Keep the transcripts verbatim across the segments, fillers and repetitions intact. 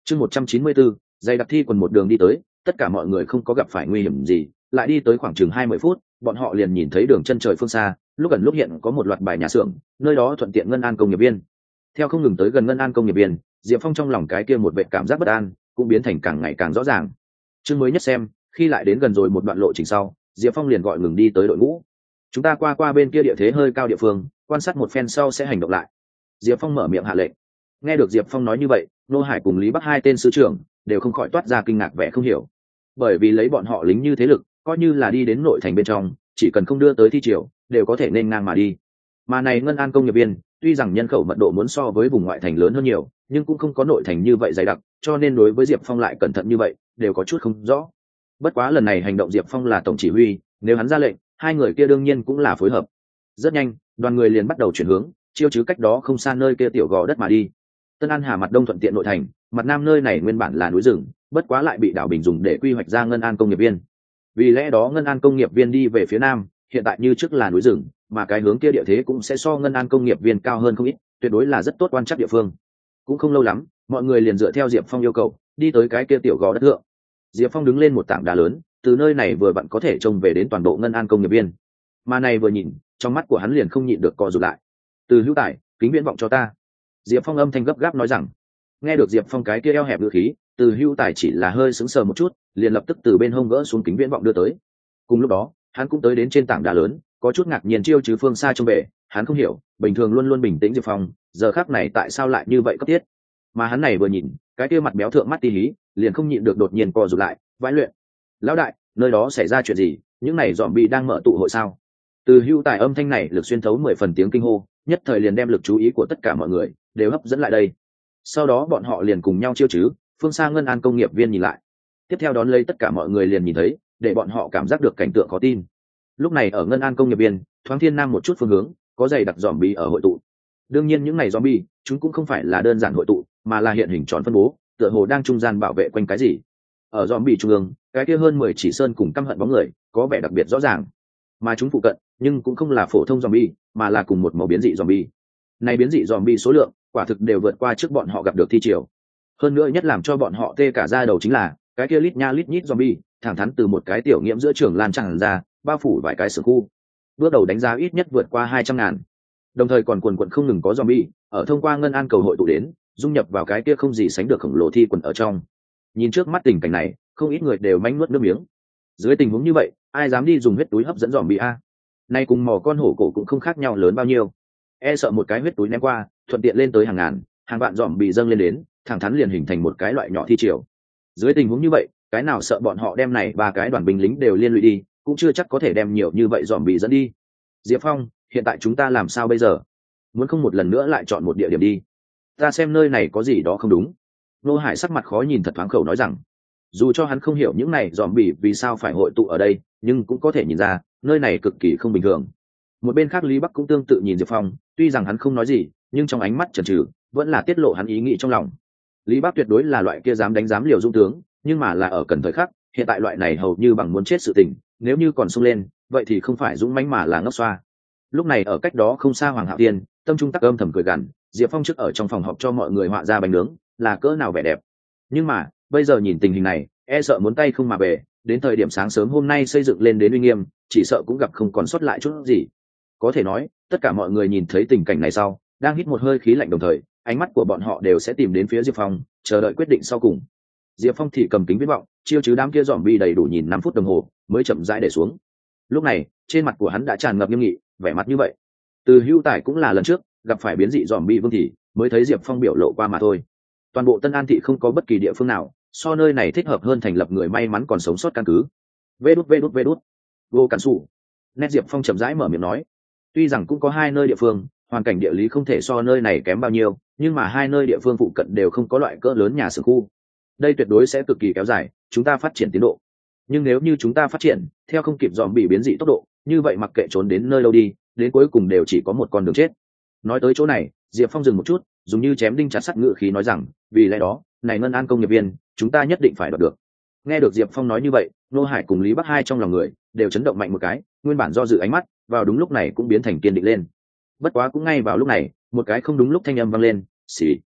chương một trăm chín mươi bốn, dày đặc thi quần một đường đi tới, tất cả mọi người không có gặp phải nguy hiểm gì, lại đi tới khoảng chừng hai mươi phút, bọn họ liền nhìn thấy đường chân trời phương xa, lúc gần lúc hiện có một loạt bài nhà xưởng, nơi đó thuận tiện ngân an công nghiệp viên. Theo không ngừng tới gần ngân an công nghiệp viên, Diệp Phong trong lòng cái kia một vệ cảm giác bất an cũng biến thành càng ngày càng rõ ràng. Chương mới nhất xem, khi lại đến gần rồi một đoạn lộ trình sau, Diệp Phong liền gọi ngừng đi tới đội ngũ. Chúng ta qua qua bên kia địa thế hơi cao địa phương, quan sát một phen sau sẽ hành động lại. Diệp Phong mở miệng hạ lệnh. Nghe được Diệp Phong nói như vậy, Nô Hải cùng Lý Bắc hai tên sứ trưởng đều không khỏi toát ra kinh ngạc vẻ không hiểu. Bởi vì lấy bọn họ lính như thế lực, coi như là đi đến nội thành bên trong, chỉ cần không đưa tới thi triều, đều có thể nên ngang mà đi. Mà này ngân an công nghiệp viên, tuy rằng nhân khẩu mật độ muốn so với vùng ngoại thành lớn hơn nhiều, nhưng cũng không có nội thành như vậy dày đặc, cho nên đối với Diệp Phong lại cẩn thận như vậy, đều có chút không rõ. Bất quá lần này hành động Diệp Phong là tổng chỉ huy, nếu hắn ra lệnh, hai người kia đương nhiên cũng là phối hợp. Rất nhanh, đoàn người liền bắt đầu chuyển hướng, chiêu chứ cách đó không xa nơi kia tiểu gò đất mà đi. Tân An Hà mặt đông thuận tiện nội thành, mặt nam nơi này nguyên bản là núi rừng, bất quá lại bị đảo Bình dùng để quy hoạch ra ngân an công nghiệp viên. Vì lẽ đó ngân an công nghiệp viên đi về phía nam, hiện tại như trước là núi rừng, mà cái hướng kia địa thế cũng sẽ so ngân an công nghiệp viên cao hơn không ít, tuyệt đối là rất tốt quan trắc địa phương. Cũng không lâu lắm, mọi người liền dựa theo Diệp Phong yêu cầu, đi tới cái kia tiểu gò đất thượng. Diệp Phong đứng lên một tảng đá lớn, từ nơi này vừa vặn có thể trông về đến toàn bộ ngân an công nghiệp viên. Mà này vừa nhìn, trong mắt của hắn liền không nhịn được co rụt lại. Từ Hữu Tài, kính viễn vọng cho ta. Diệp Phong âm thanh gấp gáp nói rằng. Nghe được Diệp Phong cái kia eo hẹp ngữ khí, Từ Hữu Tài chỉ là hơi sững sờ một chút, liền lập tức từ bên hông gỡ xuống kính viễn vọng đưa tới. Cùng lúc đó, hắn cũng tới đến trên tảng đá lớn, có chút ngạc nhiên chiêu chứ phương xa trông về, hắn không hiểu, bình thường luôn luôn bình tĩnh Diệp Phong, giờ khắc này tại sao lại như vậy cấp thiết. Mà hắn này vừa nhìn, cái kia mặt béo thượng mắt tí hí, liền không nhịn được đột nhiên co rụt lại, vãi luyện. Lão đại, nơi đó xảy ra chuyện gì? Những này dòm bị đang mở tụ hội sao? Từ Hữu Tài âm thanh này lực xuyên thấu mười phần tiếng kinh hô, nhất thời liền đem lực chú ý của tất cả mọi người đều hấp dẫn lại đây. Sau đó bọn họ liền cùng nhau chiêu chứ, phương xa ngân an công nghiệp viên nhìn lại. Tiếp theo đón lấy tất cả mọi người liền nhìn thấy, để bọn họ cảm giác được cảnh tượng khó tin. Lúc này ở ngân an công nghiệp viên, thoáng thiên nam một chút phương hướng, có dày đặc dòm bi ở hội tụ. Đương nhiên những này dòm bi, chúng cũng không phải là đơn giản hội tụ, mà là hiện hình tròn phân bố, tựa hồ đang trung gian bảo vệ quanh cái gì. Ở dòm bi trung ương, cái kia hơn mười chỉ sơn cùng căm hận bóng người, có vẻ đặc biệt rõ ràng. Mà chúng phụ cận, nhưng cũng không là phổ thông zombie, mà là cùng một màu biến dị zombie. Này biến dị zombie số lượng, quả thực đều vượt qua trước bọn họ gặp được thi triều. Hơn nữa nhất làm cho bọn họ tê cả da đầu chính là, cái kia lít nha lít nhít zombie, thẳng thắn từ một cái tiểu nghiễm giữa trường lan tràn ra, bao phủ vài cái xưởng khu. Bước đầu đánh giá ít nhất vượt qua hai trăm ngàn. Đồng thời còn quần quần không ngừng có zombie, ở thông qua ngân an cầu hội tụ đến, dung nhập vào cái kia không gì sánh được khổng lồ thi quần ở trong. Nhìn trước mắt tình cảnh này, không ít người đều manh nuốt nước miếng. Dưới tình huống như vậy, ai dám đi dùng huyết túi hấp dẫn zombie a? Nay cùng mò con hổ cổ cũng không khác nhau lớn bao nhiêu. E sợ một cái huyết túi ném qua, thuận tiện lên tới hàng ngàn, hàng vạn zombie dâng lên đến, thẳng thắn liền hình thành một cái loại nhỏ thi triều. Dưới tình huống như vậy, cái nào sợ bọn họ đem này ba cái đoàn binh lính đều liên lụy đi, cũng chưa chắc có thể đem nhiều như vậy zombie dẫn đi. Diệp Phong, hiện tại chúng ta làm sao bây giờ? Muốn không một lần nữa lại chọn một địa điểm đi? Ta xem nơi này có gì đó không đúng. Nô Hải sắc mặt khó nhìn thật thoáng khẩu nói rằng, dù cho hắn không hiểu những này zombie vì sao phải hội tụ ở đây, nhưng cũng có thể nhìn ra, nơi này cực kỳ không bình thường. Một bên khác Lý Bắc cũng tương tự nhìn Diệp Phong, tuy rằng hắn không nói gì, nhưng trong ánh mắt chần chừ, vẫn là tiết lộ hắn ý nghĩ trong lòng. Lý Bắc tuyệt đối là loại kia dám đánh dám liều dũng tướng, nhưng mà là ở cần thời khắc, hiện tại loại này hầu như bằng muốn chết sự tình, nếu như còn xông lên, vậy thì không phải dũng mãnh mà là ngốc xoa. Lúc này ở cách đó không xa Hoàng Hạo Tiên, tâm trung tắc âm thầm cười gằn, Diệp Phong trước ở trong phòng họp cho mọi người họa ra bánh nướng, là cỡ nào vẻ đẹp. Nhưng mà, bây giờ nhìn tình hình này, e sợ muốn tay không mà về, đến thời điểm sáng sớm hôm nay xây dựng lên đến uy nghiêm, chỉ sợ cũng gặp không còn sót lại chút gì. Có thể nói, tất cả mọi người nhìn thấy tình cảnh này sau, đang hít một hơi khí lạnh đồng thời, ánh mắt của bọn họ đều sẽ tìm đến phía Diệp Phong, chờ đợi quyết định sau cùng. Diệp Phong thì cầm kính viễn vọng, chiêu chứ đám kia zombie đầy đủ nhìn năm phút đồng hồ, mới chậm rãi để xuống. Lúc này, trên mặt của hắn đã tràn ngập nghiêm nghị, vẻ mặt như vậy. Từ Hữu Tài cũng là lần trước gặp phải biến dị zombie vương thì mới thấy Diệp Phong biểu lộ qua mà thôi. Toàn bộ Tân An thị không có bất kỳ địa phương nào so nơi này thích hợp hơn thành lập người may mắn còn sống sót căn cứ. Vê đút vê đút vê đút. Vô cản sủ. Nét Diệp Phong chậm rãi mở miệng nói. Tuy rằng cũng có hai nơi địa phương, hoàn cảnh địa lý không thể so nơi này kém bao nhiêu, nhưng mà hai nơi địa phương phụ cận đều không có loại cỡ lớn nhà xưởng khu. Đây tuyệt đối sẽ cực kỳ kéo dài chúng ta phát triển tiến độ. Nhưng nếu như chúng ta phát triển theo không kịp dòm bị biến dị tốc độ, như vậy mặc kệ trốn đến nơi đâu đi, đến cuối cùng đều chỉ có một con đường chết. Nói tới chỗ này, Diệp Phong dừng một chút, dùng như chém đinh chặt sắt ngữ khí nói rằng, vì lẽ đó, này ngân an công nghiệp viên, chúng ta nhất định phải đoạt được. Nghe được Diệp Phong nói như vậy, Nô Hải cùng Lý Bắc hai trong lòng người đều chấn động mạnh một cái, nguyên bản do dự ánh mắt, vào đúng lúc này cũng biến thành kiên định lên. Bất quá cũng ngay vào lúc này, một cái không đúng lúc thanh âm vang lên, "Xì,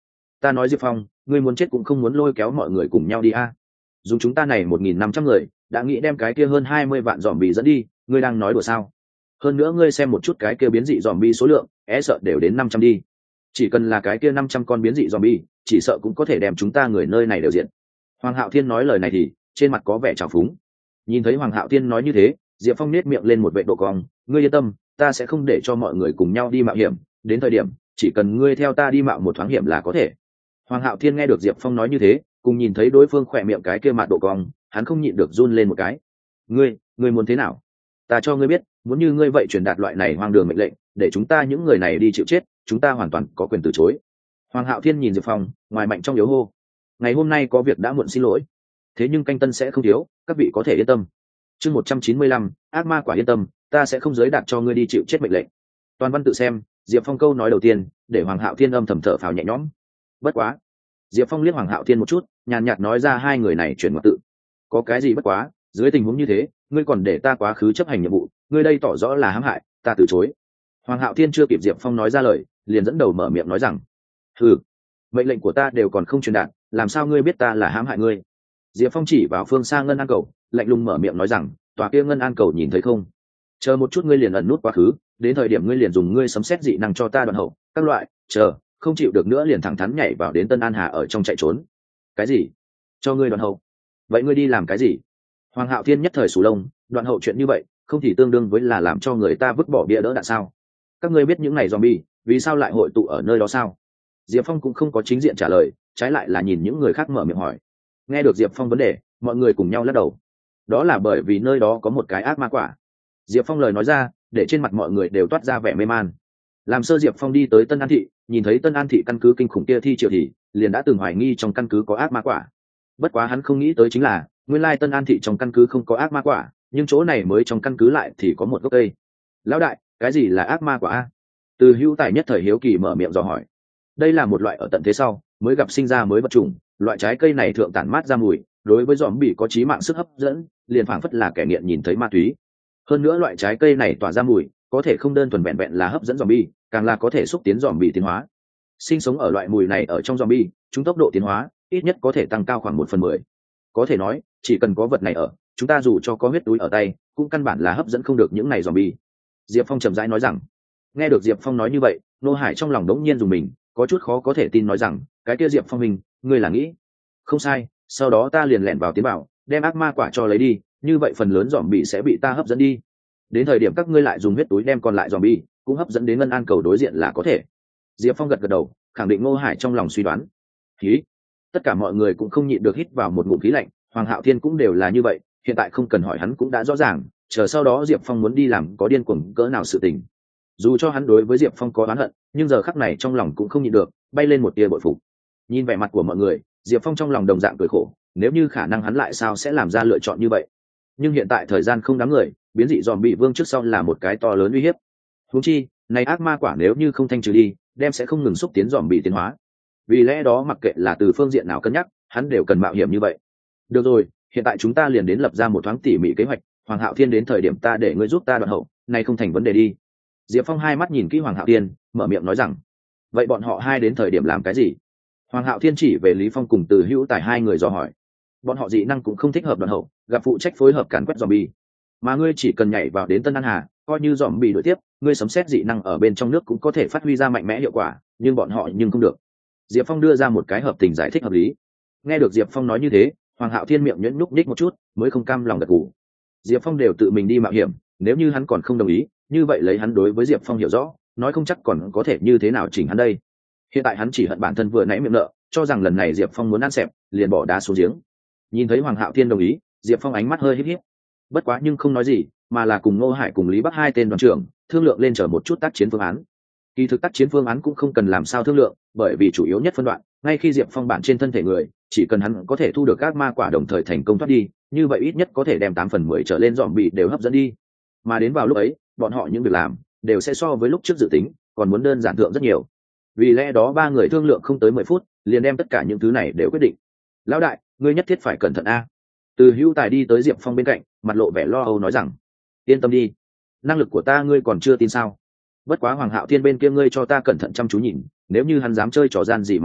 ta nói Diệp Phong, ngươi muốn chết cũng không muốn lôi kéo mọi người cùng nhau đi a. Dùng chúng ta này một nghìn năm trăm người đã nghĩ đem cái kia hơn hai mươi vạn dòm bị dẫn đi, ngươi đang nói đùa sao? Hơn nữa ngươi xem một chút cái kia biến dị dòm bi số lượng, e sợ đều đến năm trăm đi. Chỉ cần là cái kia năm trăm con biến dị dòm bi, chỉ sợ cũng có thể đem chúng ta người nơi này đều diện. Hoàng Hạo Thiên nói lời này thì trên mặt có vẻ trào phúng. Nhìn thấy Hoàng Hạo Thiên nói như thế, Diệp Phong nét miệng lên một vệ độ cong, ngươi yên tâm, ta sẽ không để cho mọi người cùng nhau đi mạo hiểm, đến thời điểm chỉ cần ngươi theo ta đi mạo một thoáng hiểm là có thể. Hoàng Hạo Thiên nghe được Diệp Phong nói như thế, cùng nhìn thấy đối phương khỏe miệng cái kia mặt độ cong, hắn không nhịn được run lên một cái. Ngươi, ngươi muốn thế nào? Ta cho ngươi biết, muốn như ngươi vậy truyền đạt loại này hoang đường mệnh lệnh, để chúng ta những người này đi chịu chết, chúng ta hoàn toàn có quyền từ chối. Hoàng Hạo Thiên nhìn Diệp Phong, ngoài mạnh trong yếu hô, ngày hôm nay có việc đã muộn xin lỗi, thế nhưng canh tân sẽ không thiếu, các vị có thể yên tâm. Chương một trăm chín mươi lăm, ác ma quả yên tâm, ta sẽ không giới đạt cho ngươi đi chịu chết mệnh lệnh. Toàn văn tự xem, Diệp Phong câu nói đầu tiên, để Hoàng Hạo Thiên âm thầm thở phào nhẹ nhõm. Bất quá, Diệp Phong liếc Hoàng Hạo Thiên một chút, nhàn nhạt nói ra hai người này chuyển ngoặt tự. Có cái gì bất quá, dưới tình huống như thế, ngươi còn để ta quá khứ chấp hành nhiệm vụ, ngươi đây tỏ rõ là hãm hại, ta từ chối. Hoàng Hạo Thiên chưa kịp Diệp Phong nói ra lời, liền dẫn đầu mở miệng nói rằng, hừ, mệnh lệnh của ta đều còn không truyền đạt, làm sao ngươi biết ta là hãm hại ngươi? Diệp Phong chỉ vào phương xa ngân an cầu, lạnh lùng mở miệng nói rằng, tòa kia ngân an cầu nhìn thấy không? Chờ một chút ngươi liền ẩn nút quá khứ, đến thời điểm ngươi liền dùng ngươi sấm xét dị năng cho ta đoạn hậu, các loại, chờ, không chịu được nữa liền thẳng thắn nhảy vào đến Tân An Hà ở trong chạy trốn. Cái gì? Cho ngươi đoạn hậu? Vậy ngươi đi làm cái gì? Hoàng Hạo Thiên nhất thời sù lông, đoạn hậu chuyện như vậy, không thì tương đương với là làm cho người ta vứt bỏ bia đỡ đạn sao? Các ngươi biết những này zombie, vì sao lại hội tụ ở nơi đó sao? Diệp Phong cũng không có chính diện trả lời, trái lại là nhìn những người khác mở miệng hỏi. Nghe được Diệp Phong vấn đề, mọi người cùng nhau lắc đầu. Đó là bởi vì nơi đó có một cái ác ma quả. Diệp Phong lời nói ra, để trên mặt mọi người đều toát ra vẻ mê man. Làm sơ Diệp Phong đi tới Tân An thị, nhìn thấy Tân An thị căn cứ kinh khủng kia thi triệu thì liền đã từng hoài nghi trong căn cứ có ác ma quả. Bất quá hắn không nghĩ tới chính là, nguyên lai Tân An thị trong căn cứ không có ác ma quả, nhưng chỗ này mới trong căn cứ lại thì có một gốc cây. Lão đại, cái gì là ác ma quả a? Từ Hữu Tài nhất thời hiếu kỳ mở miệng dò hỏi. Đây là một loại ở tận thế sau mới gặp sinh ra mới vật chủng, loại trái cây này thượng tản mát ra mùi, đối với dòm bị có chí mạng sức hấp dẫn, liền phảng phất là kẻ nghiện nhìn thấy ma túy. Hơn nữa loại trái cây này tỏa ra mùi, có thể không đơn thuần vẹn vẹn là hấp dẫn dòm bi, càng là có thể xúc tiến dòm bị tiến hóa. Sinh sống ở loại mùi này ở trong dòm bi, chúng tốc độ tiến hóa ít nhất có thể tăng cao khoảng một phần mười. Có thể nói, chỉ cần có vật này ở, chúng ta dù cho có huyết túi ở tay, cũng căn bản là hấp dẫn không được những này dòm bi. Diệp Phong trầm rãi nói rằng. Nghe được Diệp Phong nói như vậy, Nô Hải trong lòng đống nhiên dùng mình, có chút khó có thể tin nói rằng, cái kia Diệp Phong mình, ngươi là nghĩ? Không sai, sau đó ta liền lẻn vào tiến bảo, đem ác ma quả cho lấy đi, như vậy phần lớn dòm bị sẽ bị ta hấp dẫn đi. Đến thời điểm các ngươi lại dùng huyết túi đem còn lại dòm bi, cũng hấp dẫn đến ngân an cầu đối diện là có thể. Diệp Phong gật gật đầu, khẳng định Ngô Hải trong lòng suy đoán. Khí, tất cả mọi người cũng không nhịn được hít vào một ngụm khí lạnh, Hoàng Hạo Thiên cũng đều là như vậy, hiện tại không cần hỏi hắn cũng đã rõ ràng, chờ sau đó Diệp Phong muốn đi làm có điên cuồng cỡ nào sự tình. Dù cho hắn đối với Diệp Phong có oán hận, nhưng giờ khắc này trong lòng cũng không nhịn được, bay lên một tia bội phục. Nhìn vẻ mặt của mọi người, Diệp Phong trong lòng đồng dạng cười khổ, nếu như khả năng hắn lại sao sẽ làm ra lựa chọn như vậy. Nhưng hiện tại thời gian không đáng người, biến dị dòm bị vương trước sau là một cái to lớn uy hiếp. Huống chi, này ác ma quả nếu như không thanh trừ đi, đem sẽ không ngừng xúc tiến dòm bị tiến hóa. Vì lẽ đó mặc kệ là từ phương diện nào cân nhắc, hắn đều cần mạo hiểm như vậy. Được rồi, hiện tại chúng ta liền đến lập ra một thoáng tỉ mỉ kế hoạch, Hoàng Hạo Thiên đến thời điểm ta để ngươi giúp ta đoạn hậu, này không thành vấn đề đi. Diệp Phong hai mắt nhìn kỹ Hoàng Hạo Thiên, mở miệng nói rằng, vậy bọn họ hai đến thời điểm làm cái gì? Hoàng Hạo Thiên chỉ về Lý Phong cùng Từ Hữu Tài hai người dò hỏi. Bọn họ dị năng cũng không thích hợp đoạn hậu, gặp phụ trách phối hợp càn quét zombie. Mà ngươi chỉ cần nhảy vào đến Tân An Hà, coi như zombie đuổi tiếp, ngươi sấm xét dị năng ở bên trong nước cũng có thể phát huy ra mạnh mẽ hiệu quả, nhưng bọn họ nhưng không được. Diệp Phong đưa ra một cái hợp tình giải thích hợp lý. Nghe được Diệp Phong nói như thế, Hoàng Hạo Thiên miệng nhẫn nhúc nhích một chút, mới không cam lòng gật gù. Diệp Phong đều tự mình đi mạo hiểm, nếu như hắn còn không đồng ý, như vậy lấy hắn đối với Diệp Phong hiểu rõ, nói không chắc còn có thể như thế nào chỉnh hắn đây. Hiện tại hắn chỉ hận bản thân vừa nãy miệng nợ, cho rằng lần này Diệp Phong muốn ăn xẹp, liền bỏ đá xuống giếng. Nhìn thấy Hoàng Hạo Thiên đồng ý, Diệp Phong ánh mắt hơi híp híp. Bất quá nhưng không nói gì, mà là cùng Ngô Hải cùng Lý Bắc hai tên đoàn trưởng thương lượng lên chờ một chút tác chiến phương án. Kỳ thực tác chiến phương án cũng không cần làm sao thương lượng, bởi vì chủ yếu nhất phân đoạn, ngay khi Diệp Phong bản trên thân thể người, chỉ cần hắn có thể thu được các ma quả đồng thời thành công thoát đi, như vậy ít nhất có thể đem tám phần mười trở lên dòm bị đều hấp dẫn đi. Mà đến vào lúc ấy, bọn họ những việc làm đều sẽ so với lúc trước dự tính, còn muốn đơn giản thượng rất nhiều. Vì lẽ đó ba người thương lượng không tới mười phút, liền đem tất cả những thứ này đều quyết định. Lão đại, ngươi nhất thiết phải cẩn thận a. Từ Hữu Tài đi tới Diệp Phong bên cạnh, mặt lộ vẻ lo âu nói rằng, yên tâm đi, năng lực của ta ngươi còn chưa tin sao? Bất quá Hoàng Hạo Thiên bên kia ngươi cho ta cẩn thận chăm chú nhìn, nếu như hắn dám chơi trò gian gì mà nói,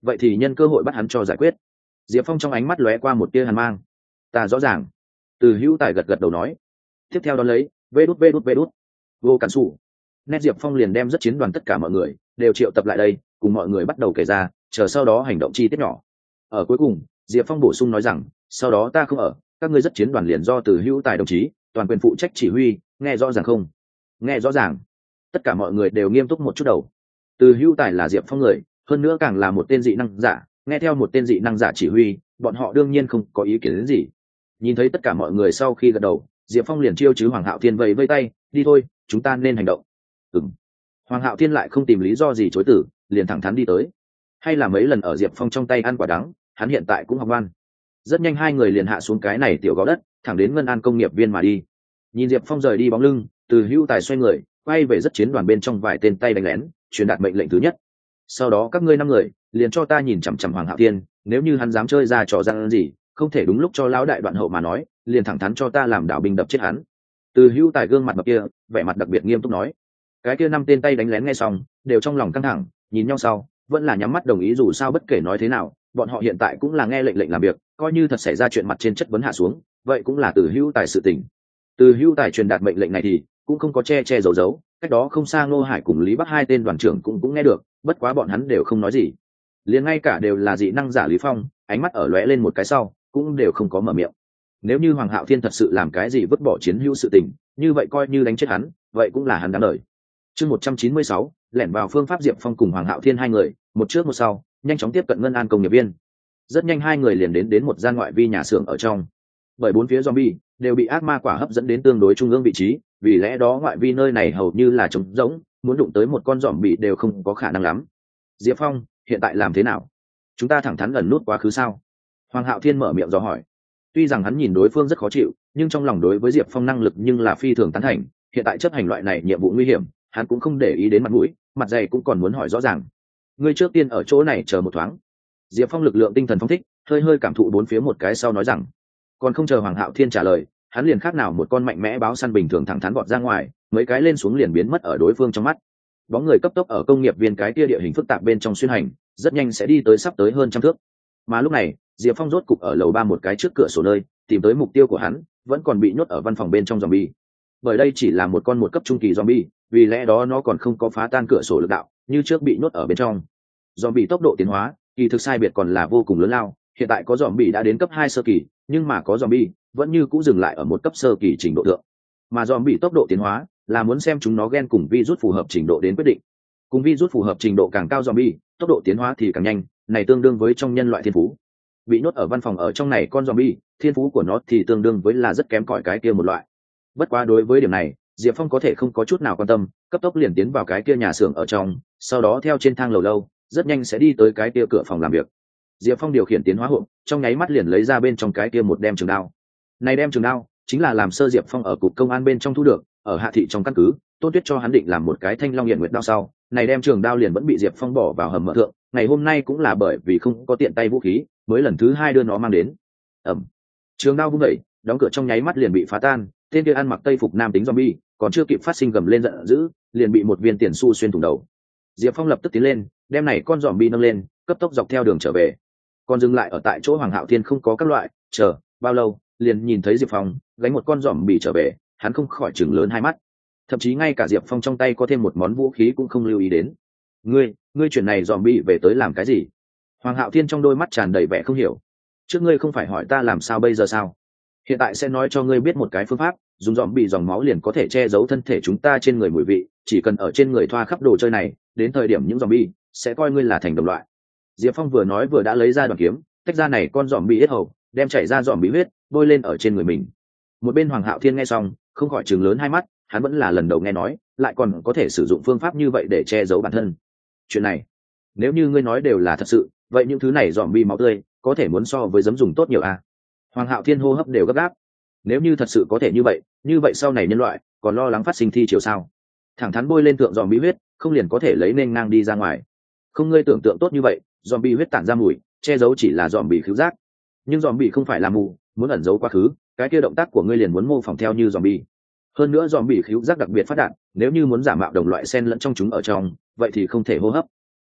vậy thì nhân cơ hội bắt hắn cho giải quyết. Diệp Phong trong ánh mắt lóe qua một tia hàn mang. Ta rõ ràng. Từ Hữu Tài gật gật đầu nói. Tiếp theo đó lấy vê đút vê đút vê đút vô cản sủ. Nét Diệp Phong liền đem rất chiến đoàn tất cả mọi người đều triệu tập lại đây, cùng mọi người bắt đầu kể ra, chờ sau đó hành động chi tiết nhỏ. Ở cuối cùng, Diệp Phong bổ sung nói rằng, sau đó ta không ở, các ngươi rất chiến đoàn liền do Từ Hữu Tài đồng chí toàn quyền phụ trách chỉ huy, nghe rõ ràng không? Nghe rõ ràng. Tất cả mọi người đều nghiêm túc một chút đầu. Từ Hữu Tài là Diệp Phong người, hơn nữa càng là một tên dị năng giả, nghe theo một tên dị năng giả chỉ huy, bọn họ đương nhiên không có ý kiến đến gì. Nhìn thấy tất cả mọi người sau khi gật đầu, Diệp Phong liền chiêu chứ Hoàng Hạo Thiên vẫy vây tay, đi thôi, chúng ta nên hành động. Ừm. Hoàng Hạo Thiên lại không tìm lý do gì chối từ, liền thẳng thắn đi tới. Hay là mấy lần ở Diệp Phong trong tay ăn quả đắng, hắn hiện tại cũng học ngoan. Rất nhanh hai người liền hạ xuống cái này tiểu gò đất, thẳng đến Ngân An công nghiệp viên mà đi. Nhìn Diệp Phong rời đi bóng lưng, Từ Hữu Tài xoay người, quay về rất chiến đoàn bên trong vài tên tay đánh lén, truyền đạt mệnh lệnh thứ nhất. Sau đó các ngươi năm người, liền cho ta nhìn chằm chằm Hoàng Hạo Thiên, nếu như hắn dám chơi ra trò gian gì, không thể đúng lúc cho lão đại đoạn hậu mà nói, liền thẳng thắn cho ta làm đảo binh đập chết hắn. Từ Hữu Tài gương mặt mập kia, vẻ mặt đặc biệt nghiêm túc nói. Cái kia năm tên tay đánh lén nghe xong, đều trong lòng căng thẳng, nhìn nhau sau, vẫn là nhắm mắt đồng ý, dù sao bất kể nói thế nào, bọn họ hiện tại cũng là nghe lệnh lệnh làm việc, coi như thật xảy ra chuyện mặt trên chất vấn hạ xuống, vậy cũng là Từ Hữu Tài sự tình. Từ Hữu Tài truyền đạt mệnh lệnh này thì cũng không có che che giấu giấu, cách đó không xa Ngô Hải cùng Lý Bắc hai tên đoàn trưởng cũng cũng nghe được, bất quá bọn hắn đều không nói gì. Liền ngay cả đều là dị năng giả Lý Phong, ánh mắt ở lóe lên một cái sau, cũng đều không có mở miệng. Nếu như Hoàng Hạo Thiên thật sự làm cái gì vứt bỏ chiến hữu sự tình, như vậy coi như đánh chết hắn, vậy cũng là hắn đáng đời. Chương một trăm chín mươi sáu, lẻn vào phương pháp Diệp Phong cùng Hoàng Hạo Thiên hai người, một trước một sau, nhanh chóng tiếp cận Ngân An công nghiệp viên. Rất nhanh hai người liền đến đến một gian ngoại vi nhà xưởng ở trong. Bởi bốn phía zombie đều bị ác ma quả hấp dẫn đến tương đối trung ương vị trí, vì lẽ đó ngoại vi nơi này hầu như là trống rỗng, muốn đụng tới một con zombie đều không có khả năng lắm. Diệp Phong, hiện tại làm thế nào? Chúng ta thẳng thắn ẩn nút quá khứ sao? Hoàng Hạo Thiên mở miệng dò hỏi. Tuy rằng hắn nhìn đối phương rất khó chịu, nhưng trong lòng đối với Diệp Phong năng lực nhưng là phi thường tán thành, hiện tại chấp hành loại này nhiệm vụ nguy hiểm, hắn cũng không để ý đến mặt mũi, mặt dày cũng còn muốn hỏi rõ ràng. Ngươi trước tiên ở chỗ này chờ một thoáng. Diệp Phong lực lượng tinh thần phóng thích, hơi hơi cảm thụ bốn phía một cái sau nói rằng. Còn không chờ Hoàng Hạo Thiên trả lời, hắn liền khác nào một con mạnh mẽ báo săn bình thường thẳng thắn vọt ra ngoài, mấy cái lên xuống liền biến mất ở đối phương trong mắt. Bóng người cấp tốc ở công nghiệp viên cái kia địa hình phức tạp bên trong xuyên hành, rất nhanh sẽ đi tới sắp tới hơn trăm thước. Mà lúc này, Diệp Phong rốt cục ở lầu ba một cái trước cửa sổ nơi, tìm tới mục tiêu của hắn, vẫn còn bị nhốt ở văn phòng bên trong zombie. Bởi đây chỉ là một con một cấp trung kỳ zombie, vì lẽ đó nó còn không có phá tan cửa sổ lực đạo, như trước bị nhốt ở bên trong. Zombie tốc độ tiến hóa, kỳ thực sai biệt còn là vô cùng lớn lao, hiện tại có zombie đã đến cấp hai sơ kỳ, nhưng mà có zombie vẫn như cũ dừng lại ở một cấp sơ kỳ trình độ thượng. Mà zombie tốc độ tiến hóa là muốn xem chúng nó gen cùng virus phù hợp trình độ đến quyết định. Cùng virus phù hợp trình độ càng cao zombie, tốc độ tiến hóa thì càng nhanh, này tương đương với trong nhân loại thiên phú. Bị nhốt ở văn phòng ở trong này con zombie, thiên phú của nó thì tương đương với là rất kém cỏi cái kia một loại. Bất quá đối với điểm này, Diệp Phong có thể không có chút nào quan tâm, cấp tốc liền tiến vào cái kia nhà xưởng ở trong, sau đó theo trên thang lầu lâu, rất nhanh sẽ đi tới cái kia cửa phòng làm việc. Diệp Phong điều khiển tiến hóa hộp, trong nháy mắt liền lấy ra bên trong cái kia một đem trường đao. Này đem trường đao chính là làm sơ Diệp Phong ở cục công an bên trong thu được, ở Hạ thị trong căn cứ, Tôn Tuyết cho hắn định làm một cái Thanh Long Hiển Nguyệt đao sau, này đem trường đao liền vẫn bị Diệp Phong bỏ vào hầm mỡ thượng, ngày hôm nay cũng là bởi vì không có tiện tay vũ khí, mới lần thứ hai đưa nó mang đến. Ầm. Trường đao vung dậy, đóng cửa trong nháy mắt liền bị phá tan, tên kia ăn mặc tây phục nam tính zombie, còn chưa kịp phát sinh gầm lên giận dữ, liền bị một viên tiền xu xuyên thủng đầu. Diệp Phong lập tức tiến lên, đem này con zombie nâng lên, cấp tốc dọc theo đường trở về. Còn dừng lại ở tại chỗ Hoàng Hạo Thiên không có các loại, chờ bao lâu, liền nhìn thấy Diệp Phong gánh một con zombie trở về, hắn không khỏi trừng lớn hai mắt. Thậm chí ngay cả Diệp Phong trong tay có thêm một món vũ khí cũng không lưu ý đến. Ngươi, ngươi chuyển này zombie về tới làm cái gì? Hoàng Hạo Thiên trong đôi mắt tràn đầy vẻ không hiểu. Trước ngươi không phải hỏi ta làm sao bây giờ sao? Hiện tại sẽ nói cho ngươi biết một cái phương pháp, dùng dòm bị dòng máu liền có thể che giấu thân thể chúng ta trên người mùi vị, chỉ cần ở trên người thoa khắp đồ chơi này, đến thời điểm những dòm bi sẽ coi ngươi là thành đồng loại. Diệp Phong vừa nói vừa đã lấy ra đoàn kiếm, tách ra này con dòm bị ít hầu, đem chảy ra dòm bị huyết, bôi lên ở trên người mình. Một bên Hoàng Hạo Thiên nghe xong, không khỏi trừng lớn hai mắt, hắn vẫn là lần đầu nghe nói, lại còn có thể sử dụng phương pháp như vậy để che giấu bản thân. Chuyện này, nếu như ngươi nói đều là thật sự, vậy những thứ này dòm bi máu tươi, có thể muốn so với giấm dùng tốt nhiều à? Hoàng Hạo Thiên hô hấp đều gấp gáp. Nếu như thật sự có thể như vậy, như vậy sau này nhân loại còn lo lắng phát sinh thi chiều sao? Thẳng thắn bôi lên tượng dòm bi huyết, không liền có thể lấy nên ngang đi ra ngoài. Không, ngươi tưởng tượng tốt như vậy, dòm bi huyết tản ra mùi, che giấu chỉ là dòm bị khứu giác. Nhưng dòm bị không phải là mù, muốn ẩn giấu quá khứ, cái kia động tác của ngươi liền muốn mô phỏng theo như dòm bi. Hơn nữa dòm bị khứu giác đặc biệt phát đạt, nếu như muốn giả mạo đồng loại xen lẫn trong chúng ở trong, vậy thì không thể hô hấp.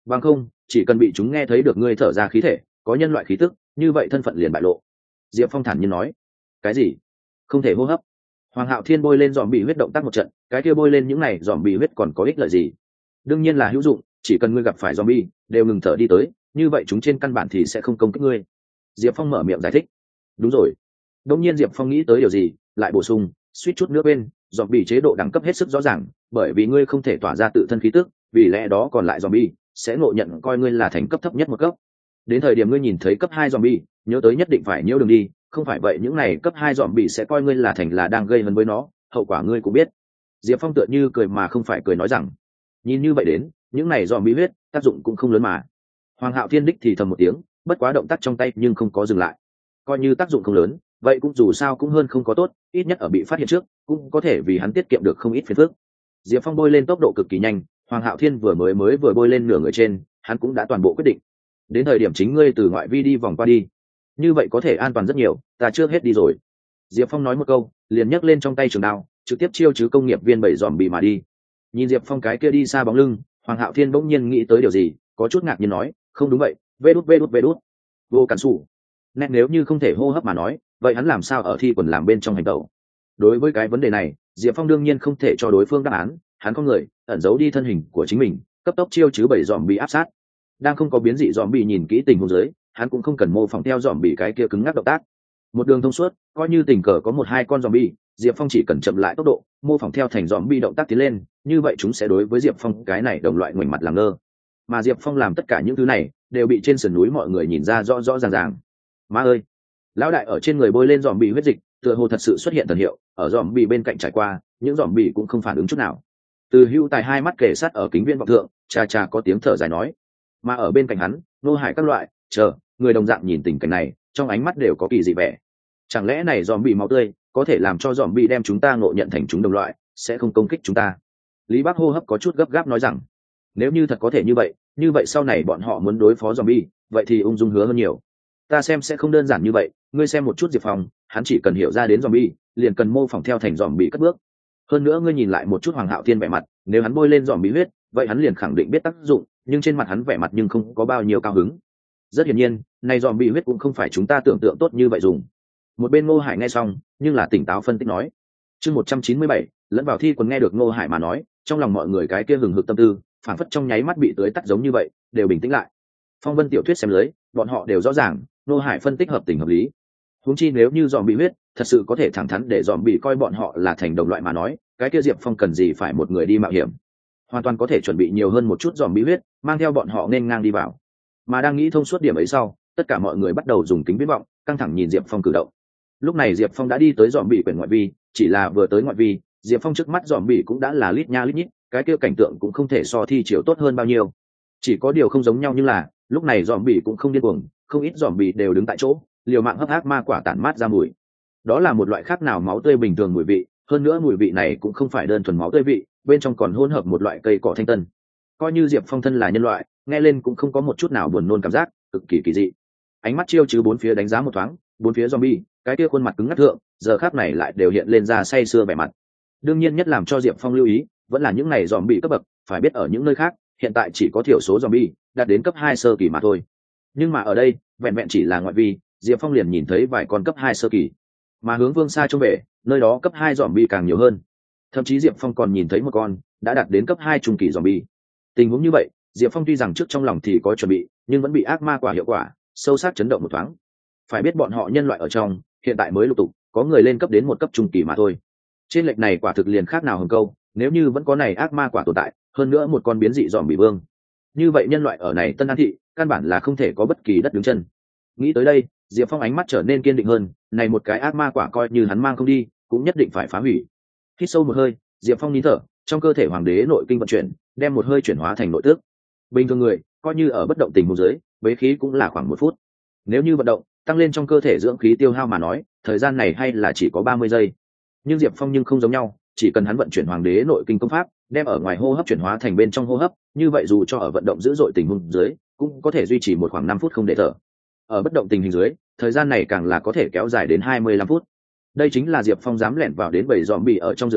Bằng không chỉ cần bị chúng nghe thấy được ngươi thở ra khí thể có nhân loại khí tức, như vậy thân phận liền bại lộ. Diệp Phong thản nhiên nói. Cái gì? Không thể hô hấp? Hoàng Hạo Thiên bôi lên dòm bị huyết động tác một trận, cái kia bôi lên những này dòm bị huyết còn có ích lợi gì? Đương nhiên là hữu dụng, chỉ cần ngươi gặp phải zombie đều ngừng thở đi tới, như vậy chúng trên căn bản thì sẽ không công kích ngươi. Diệp Phong mở miệng giải thích. Đúng rồi. Đống nhiên Diệp Phong nghĩ tới điều gì, lại bổ sung, suýt chút nữa bên, zombie chế độ đẳng cấp hết sức rõ ràng, bởi vì ngươi không thể tỏa ra tự thân khí tức, vì lẽ đó còn lại zombie sẽ ngộ nhận coi ngươi là thành cấp thấp nhất một cấp. Đến thời điểm ngươi nhìn thấy cấp hai zombie, nhớ tới nhất định phải nhiễu đường đi, không phải vậy những này cấp hai zombie sẽ coi ngươi là thành là đang gây hấn với nó, hậu quả ngươi cũng biết. Diệp Phong tựa như cười mà không phải cười nói rằng, nhìn như vậy đến, những này zombie huyết tác dụng cũng không lớn mà. Hoàng Hạo Thiên đích thì thầm một tiếng, bất quá động tác trong tay nhưng không có dừng lại. Coi như tác dụng không lớn, vậy cũng dù sao cũng hơn không có tốt, ít nhất ở bị phát hiện trước, cũng có thể vì hắn tiết kiệm được không ít phiền phức. Diệp Phong bôi lên tốc độ cực kỳ nhanh, Hoàng Hạo Thiên vừa mới mới vừa bôi lên nửa người trên, hắn cũng đã toàn bộ quyết định. Đến thời điểm chính ngươi từ ngoại vi đi vòng qua đi, như vậy có thể an toàn rất nhiều, ta trước hết đi rồi. Diệp Phong nói một câu, liền nhấc lên trong tay trường đao, trực tiếp chiêu chứ công nghiệp viên bảy dòm bị mà đi. Nhìn Diệp Phong cái kia đi xa bóng lưng, Hoàng Hạo Thiên bỗng nhiên nghĩ tới điều gì, có chút ngạc nhiên nói, không đúng vậy, vê đút vê đút vê đút, vô cản sủ. Nét nếu như không thể hô hấp mà nói, vậy hắn làm sao ở thi quần làm bên trong hành tẩu? Đối với cái vấn đề này, Diệp Phong đương nhiên không thể cho đối phương đáp án, hắn có người ẩn giấu đi thân hình của chính mình, cấp tốc chiêu chứ bảy dòm bị áp sát. Đang không có biến dị dòm bị nhìn kỹ tình huống dưới, hắn cũng không cần mô phỏng theo dòm bị cái kia cứng ngắc động tác. Một đường thông suốt, coi như tình cờ có một hai con dòm bi, Diệp Phong chỉ cần chậm lại tốc độ, mô phỏng theo thành dòm bi động tác tiến lên, như vậy chúng sẽ đối với Diệp Phong cái này đồng loại ngoảnh mặt làm ngơ. Mà Diệp Phong làm tất cả những thứ này, đều bị trên sườn núi mọi người nhìn ra rõ rõ ràng ràng. Má ơi, lão đại ở trên người bôi lên dòm bị huyết dịch, tựa hồ thật sự xuất hiện thần hiệu, ở dòm bị bên cạnh trải qua, những dòm bị cũng không phản ứng chút nào. Từ Hưu Tài hai mắt kề sát ở kính viễn vọng thượng, cha cha có tiếng thở dài nói. Mà ở bên cạnh hắn, Nô Hải các loại, chờ, người đồng dạng nhìn tình cảnh này, trong ánh mắt đều có kỳ dị vẻ. Chẳng lẽ này dòm bị máu tươi có thể làm cho dòm bị đem chúng ta ngộ nhận thành chúng đồng loại, sẽ không công kích chúng ta? Lý Bắc hô hấp có chút gấp gáp nói rằng, nếu như thật có thể như vậy, như vậy sau này bọn họ muốn đối phó dòm bi, vậy thì ung dung hứa hơn nhiều. Ta xem sẽ không đơn giản như vậy, ngươi xem một chút Diệp Phong, hắn chỉ cần hiểu ra đến dòm bi, liền cần mô phỏng theo thành dòm bị cất bước. Hơn nữa ngươi nhìn lại một chút Hoàng Hạo Thiên vẻ mặt, nếu hắn bôi lên dòm bị huyết, vậy hắn liền khẳng định biết tác dụng, nhưng trên mặt hắn vẻ mặt nhưng không có bao nhiêu cao hứng. Rất hiển nhiên, này dòm bị huyết cũng không phải chúng ta tưởng tượng tốt như vậy dùng. Một bên Ngô Hải nghe xong, nhưng là tỉnh táo phân tích nói. Chương một trăm chín mươi bảy, lẫn vào thi quần nghe được Ngô Hải mà nói, trong lòng mọi người cái kia hừng hực tâm tư, phản phất trong nháy mắt bị tưới tắt giống như vậy, đều bình tĩnh lại. Phong Vân tiểu thuyết xem lưới, bọn họ đều rõ ràng, Ngô Hải phân tích hợp tình hợp lý. Huống chi nếu như dòm bị huyết, thật sự có thể thẳng thắn để dòm bị coi bọn họ là thành đồng loại mà nói, cái kia Diệp Phong cần gì phải một người đi mạo hiểm? Hoàn toàn có thể chuẩn bị nhiều hơn một chút dòm bị huyết, mang theo bọn họ nên ngang đi vào. Mà đang nghĩ thông suốt điểm ấy sau, tất cả mọi người bắt đầu dùng kính viễn vọng, căng thẳng nhìn Diệp Phong cử động. Lúc này Diệp Phong đã đi tới dòm bị quyển ngoại vi, chỉ là vừa tới ngoại vi, Diệp Phong trước mắt dòm bị cũng đã là lít nha lít nhít, cái kia cảnh tượng cũng không thể so thi chiếu tốt hơn bao nhiêu. Chỉ có điều không giống nhau nhưng là, lúc này dòm bị cũng không điên cuồng, không ít dòm bị đều đứng tại chỗ, liều mạng hấp ác ma quả tản mát ra mùi. Đó là một loại khác nào máu tươi bình thường mùi vị, hơn nữa mùi vị này cũng không phải đơn thuần máu tươi vị, bên trong còn hỗn hợp một loại cây cỏ thanh tân. Coi như Diệp Phong thân là nhân loại, nghe lên cũng không có một chút nào buồn nôn cảm giác, cực kỳ kỳ dị. Ánh mắt chiêu chứ bốn phía đánh giá một thoáng, bốn phía zombie, cái kia khuôn mặt cứng ngắc thượng, giờ khắc này lại đều hiện lên ra say sưa vẻ mặt. Đương nhiên nhất làm cho Diệp Phong lưu ý, vẫn là những này zombie cấp bậc, phải biết ở những nơi khác, hiện tại chỉ có thiểu số zombie đạt đến cấp hai sơ kỳ mà thôi. Nhưng mà ở đây, vẹn vẹn chỉ là ngoại vi, Diệp Phong liền nhìn thấy vài con cấp hai sơ kỳ. Mà hướng phương xa trông về, nơi đó cấp hai zombie càng nhiều hơn. Thậm chí Diệp Phong còn nhìn thấy một con đã đạt đến cấp hai trung kỳ zombie. Tình huống như vậy, Diệp Phong tuy rằng trước trong lòng thì có chuẩn bị, nhưng vẫn bị ác ma quả hiệu quả sâu sắc chấn động một thoáng. Phải biết bọn họ nhân loại ở trong, hiện tại mới lục tục có người lên cấp đến một cấp trung kỳ mà thôi. Trên lệch này quả thực liền khác nào hừng câu, nếu như vẫn có này ác ma quả tồn tại, hơn nữa một con biến dị dòm bị vương. Như vậy nhân loại ở này Tân An thị, căn bản là không thể có bất kỳ đất đứng chân. Nghĩ tới đây, Diệp Phong ánh mắt trở nên kiên định hơn, này một cái ác ma quả coi như hắn mang không đi, cũng nhất định phải phá hủy. Hít sâu một hơi, Diệp Phong nín thở, trong cơ thể hoàng đế nội kinh vận chuyển, đem một hơi chuyển hóa thành nội tước. Bình thường người, coi như ở bất động tình huống dưới, bế khí cũng là khoảng một phút. Nếu như vận động, tăng lên trong cơ thể dưỡng khí tiêu hao mà nói, thời gian này hay là chỉ có ba mươi giây. Nhưng Diệp Phong nhưng không giống nhau, chỉ cần hắn vận chuyển hoàng đế nội kinh công pháp, đem ở ngoài hô hấp chuyển hóa thành bên trong hô hấp, như vậy dù cho ở vận động dữ dội tình huống dưới, cũng có thể duy trì một khoảng năm phút không để thở. Ở bất động tình hình dưới, thời gian này càng là có thể kéo dài đến hai mươi lăm phút. Đây chính là Diệp Phong dám lẻn vào đến bầy zombie ở trong dựa vào,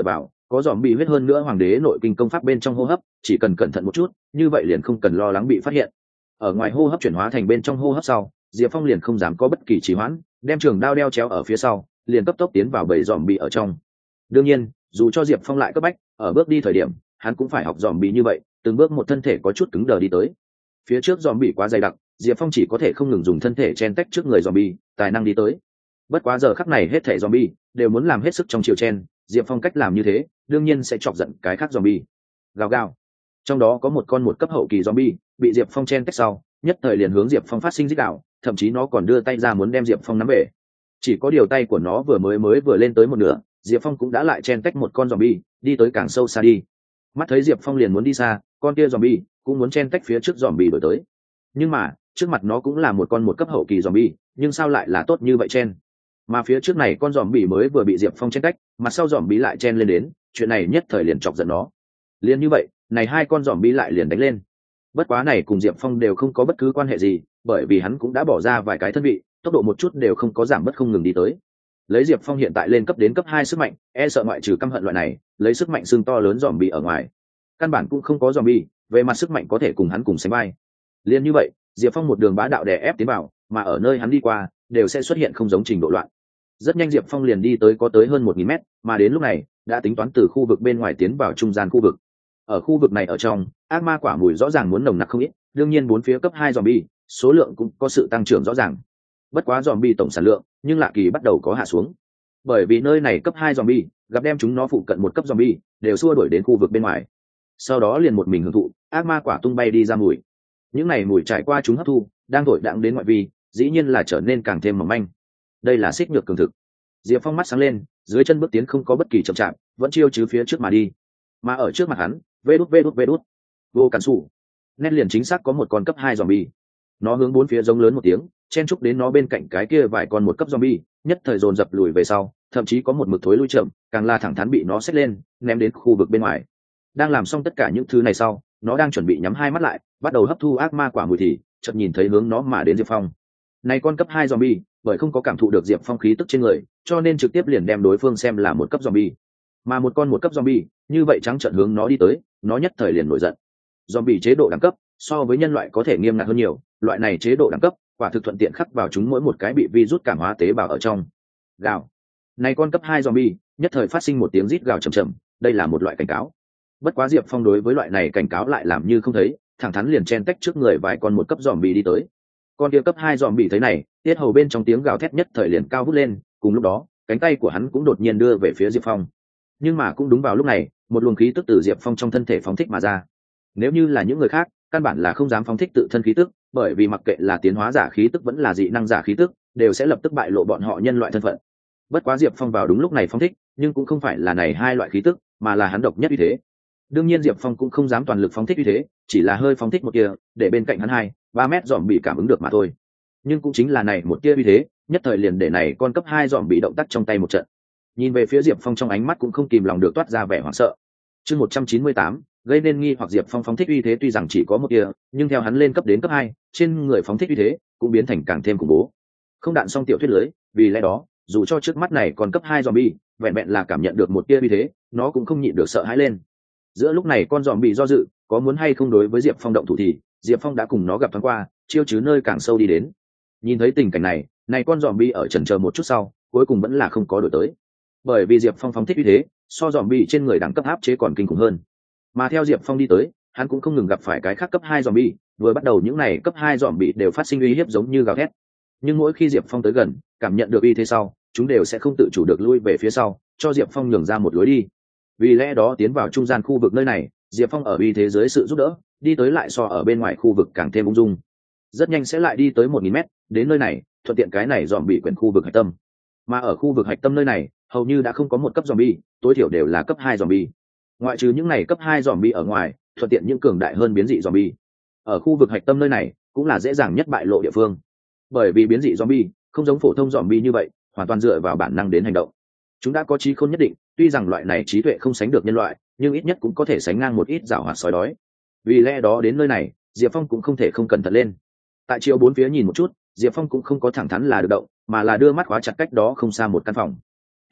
có dòm bị huyết hơn nữa hoàng đế nội kinh công pháp bên trong hô hấp, chỉ cần cẩn thận một chút như vậy liền không cần lo lắng bị phát hiện. Ở ngoài hô hấp chuyển hóa thành bên trong hô hấp sau, Diệp Phong liền không dám có bất kỳ trì hoãn, đem trường đao đeo chéo ở phía sau, liền cấp tốc tiến vào bầy dòm bị ở trong. Đương nhiên, dù cho Diệp Phong lại cấp bách, ở bước đi thời điểm, hắn cũng phải học dòm bị như vậy, từng bước một thân thể có chút cứng đờ đi tới. Phía trước dòm bị quá dày đặc, Diệp Phong chỉ có thể không ngừng dùng thân thể chen tách trước người dòm bị, tài năng đi tới. Bất quá giờ khắc này hết thể dòm bị đều muốn làm hết sức trong chiều chen, Diệp Phong cách làm như thế, đương nhiên sẽ chọc giận cái khác dòm bị. Gào gào. Trong đó có một con một cấp hậu kỳ dòm bị, bị Diệp Phong chen tách sau, nhất thời liền hướng Diệp Phong phát sinh rít gào, thậm chí nó còn đưa tay ra muốn đem Diệp Phong nắm về. Chỉ có điều tay của nó vừa mới mới vừa lên tới một nửa, Diệp Phong cũng đã lại chen tách một con zombie, đi tới càng sâu xa đi. Mắt thấy Diệp Phong liền muốn đi xa, con kia zombie cũng muốn chen tách phía trước zombie đổi tới. Nhưng mà, trước mặt nó cũng là một con một cấp hậu kỳ zombie, nhưng sao lại là tốt như vậy chen? Mà phía trước này con zombie mới vừa bị Diệp Phong chen tách, mặt sau zombie lại chen lên đến, chuyện này nhất thời liền chọc giận nó. Liền như vậy, này hai con zombie lại liền đánh lên. Bất quá này cùng Diệp Phong đều không có bất cứ quan hệ gì, bởi vì hắn cũng đã bỏ ra vài cái thân vị, tốc độ một chút đều không có giảm bất không ngừng đi tới. Lấy Diệp Phong hiện tại lên cấp đến cấp hai sức mạnh, e sợ ngoại trừ căm hận loại này, lấy sức mạnh xương to lớn zombie ở ngoài, căn bản cũng không có zombie, về mặt sức mạnh có thể cùng hắn cùng sánh vai. Liên như vậy, Diệp Phong một đường bá đạo đè ép tiến vào, mà ở nơi hắn đi qua, đều sẽ xuất hiện không giống trình độ loạn. Rất nhanh Diệp Phong liền đi tới có tới hơn một nghìn mét, mà đến lúc này, đã tính toán từ khu vực bên ngoài tiến vào trung gian khu vực. Ở khu vực này ở trong, ác ma quả mùi rõ ràng muốn nồng nặc không ít, đương nhiên bốn phía cấp hai zombie, số lượng cũng có sự tăng trưởng rõ ràng. Bất quá zombie tổng sản lượng, nhưng lạ kỳ bắt đầu có hạ xuống. Bởi vì nơi này cấp hai zombie, gặp đem chúng nó phụ cận một cấp zombie, đều xua đuổi đến khu vực bên ngoài. Sau đó liền một mình hưởng thụ, ác ma quả tung bay đi ra mùi. Những này mùi trải qua chúng hấp thu, đang thổi đặng đến ngoại vi, dĩ nhiên là trở nên càng thêm mỏng manh. Đây là xích nhược cường thực. Diệp Phong mắt sáng lên, dưới chân bước tiến không có bất kỳ chậm chạp, vẫn chiêu chứ phía trước mà đi. Mà ở trước mặt hắn, vê đút vê đút vê đút, vô cản sủ. Nét liền chính xác có một con cấp hai zombie. Nó hướng bốn phía giống lớn một tiếng, chen chúc đến nó bên cạnh cái kia vài con một cấp zombie, nhất thời dồn dập lùi về sau, thậm chí có một mực thối lui chậm, càng là thẳng thắn bị nó xách lên, ném đến khu vực bên ngoài. Đang làm xong tất cả những thứ này sau, nó đang chuẩn bị nhắm hai mắt lại, bắt đầu hấp thu ác ma quả mùi thì, chợt nhìn thấy hướng nó mà đến Diệp Phong. Này con cấp hai zombie, bởi không có cảm thụ được Diệp Phong khí tức trên người, cho nên trực tiếp liền đem đối phương xem là một cấp zombie. Mà một con một cấp zombie, như vậy trắng trợn hướng nó đi tới, nó nhất thời liền nổi giận. Zombie chế độ đẳng cấp, so với nhân loại có thể nghiêm ngặt hơn nhiều, loại này chế độ đẳng cấp, quả thực thuận tiện khắc vào chúng mỗi một cái bị virus cảm hóa tế bào ở trong. Gào. Này con cấp hai zombie, nhất thời phát sinh một tiếng rít gào trầm trầm, đây là một loại cảnh cáo. Bất quá Diệp Phong đối với loại này cảnh cáo lại làm như không thấy, thẳng thắn liền chen tách trước người vài con một cấp zombie đi tới. Con kia cấp hai zombie thấy này, tiết hầu bên trong tiếng gào thét nhất thời liền cao vút lên, cùng lúc đó, cánh tay của hắn cũng đột nhiên đưa về phía Diệp Phong. Nhưng mà cũng đúng vào lúc này, một luồng khí tức từ Diệp Phong trong thân thể phóng thích mà ra. Nếu như là những người khác, căn bản là không dám phóng thích tự thân khí tức, bởi vì mặc kệ là tiến hóa giả khí tức vẫn là dị năng giả khí tức, đều sẽ lập tức bại lộ bọn họ nhân loại thân phận. Bất quá Diệp Phong vào đúng lúc này phóng thích, nhưng cũng không phải là này hai loại khí tức, mà là hắn độc nhất uy thế. Đương nhiên Diệp Phong cũng không dám toàn lực phóng thích uy thế, chỉ là hơi phóng thích một kia, để bên cạnh hắn hai, ba mét dòm bị cảm ứng được mà thôi. Nhưng cũng chính là này một tia uy thế, nhất thời liền để này con cấp hai dòm bị động tác trong tay một trận. Nhìn về phía Diệp Phong trong ánh mắt cũng không kìm lòng được toát ra vẻ hoảng sợ. Chương một trăm chín mươi tám, gây nên nghi hoặc Diệp Phong phóng thích uy thế tuy rằng chỉ có một tia, nhưng theo hắn lên cấp đến cấp hai, trên người phóng thích uy thế cũng biến thành càng thêm khủng bố. Không đạn xong tiểu thuyết lưới, vì lẽ đó, dù cho trước mắt này còn cấp hai zombie, vẹn vẹn là cảm nhận được một tia uy thế, nó cũng không nhịn được sợ hãi lên. Giữa lúc này con zombie do dự, có muốn hay không đối với Diệp Phong động thủ thì, Diệp Phong đã cùng nó gặp thoáng qua, chiêu chứ nơi càng sâu đi đến. Nhìn thấy tình cảnh này, này con zombie ở chần chờ một chút sau, cuối cùng vẫn là không có đổi tới. Bởi vì Diệp Phong phóng thích uy thế, so zombie trên người đẳng cấp áp chế còn kinh khủng hơn. Mà theo Diệp Phong đi tới, hắn cũng không ngừng gặp phải cái khác cấp hai zombie, vừa bắt đầu những này cấp hai zombie đều phát sinh uy hiếp giống như gào thét. Nhưng mỗi khi Diệp Phong tới gần, cảm nhận được uy thế sau, chúng đều sẽ không tự chủ được lui về phía sau, cho Diệp Phong nhường ra một lối đi. Vì lẽ đó tiến vào trung gian khu vực nơi này, Diệp Phong ở uy thế dưới sự giúp đỡ, đi tới lại so ở bên ngoài khu vực càng thêm ung dung. Rất nhanh sẽ lại đi tới một nghìn mét, đến nơi này, thuận tiện cái này dòm bị quyển khu vực hạch tâm. Mà ở khu vực hạch tâm nơi này, hầu như đã không có một cấp zombie, tối thiểu đều là cấp hai zombie. Ngoại trừ những này cấp hai zombie ở ngoài, thuận tiện những cường đại hơn biến dị zombie. Ở khu vực hạch tâm nơi này, cũng là dễ dàng nhất bại lộ địa phương. Bởi vì biến dị zombie không giống phổ thông zombie như vậy, hoàn toàn dựa vào bản năng đến hành động. Chúng đã có trí khôn nhất định, tuy rằng loại này trí tuệ không sánh được nhân loại, nhưng ít nhất cũng có thể sánh ngang một ít giảo hoạt sói đói. Vì lẽ đó đến nơi này, Diệp Phong cũng không thể không cẩn thận lên. Tại chiều bốn phía nhìn một chút, Diệp Phong cũng không có thẳng thắn là được động, mà là đưa mắt khóa chặt cách đó không xa một căn phòng.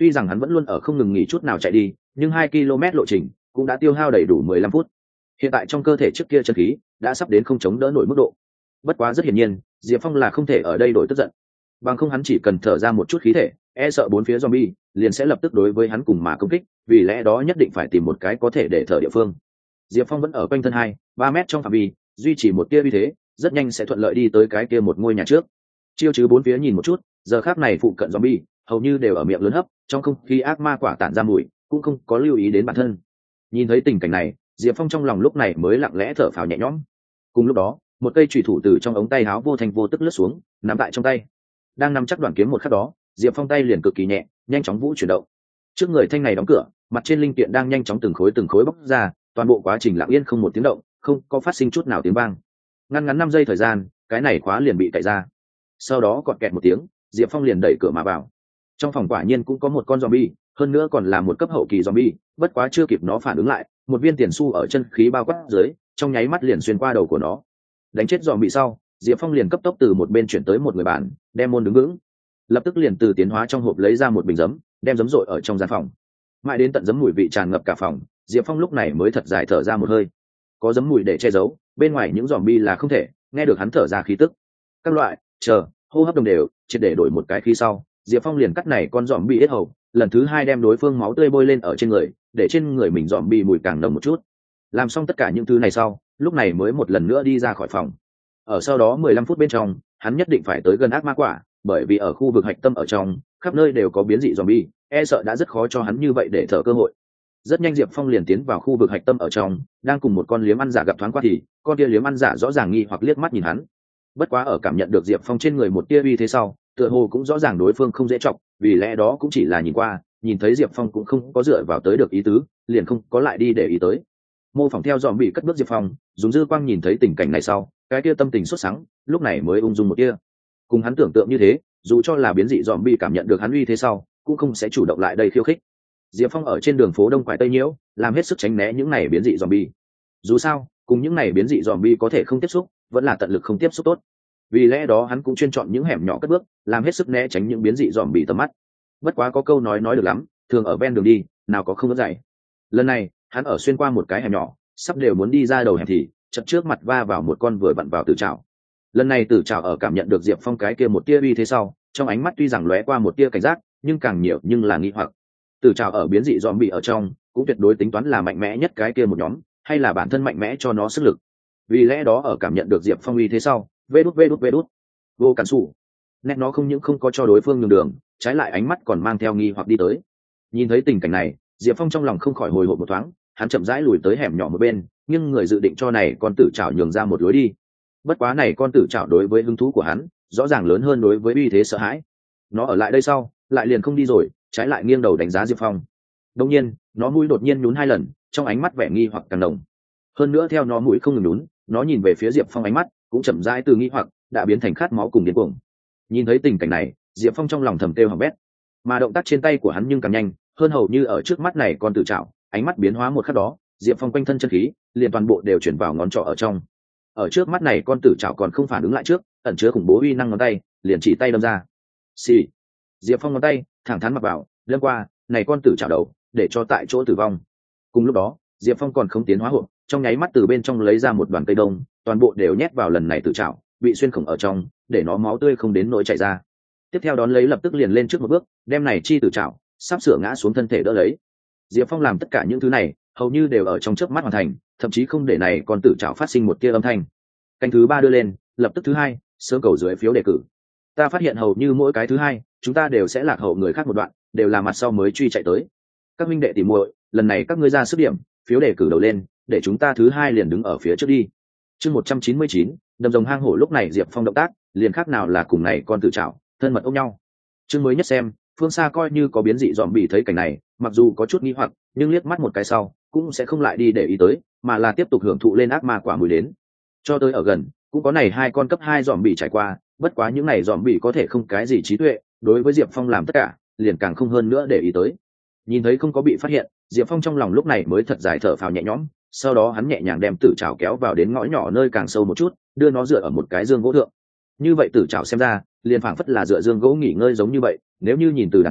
Tuy rằng hắn vẫn luôn ở không ngừng nghỉ chút nào chạy đi, nhưng hai ki lô mét lộ trình cũng đã tiêu hao đầy đủ mười lăm phút. Hiện tại trong cơ thể trước kia chân khí đã sắp đến không chống đỡ nổi mức độ. Bất quá rất hiển nhiên, Diệp Phong là không thể ở đây đổi tức giận. Bằng không hắn chỉ cần thở ra một chút khí thể, e sợ bốn phía zombie liền sẽ lập tức đối với hắn cùng mà công kích, vì lẽ đó nhất định phải tìm một cái có thể để thở địa phương. Diệp Phong vẫn ở quanh thân hai, ba mét trong phạm vi, duy trì một tia uy thế, rất nhanh sẽ thuận lợi đi tới cái kia một ngôi nhà trước. Chiêu chứ bốn phía nhìn một chút, giờ khắc này phụ cận zombie hầu như đều ở miệng lớn hấp, trong không khí ác ma quả tản ra mùi, cũng không có lưu ý đến bản thân. Nhìn thấy tình cảnh này, Diệp Phong trong lòng lúc này mới lặng lẽ thở phào nhẹ nhõm. Cùng lúc đó, một cây chùy thủ từ trong ống tay áo vô thành vô tức lướt xuống, nắm tại trong tay. Đang nắm chắc đoạn kiếm một khắc đó, Diệp Phong tay liền cực kỳ nhẹ, nhanh chóng vũ chuyển động. Trước người thanh này đóng cửa, mặt trên linh kiện đang nhanh chóng từng khối từng khối bóc ra, toàn bộ quá trình lặng yên không một tiếng động, không có phát sinh chút nào tiếng vang. Ngắn ngắn năm giây thời gian, cái này khóa liền bị cạy ra. Sau đó cọt kẹt một tiếng, Diệp Phong liền đẩy cửa mà vào. Trong phòng quả nhiên cũng có một con zombie, hơn nữa còn là một cấp hậu kỳ zombie, bất quá chưa kịp nó phản ứng lại, một viên tiền xu ở chân khí bao quát dưới, trong nháy mắt liền xuyên qua đầu của nó. Đánh chết zombie sau, Diệp Phong liền cấp tốc từ một bên chuyển tới một người bạn, đem môn đứng vững. Lập tức liền từ tiến hóa trong hộp lấy ra một bình giấm, đem giấm rội ở trong gian phòng. Mãi đến tận giấm mùi vị tràn ngập cả phòng, Diệp Phong lúc này mới thật dài thở ra một hơi. Có giấm mùi để che giấu, bên ngoài những zombie là không thể nghe được hắn thở ra khí tức. Các loại, chờ, hô hấp đồng đều, triệt để đổi một cái khí sau, Diệp Phong liền cắt này con zombie ít hầu, lần thứ hai đem đối phương máu tươi bôi lên ở trên người, để trên người mình zombie mùi càng nồng một chút. Làm xong tất cả những thứ này sau, lúc này mới một lần nữa đi ra khỏi phòng. Ở sau đó mười lăm phút bên trong, hắn nhất định phải tới gần ác ma quả, bởi vì ở khu vực hạch tâm ở trong, khắp nơi đều có biến dị zombie, e sợ đã rất khó cho hắn như vậy để thở cơ hội. Rất nhanh Diệp Phong liền tiến vào khu vực hạch tâm ở trong, đang cùng một con liếm ăn giả gặp thoáng qua thì, con kia liếm ăn giả rõ ràng nghi hoặc liếc mắt nhìn hắn. Bất quá ở cảm nhận được Diệp Phong trên người một tia uy thế sau, tựa hồ cũng rõ ràng đối phương không dễ trọng, vì lẽ đó cũng chỉ là nhìn qua, nhìn thấy Diệp Phong cũng không có dựa vào tới được ý tứ, liền không có lại đi để ý tới. Mô phỏng theo dòm bị cất bước Diệp Phong, dùng dư quang nhìn thấy tình cảnh này sau, cái kia tâm tình sốt sắng, lúc này mới ung dung một tia. Cùng hắn tưởng tượng như thế, dù cho là biến dị dòm bị cảm nhận được hắn uy thế sau, cũng không sẽ chủ động lại đây khiêu khích. Diệp Phong ở trên đường phố đông quải tây nhiễu, làm hết sức tránh né những này biến dị dòm bi. Dù sao, cùng những này biến dị dòm bi có thể không tiếp xúc, vẫn là tận lực không tiếp xúc tốt. Vì lẽ đó hắn cũng chuyên chọn những hẻm nhỏ cất bước, làm hết sức né tránh những biến dị dòm bị tầm mắt. Bất quá có câu nói nói được lắm, thường ở ven đường đi, nào có không có dạy. Lần này, hắn ở xuyên qua một cái hẻm nhỏ, sắp đều muốn đi ra đầu hẻm thì chợt trước mặt va vào một con vừa vặn vào tử trảo. Lần này tử trảo ở cảm nhận được Diệp Phong cái kia một tia uy thế sau, trong ánh mắt tuy rằng lóe qua một tia cảnh giác, nhưng càng nhiều nhưng là nghi hoặc. Tử trảo ở biến dị dòm bị ở trong, cũng tuyệt đối tính toán là mạnh mẽ nhất cái kia một nhóm, hay là bản thân mạnh mẽ cho nó sức lực. Vì lẽ đó ở cảm nhận được Diệp Phong uy thế sau, vê đút vê đút vê đút, vô cản sủ, nét nó không những không có cho đối phương nhường đường, trái lại ánh mắt còn mang theo nghi hoặc đi tới. Nhìn thấy tình cảnh này, Diệp Phong trong lòng không khỏi hồi hộp một thoáng, hắn chậm rãi lùi tới hẻm nhỏ một bên, nhưng người dự định cho này con tử trảo nhường ra một lối đi. Bất quá này con tử trảo đối với hứng thú của hắn, rõ ràng lớn hơn đối với uy thế sợ hãi. Nó ở lại đây sau, lại liền không đi rồi, trái lại nghiêng đầu đánh giá Diệp Phong. Đột nhiên, nó mũi đột nhiên nhún hai lần, trong ánh mắt vẻ nghi hoặc càng nồng. Hơn nữa theo nó mũi không ngừng nhún, nó nhìn về phía Diệp Phong ánh mắt cũng chậm rãi từ nghi hoặc đã biến thành khát máu cùng điên cuồng. Nhìn thấy tình cảnh này, Diệp Phong trong lòng thầm kêu hỏng bét, mà động tác trên tay của hắn nhưng càng nhanh, hơn hầu như ở trước mắt này con tử trảo, ánh mắt biến hóa một khắc đó, Diệp Phong quanh thân chân khí liền toàn bộ đều chuyển vào ngón trỏ ở trong. Ở trước mắt này con tử trảo còn không phản ứng lại trước, ẩn chứa khủng bố uy năng ngón tay, liền chỉ tay đâm ra. Xì. Diệp Phong ngón tay thẳng thắn mặc vào, lướt qua, này con tử trảo đầu, để cho tại chỗ tử vong. Cùng lúc đó, Diệp Phong còn không tiến hóa hộp, trong nháy mắt từ bên trong lấy ra một đoàn cây đông, toàn bộ đều nhét vào lần này tử trảo, bị xuyên khổng ở trong, để nó máu tươi không đến nỗi chảy ra. Tiếp theo đón lấy lập tức liền lên trước một bước, đem này chi tử trảo sắp sửa ngã xuống thân thể đỡ lấy. Diệp Phong làm tất cả những thứ này, hầu như đều ở trong chớp mắt hoàn thành, thậm chí không để này con tử trảo phát sinh một tia âm thanh. Canh thứ ba đưa lên, lập tức thứ hai, sớm cầu dưới phiếu đề cử. Ta phát hiện hầu như mỗi cái thứ hai, chúng ta đều sẽ lạc hậu người khác một đoạn, đều là mặt sau mới truy chạy tới. Các minh đệ tỉ muội, lần này các ngươi ra sức điểm, phiếu đề cử đầu lên, để chúng ta thứ hai liền đứng ở phía trước đi. Chương một trăm chín mươi chín, đầm rồng hang hổ. Lúc này Diệp Phong động tác, liền khác nào là cùng này con tử trảo, thân mật ôm nhau. Chương mới nhất xem, phương xa coi như có biến dị dòm bị thấy cảnh này, mặc dù có chút nghi hoặc, nhưng liếc mắt một cái sau, cũng sẽ không lại đi để ý tới, mà là tiếp tục hưởng thụ lên ác ma quả mùi đến. Cho tới ở gần, cũng có này hai con cấp hai dòm bị trải qua, bất quá những này dòm bị có thể không cái gì trí tuệ, đối với Diệp Phong làm tất cả, liền càng không hơn nữa để ý tới. Nhìn thấy không có bị phát hiện, Diệp Phong trong lòng lúc này mới thật dài thở phào nhẹ nhõm, sau đó hắn nhẹ nhàng đem tử trảo kéo vào đến ngõ nhỏ nơi càng sâu một chút, đưa nó dựa ở một cái dương gỗ thượng. Như vậy tử trảo xem ra, liền phảng phất là dựa dương gỗ nghỉ ngơi giống như vậy, nếu như nhìn từ đằng xa,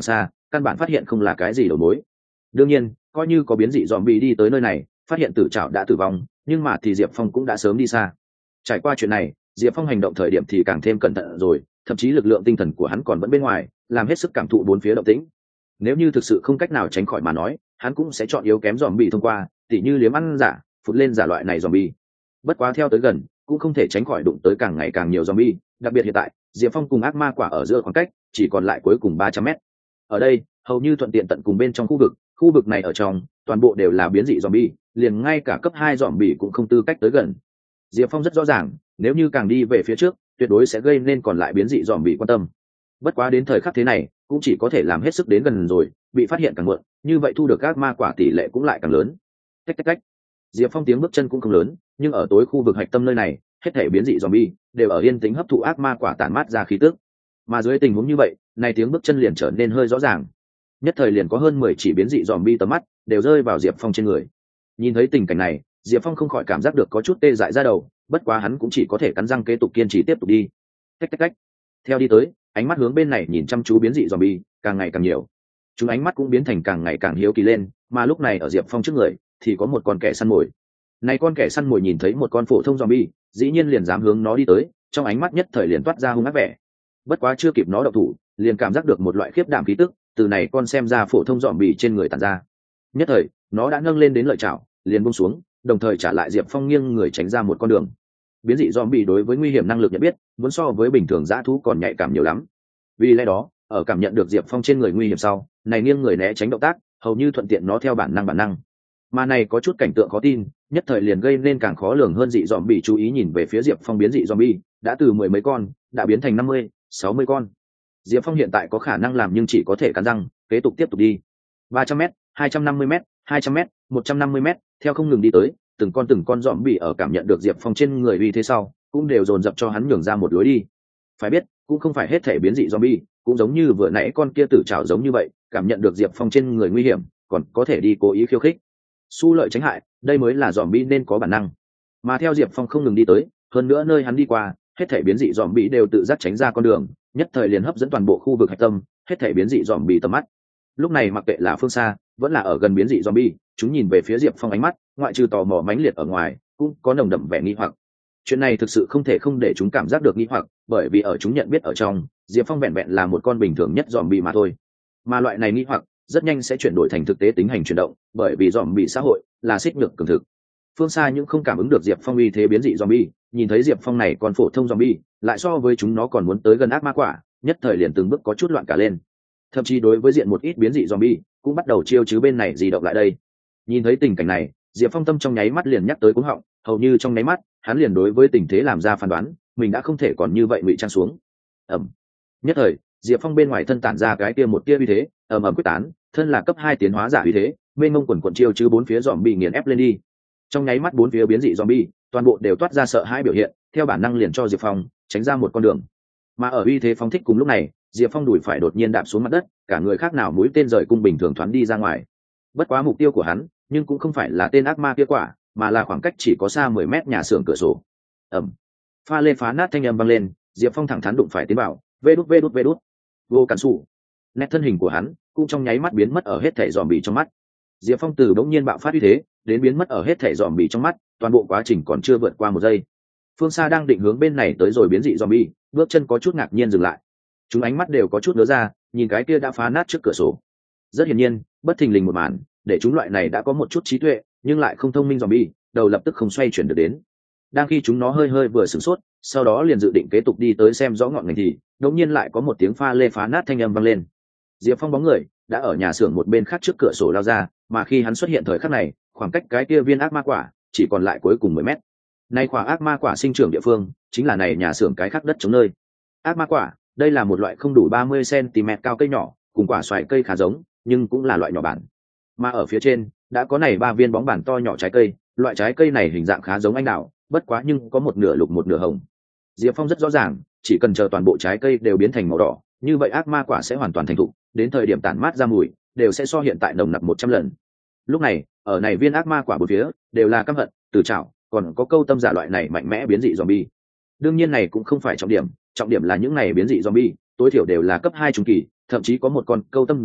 căn bản phát hiện không là cái gì đầu mối. Đương nhiên coi như có biến dị zombie đi tới nơi này phát hiện tử trảo đã tử vong, nhưng mà thì Diệp Phong cũng đã sớm đi xa. Trải qua chuyện này, Diệp Phong hành động thời điểm thì càng thêm cẩn thận rồi, thậm chí lực lượng tinh thần của hắn còn vẫn bên ngoài, làm hết sức cảm thụ bốn phía động tĩnh. Nếu như thực sự không cách nào tránh khỏi mà nói, hắn cũng sẽ chọn yếu kém zombie thông qua, tỉ như liếm ăn giả, phụt lên giả loại này zombie. Bất quá theo tới gần, cũng không thể tránh khỏi đụng tới càng ngày càng nhiều zombie, đặc biệt hiện tại, Diệp Phong cùng ác ma quả ở giữa khoảng cách chỉ còn lại cuối cùng ba trăm mét. Ở đây, hầu như thuận tiện tận cùng bên trong khu vực, khu vực này ở trong, toàn bộ đều là biến dị zombie, liền ngay cả cấp hai zombie cũng không tư cách tới gần. Diệp Phong rất rõ ràng, nếu như càng đi về phía trước, tuyệt đối sẽ gây nên còn lại biến dị zombie quan tâm. Bất quá đến thời khắc thế này, cũng chỉ có thể làm hết sức đến gần rồi, bị phát hiện càng muộn, như vậy thu được các ma quả tỷ lệ cũng lại càng lớn. Cách cách cách. Diệp Phong tiếng bước chân cũng không lớn, nhưng ở tối khu vực hạch tâm nơi này, hết thể biến dị zombie đều ở yên tĩnh hấp thụ ác ma quả tản mát ra khí tức. Mà dưới tình huống như vậy, này tiếng bước chân liền trở nên hơi rõ ràng. Nhất thời liền có hơn mười chỉ biến dị zombie tầm mắt đều rơi vào Diệp Phong trên người. Nhìn thấy tình cảnh này, Diệp Phong không khỏi cảm giác được có chút tê dại ra đầu, bất quá hắn cũng chỉ có thể cắn răng kế tục kiên trì tiếp tục đi. Cách cách cách. Theo đi tới, ánh mắt hướng bên này nhìn chăm chú biến dị zombie càng ngày càng nhiều. Chúng ánh mắt cũng biến thành càng ngày càng hiếu kỳ lên, mà lúc này ở Diệp Phong trước người thì có một con kẻ săn mồi. Này con kẻ săn mồi nhìn thấy một con phổ thông zombie, dĩ nhiên liền dám hướng nó đi tới, trong ánh mắt nhất thời liền toát ra hung ác vẻ. Bất quá chưa kịp nó động thủ, liền cảm giác được một loại khiếp đảm khí tức từ này con xem ra phổ thông zombie trên người tản ra. Nhất thời, nó đã nâng lên đến lợi chảo, liền buông xuống, đồng thời trả lại Diệp Phong nghiêng người tránh ra một con đường. Biến dị zombie đối với nguy hiểm năng lực nhận biết, muốn so với bình thường dã thú còn nhạy cảm nhiều lắm. Vì lẽ đó, ở cảm nhận được Diệp Phong trên người nguy hiểm sau, này nghiêng người né tránh động tác, hầu như thuận tiện nó theo bản năng bản năng. Mà này có chút cảnh tượng khó tin, nhất thời liền gây nên càng khó lường hơn dị zombie chú ý nhìn về phía Diệp Phong biến dị zombie, đã từ mười mấy con, đã biến thành năm mươi, sáu mươi con. Diệp Phong hiện tại có khả năng làm nhưng chỉ có thể cắn răng, kế tục tiếp tục đi. ba trăm mét, hai trăm năm mươi mét, hai trăm mét, một trăm năm mươi mét, theo không ngừng đi tới, từng con từng con zombie ở cảm nhận được Diệp Phong trên người uy thế sau, cũng đều dồn dập cho hắn nhường ra một lối đi. Phải biết, cũng không phải hết thể biến dị zombie, cũng giống như vừa nãy con kia tử trảo giống như vậy, cảm nhận được Diệp Phong trên người nguy hiểm, còn có thể đi cố ý khiêu khích. Xu lợi tránh hại, đây mới là zombie nên có bản năng. Mà theo Diệp Phong không ngừng đi tới, hơn nữa nơi hắn đi qua, hết thể biến dị zombie đều tự giác tránh ra con đường, nhất thời liền hấp dẫn toàn bộ khu vực hạch tâm, hết thể biến dị zombie tầm mắt. Lúc này mặc kệ là phương xa, vẫn là ở gần biến dị zombie, chúng nhìn về phía Diệp Phong ánh mắt, ngoại trừ tò mò mãnh liệt ở ngoài, cũng có nồng đậm vẻ nghi hoặc. Chuyện này thực sự không thể không để chúng cảm giác được nghi hoặc, bởi vì ở chúng nhận biết ở trong, Diệp Phong vẹn vẹn là một con bình thường nhất zombie mà thôi. Mà loại này nghi hoặc rất nhanh sẽ chuyển đổi thành thực tế tính hành chuyển động, bởi vì zombie xã hội là xích nhược cường thực. Phương xa những không cảm ứng được Diệp Phong uy thế biến dị zombie, nhìn thấy Diệp Phong này còn phổ thông zombie, lại so với chúng nó còn muốn tới gần ác ma quả, nhất thời liền từng bước có chút loạn cả lên. Thậm chí đối với diện một ít biến dị zombie, cũng bắt đầu chiêu chứ bên này di động lại đây. Nhìn thấy tình cảnh này, Diệp Phong tâm trong nháy mắt liền nhắc tới cuống họng, hầu như trong nháy mắt, hắn liền đối với tình thế làm ra phán đoán, mình đã không thể còn như vậy ngụy trang xuống. Ầm. Nhất thời, Diệp Phong bên ngoài thân tản ra cái kia một tia uy thế, ầm ầm quyết tán, thân là cấp hai tiến hóa giả uy thế, mênh mông quần quần chiêu chứ bốn phía zombie nghiền ép lên đi. Trong nháy mắt bốn phía biến dị zombie, toàn bộ đều toát ra sợ hãi biểu hiện, theo bản năng liền cho Diệp Phong tránh ra một con đường. Mà ở uy thế phóng thích cùng lúc này, Diệp Phong đùi phải đột nhiên đạp xuống mặt đất, cả người khác nào mũi tên rời cung bình thường thoáng đi ra ngoài. Bất quá mục tiêu của hắn, nhưng cũng không phải là tên ác ma kia quả, mà là khoảng cách chỉ có xa mười mét nhà xưởng cửa sổ. Ầm. Pha lê phá nát thanh âm vang lên, Diệp Phong thẳng thắn đụng phải tiến vào, vê đút vê đút vê đút. Vô cản sủ. Nét thân hình của hắn cũng trong nháy mắt biến mất ở hết thảy zombie trong mắt. Diệp Phong từ đống nhiên bạo phát uy thế, đến biến mất ở hết thảy zombie trong mắt, toàn bộ quá trình còn chưa vượt qua một giây. Phương xa đang định hướng bên này tới rồi biến dị zombie, bước chân có chút ngạc nhiên dừng lại. Chúng ánh mắt đều có chút ngớ ra, nhìn cái kia đã phá nát trước cửa sổ. Rất hiển nhiên, bất thình lình một màn, để chúng loại này đã có một chút trí tuệ, nhưng lại không thông minh zombie, đầu lập tức không xoay chuyển được đến. Đang khi chúng nó hơi hơi vừa sửng sốt, sau đó liền dự định kế tục đi tới xem rõ ngọn ngành thì, đột nhiên lại có một tiếng pha lê phá nát thanh âm vang lên. Diệp Phong bóng người đã ở nhà xưởng một bên khác trước cửa sổ lao ra, mà khi hắn xuất hiện thời khắc này, khoảng cách cái kia viên ác ma quả chỉ còn lại cuối cùng mười mét. Nay quả ác ma quả sinh trưởng địa phương, chính là này nhà xưởng cái khác đất chống nơi. Ác ma quả, đây là một loại không đủ ba mươi xăng-ti-mét cao cây nhỏ, cùng quả xoài cây khá giống, nhưng cũng là loại nhỏ bản. Mà ở phía trên, đã có này ba viên bóng bản to nhỏ trái cây, loại trái cây này hình dạng khá giống anh đào, bất quá nhưng có một nửa lục một nửa hồng. Diệp Phong rất rõ ràng, chỉ cần chờ toàn bộ trái cây đều biến thành màu đỏ, như vậy ác ma quả sẽ hoàn toàn thành thục, đến thời điểm tản mát ra mùi, đều sẽ so hiện tại nồng nặc một trăm lần. Lúc này, ở này viên ác ma quả bốn phía, đều là căm hận, từ trảo, còn có câu tâm giả loại này mạnh mẽ biến dị zombie. Đương nhiên này cũng không phải trọng điểm, trọng điểm là những này biến dị zombie, tối thiểu đều là cấp hai trung kỳ, thậm chí có một con câu tâm giả,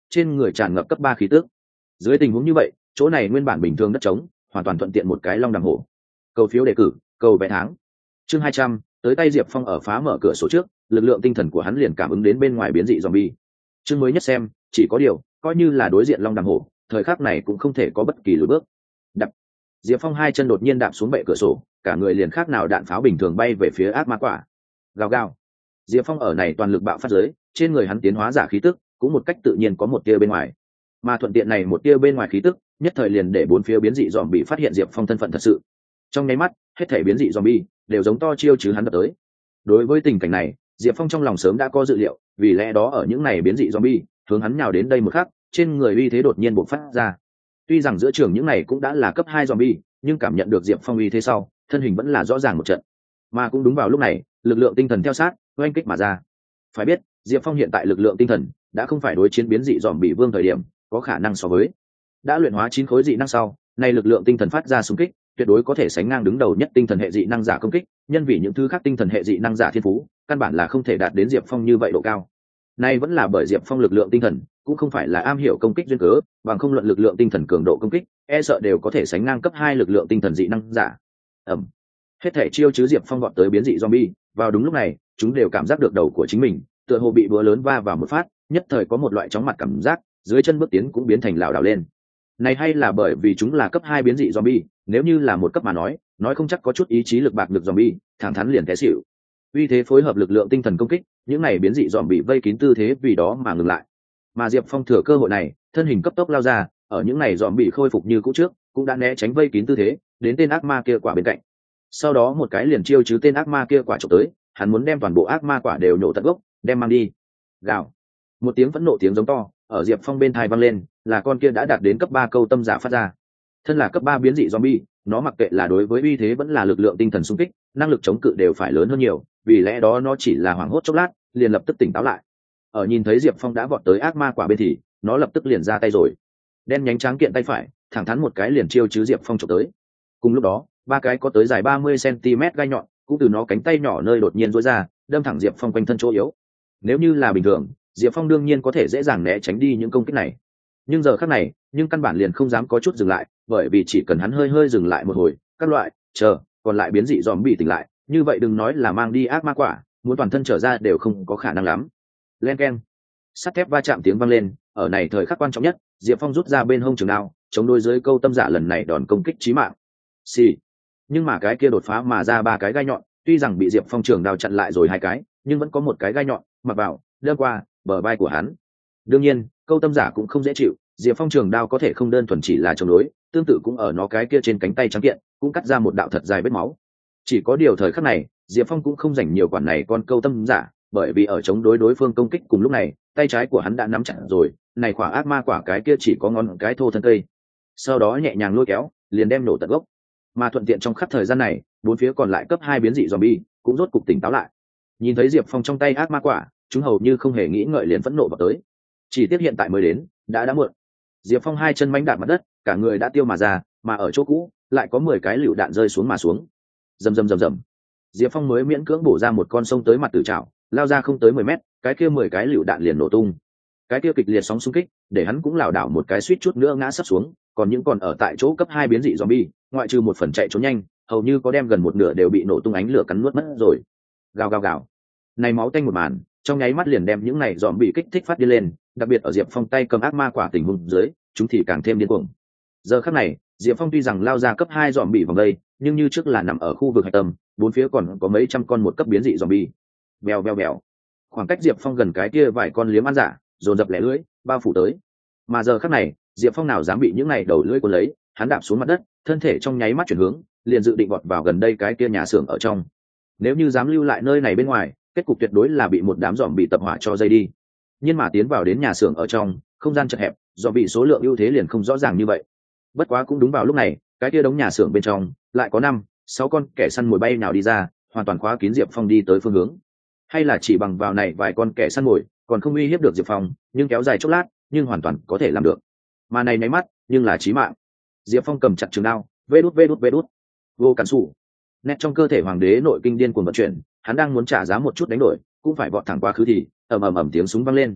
trên người tràn ngập cấp ba khí tước. Dưới tình huống như vậy, chỗ này nguyên bản bình thường đất trống, hoàn toàn thuận tiện một cái long đằng hổ. Cầu phiếu đề cử, cầu vẽ tháng. Chương hai trăm, tới tay Diệp Phong ở phá mở cửa sổ trước, lực lượng tinh thần của hắn liền cảm ứng đến bên ngoài biến dị zombie. Chương mới nhất xem, chỉ có điều, coi như là đối diện long đằng hổ, thời khắc này cũng không thể có bất kỳ lùi bước. Đập. Diệp Phong hai chân đột nhiên đạp xuống bệ cửa sổ, cả người liền khác nào đạn pháo bình thường bay về phía ác ma quả. Gào gào. Diệp Phong ở này toàn lực bạo phát giới, trên người hắn tiến hóa giả khí tức, cũng một cách tự nhiên có một tia bên ngoài. Mà thuận tiện này một tia bên ngoài khí tức, nhất thời liền để bốn phía biến dị zombie phát hiện Diệp Phong thân phận thật sự. Trong nháy mắt, hết thảy biến dị zombie đều giống to chiêu chứ hắn đập tới. Đối với tình cảnh này, Diệp Phong trong lòng sớm đã có dự liệu, vì lẽ đó ở những này biến dị zombie hướng hắn nhào đến đây một khắc, trên người uy thế đột nhiên bộc phát ra. Tuy rằng giữa trường những này cũng đã là cấp hai zombie, nhưng cảm nhận được Diệp Phong uy thế sau, thân hình vẫn là rõ ràng một trận. Mà cũng đúng vào lúc này, lực lượng tinh thần theo sát, oanh kích mà ra. Phải biết, Diệp Phong hiện tại lực lượng tinh thần đã không phải đối chiến biến dị zombie vương thời điểm, có khả năng so với. Đã luyện hóa chín khối dị năng sau, nay lực lượng tinh thần phát ra xung kích, tuyệt đối có thể sánh ngang đứng đầu nhất tinh thần hệ dị năng giả công kích, nhân vì những thứ khác tinh thần hệ dị năng giả thiên phú, căn bản là không thể đạt đến Diệp Phong như vậy độ cao. Nay vẫn là bởi Diệp Phong lực lượng tinh thần cũng không phải là am hiểu công kích duyên cớ, bằng không luận lực lượng tinh thần cường độ công kích, e sợ đều có thể sánh ngang cấp hai lực lượng tinh thần dị năng giả. Ầm. Hết thể chiêu chứ Diệp Phong vọt tới biến dị zombie, vào đúng lúc này, chúng đều cảm giác được đầu của chính mình, tựa hồ bị búa lớn va vào một phát, nhất thời có một loại chóng mặt cảm giác, dưới chân bước tiến cũng biến thành lảo đảo lên. Này hay là bởi vì chúng là cấp hai biến dị zombie, nếu như là một cấp mà nói, nói không chắc có chút ý chí lực bạc lực zombie, thẳng thắn liền té xỉu. Uy thế phối hợp lực lượng tinh thần công kích, những này biến dị zombie vây kín tư thế vì đó mà ngừng lại. Mà Diệp Phong thừa cơ hội này, thân hình cấp tốc lao ra, ở những này zombie khôi phục như cũ trước, cũng đã né tránh vây kín tư thế, đến tên ác ma kia quả bên cạnh. Sau đó một cái liền chiêu chứ tên ác ma kia quả chụp tới, hắn muốn đem toàn bộ ác ma quả đều nổ tận gốc, đem mang đi. Gào. Một tiếng phẫn nộ tiếng giống to, ở Diệp Phong bên tai vang lên, là con kia đã đạt đến cấp ba câu tâm giả phát ra. Thân là cấp ba biến dị zombie, nó mặc kệ là đối với uy thế vẫn là lực lượng tinh thần xung kích, năng lực chống cự đều phải lớn hơn nhiều, vì lẽ đó nó chỉ là hoảng hốt chốc lát, liền lập tức tỉnh táo lại. Ở nhìn thấy Diệp Phong đã vọt tới ác ma quả bên thì, nó lập tức liền ra tay rồi. Đen nhánh tráng kiện tay phải, thẳng thắn một cái liền chiêu chứ Diệp Phong chụp tới. Cùng lúc đó, ba cái có tới dài ba mươi xăng-ti-mét gai nhọn, cũng từ nó cánh tay nhỏ nơi đột nhiên rũa ra, đâm thẳng Diệp Phong quanh thân chỗ yếu. Nếu như là bình thường, Diệp Phong đương nhiên có thể dễ dàng né tránh đi những công kích này. Nhưng giờ khắc này, nhưng căn bản liền không dám có chút dừng lại, bởi vì chỉ cần hắn hơi hơi dừng lại một hồi, các loại, chờ, còn lại biến dị zombie tỉnh lại, như vậy đừng nói là mang đi ác ma quả, muốn toàn thân trở ra đều không có khả năng lắm. Len keng. Sắt thép va chạm tiếng vang lên, ở này thời khắc quan trọng nhất, Diệp Phong rút ra bên hông trường đao, chống đối dưới câu tâm giả lần này đòn công kích chí mạng. Xì. Nhưng mà cái kia đột phá mà ra ba cái gai nhọn, tuy rằng bị Diệp Phong trường đao chặn lại rồi hai cái, nhưng vẫn có một cái gai nhọn mặc vào, đâm qua bờ vai của hắn. Đương nhiên, câu tâm giả cũng không dễ chịu, Diệp Phong trường đao có thể không đơn thuần chỉ là chống đối, tương tự cũng ở nó cái kia trên cánh tay trắng kiện, cũng cắt ra một đạo thật dài vết máu. Chỉ có điều thời khắc này, Diệp Phong cũng không dành nhiều quản này con câu tâm giả, bởi vì ở chống đối đối phương công kích cùng lúc này, tay trái của hắn đã nắm chặt rồi, này quả ác ma quả cái kia chỉ có ngón cái thô thân cây. Sau đó nhẹ nhàng lôi kéo, liền đem nổ tận gốc. Mà thuận tiện trong khắp thời gian này, bốn phía còn lại cấp hai biến dị zombie cũng rốt cục tỉnh táo lại. Nhìn thấy Diệp Phong trong tay ác ma quả, chúng hầu như không hề nghĩ ngợi liền phẫn nộ vào tới. Chỉ tiếc hiện tại mới đến, đã đã muộn. Diệp Phong hai chân mánh đạp mặt đất, cả người đã tiêu mà ra, mà ở chỗ cũ lại có mười cái lựu đạn rơi xuống mà xuống. Rầm rầm rầm rầm. Diệp Phong mới miễn cưỡng bổ ra một con sông tới mặt tử trảo, lao ra không tới mười mét, cái kia mười cái lựu đạn liền nổ tung. Cái kia kịch liệt sóng xung kích, để hắn cũng lảo đảo một cái suýt chút nữa ngã sắp xuống, còn những còn ở tại chỗ cấp hai biến dị zombie, ngoại trừ một phần chạy trốn nhanh, hầu như có đem gần một nửa đều bị nổ tung ánh lửa cắn nuốt mất rồi. Gào gào gào. Này máu tanh một màn, trong nháy mắt liền đem những này zombie kích thích phát đi lên, đặc biệt ở Diệp Phong tay cầm ác ma quả tình huống dưới, chúng thì càng thêm điên cuồng. Giờ khắc này, Diệp Phong tuy rằng lao ra cấp hai zombie vòng đây, nhưng như trước là nằm ở khu vực hạch tâm, bốn phía còn có mấy trăm con một cấp biến dị zombie. Bèo bèo bèo. Khoảng cách Diệp Phong gần cái kia vài con liếm ăn giả, dồn dập lẻ lưỡi, bao phủ tới. Mà giờ khắc này, Diệp Phong nào dám bị những này đầu lưỡi cuốn lấy, hắn đạp xuống mặt đất, thân thể trong nháy mắt chuyển hướng, liền dự định vọt vào gần đây cái kia nhà xưởng ở trong. Nếu như dám lưu lại nơi này bên ngoài, kết cục tuyệt đối là bị một đám giòm bị tập hỏa cho dây đi. Nhưng mà tiến vào đến nhà xưởng ở trong, không gian chật hẹp, do bị số lượng ưu thế liền không rõ ràng như vậy. Bất quá cũng đúng vào lúc này, cái kia đống nhà xưởng bên trong lại có năm, sáu con kẻ săn mồi bay nào đi ra, hoàn toàn khóa kín Diệp Phong đi tới phương hướng. Hay là chỉ bằng vào này vài con kẻ săn mồi, còn không uy hiếp được Diệp Phong, nhưng kéo dài chốc lát, nhưng hoàn toàn có thể làm được. Mà này nháy mắt, nhưng là chí mạng. Diệp Phong cầm chặt trường đao, vê đút vê đút vê đút, vô cản sủ. Nét trong cơ thể hoàng đế nội kinh điên cuồng vận chuyển, hắn đang muốn trả giá một chút đánh đổi, cũng phải vọt thẳng qua khứ thì ầm ầm ầm tiếng súng vang lên.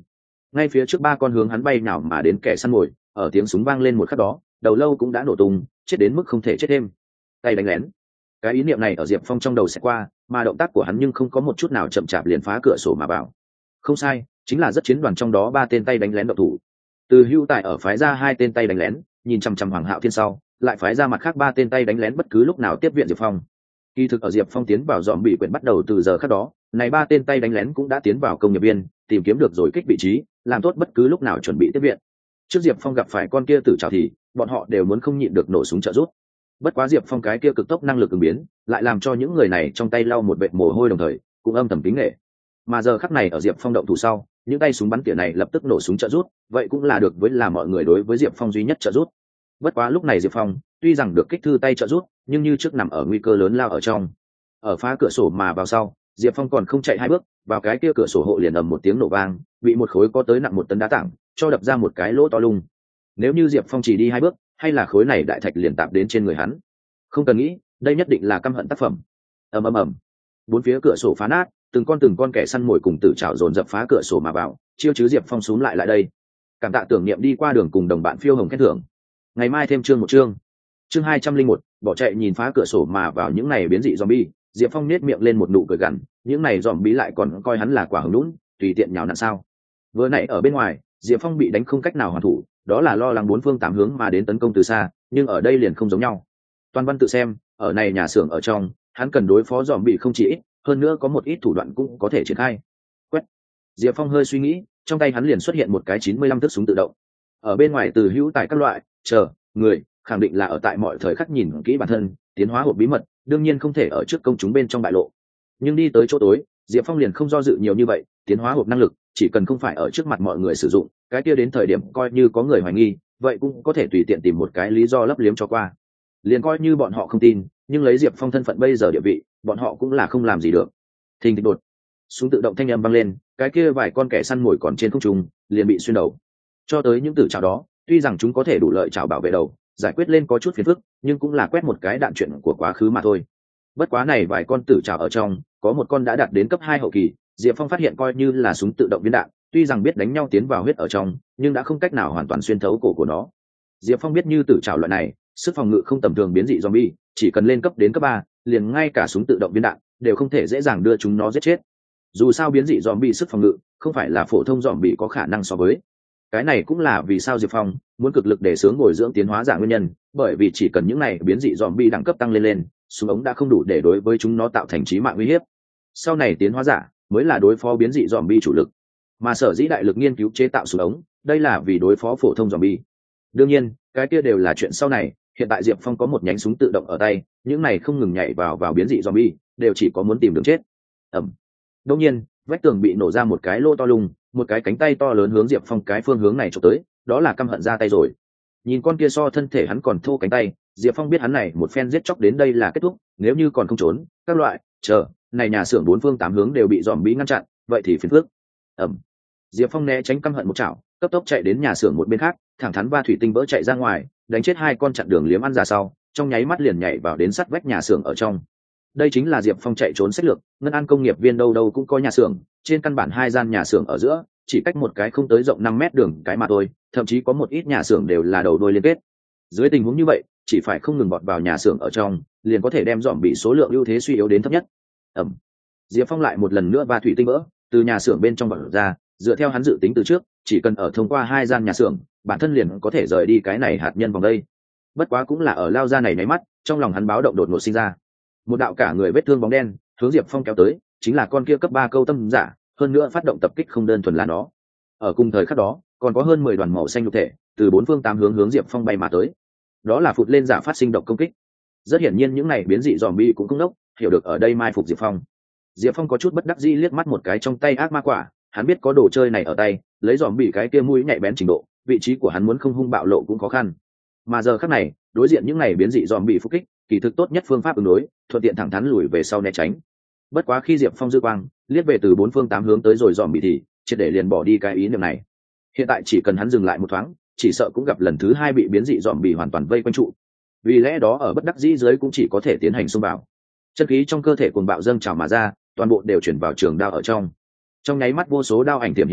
ngay phía trước ba con hướng hắn bay nào mà đến kẻ săn mồi, ở tiếng súng vang lên một khắc đó đầu lâu cũng đã nổ tung, chết đến mức không thể chết thêm. Tay đánh lén, cái ý niệm này ở Diệp Phong trong đầu sẽ qua, mà động tác của hắn nhưng không có một chút nào chậm chạp liền phá cửa sổ mà vào. Không sai, chính là rất chiến đoàn trong đó ba tên tay đánh lén động thủ. Từ Hưu Tài ở phái ra hai tên tay đánh lén, nhìn chằm chằm Hoàng Hạo Thiên sau, lại phái ra mặt khác ba tên tay đánh lén bất cứ lúc nào tiếp viện Diệp Phong. Kỳ thực ở Diệp Phong tiến vào dòm bị quyển bắt đầu từ giờ khắc đó, này ba tên tay đánh lén cũng đã tiến vào công nghiệp viên, tìm kiếm được rồi kích vị trí, làm tốt bất cứ lúc nào chuẩn bị tiếp viện. Trước Diệp Phong gặp phải con kia tử trảo thì, bọn họ đều muốn không nhịn được nổ súng trợ giúp. Bất quá Diệp Phong cái kia cực tốc năng lực ứng biến, lại làm cho những người này trong tay lau một vệt mồ hôi đồng thời, cũng âm thầm kính nể. Mà giờ khắc này ở Diệp Phong động thủ sau, những tay súng bắn tỉa này lập tức nổ súng trợ giúp, vậy cũng là được với là mọi người đối với Diệp Phong duy nhất trợ giúp. Bất quá lúc này Diệp Phong, tuy rằng được kích thư tay trợ giúp, nhưng như trước nằm ở nguy cơ lớn lao ở trong. Ở phá cửa sổ mà vào sau, Diệp Phong còn không chạy hai bước, vào cái kia cửa sổ hộ liền ầm một tiếng nổ vang, bị một khối có tới nặng một tấn đá tảng cho đập ra một cái lỗ to lung. Nếu như Diệp Phong chỉ đi hai bước, hay là khối này đại thạch liền tạp đến trên người hắn. Không cần nghĩ, đây nhất định là căm hận tác phẩm. Ầm ầm ầm, bốn phía cửa sổ phá nát, từng con từng con kẻ săn mồi cùng tử trảo dồn dập phá cửa sổ mà vào, chiêu chứ Diệp Phong xuống lại lại đây. Cảm tạ tưởng niệm đi qua đường cùng đồng bạn phiêu hồng khen thưởng. Ngày mai thêm chương một chương. Chương hai trăm linh một, bỏ chạy nhìn phá cửa sổ mà vào những này biến dị zombie, Diệp Phong nhếch miệng lên một nụ cười gằn, những này zombie lại còn coi hắn là quả hứng lún, tùy tiện nhào nặn sao? Vừa nãy ở bên ngoài, Diệp Phong bị đánh không cách nào hoàn thủ, đó là lo lắng bốn phương tám hướng mà đến tấn công từ xa, nhưng ở đây liền không giống nhau. Toàn Văn tự xem, ở này nhà xưởng ở trong, hắn cần đối phó zombie không chỉ ít, hơn nữa có một ít thủ đoạn cũng có thể triển khai. Quét. Diệp Phong hơi suy nghĩ, trong tay hắn liền xuất hiện một cái chín mươi lăm thước súng tự động. Ở bên ngoài Từ Hữu Tài các loại, chờ, người, khẳng định là ở tại mọi thời khắc nhìn kỹ bản thân, tiến hóa hộp bí mật, đương nhiên không thể ở trước công chúng bên trong bại lộ. Nhưng đi tới chỗ tối, Diệp Phong liền không do dự nhiều như vậy, tiến hóa hộp năng lực, chỉ cần không phải ở trước mặt mọi người sử dụng, cái kia đến thời điểm coi như có người hoài nghi, vậy cũng có thể tùy tiện tìm một cái lý do lấp liếm cho qua. Liền coi như bọn họ không tin, nhưng lấy Diệp Phong thân phận bây giờ địa vị, bọn họ cũng là không làm gì được. Thình thịch đột, súng tự động thanh âm vang lên, cái kia vài con kẻ săn mồi còn trên không trung, liền bị xuyên đầu. Cho tới những tử trảo đó, tuy rằng chúng có thể đủ lợi trảo bảo vệ đầu, giải quyết lên có chút phiền phức, nhưng cũng là quét một cái đạn chuyện của quá khứ mà thôi. Bất quá này vài con tử trảo ở trong, có một con đã đạt đến cấp hai hậu kỳ, Diệp Phong phát hiện coi như là súng tự động viên đạn, tuy rằng biết đánh nhau tiến vào huyết ở trong, nhưng đã không cách nào hoàn toàn xuyên thấu cổ của nó. Diệp Phong biết như tử trảo loại này, sức phòng ngự không tầm thường biến dị zombie, chỉ cần lên cấp đến cấp ba, liền ngay cả súng tự động viên đạn đều không thể dễ dàng đưa chúng nó giết chết. Dù sao biến dị zombie sức phòng ngự không phải là phổ thông zombie có khả năng so với. Cái này cũng là vì sao Diệp Phong muốn cực lực để sướng bồi dưỡng tiến hóa giả nguyên nhân, bởi vì chỉ cần những này biến dị zombie đẳng cấp tăng lên lên, súng ống đã không đủ để đối với chúng nó tạo thành chí mạng uy hiếp. Sau này tiến hóa giả mới là đối phó biến dị zombie chủ lực. Mà sở dĩ đại lực nghiên cứu chế tạo súng ống, đây là vì đối phó phổ thông zombie. Đương nhiên, cái kia đều là chuyện sau này, hiện tại Diệp Phong có một nhánh súng tự động ở tay, những này không ngừng nhảy vào vào biến dị zombie, đều chỉ có muốn tìm đường chết. Ầm. Đột nhiên, vách tường bị nổ ra một cái lỗ to lung, một cái cánh tay to lớn hướng Diệp Phong cái phương hướng này chụp tới, đó là căm hận ra tay rồi. Nhìn con kia so thân thể hắn còn thô cánh tay, Diệp Phong biết hắn này một phen giết chóc đến đây là kết thúc, nếu như còn không trốn, các loại, chờ, này nhà xưởng bốn phương tám hướng đều bị zombie ngăn chặn, vậy thì phiền phức. Ầm. Diệp Phong né tránh căm hận một chảo, cấp tốc chạy đến nhà xưởng một bên khác, thẳng thắn va thủy tinh vỡ chạy ra ngoài, đánh chết hai con chặn đường liếm ăn ra sau, trong nháy mắt liền nhảy vào đến sắt vách nhà xưởng ở trong. Đây chính là Diệp Phong chạy trốn sách lược, ngân an công nghiệp viên đâu đâu cũng có nhà xưởng, trên căn bản hai gian nhà xưởng ở giữa, chỉ cách một cái không tới rộng năm mét đường cái mà thôi, thậm chí có một ít nhà xưởng đều là đầu đuôi liên kết. Dưới tình huống như vậy, chỉ phải không ngừng bọt vào nhà xưởng ở trong, liền có thể đem dòm bị số lượng ưu thế suy yếu đến thấp nhất. Ẩm. Diệp Phong lại một lần nữa va thủy tinh vỡ, từ nhà xưởng bên trong bật ra, dựa theo hắn dự tính từ trước, chỉ cần ở thông qua hai gian nhà xưởng, bản thân liền có thể rời đi cái này hạt nhân vòng đây. Bất quá cũng là ở lao ra này nháy mắt, trong lòng hắn báo động đột ngột sinh ra. Một đạo cả người vết thương bóng đen hướng Diệp Phong kéo tới, chính là con kia cấp ba câu tâm giả, hơn nữa phát động tập kích không đơn thuần là nó. Ở cùng thời khắc đó, còn có hơn mười đoàn màu xanh lục thể từ bốn phương tám hướng hướng Diệp Phong bay mà tới. Đó là phụt lên giả phát sinh độc công kích. Rất hiển nhiên những này biến dị zombie cũng không đốc, hiểu được ở đây mai phục Diệp Phong. Diệp Phong có chút bất đắc dĩ liếc mắt một cái trong tay ác ma quả, hắn biết có đồ chơi này ở tay, lấy zombie cái kia mũi nhạy bén trình độ, vị trí của hắn muốn không hung bạo lộ cũng khó khăn. Mà giờ khắc này, đối diện những này biến dị zombie phục kích, kỳ thực tốt nhất phương pháp ứng đối, thuận tiện thẳng thắn lùi về sau né tránh. Bất quá khi Diệp Phong dư quang liếc về từ bốn phương tám hướng tới rồi zombie thì triệt để liền bỏ đi cái ý niệm này. Hiện tại chỉ cần hắn dừng lại một thoáng, chỉ sợ cũng gặp lần thứ hai bị biến dị zombie hoàn toàn vây quanh trụ. Vì lẽ đó ở bất đắc dĩ dưới cũng chỉ có thể tiến hành xung vào. Chân khí trong cơ thể cuồng bạo dâng trào mà ra, toàn bộ đều chuyển vào trường đao ở trong. Trong nháy mắt vô số đao ảnh tiềm hiện ra,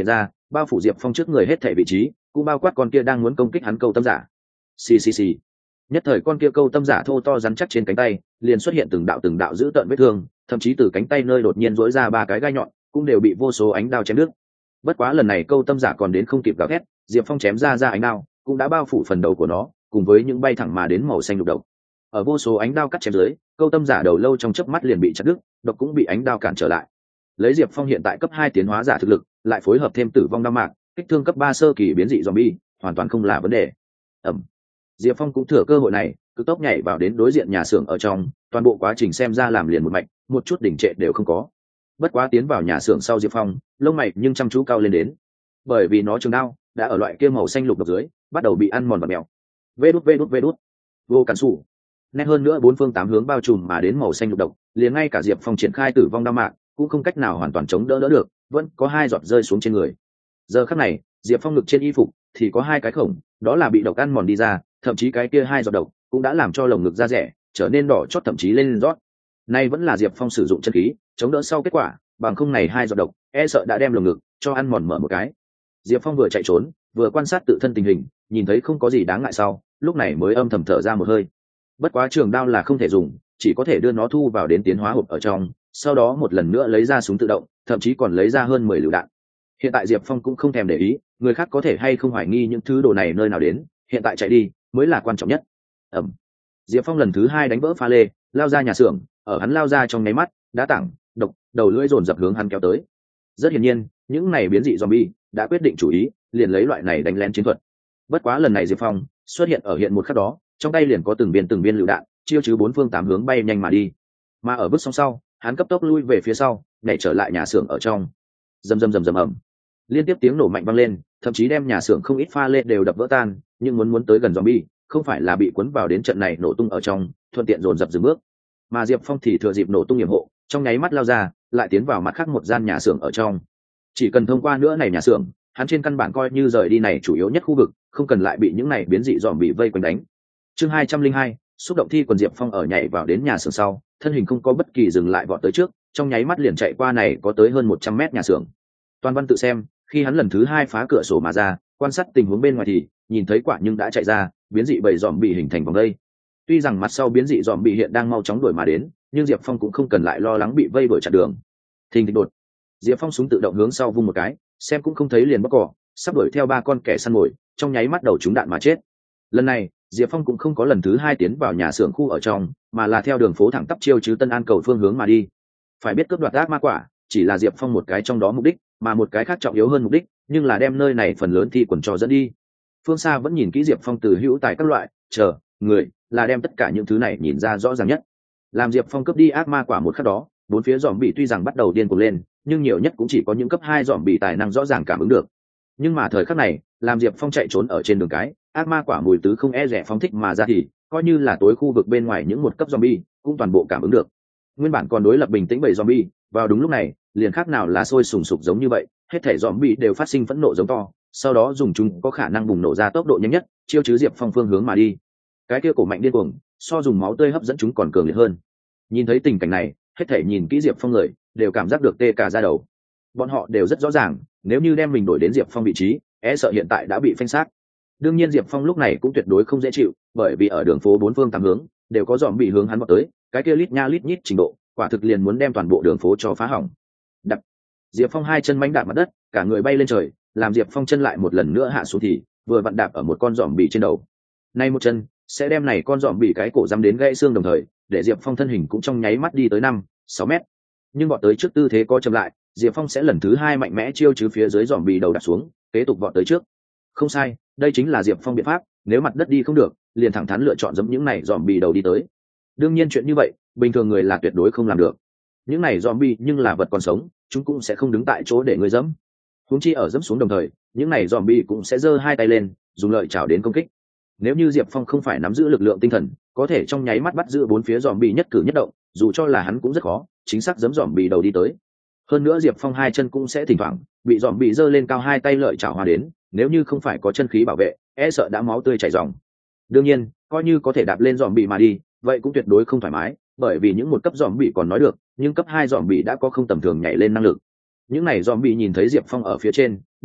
bao phủ diệp phong trước người hết thể vị trí, cũng bao quát con kia đang muốn công kích hắn câu tâm giả. Xì xì xì. Nhất thời con kia câu tâm giả thô to rắn chắc trên cánh tay liền xuất hiện từng đạo từng đạo dữ tợn vết thương, thậm chí từ cánh tay nơi đột nhiên rỗi ra ba cái gai nhọn cũng đều bị vô số ánh đao chém đứt. Bất quá lần này câu tâm giả còn đến không kịp gào thét, diệp phong chém ra ra ánh đao cũng đã bao phủ phần đầu của nó, cùng với những bay thẳng mà đến màu xanh lục độc. Ở vô số ánh đao cắt chém dưới, câu tâm giả đầu lâu trong chớp mắt liền bị chặt đứt, độc cũng bị ánh đao cản trở lại. Lấy diệp phong hiện tại cấp hai tiến hóa giả thực lực, lại phối hợp thêm tử vong đao mạc, kích thương cấp ba sơ kỳ biến dị zombie, hoàn toàn không là vấn đề. Ẩm. Diệp Phong cũng thừa cơ hội này, cực tốc nhảy vào đến đối diện nhà xưởng ở trong, toàn bộ quá trình xem ra làm liền một mạch, một chút đỉnh trệ đều không có. Bất quá tiến vào nhà xưởng sau Diệp Phong, lông mày nhưng chăm chú cao lên đến, bởi vì nó trường đao đã ở loại kia màu xanh lục độc dưới, bắt đầu bị ăn mòn và mèo. Vê đút vê đút vê đút. Vô cản sủ. Nét hơn nữa bốn phương tám hướng bao trùm mà đến màu xanh lục độc, liền ngay cả Diệp Phong triển khai tử vong đao mạc, cũng không cách nào hoàn toàn chống đỡ đỡ được, vẫn có hai giọt rơi xuống trên người. Giờ khắc này, Diệp Phong ngực trên y phục thì có hai cái khổng, đó là bị độc ăn mòn đi ra, thậm chí cái kia hai giọt độc cũng đã làm cho lồng ngực da rẻ trở nên đỏ chót, thậm chí lên rót. Nay vẫn là Diệp Phong sử dụng chân khí chống đỡ sau kết quả, bằng không này hai giọt độc e sợ đã đem lồng ngực cho ăn mòn mở một cái. Diệp Phong vừa chạy trốn, vừa quan sát tự thân tình hình, nhìn thấy không có gì đáng ngại sau, lúc này mới âm thầm thở ra một hơi. Bất quá trường đao là không thể dùng, chỉ có thể đưa nó thu vào đến tiến hóa hộp ở trong, sau đó một lần nữa lấy ra súng tự động, thậm chí còn lấy ra hơn mười lựu đạn. Hiện tại Diệp Phong cũng không thèm để ý người khác có thể hay không hoài nghi những thứ đồ này nơi nào đến, hiện tại chạy đi mới là quan trọng nhất. Ẩm. Diệp Phong lần thứ hai đánh vỡ pha lê, lao ra nhà xưởng, ở hắn lao ra trong nháy mắt, đá tảng, độc, đầu lưỡi dồn dập hướng hắn kéo tới. Rất hiển nhiên, những này biến dị zombie đã quyết định chủ ý, liền lấy loại này đánh lén chiến thuật. Bất quá lần này Diệp Phong xuất hiện ở hiện một khắc đó, trong tay liền có từng viên từng viên lựu đạn, chiêu chứ bốn phương tám hướng bay nhanh mà đi. Mà ở bước song sau, hắn cấp tốc lui về phía sau, nhảy trở lại nhà xưởng ở trong. Rầm rầm rầm rầm ầm. Liên tiếp tiếng nổ mạnh vang lên, thậm chí đem nhà xưởng không ít pha lê đều đập vỡ tan, nhưng muốn muốn tới gần zombie, không phải là bị cuốn vào đến trận này nổ tung ở trong, thuận tiện dồn dập dừng bước. Mà Diệp Phong thì thừa dịp nổ tung hiểm hộ, trong nháy mắt lao ra, lại tiến vào mặt khác một gian nhà xưởng ở trong. Chỉ cần thông qua nữa này nhà xưởng, hắn trên căn bản coi như rời đi này chủ yếu nhất khu vực, không cần lại bị những này biến dị zombie vây quanh đánh. Chương hai trăm linh hai, xúc động thi quần. Diệp Phong ở nhảy vào đến nhà xưởng sau, thân hình không có bất kỳ dừng lại vọt tới trước, trong nháy mắt liền chạy qua này có tới hơn một trăm mét nhà xưởng. Toàn Văn tự xem, khi hắn lần thứ hai phá cửa sổ mà ra, quan sát tình huống bên ngoài thì nhìn thấy quả nhưng đã chạy ra, biến dị bầy dòm bị hình thành vòng đây. Tuy rằng mặt sau biến dị dòm bị hiện đang mau chóng đuổi mà đến, nhưng Diệp Phong cũng không cần lại lo lắng bị vây đuổi chặn đường. Thình thịch đột, Diệp Phong súng tự động hướng sau vung một cái, xem cũng không thấy liền bóc cỏ, sắp đuổi theo ba con kẻ săn mồi, trong nháy mắt đầu trúng đạn mà chết. Lần này, Diệp Phong cũng không có lần thứ hai tiến vào nhà xưởng khu ở trong, mà là theo đường phố thẳng tắp chiêu chứ Tân An cầu phương hướng mà đi. Phải biết cướp đoạt ác ma quả chỉ là Diệp Phong một cái trong đó mục đích, mà một cái khác trọng yếu hơn mục đích, nhưng là đem nơi này phần lớn thi quần cho dẫn đi. Phương xa vẫn nhìn kỹ Diệp Phong từ hữu tài các loại, chờ, người, là đem tất cả những thứ này nhìn ra rõ ràng nhất. Làm Diệp Phong cướp đi ác ma quả một khắc đó, bốn phía dòm bị tuy rằng bắt đầu điên cuồng lên, nhưng nhiều nhất cũng chỉ có những cấp hai dòm bị tài năng rõ ràng cảm ứng được. Nhưng mà thời khắc này, làm Diệp Phong chạy trốn ở trên đường cái, ác ma quả mùi tứ không e rẻ phóng thích mà ra thì, coi như là tối khu vực bên ngoài những một cấp zombie, cũng toàn bộ cảm ứng được. Nguyên bản còn đối lập bình tĩnh bầy zombie, vào đúng lúc này, liền khác nào là sôi sùng sục giống như vậy, hết thể zombie đều phát sinh phẫn nộ giống to, sau đó dùng chúng có khả năng bùng nổ ra tốc độ nhanh nhất, chiêu chứ Diệp Phong phương hướng mà đi. Cái kia cổ mạnh điên cuồng, so dùng máu tươi hấp dẫn chúng còn cường liệt hơn. Nhìn thấy tình cảnh này, hết thể nhìn kỹ Diệp Phong người, đều cảm giác được tê cả da đầu. Bọn họ đều rất rõ ràng, nếu như đem mình đổi đến Diệp Phong vị trí, e sợ hiện tại đã bị phanh xác. Đương nhiên Diệp Phong lúc này cũng tuyệt đối không dễ chịu, bởi vì ở đường phố bốn phương tám hướng đều có dòm bị hướng hắn vào tới, cái kia lít nha lít nhít trình độ, quả thực liền muốn đem toàn bộ đường phố cho phá hỏng. Đập. Diệp Phong hai chân mãnh đạp mặt đất, cả người bay lên trời, làm Diệp Phong chân lại một lần nữa hạ xuống thì vừa vặn đạp ở một con dòm bị trên đầu. Nay một chân sẽ đem này con dòm bị cái cổ giẫm đến gãy xương, đồng thời để Diệp Phong thân hình cũng trong nháy mắt đi tới năm, sáu mét. Nhưng vọt tới trước tư thế có chậm lại, Diệp Phong sẽ lần thứ hai mạnh mẽ chiêu chứ phía dưới dòm bị đầu đặt xuống, kế tục vọt tới trước. Không sai, đây chính là Diệp Phong biện pháp, nếu mặt đất đi không được, liền thẳng thắn lựa chọn giẫm những này dòm bị đầu đi tới. Đương nhiên chuyện như vậy, bình thường người là tuyệt đối không làm được. Những này zombie nhưng là vật còn sống, chúng cũng sẽ không đứng tại chỗ để người dẫm. Huống chi ở dẫm xuống đồng thời, những này zombie cũng sẽ giơ hai tay lên, dùng lợi chảo đến công kích. Nếu như Diệp Phong không phải nắm giữ lực lượng tinh thần, có thể trong nháy mắt bắt giữ bốn phía zombie nhất cử nhất động, dù cho là hắn cũng rất khó, chính xác giẫm zombie đầu đi tới. Hơn nữa Diệp Phong hai chân cũng sẽ thỉnh thoảng bị zombie giơ lên cao hai tay lợi chảo hòa đến, nếu như không phải có chân khí bảo vệ, e sợ đã máu tươi chảy ròng. Đương nhiên, coi như có thể đạp lên zombie mà đi, vậy cũng tuyệt đối không thoải mái, bởi vì những một cấp zombie còn nói được, nhưng cấp hai zombie đã có không tầm thường nhảy lên năng lực. Những này zombie nhìn thấy Diệp Phong ở phía trên,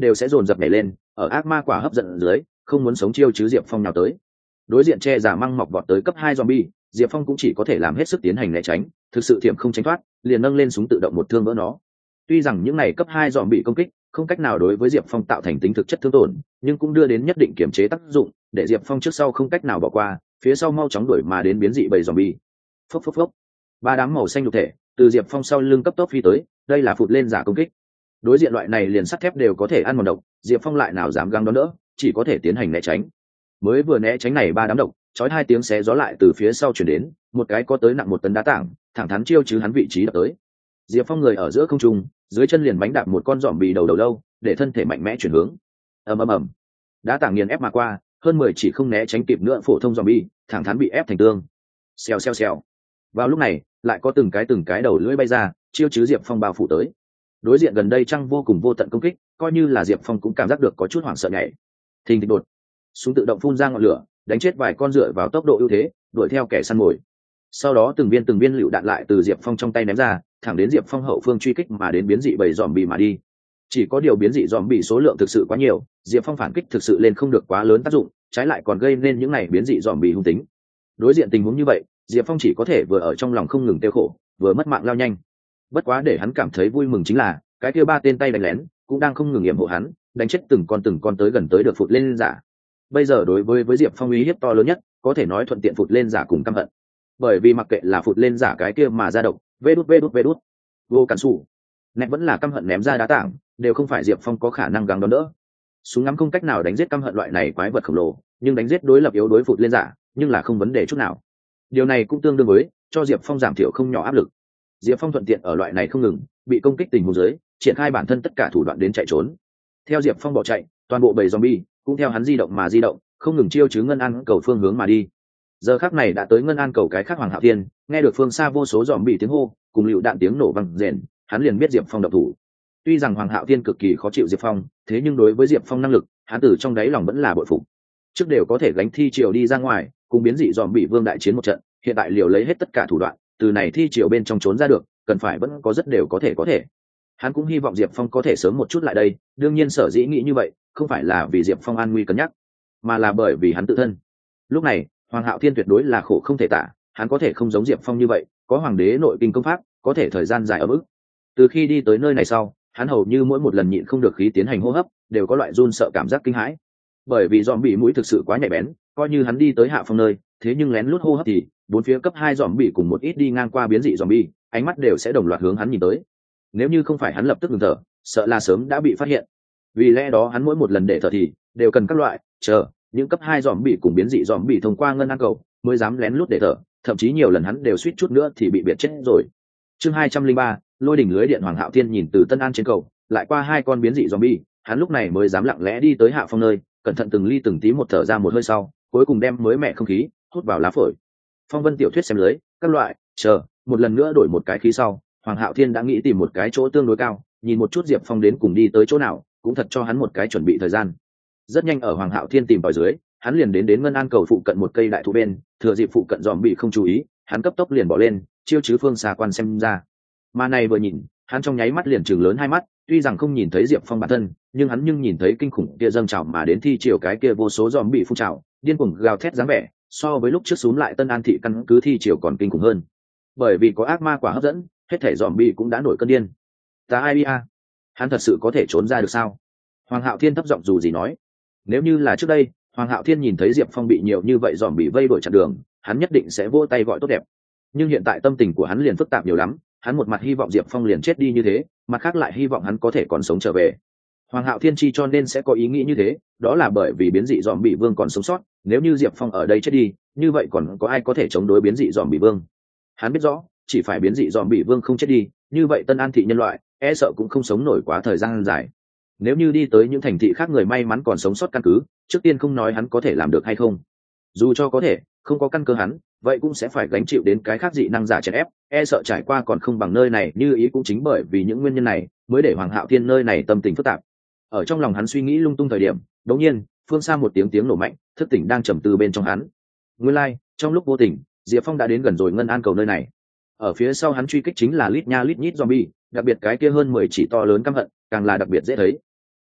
đều sẽ dồn dập nhảy lên, ở ác ma quả hấp dẫn dưới không muốn sống chiêu chứ Diệp Phong nào tới. Đối diện che giả măng mọc vọt tới cấp hai zombie, Diệp Phong cũng chỉ có thể làm hết sức tiến hành né tránh, thực sự thiểm không tránh thoát, liền nâng lên súng tự động một thương vỡ nó. Tuy rằng những này cấp hai zombie công kích không cách nào đối với Diệp Phong tạo thành tính thực chất thương tổn, nhưng cũng đưa đến nhất định kiểm chế tác dụng, để Diệp Phong trước sau không cách nào bỏ qua, phía sau mau chóng đuổi mà đến biến dị bầy zombie. Phốc phốc phốc. Ba đám màu xanh lục thể từ Diệp Phong sau lưng cấp tốc phi tới, đây là phụt lên giả công kích. Đối diện loại này liền sắt thép đều có thể ăn mòn độc, Diệp Phong lại nào dám găng đón đỡ, chỉ có thể tiến hành né tránh. Mới vừa né tránh này ba đám độc, chói hai tiếng xé gió lại từ phía sau chuyển đến, một cái có tới nặng một tấn đá tảng, thẳng thắn chiêu chứ hắn vị trí đập tới. Diệp Phong người ở giữa không trung, dưới chân liền bánh đạp một con giòm bì đầu đầu lâu, để thân thể mạnh mẽ chuyển hướng. ầm ầm ầm, đá tảng nghiền ép mà qua, hơn mười chỉ không né tránh kịp nữa phổ thông giòm bì, thẳng thắn bị ép thành tương. Xèo xèo xèo. Vào lúc này, lại có từng cái từng cái đầu lưỡi bay ra, chiêu chứ Diệp Phong bao phủ tới. Đối diện gần đây trăng vô cùng vô tận công kích, coi như là Diệp Phong cũng cảm giác được có chút hoảng sợ nhảy. Thình thịch đột, súng tự động phun ra ngọn lửa, đánh chết vài con dựa vào tốc độ ưu thế, đuổi theo kẻ săn mồi. Sau đó từng viên từng viên lựu đạn lại từ Diệp Phong trong tay ném ra, thẳng đến Diệp Phong hậu phương truy kích mà đến biến dị bầy zombie mà đi. Chỉ có điều biến dị zombie số lượng thực sự quá nhiều, Diệp Phong phản kích thực sự lên không được quá lớn tác dụng, trái lại còn gây nên những này biến dị zombie hung tính. Đối diện tình huống như vậy, Diệp Phong chỉ có thể vừa ở trong lòng không ngừng tiêu khổ, vừa mất mạng lao nhanh. Bất quá để hắn cảm thấy vui mừng chính là, cái kia ba tên tay đánh lén cũng đang không ngừng yểm hộ hắn, đánh chết từng con từng con tới gần tới được phụt lên giả. Bây giờ đối với với Diệp Phong uy hiếp to lớn nhất, có thể nói thuận tiện phụt lên giả cùng căm hận. Bởi vì mặc kệ là phụt lên giả cái kia mà ra độc, vê đút vê đút vê đút, vô cản sủ, nẹt vẫn là căm hận ném ra đá tảng, đều không phải Diệp Phong có khả năng gắng đón đỡ. Súng ngắm không cách nào đánh giết căm hận loại này quái vật khổng lồ, nhưng đánh giết đối lập yếu đối phụt lên giả, nhưng là không vấn đề chút nào. Điều này cũng tương đương với cho Diệp Phong giảm thiểu không nhỏ áp lực. Diệp Phong thuận tiện ở loại này không ngừng bị công kích tình huống dưới, triển khai bản thân tất cả thủ đoạn đến chạy trốn. Theo Diệp Phong bỏ chạy, toàn bộ bầy zombie cũng theo hắn di động mà di động, không ngừng chiêu chứ ngân an cầu phương hướng mà đi. Giờ khắc này đã tới ngân an cầu cái khác Hoàng Hạo Thiên, nghe được phương xa vô số zombie tiếng hô, cùng lựu đạn tiếng nổ vang rền, hắn liền biết Diệp Phong động thủ. Tuy rằng Hoàng Hạo Thiên cực kỳ khó chịu Diệp Phong, thế nhưng đối với Diệp Phong năng lực, hắn từ trong đáy lòng vẫn là bội phục. Trước đều có thể gánh thi triều đi ra ngoài, cùng biến dị zombie vương đại chiến một trận, hiện tại liều lấy hết tất cả thủ đoạn, từ này thi triều bên trong trốn ra được, cần phải vẫn có rất đều có thể có thể. Hắn cũng hy vọng Diệp Phong có thể sớm một chút lại đây, đương nhiên sở dĩ nghĩ như vậy, không phải là vì Diệp Phong an nguy cân nhắc, mà là bởi vì hắn tự thân. Lúc này, Hoàng Hạo Thiên tuyệt đối là khổ không thể tả, hắn có thể không giống Diệp Phong như vậy, có hoàng đế nội kinh công pháp, có thể thời gian dài ở mức. Từ khi đi tới nơi này sau, hắn hầu như mỗi một lần nhịn không được khí tiến hành hô hấp, đều có loại run sợ cảm giác kinh hãi. Bởi vì zombie mũi thực sự quá nhạy bén, coi như hắn đi tới Hạ Phong nơi, thế nhưng lén lút hô hấp thì bốn phía cấp hai zombie cùng một ít đi ngang qua biến dị zombie, ánh mắt đều sẽ đồng loạt hướng hắn nhìn tới. Nếu như không phải hắn lập tức ngừng thở, sợ là sớm đã bị phát hiện. Vì lẽ đó hắn mỗi một lần để thở thì đều cần các loại chờ những cấp hai zombie cùng biến dị zombie thông qua ngân an cầu mới dám lén lút để thở, thậm chí nhiều lần hắn đều suýt chút nữa thì bị biệt chết rồi. Chương hai trăm linh ba, lôi đỉnh lưới điện. Hoàng Hạo Thiên nhìn từ Tân An trên cầu lại qua hai con biến dị zombie, hắn lúc này mới dám lặng lẽ đi tới Hạ Phong nơi, cẩn thận từng ly từng tí một thở ra một hơi sau, cuối cùng đem mới mẻ không khí hút vào lá phổi. Phong vân tiểu thuyết xem lưới, các loại chờ một lần nữa đổi một cái khí sau, Hoàng Hạo Thiên đã nghĩ tìm một cái chỗ tương đối cao, nhìn một chút Diệp Phong đến cùng đi tới chỗ nào, cũng thật cho hắn một cái chuẩn bị thời gian. Rất nhanh ở Hoàng Hạo Thiên tìm vào dưới, hắn liền đến đến ngân an cầu phụ cận một cây đại thụ bên, thừa dịp phụ cận dòm bị không chú ý, hắn cấp tốc liền bỏ lên, chiêu chứ phương xa quan xem ra. Mà này vừa nhìn, hắn trong nháy mắt liền trừng lớn hai mắt, tuy rằng không nhìn thấy Diệp Phong bản thân, nhưng hắn nhưng nhìn thấy kinh khủng kia dâng trào mà đến thi triều cái kia vô số dòm bị phun trào, điên cuồng gào thét dáng vẻ, so với lúc trước xuống lại Tân An thị căn cứ thi triều còn kinh khủng hơn. Bởi vì có ác ma quả hấp dẫn, hết thể dòm bị cũng đã nổi cơn điên. Ta ai bia, hắn thật sự có thể trốn ra được sao? Hoàng Hạo Thiên thấp giọng dù gì nói. Nếu như là trước đây, Hoàng Hạo Thiên nhìn thấy Diệp Phong bị nhiều như vậy dòm bị vây đuổi chặn đường, hắn nhất định sẽ vỗ tay gọi tốt đẹp. Nhưng hiện tại tâm tình của hắn liền phức tạp nhiều lắm, hắn một mặt hy vọng Diệp Phong liền chết đi như thế, mặt khác lại hy vọng hắn có thể còn sống trở về. Hoàng Hạo Thiên chi cho nên sẽ có ý nghĩ như thế, đó là bởi vì biến dị dòm bị vương còn sống sót, nếu như Diệp Phong ở đây chết đi, như vậy còn có ai có thể chống đối biến dị dòm bị vương? Hắn biết rõ, chỉ phải biến dị dòm bị vương không chết đi, như vậy Tân An thị nhân loại e sợ cũng không sống nổi quá thời gian dài. Nếu như đi tới những thành thị khác người may mắn còn sống sót căn cứ, trước tiên không nói hắn có thể làm được hay không, dù cho có thể không có căn cơ hắn, vậy cũng sẽ phải gánh chịu đến cái khác dị năng giả chèn ép, e sợ trải qua còn không bằng nơi này. Như ý cũng chính bởi vì những nguyên nhân này mới để Hoàng Hạo Thiên nơi này tâm tình phức tạp. Ở trong lòng hắn suy nghĩ lung tung thời điểm, đột nhiên phương xa một tiếng tiếng nổ mạnh thức tỉnh đang trầm tư bên trong hắn. Nguyên lai like, trong lúc vô tình Diệp Phong đã đến gần rồi ngân an cầu nơi này. Ở phía sau hắn truy kích chính là lít nha lít nhít zombie, đặc biệt cái kia hơn mười chỉ to lớn căm hận càng là đặc biệt dễ thấy.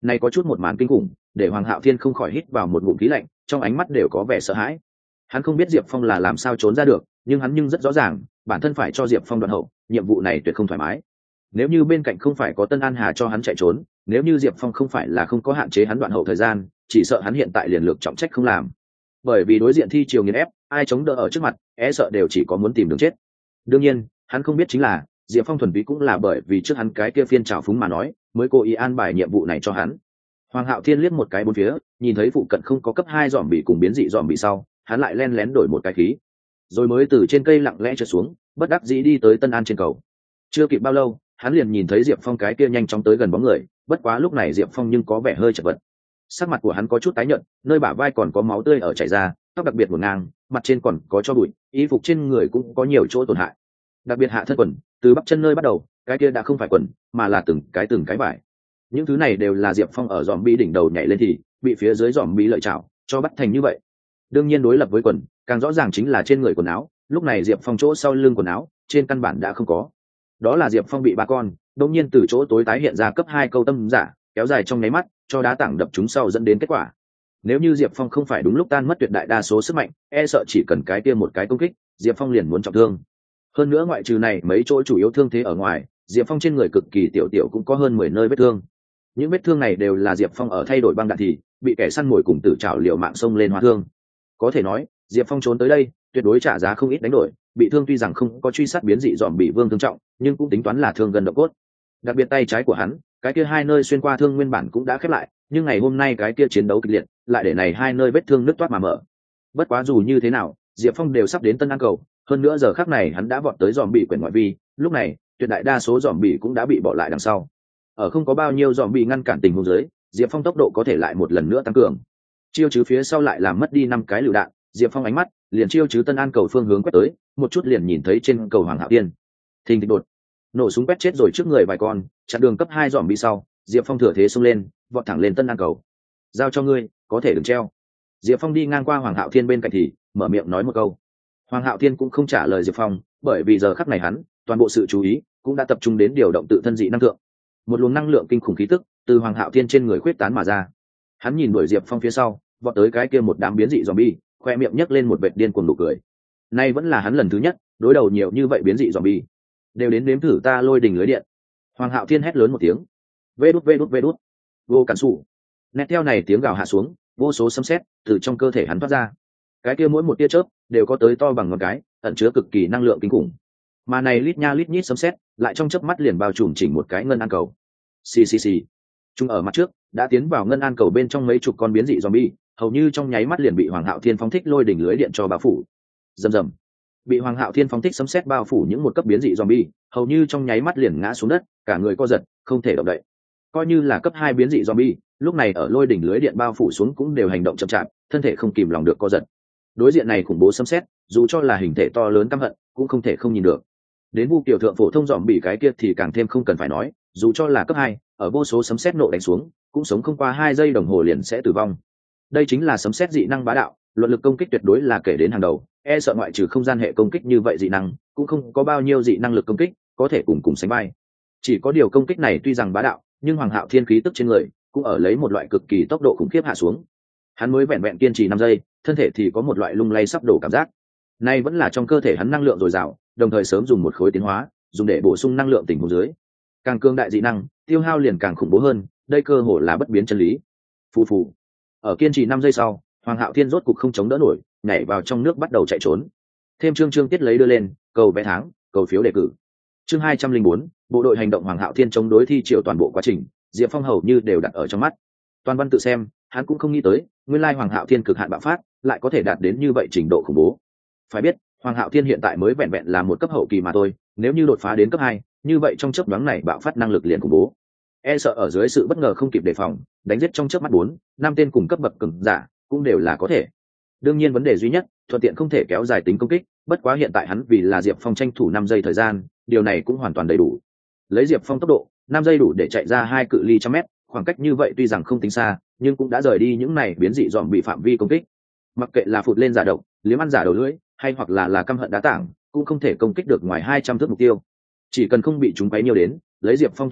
Này có chút một màn kinh khủng, để Hoàng Hạo Thiên không khỏi hít vào một ngụm khí lạnh, trong ánh mắt đều có vẻ sợ hãi. Hắn không biết Diệp Phong là làm sao trốn ra được, nhưng hắn nhưng rất rõ ràng, bản thân phải cho Diệp Phong đoạn hậu, nhiệm vụ này tuyệt không thoải mái. Nếu như bên cạnh không phải có Tân An Hà cho hắn chạy trốn, nếu như Diệp Phong không phải là không có hạn chế hắn đoạn hậu thời gian, chỉ sợ hắn hiện tại liền lược trọng trách không làm. Bởi vì đối diện thi triều nghiền ép, ai chống đỡ ở trước mặt, e sợ đều chỉ có muốn tìm đường chết. Đương nhiên, hắn không biết chính là, Diệp Phong thuần túy cũng là bởi vì trước hắn cái kia phiên trào phúng mà nói, mới cố ý an bài nhiệm vụ này cho hắn. Hoàng Hạo Thiên liếc một cái bốn phía, nhìn thấy phụ cận không có cấp hai dòm bị cùng biến dị dòm bị sau, hắn lại len lén đổi một cái khí, rồi mới từ trên cây lặng lẽ trượt xuống, bất đắc dĩ đi tới Tân An trên cầu. Chưa kịp bao lâu, hắn liền nhìn thấy Diệp Phong cái kia nhanh chóng tới gần bóng người, bất quá lúc này Diệp Phong nhưng có vẻ hơi chật vật. Sắc mặt của hắn có chút tái nhợt, nơi bả vai còn có máu tươi ở chảy ra, tóc đặc biệt hỗn ngang, mặt trên còn có tro bụi, y phục trên người cũng có nhiều chỗ tổn hại. Đặc biệt hạ thân quần, từ bắp chân nơi bắt đầu, cái kia đã không phải quần, mà là từng cái từng cái vải. Những thứ này đều là Diệp Phong ở dòm bi đỉnh đầu nhảy lên thì bị phía dưới dòm bi lợi chảo cho bắt thành như vậy. Đương nhiên đối lập với quần, càng rõ ràng chính là trên người quần áo, lúc này Diệp Phong chỗ sau lưng quần áo, trên căn bản đã không có. Đó là Diệp Phong bị ba con, đột nhiên từ chỗ tối tái hiện ra cấp hai câu tâm giả, kéo dài trong nháy mắt, cho đá tảng đập chúng sau dẫn đến kết quả. Nếu như Diệp Phong không phải đúng lúc tan mất tuyệt đại đa số sức mạnh, e sợ chỉ cần cái kia một cái công kích, Diệp Phong liền muốn trọng thương. Hơn nữa ngoại trừ này mấy chỗ chủ yếu thương thế ở ngoài, Diệp Phong trên người cực kỳ tiểu tiểu cũng có hơn mười nơi vết thương. Những vết thương này đều là Diệp Phong ở thay đổi băng đạn thì bị kẻ săn mồi cùng tử trảo liều mạng xông lên hóa thương. Có thể nói, Diệp Phong trốn tới đây, tuyệt đối trả giá không ít đánh đổi, bị thương tuy rằng không có truy sát biến dị dòm bị vương thương trọng, nhưng cũng tính toán là thương gần độ cốt. Đặc biệt tay trái của hắn, cái kia hai nơi xuyên qua thương nguyên bản cũng đã khép lại, nhưng ngày hôm nay cái kia chiến đấu kịch liệt, lại để này hai nơi vết thương nứt toát mà mở. Bất quá dù như thế nào, Diệp Phong đều sắp đến Tân An cầu, hơn nữa giờ khắc này hắn đã vọt tới dòm bị quyển ngoại vi, lúc này, tuyệt đại đa số dòm bị cũng đã bị bỏ lại đằng sau. Ở không có bao nhiêu dòm bị ngăn cản tình huống dưới, Diệp Phong tốc độ có thể lại một lần nữa tăng cường. Chiêu chứ phía sau lại làm mất đi năm cái lựu đạn, Diệp Phong ánh mắt liền chiêu chứ Tân An cầu phương hướng quét tới, một chút liền nhìn thấy trên cầu Hoàng Hạo Thiên. Thình thịch đột, nổ súng quét chết rồi trước người vài con, chặn đường cấp hai dòm bị sau, Diệp Phong thừa thế xông lên, vọt thẳng lên Tân An cầu. Giao cho ngươi, có thể đừng treo. Diệp Phong đi ngang qua Hoàng Hạo Thiên bên cạnh thì mở miệng nói một câu. Hoàng Hạo Thiên cũng không trả lời Diệp Phong, bởi vì giờ khắc này hắn, toàn bộ sự chú ý cũng đã tập trung đến điều động tự thân dị năng lượng. Một luồng năng lượng kinh khủng khí tức từ Hoàng Hạo Thiên trên người khuyết tán mà ra. Hắn nhìn đuổi Diệp Phong phía sau, vọt tới cái kia một đám biến dị zombie, khoe miệng nhếch lên một vệt điên cuồng nụ cười. Nay vẫn là hắn lần thứ nhất đối đầu nhiều như vậy biến dị zombie. Đều đến nếm thử ta lôi đình lưới điện. Hoàng Hạo Thiên hét lớn một tiếng. Vê đút vê đút vê đút. Vô cản sủ. Nét theo này tiếng gào hạ xuống, vô số sấm sét từ trong cơ thể hắn phát ra. Cái kia mỗi một tia chớp đều có tới to bằng ngón cái, ẩn chứa cực kỳ năng lượng kinh khủng. Mà này lít nha lít nhít sấm sét, lại trong chớp mắt liền bao trùm chỉnh một cái ngân an cầu. Xì xì xì. Chúng ở mặt trước, đã tiến vào ngân an cầu bên trong mấy chục con biến dị zombie, hầu như trong nháy mắt liền bị Hoàng Hạo Thiên phóng thích lôi đỉnh lưới điện cho bao phủ. Rầm rầm. Bị Hoàng Hạo Thiên phóng thích sấm sét bao phủ những một cấp biến dị zombie, hầu như trong nháy mắt liền ngã xuống đất, cả người co giật, không thể động đậy. Coi như là cấp hai biến dị zombie, lúc này ở lôi đỉnh lưới điện bao phủ xuống cũng đều hành động chậm chạp, thân thể không kìm lòng được co giật. Đối diện này khủng bố sấm sét, dù cho là hình thể to lớn căm hận, cũng không thể không nhìn được. Đến Vu Kiều thượng phổ thông dòm bị cái kia thì càng thêm không cần phải nói, dù cho là cấp hai, ở vô số sấm sét nổ đánh xuống, cũng sống không qua hai giây đồng hồ liền sẽ tử vong. Đây chính là sấm sét dị năng bá đạo, luận lực công kích tuyệt đối là kể đến hàng đầu, e sợ ngoại trừ không gian hệ công kích như vậy dị năng, cũng không có bao nhiêu dị năng lực công kích có thể cùng cùng sánh vai. Chỉ có điều công kích này tuy rằng bá đạo, nhưng Hoàng Hạo Thiên khí tức trên người cũng ở lấy một loại cực kỳ tốc độ khủng khiếp hạ xuống. Hắn mới vẹn vẹn kiên trì năm giây, thân thể thì có một loại lung lay sắp đổ cảm giác. Nay vẫn là trong cơ thể hắn năng lượng dồi dào, đồng thời sớm dùng một khối tiến hóa, dùng để bổ sung năng lượng tình huống dưới. Càng cương đại dị năng, tiêu hao liền càng khủng bố hơn, đây cơ hội là bất biến chân lý. Phù phù. Ở kiên trì năm giây sau, Hoàng Hạo Thiên rốt cục không chống đỡ nổi, nhảy vào trong nước bắt đầu chạy trốn. Thêm chương chương tiết lấy đưa lên, cầu vé tháng, cầu phiếu đề cử. Chương hai trăm linh bốn, bộ đội hành động Hoàng Hạo Thiên chống đối thi triệu toàn bộ quá trình, Diệp Phong hầu như đều đặt ở trong mắt. Toàn văn tự xem, hắn cũng không nghĩ tới, nguyên lai Hoàng Hạo Thiên cực hạn bạo phát, lại có thể đạt đến như vậy trình độ khủng bố. Phải biết, Hoàng Hạo Thiên hiện tại mới vẹn vẹn là một cấp hậu kỳ mà thôi, nếu như đột phá đến cấp hai, như vậy trong chớp nhoáng này bạo phát năng lực liền khủng bố. E sợ ở dưới sự bất ngờ không kịp đề phòng, đánh giết trong chớp mắt bốn, năm tên cùng cấp bậc cường giả, cũng đều là có thể. Đương nhiên vấn đề duy nhất, thuận tiện không thể kéo dài tính công kích, bất quá hiện tại hắn vì là Diệp Phong tranh thủ năm giây thời gian, điều này cũng hoàn toàn đầy đủ. Lấy Diệp Phong tốc độ, năm giây đủ để chạy ra hai cự ly trăm mét, khoảng cách như vậy tuy rằng không tính xa, nhưng cũng đã rời đi những này biến dị dòm bị phạm vi công kích. Mặc kệ là phụt lên giả độc, liếm ăn giả đầu lưỡi, hay hoặc là là căm hận đá tảng, cũng không thể công kích được ngoài hai trăm thước mục tiêu. Chỉ cần không bị chúng quấy nhiều đến, lấy Diệp Phong tốc độ,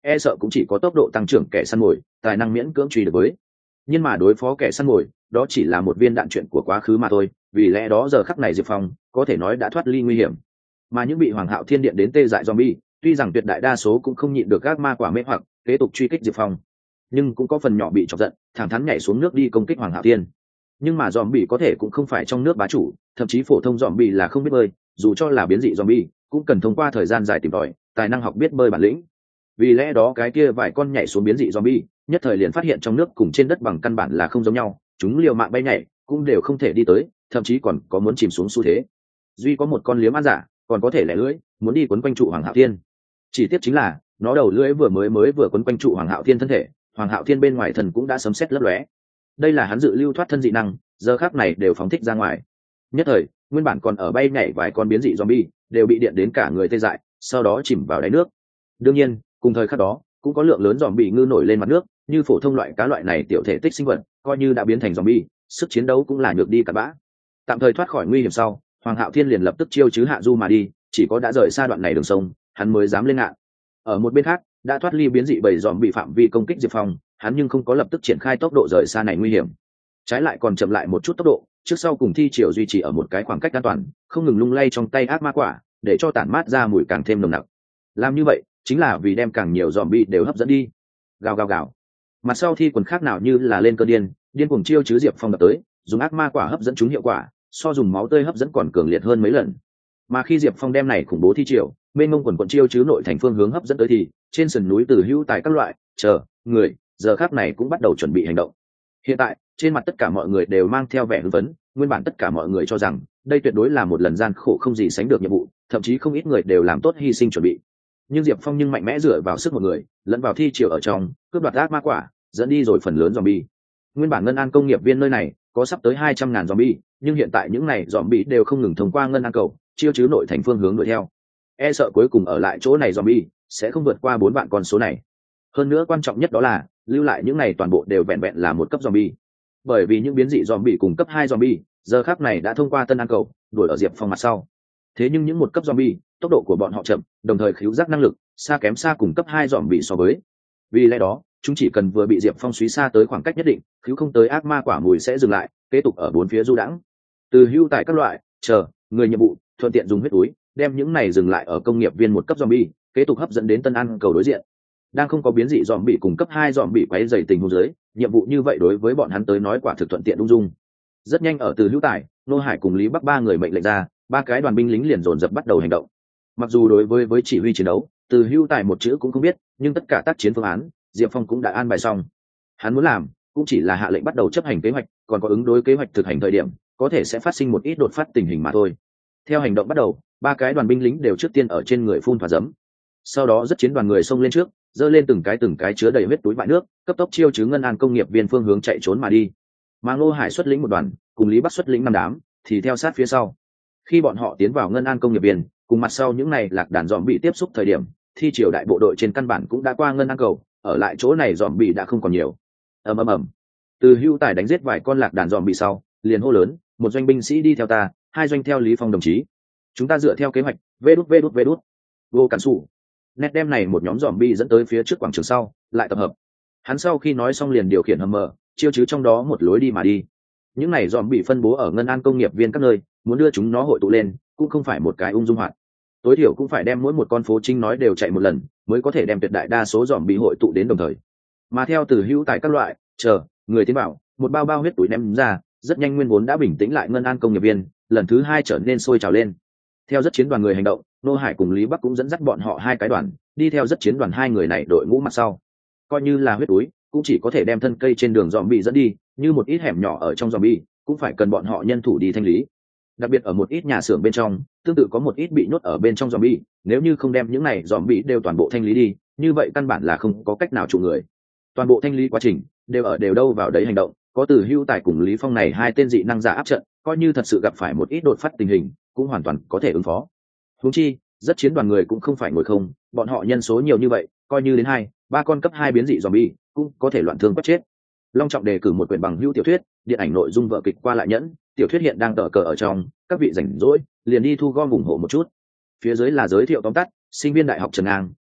e sợ cũng chỉ có tốc độ tăng trưởng kẻ săn mồi tài năng miễn cưỡng truy được với. Nhưng mà đối phó kẻ săn mồi đó chỉ là một viên đạn chuyện của quá khứ mà thôi, vì lẽ đó giờ khắc này Diệp Phong có thể nói đã thoát ly nguy hiểm. Mà những bị Hoàng Hạo Thiên điện đến tê dại zombie, tuy rằng tuyệt đại đa số cũng không nhịn được các ma quả mê hoặc kế tục truy kích Diệp Phong, nhưng cũng có phần nhỏ bị chọc giận thẳng thắn nhảy xuống nước đi công kích Hoàng Hạo Thiên. Nhưng mà zombie có thể cũng không phải trong nước bá chủ, thậm chí phổ thông zombie là không biết bơi, dù cho là biến dị zombie cũng cần thông qua thời gian dài tìm tòi tài năng học biết bơi bản lĩnh. Vì lẽ đó cái kia vài con nhảy xuống biến dị zombie nhất thời liền phát hiện trong nước cùng trên đất bằng căn bản là không giống nhau, chúng liều mạng bay nhảy cũng đều không thể đi tới, thậm chí còn có muốn chìm xuống xu thế. Duy có một con liếm ăn giả còn có thể lẻ lưỡi muốn đi quấn quanh trụ Hoàng Hạo Thiên. Chỉ tiếc chính là nó đầu lưỡi vừa mới mới vừa quấn quanh trụ Hoàng Hạo Thiên thân thể, Hoàng Hạo Thiên bên ngoài thần cũng đã sấm sét lấp lóe. Đây là hắn dự lưu thoát thân dị năng, giờ khắc này đều phóng thích ra ngoài. Nhất thời nguyên bản còn ở bay nhảy vài con biến dị zombie đều bị điện đến cả người tê dại, sau đó chìm vào đáy nước. Đương nhiên cùng thời khắc đó cũng có lượng lớn zombie ngư nổi lên mặt nước, như phổ thông loại cá loại này tiểu thể tích sinh vật coi như đã biến thành zombie, sức chiến đấu cũng là nhược đi cả bã. Tạm thời thoát khỏi nguy hiểm sau, Hoàng Hạo Thiên liền lập tức chiêu chứ hạ du mà đi, chỉ có đã rời xa đoạn này đường sông hắn mới dám lên ngạn. Ở một bên khác đã thoát ly biến dị bầy zombie phạm vi công kích Diệp Phong, hắn nhưng không có lập tức triển khai tốc độ rời xa này nguy hiểm, trái lại còn chậm lại một chút tốc độ, trước sau cùng thi chiều duy trì ở một cái khoảng cách an toàn, không ngừng lung lay trong tay ác ma quả để cho tản mát ra mùi càng thêm nồng nặc. Làm như vậy chính là vì đem càng nhiều zombie đều hấp dẫn đi. Gào gào gào. Mặt sau thi quần khác nào như là lên cơn điên, điên cuồng chiêu chứ Diệp Phong đập tới, dùng ác ma quả hấp dẫn chúng hiệu quả so dùng máu tươi hấp dẫn còn cường liệt hơn mấy lần. Mà khi Diệp Phong đem này khủng bố thi triều mênh mông quần quần chiêu chứ nội thành phương hướng hấp dẫn tới thì trên sườn núi Từ Hữu Tài các loại chờ người giờ khắc này cũng bắt đầu chuẩn bị hành động. Hiện tại trên mặt tất cả mọi người đều mang theo vẻ hưng phấn, nguyên bản tất cả mọi người cho rằng đây tuyệt đối là một lần gian khổ không gì sánh được nhiệm vụ, thậm chí không ít người đều làm tốt hy sinh chuẩn bị. Nhưng Diệp Phong nhưng mạnh mẽ dựa vào sức một người lẫn vào thi triều ở trong, cướp đoạt ác ma quả, dẫn đi rồi phần lớn zombie. Nguyên bản ngân an công nghiệp viên nơi này có sắp tới hai trăm ngàn zombie, nhưng hiện tại những này zombie đều không ngừng thông qua ngân an cầu chiêu chứ nội thành phương hướng đuổi theo. E sợ cuối cùng ở lại chỗ này zombie sẽ không vượt qua bốn vạn con số này. Hơn nữa quan trọng nhất đó là lưu lại những này toàn bộ đều vẹn vẹn là một cấp zombie. Bởi vì những biến dị zombie cùng cấp hai zombie giờ khắc này đã thông qua tân an cầu đuổi ở Diệp Phong mặt sau. Thế nhưng những một cấp zombie tốc độ của bọn họ chậm, đồng thời khứu giác năng lực xa kém xa cùng cấp hai zombie so với. Vì lẽ đó chúng chỉ cần vừa bị Diệp Phong suy xa tới khoảng cách nhất định, khứu không tới ác ma quả mùi sẽ dừng lại, kế tục ở bốn phía du đãng. Từ Hưu tại các loại chờ người nhiệm vụ thuận tiện dùng huyết túi đem những này dừng lại ở công nghiệp viên một cấp zombie kế tục hấp dẫn đến tân an cầu đối diện. Đang không có biến dị zombie cùng cấp hai zombie quấy rầy tình huống dưới, nhiệm vụ như vậy đối với bọn hắn tới nói quả thực thuận tiện ung dung. Rất nhanh ở Từ Hữu Tài, Nô Hải cùng Lý Bắc ba người mệnh lệnh ra, ba cái đoàn binh lính liền dồn dập bắt đầu hành động. Mặc dù đối với với chỉ huy chiến đấu Từ Hữu Tài một chữ cũng không biết, nhưng tất cả tác chiến phương án Diệp Phong cũng đã an bài xong. Hắn muốn làm cũng chỉ là hạ lệnh bắt đầu chấp hành kế hoạch, còn có ứng đối kế hoạch thực hành thời điểm có thể sẽ phát sinh một ít đột phát tình hình mà thôi. Theo hành động bắt đầu, ba cái đoàn binh lính đều trước tiên ở trên người phun thỏa giấm, sau đó rất chiến đoàn người xông lên trước, giơ lên từng cái từng cái chứa đầy huyết túi vại nước, cấp tốc chiêu chứ ngân an công nghiệp viên phương hướng chạy trốn mà đi. Mà Ngô Hải xuất lĩnh một đoàn, cùng Lý Bắc xuất lĩnh năm đám thì theo sát phía sau. Khi bọn họ tiến vào ngân an công nghiệp viên, cùng mặt sau những này lạc đàn dòm bị tiếp xúc thời điểm, thi triều đại bộ đội trên căn bản cũng đã qua ngân an cầu, ở lại chỗ này dòm bị đã không còn nhiều. Ầm ầm ầm. Từ Hưu Tài đánh giết vài con lạc đàn dòm bị sau, liền hô lớn, một doanh binh sĩ đi theo ta, hai doanh theo Lý Phong đồng chí. Chúng ta dựa theo kế hoạch, vê đút vê đút vê đút. Vô cản sủ. Nét đem này một nhóm dòm bi dẫn tới phía trước quảng trường sau, lại tập hợp. Hắn sau khi nói xong liền điều khiển hầm mở, chiêu chứ trong đó một lối đi mà đi. Những này dòm bị phân bố ở ngân an công nghiệp viên các nơi, muốn đưa chúng nó hội tụ lên, cũng không phải một cái ung dung hoạt. Tối thiểu cũng phải đem mỗi một con phố chính nói đều chạy một lần, mới có thể đem tuyệt đại đa số dòm bị hội tụ đến đồng thời. Mà theo Từ Hữu Tài các loại, chờ người tiến bảo, một bao bao huyết túi ném ra, rất nhanh nguyên vốn đã bình tĩnh lại ngân an công nghiệp viên, lần thứ hai trở nên sôi trào lên. Theo rất chiến đoàn người hành động, Nô Hải cùng Lý Bắc cũng dẫn dắt bọn họ hai cái đoàn, đi theo rất chiến đoàn hai người này đội ngũ mặt sau. Coi như là huyết túi, cũng chỉ có thể đem thân cây trên đường dòm bị dẫn đi, như một ít hẻm nhỏ ở trong dòm bị, cũng phải cần bọn họ nhân thủ đi thanh lý. Đặc biệt ở một ít nhà xưởng bên trong, tương tự có một ít bị nhốt ở bên trong dòm bị, nếu như không đem những này dòm bị đều toàn bộ thanh lý đi, như vậy căn bản là không có cách nào trụ người. Toàn bộ thanh lý quá trình đều ở đều đâu vào đấy hành động, có Từ Hưu Tài cùng Lý Phong này hai tên dị năng giả áp trận, coi như thật sự gặp phải một ít đột phát tình hình, cũng hoàn toàn có thể ứng phó. Huống chi, rất chiến đoàn người cũng không phải ngồi không, bọn họ nhân số nhiều như vậy, coi như đến hai, ba con cấp hai biến dị zombie, cũng có thể loạn thương quất chết. Long Trọng đề cử một quyển bằng hữu tiểu thuyết, điện ảnh nội dung vở kịch qua lại nhẫn, tiểu thuyết hiện đang tờ cờ ở trong, các vị rảnh rỗi, liền đi thu gom ủng hộ một chút. Phía dưới là giới thiệu tóm tắt, sinh viên đại học Trần Ngang,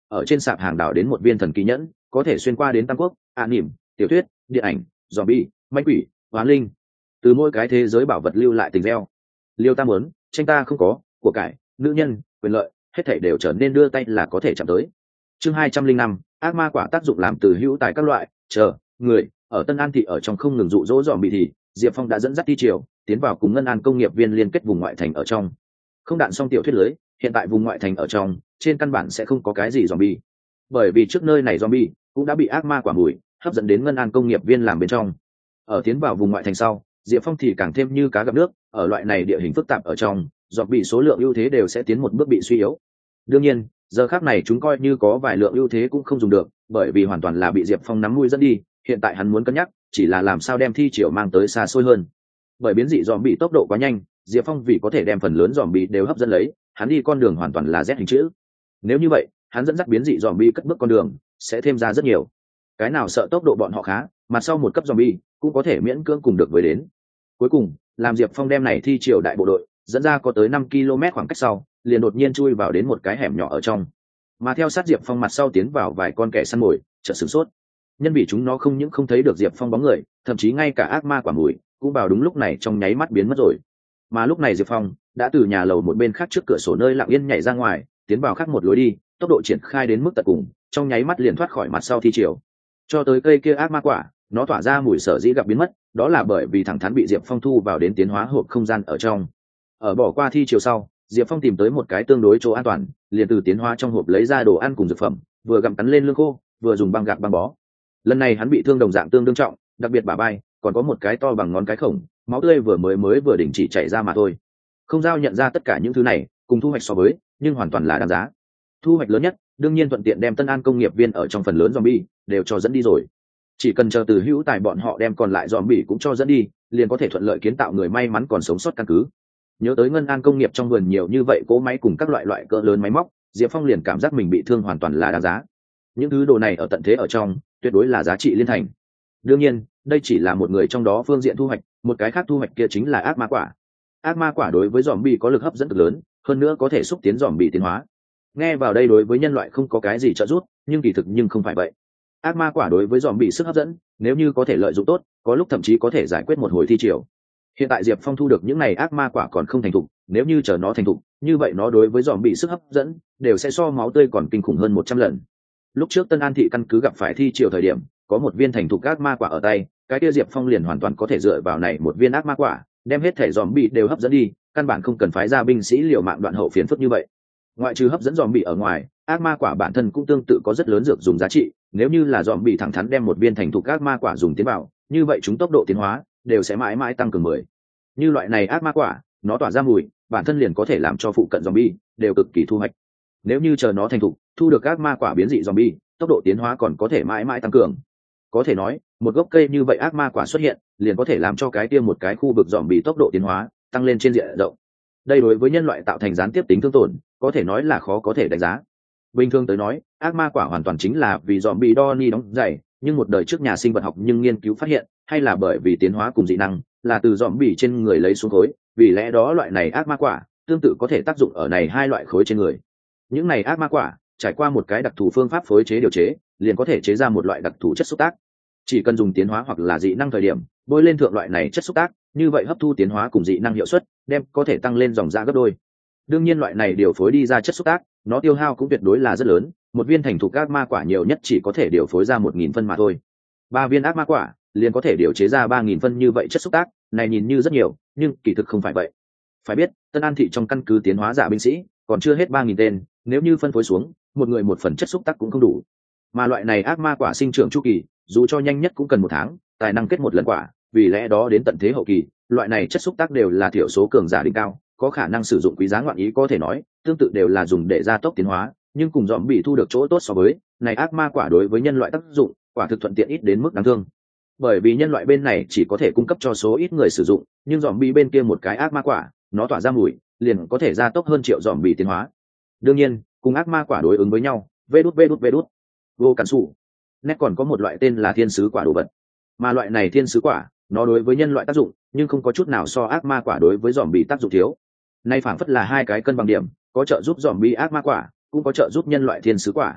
ở trên sạp hàng đảo đến một viên thần kỳ nhẫn, có thể xuyên qua đến tam quốc, an nỉm, tiểu thuyết, điện ảnh, zombie, manh quỷ, hóa linh, từ mỗi cái thế giới bảo vật lưu lại tình gieo. Liêu ta muốn, tranh ta không có, của cải, nữ nhân, quyền lợi, hết thảy đều trở nên đưa tay là có thể chạm tới. Chương hai trăm linh năm, ác ma quả tác dụng làm từ hữu tài các loại, chờ, người, ở Tân An thị ở trong không ngừng dụ dỗ dòm bị thì, Diệp Phong đã dẫn dắt đi triều, tiến vào cùng Ngân An công nghiệp viên liên kết vùng ngoại thành ở trong. Không đạn xong tiểu thuyết lưới, hiện tại vùng ngoại thành ở trong, trên căn bản sẽ không có cái gì zombie. Bởi vì trước nơi này zombie cũng đã bị ác ma quả mùi hấp dẫn đến Ngân An công nghiệp viên làm bên trong. Ở tiến vào vùng ngoại thành sau, Diệp Phong thì càng thêm như cá gặp nước, ở loại này địa hình phức tạp ở trong, zombie số lượng ưu thế đều sẽ tiến một bước bị suy yếu. Đương nhiên, giờ khắc này chúng coi như có vài lượng ưu thế cũng không dùng được, bởi vì hoàn toàn là bị Diệp Phong nắm mũi dẫn đi, hiện tại hắn muốn cân nhắc chỉ là làm sao đem thi triều mang tới xa xôi hơn. Bởi biến dị zombie tốc độ quá nhanh, Diệp Phong vì có thể đem phần lớn zombie đều hấp dẫn lấy, hắn đi con đường hoàn toàn là Z hình chữ. Nếu như vậy, hắn dẫn dắt biến dị zombie cất bước con đường sẽ thêm ra rất nhiều. Cái nào sợ tốc độ bọn họ khá, mà sau một cấp zombie cũng có thể miễn cưỡng cùng được với đến. Cuối cùng, làm Diệp Phong đem này thi triều đại bộ đội dẫn ra có tới năm ki lô mét khoảng cách sau, liền đột nhiên chui vào đến một cái hẻm nhỏ ở trong. Mà theo sát Diệp Phong mặt sau tiến vào vài con kẻ săn mồi, chợt sửng sốt. Nhân vì chúng nó không những không thấy được Diệp Phong bóng người, thậm chí ngay cả ác ma quả mùi cũng vào đúng lúc này trong nháy mắt biến mất rồi. Mà lúc này Diệp Phong đã từ nhà lầu một bên khác trước cửa sổ nơi lặng yên nhảy ra ngoài, tiến vào khác một lối đi, tốc độ triển khai đến mức tận cùng, trong nháy mắt liền thoát khỏi mặt sau thi triều. Cho tới cây kia ác ma quả, nó tỏa ra mùi sở dĩ gặp biến mất, đó là bởi vì thẳng thắn bị Diệp Phong thu vào đến tiến hóa hộp không gian ở trong. Ở bỏ qua thi triều sau, Diệp Phong tìm tới một cái tương đối chỗ an toàn, liền từ tiến hóa trong hộp lấy ra đồ ăn cùng dược phẩm, vừa gặm cắn lên lương khô, vừa dùng băng gạc băng bó. Lần này hắn bị thương đồng dạng tương đương trọng, đặc biệt bả vai còn có một cái to bằng ngón cái khổng, máu tươi vừa mới mới vừa đình chỉ chảy ra mà thôi. Không giao nhận ra tất cả những thứ này cùng thu hoạch so với, nhưng hoàn toàn là đáng giá. Thu hoạch lớn nhất đương nhiên thuận tiện đem Tân An công nghiệp viên ở trong phần lớn zombie đều cho dẫn đi rồi. Chỉ cần chờ từ hữu tài bọn họ đem còn lại zombie cũng cho dẫn đi, liền có thể thuận lợi kiến tạo người may mắn còn sống sót căn cứ. Nhớ tới Ngân An công nghiệp trong vườn nhiều như vậy cỗ máy cùng các loại loại cỡ lớn máy móc, Diệp Phong liền cảm giác mình bị thương hoàn toàn là đáng giá. Những thứ đồ này ở tận thế ở trong tuyệt đối là giá trị liên thành. Đương nhiên, đây chỉ là một người trong đó phương diện thu hoạch, một cái khác thu hoạch kia chính là ác ma quả. Ác ma quả đối với zombie có lực hấp dẫn cực lớn, hơn nữa có thể xúc tiến zombie tiến hóa. Nghe vào đây đối với nhân loại không có cái gì trợ giúp, nhưng kỳ thực nhưng không phải vậy. Ác ma quả đối với zombie sức hấp dẫn, nếu như có thể lợi dụng tốt, có lúc thậm chí có thể giải quyết một hồi thi triều. Hiện tại Diệp Phong thu được những này ác ma quả còn không thành thục, nếu như chờ nó thành thục, như vậy nó đối với zombie sức hấp dẫn đều sẽ so máu tươi còn kinh khủng hơn một trăm lần. Lúc trước Tân An thị căn cứ gặp phải thi triều thời điểm, có một viên thành thục ác ma quả ở tay, cái kia Diệp Phong liền hoàn toàn có thể dựa vào này một viên ác ma quả, đem hết thể zombie đều hấp dẫn đi, căn bản không cần phái ra binh sĩ liều mạng đoạn hậu phiền phức như vậy. Ngoại trừ hấp dẫn zombie ở ngoài, ác ma quả bản thân cũng tương tự có rất lớn dược dùng giá trị, nếu như là zombie thẳng thắn đem một viên thành thục ác ma quả dùng tiến vào, như vậy chúng tốc độ tiến hóa đều sẽ mãi mãi tăng cường mười. Như loại này ác ma quả, nó tỏa ra mùi, bản thân liền có thể làm cho phụ cận zombie đều cực kỳ thu hoạch. Nếu như chờ nó thành thục, thu được ác ma quả biến dị zombie, tốc độ tiến hóa còn có thể mãi mãi tăng cường. Có thể nói, một gốc cây như vậy ác ma quả xuất hiện, liền có thể làm cho cái tiêm một cái khu vực zombie tốc độ tiến hóa tăng lên trên diện rộng. Đây đối với nhân loại tạo thành gián tiếp tính thương tổn, có thể nói là khó có thể đánh giá. Bình thường tới nói, ác ma quả hoàn toàn chính là vì zombie đo ni đóng giày, nhưng một đời trước nhà sinh vật học nhưng nghiên cứu phát hiện, hay là bởi vì tiến hóa cùng dị năng, là từ zombie trên người lấy xuống khối, vì lẽ đó loại này ác ma quả tương tự có thể tác dụng ở này hai loại khối trên người. Những này ác ma quả trải qua một cái đặc thù phương pháp phối chế điều chế, liền có thể chế ra một loại đặc thù chất xúc tác. Chỉ cần dùng tiến hóa hoặc là dị năng thời điểm bôi lên thượng loại này chất xúc tác, như vậy hấp thu tiến hóa cùng dị năng hiệu suất đem có thể tăng lên dòng ra gấp đôi. Đương nhiên loại này điều phối đi ra chất xúc tác, nó tiêu hao cũng tuyệt đối là rất lớn, một viên thành thục ác ma quả nhiều nhất chỉ có thể điều phối ra một nghìn phân mà thôi. Ba viên ác ma quả liền có thể điều chế ra ba nghìn phân như vậy chất xúc tác, này nhìn như rất nhiều, nhưng kỳ thực không phải vậy. Phải biết, Tân An thị trong căn cứ tiến hóa giả binh sĩ còn chưa hết ba nghìn tên, nếu như phân phối xuống, một người một phần chất xúc tác cũng không đủ. Mà loại này ác ma quả sinh trưởng chu kỳ, dù cho nhanh nhất cũng cần một tháng, tài năng kết một lần quả, vì lẽ đó đến tận thế hậu kỳ, loại này chất xúc tác đều là thiểu số cường giả đỉnh cao, có khả năng sử dụng quý giá ngoạn ý, có thể nói, tương tự đều là dùng để gia tốc tiến hóa, nhưng cùng dòm bị thu được chỗ tốt so với, này ác ma quả đối với nhân loại tác dụng, quả thực thuận tiện ít đến mức đáng thương. Bởi vì nhân loại bên này chỉ có thể cung cấp cho số ít người sử dụng, nhưng dòm bị bên kia một cái ác ma quả, nó tỏa ra mùi, liền có thể gia tốc hơn triệu dòm bị tiến hóa. Đương nhiên, cùng ác ma quả đối ứng với nhau, vê đút vê đút vê đút, vô cản sủ. Nét còn có một loại tên là thiên sứ quả đồ vật, mà loại này thiên sứ quả, nó đối với nhân loại tác dụng, nhưng không có chút nào so ác ma quả đối với dòm bị tác dụng thiếu. Nay phảng phất là hai cái cân bằng điểm, có trợ giúp dòm bị ác ma quả, cũng có trợ giúp nhân loại thiên sứ quả.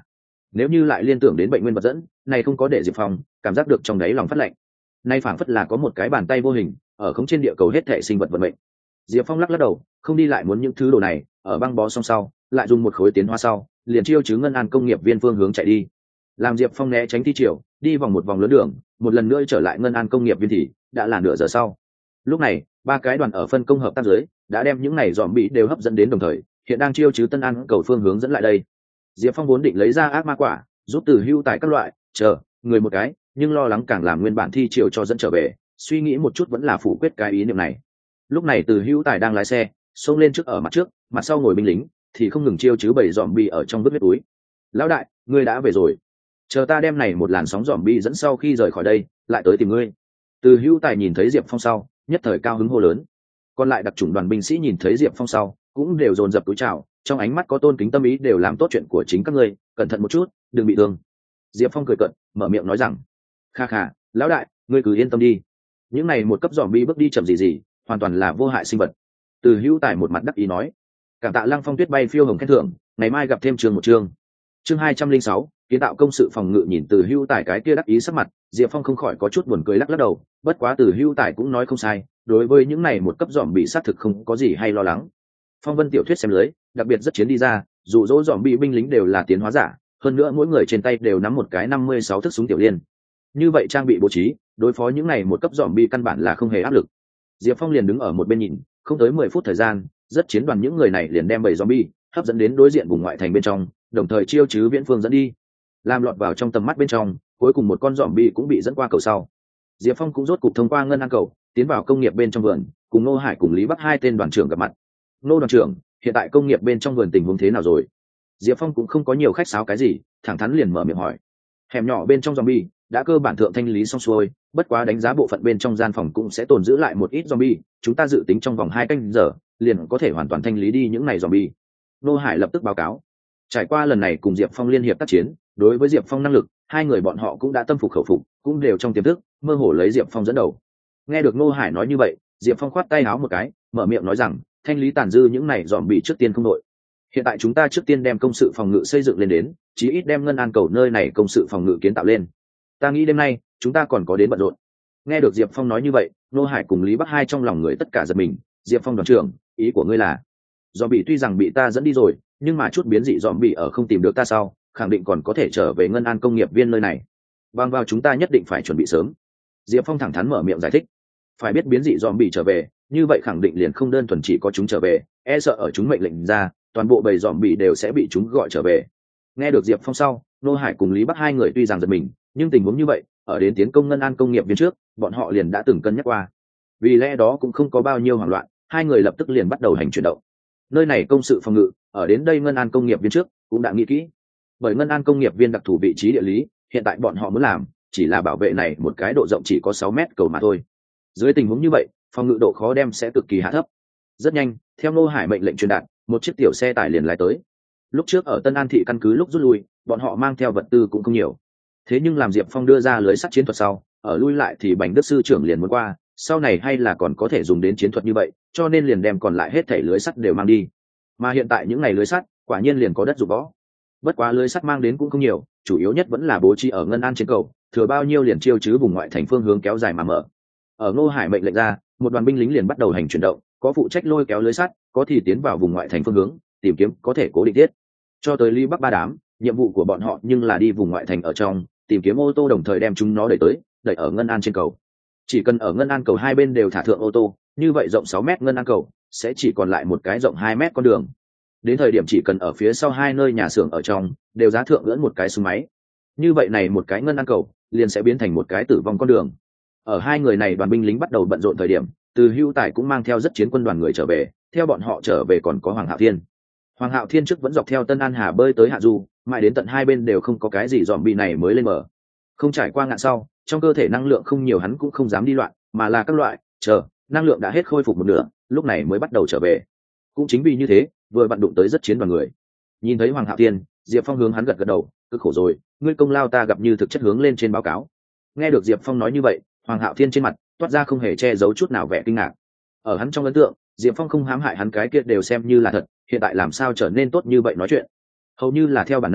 nếu như lại liên tưởng đến bệnh nguyên vật dẫn này, không có để Diệp Phong cảm giác được trong đáy lòng phát lạnh. Nay phảng phất là có một cái bàn tay vô hình ở khống trên địa cầu hết thể sinh vật vận mệnh. Diệp Phong lắc lắc đầu, không đi lại muốn những thứ đồ này, ở băng bó xong sau lại dùng một khối tiến hóa sau liền chiêu chứ ngân an công nghiệp viên phương hướng chạy đi. Làm Diệp Phong né tránh thi triều, đi vòng một vòng lớn đường, một lần nữa trở lại ngân an công nghiệp viên thì đã là nửa giờ sau. Lúc này ba cái đoàn ở phân công hợp tác dưới đã đem những này dòm bị đều hấp dẫn đến đồng thời, hiện đang chiêu chứ Tân An cầu phương hướng dẫn lại đây. Diệp Phong vốn định lấy ra ác ma quả giúp Từ Hưu Tài các loại chờ người một cái, nhưng lo lắng càng làm nguyên bản thi triều cho dẫn trở về, suy nghĩ một chút vẫn là phủ quyết cái ý niệm này. Lúc này Từ Hưu Tài đang lái xe xông lên trước, ở mặt trước mặt sau ngồi binh lính thì không ngừng chiêu chứ bảy dòm bi ở trong vứt huyết túi. Lão đại, ngươi đã về rồi, chờ ta đem này một làn sóng dòm bi dẫn sau khi rời khỏi đây lại tới tìm ngươi. Từ Hưu Tài nhìn thấy Diệp Phong sau nhất thời cao hứng hô lớn. Còn lại đặc chủng đoàn binh sĩ nhìn thấy Diệp Phong sau cũng đều dồn dập túi chào, trong ánh mắt có tôn kính tâm ý, đều làm tốt chuyện của chính các ngươi, cẩn thận một chút đừng bị thương. Diệp Phong cười cợt mở miệng nói rằng, kha kha, lão đại ngươi cứ yên tâm đi, những này một cấp dòm bi bước đi chậm gì gì hoàn toàn là vô hại sinh vật. Từ Hữu Tài một mặt đắc ý nói. Cảm tạ Lăng Phong Tuyết bay phiêu hồng khen thưởng, ngày mai gặp thêm trường một chương. Chương hai trăm linh sáu, kiến tạo công sự phòng ngự. Nhìn Từ Hữu Tài cái kia đắc ý sắc mặt, Diệp Phong không khỏi có chút buồn cười lắc lắc đầu, bất quá Từ Hữu Tài cũng nói không sai, đối với những này một cấp dòm bị sát thực không có gì hay lo lắng. Phong Vân tiểu thuyết xem lưới, đặc biệt rất chiến đi ra, dù dỗ dòm bị binh lính đều là tiến hóa giả, hơn nữa mỗi người trên tay đều nắm một cái năm mươi sáu thước súng tiểu liên. Như vậy trang bị bố trí, đối phó những này một cấp dòm bị căn bản là không hề áp lực. Diệp Phong liền đứng ở một bên nhìn, không tới mười phút thời gian, rất chiến đoàn những người này liền đem bảy zombie hấp dẫn đến đối diện vùng ngoại thành bên trong, đồng thời chiêu chứ viễn phương dẫn đi, làm lọt vào trong tầm mắt bên trong. Cuối cùng một con zombie cũng bị dẫn qua cầu sau. Diệp Phong cũng rốt cục thông qua ngân an cầu, tiến vào công nghiệp bên trong vườn, cùng Ngô Hải cùng Lý Bắc hai tên đoàn trưởng gặp mặt. Ngô đoàn trưởng, hiện tại công nghiệp bên trong vườn tình huống thế nào rồi? Diệp Phong cũng không có nhiều khách sáo cái gì, thẳng thắn liền mở miệng hỏi. Hẻm nhỏ bên trong zombie đã cơ bản thượng thanh lý xong xuôi, bất quá đánh giá bộ phận bên trong gian phòng cũng sẽ tồn giữ lại một ít zombie, chúng ta dự tính trong vòng hai canh giờ liền có thể hoàn toàn thanh lý đi những này zombie. Nô Hải lập tức báo cáo. Trải qua lần này cùng Diệp Phong liên hiệp tác chiến, đối với Diệp Phong năng lực, hai người bọn họ cũng đã tâm phục khẩu phục, cũng đều trong tiềm thức mơ hồ lấy Diệp Phong dẫn đầu. Nghe được Nô Hải nói như vậy, Diệp Phong khoát tay áo một cái, mở miệng nói rằng, thanh lý tàn dư những này zombie trước tiên không đội. Hiện tại chúng ta trước tiên đem công sự phòng ngự xây dựng lên đến, chí ít đem ngân an cầu nơi này công sự phòng ngự kiến tạo lên. Ta nghĩ đêm nay chúng ta còn có đến bận rộn. Nghe được Diệp Phong nói như vậy, Nô Hải cùng Lý Bắc hai trong lòng người tất cả giật mình. Diệp Phong đoàn trưởng, ý của ngươi là, dòm bị tuy rằng bị ta dẫn đi rồi, nhưng mà chút biến dị dòm bị ở không tìm được ta sau, khẳng định còn có thể trở về ngân an công nghiệp viên nơi này. Bằng vào chúng ta nhất định phải chuẩn bị sớm. Diệp Phong thẳng thắn mở miệng giải thích. Phải biết biến dị dòm bị trở về, như vậy khẳng định liền không đơn thuần chỉ có chúng trở về, e sợ ở chúng mệnh lệnh ra, toàn bộ bầy dòm bị đều sẽ bị chúng gọi trở về. Nghe được Diệp Phong sau, Nô Hải cùng Lý Bắc hai người tuy rằng giật mình, nhưng tình huống như vậy, ở đến tiến công ngân an công nghiệp viên trước, bọn họ liền đã từng cân nhắc qua. Vì lẽ đó cũng không có bao nhiêu hoảng loạn, hai người lập tức liền bắt đầu hành chuyển động. Nơi này công sự phòng ngự, ở đến đây ngân an công nghiệp viên trước cũng đã nghĩ kỹ. Bởi ngân an công nghiệp viên đặc thù vị trí địa lý, hiện tại bọn họ muốn làm chỉ là bảo vệ này một cái độ rộng chỉ có sáu mét cầu mà thôi. Dưới tình huống như vậy, phòng ngự độ khó đem sẽ cực kỳ hạ thấp. Rất nhanh, theo Ngô Hải mệnh lệnh truyền đạt, một chiếc tiểu xe tải liền lái tới. Lúc trước ở Tân An thị căn cứ lúc rút lui, bọn họ mang theo vật tư cũng không nhiều. Thế nhưng làm Diệp Phong đưa ra lưới sắt chiến thuật sau, ở lui lại thì Bành Đức sư trưởng liền muốn qua, sau này hay là còn có thể dùng đến chiến thuật như vậy, cho nên liền đem còn lại hết thảy lưới sắt đều mang đi. Mà hiện tại những ngày lưới sắt, quả nhiên liền có đất dụng võ. Bất quá lưới sắt mang đến cũng không nhiều, chủ yếu nhất vẫn là bố trí ở ngân an trên cầu, thừa bao nhiêu liền chiêu chứ vùng ngoại thành phương hướng kéo dài mà mở. Ở Ngô Hải mệnh lệnh ra, một đoàn binh lính liền bắt đầu hành chuyển động, có phụ trách lôi kéo lưới sắt, có thì tiến vào vùng ngoại thành phương hướng, tìm kiếm có thể cố định thiết. Cho tới Lý Bắc ba đám, nhiệm vụ của bọn họ nhưng là đi vùng ngoại thành ở trong, tìm kiếm ô tô đồng thời đem chúng nó đẩy tới, đẩy ở ngân an trên cầu. Chỉ cần ở ngân an cầu hai bên đều thả thượng ô tô, như vậy rộng sáu mét ngân an cầu sẽ chỉ còn lại một cái rộng hai mét con đường. Đến thời điểm chỉ cần ở phía sau hai nơi nhà xưởng ở trong đều giá thượng lẫn một cái súng máy, như vậy này một cái ngân an cầu liền sẽ biến thành một cái tử vong con đường. Ở hai người này đoàn binh lính bắt đầu bận rộn thời điểm, Từ Hưu Tài cũng mang theo rất chiến quân đoàn người trở về, theo bọn họ trở về còn có Hoàng Hạo Thiên. Hoàng Hạo Thiên trước vẫn dọc theo Tân An Hà bơi tới Hạ Du, mãi đến tận hai bên đều không có cái gì dòm bị này mới lên bờ. Không trải qua ngạn sau, trong cơ thể năng lượng không nhiều, hắn cũng không dám đi loạn, mà là các loại chờ năng lượng đã hết khôi phục một nửa, lúc này mới bắt đầu trở về. Cũng chính vì như thế, vừa vặn đụng tới rất chiến đoàn người. Nhìn thấy Hoàng Hạo Thiên, Diệp Phong hướng hắn gật gật đầu, cực khổ rồi, ngươi công lao ta gặp như thực chất hướng lên trên báo cáo. Nghe được Diệp Phong nói như vậy, Hoàng Hạo Thiên trên mặt toát ra không hề che giấu chút nào vẻ kinh ngạc. Ở hắn trong ấn tượng, Diệp Phong không hãm hại hắn cái kia đều xem như là thật, hiện tại làm sao trở nên tốt như vậy nói chuyện. Hầu như là theo bản năng,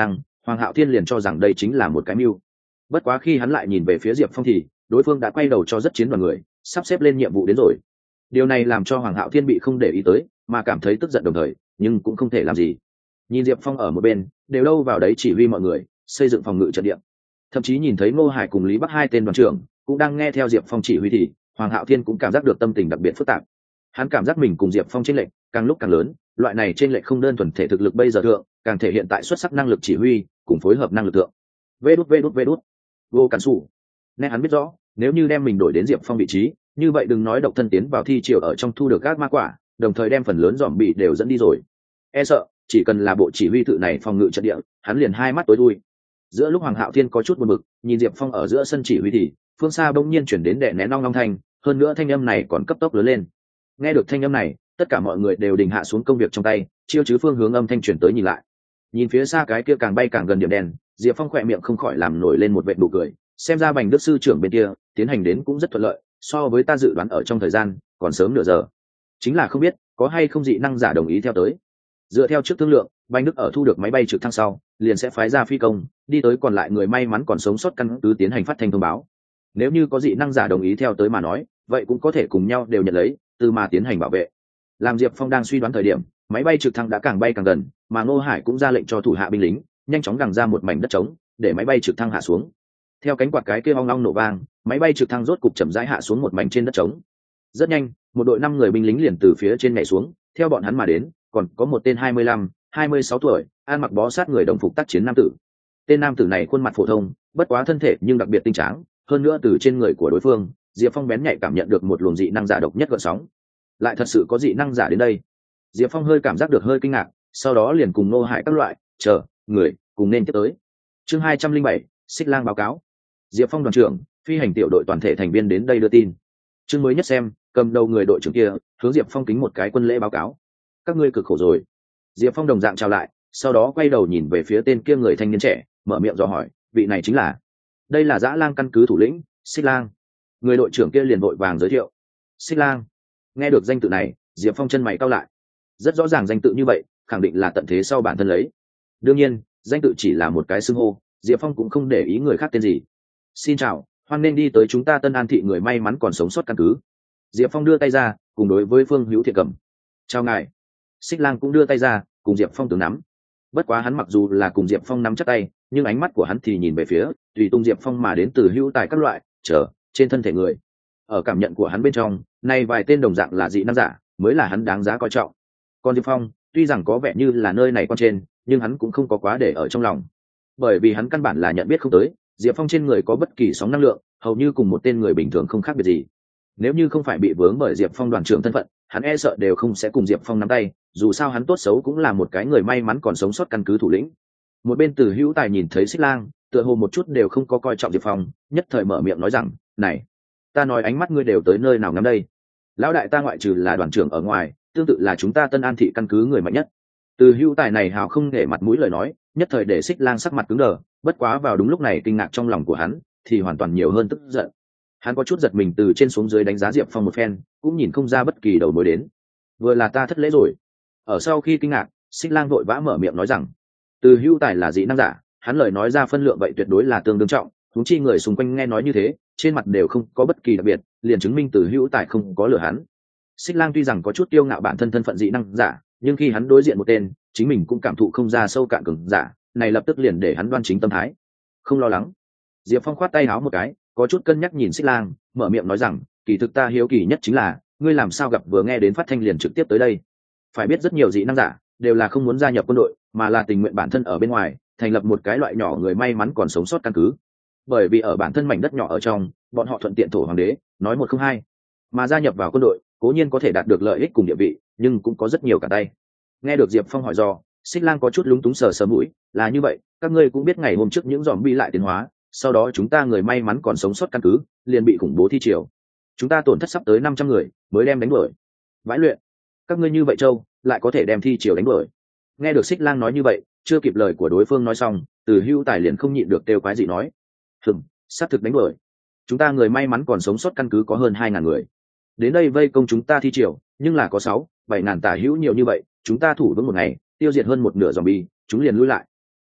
Hoàng Hạo Thiên liền cho rằng đây chính là một cái mưu. Bất quá khi hắn lại nhìn về phía Diệp Phong thì đối phương đã quay đầu cho rất chiến đoàn người sắp xếp lên nhiệm vụ đến rồi. Điều này làm cho Hoàng Hạo Thiên bị không để ý tới mà cảm thấy tức giận đồng thời nhưng cũng không thể làm gì. Nhìn Diệp Phong ở một bên đều đâu vào đấy chỉ huy mọi người xây dựng phòng ngự trận địa, thậm chí nhìn thấy Ngô Hải cùng Lý Bắc hai tên đoàn trưởng cũng đang nghe theo Diệp Phong chỉ huy thì Hoàng Hạo Thiên cũng cảm giác được tâm tình đặc biệt phức tạp. Hắn cảm giác mình cùng Diệp Phong chênh lệch càng lúc càng lớn, loại này chênh lệch không đơn thuần thể thực lực bây giờ thượng, càng thể hiện tại xuất sắc năng lực chỉ huy cùng phối hợp năng lực thượng. Vê đút vê đút vê đút. Vô Cản Sủ. Nên hắn biết rõ, nếu như đem mình đổi đến Diệp Phong vị trí, như vậy đừng nói độc thân tiến vào thi triều ở trong thu được các ma quả, đồng thời đem phần lớn dòm bị đều dẫn đi rồi. E sợ, chỉ cần là bộ chỉ huy tự này phòng ngự trận địa, hắn liền hai mắt tối thui. Giữa lúc Hoàng Hạo Thiên có chút buồn bực, nhìn Diệp Phong ở giữa sân chỉ huy thì, phương xa bỗng nhiên chuyển đến đè nén long long thanh, hơn nữa thanh âm này còn cấp tốc lớn lên. Nghe được thanh âm này, tất cả mọi người đều đình hạ xuống công việc trong tay, chiêu chứ phương hướng âm thanh chuyển tới nhìn lại. Nhìn phía xa cái kia càng bay càng gần điểm đen, Diệp Phong khỏe miệng không khỏi làm nổi lên một vệt nụ cười, xem ra Bành Đức sư trưởng bên kia tiến hành đến cũng rất thuận lợi, so với ta dự đoán ở trong thời gian còn sớm nửa giờ. Chính là không biết có hay không dị năng giả đồng ý theo tới. Dựa theo trước thương lượng, Bành Đức ở thu được máy bay trực thăng sau, liền sẽ phái ra phi công đi tới còn lại người may mắn còn sống sót căn cứ tiến hành phát thanh thông báo. Nếu như có dị năng giả đồng ý theo tới mà nói, vậy cũng có thể cùng nhau đều nhận lấy, từ mà tiến hành bảo vệ. Làm Diệp Phong đang suy đoán thời điểm, máy bay trực thăng đã càng bay càng gần, mà Ngô Hải cũng ra lệnh cho thủ hạ binh lính nhanh chóng đằng ra một mảnh đất trống để máy bay trực thăng hạ xuống. Theo cánh quạt cái kia ong ong nổ vang, máy bay trực thăng rốt cục chậm rãi hạ xuống một mảnh trên đất trống. Rất nhanh, một đội năm người binh lính liền từ phía trên nhảy xuống, theo bọn hắn mà đến, còn có một tên hai mươi lăm, hai mươi sáu tuổi, ăn mặc bó sát người đồng phục tác chiến nam tử. Tên nam tử này khuôn mặt phổ thông, bất quá thân thể nhưng đặc biệt tinh tráng, hơn nữa từ trên người của đối phương, Diệp Phong bén nhạy cảm nhận được một luồng dị năng giả độc nhất gợn sóng. Lại thật sự có dị năng giả đến đây. Diệp Phong hơi cảm giác được hơi kinh ngạc, sau đó liền cùng Ngô Hải các loại chờ người cùng nên tiếp tới. Chương hai trăm linh bảy, Xích Lang báo cáo. Diệp Phong đoàn trưởng, phi hành tiểu đội toàn thể thành viên đến đây đưa tin. Chương mới nhất xem, cầm đầu người đội trưởng kia hướng Diệp Phong kính một cái quân lễ báo cáo. Các ngươi cực khổ rồi. Diệp Phong đồng dạng chào lại, sau đó quay đầu nhìn về phía tên kia người thanh niên trẻ, mở miệng dò hỏi, vị này chính là? Đây là Dã Lang căn cứ thủ lĩnh, Xích Lang. Người đội trưởng kia liền vội vàng giới thiệu. Xích Lang. Nghe được danh tự này, Diệp Phong chân mày cau lại. Rất rõ ràng danh tự như vậy, khẳng định là tận thế sau bản thân lấy. Đương nhiên, danh tự chỉ là một cái xưng hô, Diệp Phong cũng không để ý người khác tên gì. Xin chào, hoan nên đi tới chúng ta Tân An thị người may mắn còn sống sót căn cứ. Diệp Phong đưa tay ra, cùng đối với Phương Hữu Thiện cầm. Chào ngài. Xích Lang cũng đưa tay ra, cùng Diệp Phong tướng nắm. Bất quá hắn mặc dù là cùng Diệp Phong nắm chắc tay, nhưng ánh mắt của hắn thì nhìn về phía tùy tung Diệp Phong mà đến từ Hữu Tài các loại chờ trên thân thể người. Ở cảm nhận của hắn bên trong, nay vài tên đồng dạng là dị năng giả, mới là hắn đáng giá coi trọng. Còn Diệp Phong, tuy rằng có vẻ như là nơi này con trên, nhưng hắn cũng không có quá để ở trong lòng, bởi vì hắn căn bản là nhận biết không tới Diệp Phong trên người có bất kỳ sóng năng lượng, hầu như cùng một tên người bình thường không khác biệt gì. Nếu như không phải bị vướng bởi Diệp Phong đoàn trưởng thân phận, hắn e sợ đều không sẽ cùng Diệp Phong nắm tay, dù sao hắn tốt xấu cũng là một cái người may mắn còn sống sót căn cứ thủ lĩnh. Một bên Từ Hữu Tài nhìn thấy Xích Lang, tựa hồ một chút đều không có coi trọng Diệp Phong, nhất thời mở miệng nói rằng, này, ta nói ánh mắt ngươi đều tới nơi nào ngắm đây? Lão đại ta ngoại trừ là đoàn trưởng ở ngoài, tương tự là chúng ta Tân An thị căn cứ người mạnh nhất. Từ Hữu Tài này hào không để mặt mũi lời nói, nhất thời để Xích Lang sắc mặt cứng đờ, bất quá vào đúng lúc này kinh ngạc trong lòng của hắn thì hoàn toàn nhiều hơn tức giận. Hắn có chút giật mình từ trên xuống dưới đánh giá Diệp Phong một phen, cũng nhìn không ra bất kỳ đầu mối đến. Vừa là ta thất lễ rồi. Ở sau khi kinh ngạc, Xích Lang vội vã mở miệng nói rằng, Từ Hữu Tài là dị năng giả, hắn lời nói ra phân lượng vậy tuyệt đối là tương đương trọng, huống chi người xung quanh nghe nói như thế, trên mặt đều không có bất kỳ đặc biệt, liền chứng minh Từ Hữu Tài không có lừa hắn. Xích Lang tuy rằng có chút kiêu ngạo bản thân thân phận dị năng giả, nhưng khi hắn đối diện một tên chính mình cũng cảm thụ không ra sâu cạn cường giả, này lập tức liền để hắn đoan chính tâm thái. Không lo lắng. Diệp Phong khoát tay áo một cái, có chút cân nhắc nhìn Xích Lang, mở miệng nói rằng, kỳ thực ta hiếu kỳ nhất chính là ngươi làm sao gặp vừa nghe đến phát thanh liền trực tiếp tới đây. Phải biết rất nhiều dị năng giả đều là không muốn gia nhập quân đội, mà là tình nguyện bản thân ở bên ngoài thành lập một cái loại nhỏ người may mắn còn sống sót căn cứ, bởi vì ở bản thân mảnh đất nhỏ ở trong, bọn họ thuận tiện thổ hoàng đế nói một không hai, mà gia nhập vào quân đội cố nhiên có thể đạt được lợi ích cùng địa vị, nhưng cũng có rất nhiều cả tay. Nghe được Diệp Phong hỏi do, Xích Lang có chút lúng túng sờ sờ mũi, là như vậy, các ngươi cũng biết ngày hôm trước những dòm bi lại tiến hóa, sau đó chúng ta người may mắn còn sống sót căn cứ liền bị khủng bố thi triều, chúng ta tổn thất sắp tới năm trăm người mới đem đánh đuổi. Vãi luyện, các ngươi như vậy châu lại có thể đem thi triều đánh đuổi. Nghe được Xích Lang nói như vậy, chưa kịp lời của đối phương nói xong, Từ Hữu Tài liền không nhịn được kêu quái dị nói, hừm, xác thực đánh đuổi. Chúng ta người may mắn còn sống sót căn cứ có hơn hai ngàn người đến đây vây công chúng ta thi triều, nhưng là có sáu bảy ngàn tả hữu nhiều như vậy, chúng ta thủ vững một ngày tiêu diệt hơn một nửa zombie, chúng liền lui lại.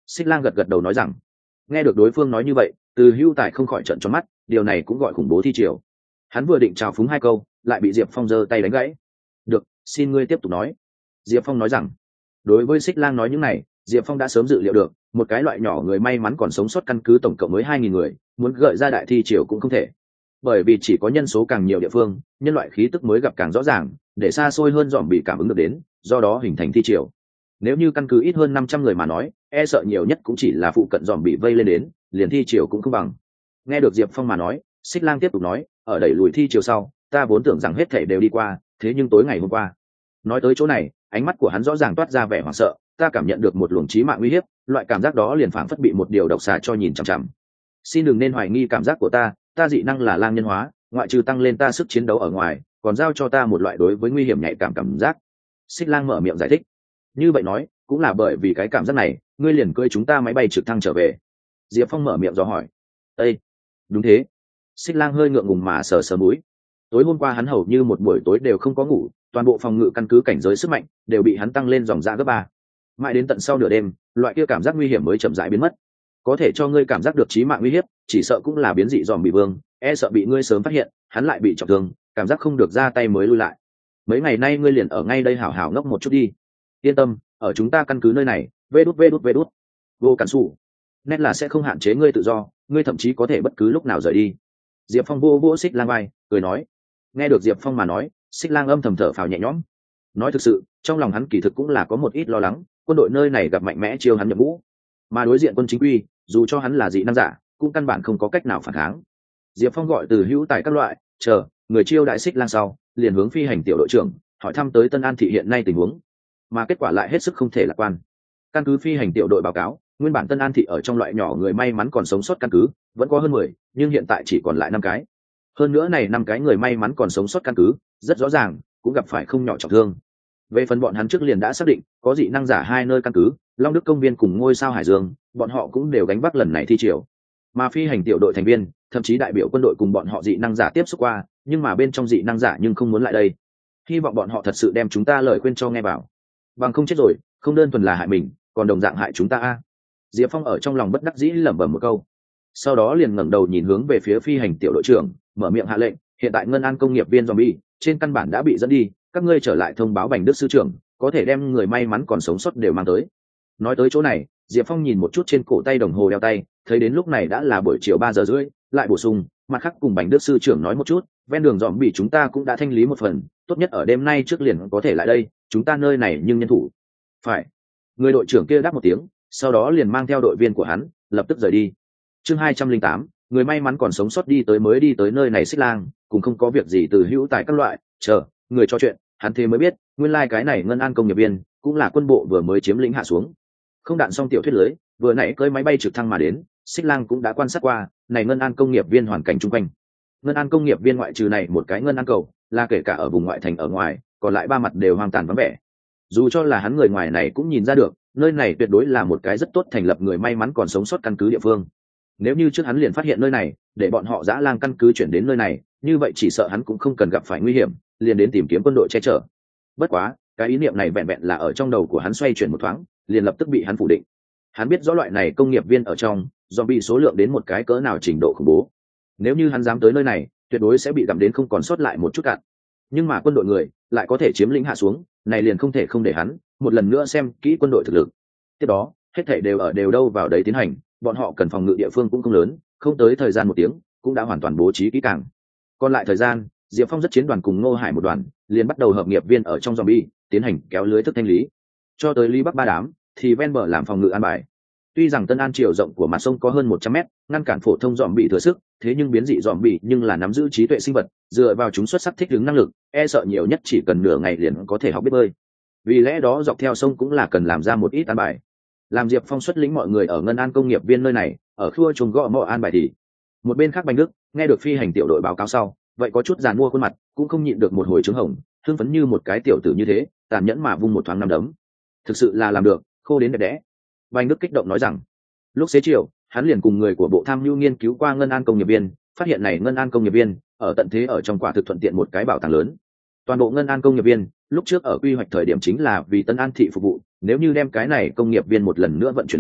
Xích Lang gật gật đầu nói rằng. Nghe được đối phương nói như vậy, Từ Hưu Tài không khỏi trợn tròn mắt, điều này cũng gọi khủng bố thi triều. Hắn vừa định chào phúng hai câu, lại bị Diệp Phong giơ tay đánh gãy. "Được, xin ngươi tiếp tục nói." Diệp Phong nói rằng. Đối với Xích Lang nói những này, Diệp Phong đã sớm dự liệu được, một cái loại nhỏ người may mắn còn sống sót căn cứ tổng cộng mới hai nghìn người, muốn gợi ra đại thi triều cũng không thể. Bởi vì chỉ có nhân số càng nhiều địa phương, nhân loại khí tức mới gặp càng rõ ràng, để xa xôi hơn dòm bị cảm ứng được đến, do đó hình thành thi triều. Nếu như căn cứ ít hơn năm trăm người mà nói, e sợ nhiều nhất cũng chỉ là phụ cận dòm bị vây lên đến, liền thi triều cũng không bằng. Nghe được Diệp Phong mà nói, Xích Lang tiếp tục nói, ở đẩy lùi thi triều sau, ta vốn tưởng rằng hết thảy đều đi qua, thế nhưng tối ngày hôm qua. Nói tới chỗ này, ánh mắt của hắn rõ ràng toát ra vẻ hoảng sợ, ta cảm nhận được một luồng chí mạng uy hiếp, loại cảm giác đó liền phảng phất bị một điều độc xà cho nhìn chằm chằm. Xin đừng nên hoài nghi cảm giác của ta, ta dị năng là lang nhân hóa, ngoại trừ tăng lên ta sức chiến đấu ở ngoài, còn giao cho ta một loại đối với nguy hiểm nhạy cảm cảm giác. Xích Lang mở miệng giải thích. Như vậy nói, cũng là bởi vì cái cảm giác này, ngươi liền cưỡi chúng ta máy bay trực thăng trở về. Diệp Phong mở miệng dò hỏi. Ê, đúng thế. Xích Lang hơi ngượng ngùng mà sờ sờ mũi. Tối hôm qua hắn hầu như một buổi tối đều không có ngủ, toàn bộ phòng ngự căn cứ cảnh giới sức mạnh đều bị hắn tăng lên dòng dã gấp ba. Mãi đến tận sau nửa đêm, loại kia cảm giác nguy hiểm mới chậm rãi biến mất. Có thể cho ngươi cảm giác được chí mạng nguy hiểm, chỉ sợ cũng là biến dị dòm bị vương, e sợ bị ngươi sớm phát hiện, hắn lại bị trọng thương, cảm giác không được ra tay mới lui lại. Mấy ngày nay ngươi liền ở ngay đây hảo hảo ngốc một chút đi. Yên tâm, ở chúng ta căn cứ nơi này, vê đút vê đút vê đút. Vô cản sủ. Nét là sẽ không hạn chế ngươi tự do, ngươi thậm chí có thể bất cứ lúc nào rời đi. Diệp Phong vô vỗ Xích Lang vai, cười nói. Nghe được Diệp Phong mà nói, Xích Lang âm thầm thở phào nhẹ nhõm. Nói thực sự, trong lòng hắn kỳ thực cũng là có một ít lo lắng, quân đội nơi này gặp mạnh mẽ chiêu hắn nhập ngũ, mà đối diện quân chính quy, dù cho hắn là dị năng giả, cũng căn bản không có cách nào phản kháng. Diệp Phong gọi Từ Hữu Tài các loại, chờ người chiêu đại Xích Lang sau, liền hướng phi hành tiểu đội trưởng hỏi thăm tới Tân An thị hiện nay tình huống, mà kết quả lại hết sức không thể lạc quan. Căn cứ phi hành tiểu đội báo cáo, nguyên bản Tân An thị ở trong loại nhỏ người may mắn còn sống sót căn cứ vẫn có hơn mười, nhưng hiện tại chỉ còn lại năm cái. Hơn nữa này năm cái người may mắn còn sống sót căn cứ, rất rõ ràng cũng gặp phải không nhỏ trọng thương. Về phần bọn hắn trước liền đã xác định có dị năng giả hai nơi căn cứ, Long Đức công viên cùng ngôi sao Hải Dương, bọn họ cũng đều gánh vác lần này thi triều. Mà phi hành tiểu đội thành viên, thậm chí đại biểu quân đội cùng bọn họ dị năng giả tiếp xúc qua, nhưng mà bên trong dị năng giả nhưng không muốn lại đây. Hy vọng bọn họ thật sự đem chúng ta lời khuyên cho nghe vào. Bằng không chết rồi, không đơn thuần là hại mình, còn đồng dạng hại chúng ta a. Diệp Phong ở trong lòng bất đắc dĩ lẩm bẩm một câu. Sau đó liền ngẩng đầu nhìn hướng về phía phi hành tiểu đội trưởng, mở miệng hạ lệnh, hiện tại Ngân An công nghiệp viên zombie trên căn bản đã bị dẫn đi, các ngươi trở lại thông báo Bành Đức sư trưởng, có thể đem người may mắn còn sống sót đều mang tới. Nói tới chỗ này, Diệp Phong nhìn một chút trên cổ tay đồng hồ đeo tay, thấy đến lúc này đã là buổi chiều ba giờ rưỡi, lại bổ sung, mặt khác cùng Bành Đức sư trưởng nói một chút, ven đường dòm bị chúng ta cũng đã thanh lý một phần, tốt nhất ở đêm nay trước liền có thể lại đây, chúng ta nơi này nhưng nhân thủ. Phải. Người đội trưởng kia đáp một tiếng, sau đó liền mang theo đội viên của hắn, lập tức rời đi. Chương hai trăm linh tám, người may mắn còn sống sót đi tới mới đi tới nơi này Xích Lang, cùng không có việc gì Từ Hữu Tài các loại, chờ, người cho chuyện, hắn thế mới biết, nguyên lai like cái này Ngân An công nghiệp viên, cũng là quân bộ vừa mới chiếm lĩnh hạ xuống. Không đạn xong tiểu thuyết lưới, vừa nãy cơi máy bay trực thăng mà đến, Xích Lang cũng đã quan sát qua, này Ngân An công nghiệp viên hoàn cảnh chung quanh. Ngân An công nghiệp viên ngoại trừ này một cái Ngân An cầu, là kể cả ở vùng ngoại thành ở ngoài, còn lại ba mặt đều hoang tàn vắng vẻ. Dù cho là hắn người ngoài này cũng nhìn ra được, nơi này tuyệt đối là một cái rất tốt thành lập người may mắn còn sống sót căn cứ địa phương. Nếu như trước hắn liền phát hiện nơi này, để bọn họ dã lang căn cứ chuyển đến nơi này, như vậy chỉ sợ hắn cũng không cần gặp phải nguy hiểm, liền đến tìm kiếm quân đội che chở. Bất quá, cái ý niệm này vẹn vẹn là ở trong đầu của hắn xoay chuyển một thoáng, liền lập tức bị hắn phủ định. Hắn biết rõ loại này công nghiệp viên ở trong, zombie số lượng đến một cái cỡ nào trình độ khủng bố. Nếu như hắn dám tới nơi này, tuyệt đối sẽ bị gặm đến không còn sót lại một chút cạn. Nhưng mà quân đội người lại có thể chiếm lĩnh hạ xuống, này liền không thể không để hắn một lần nữa xem kỹ quân đội thực lực. Tiếp đó, hết thảy đều ở đều đâu vào đấy tiến hành, bọn họ cần phòng ngự địa phương cũng không lớn, không tới thời gian một tiếng, cũng đã hoàn toàn bố trí kỹ càng. Còn lại thời gian, Diệp Phong rất chiến đoàn cùng Ngô Hải một đoàn, liền bắt đầu hợp nghiệp viên ở trong zombie, tiến hành kéo lưới thức thanh lý. Cho tới Lý Bắc ba đám, thì ven bờ làm phòng ngự an bài. Tuy rằng Tân An chiều rộng của mặt sông có hơn một trăm mét, ngăn cản phổ thông zombie thừa sức, thế nhưng biến dị zombie nhưng là nắm giữ trí tuệ sinh vật, dựa vào chúng xuất sắc thích ứng năng lực, e sợ nhiều nhất chỉ cần nửa ngày liền có thể học biết bơi. Vì lẽ đó dọc theo sông cũng là cần làm ra một ít an bài. Làm Diệp Phong xuất lĩnh mọi người ở Ngân An công nghiệp viên nơi này, ở khua chuồng gõ mõ an bài thì một bên khác Bành Đức nghe được phi hành tiểu đội báo cáo sau, vậy có chút giàn mua khuôn mặt, cũng không nhịn được một hồi trứng hồng, hưng phấn như một cái tiểu tử như thế, tàn nhẫn mà vung một thoáng năm đấm. Thực sự là làm được, khô đến đẹp đẽ. Bành Đức kích động nói rằng, lúc xế chiều, hắn liền cùng người của bộ tham mưu nghiên cứu qua Ngân An công nghiệp viên, phát hiện này Ngân An công nghiệp viên ở tận thế ở trong quả thực thuận tiện một cái bảo tàng lớn. Toàn bộ Ngân An công nghiệp viên lúc trước ở quy hoạch thời điểm chính là vì Tân An thị phục vụ, nếu như đem cái này công nghiệp viên một lần nữa vận chuyển lên,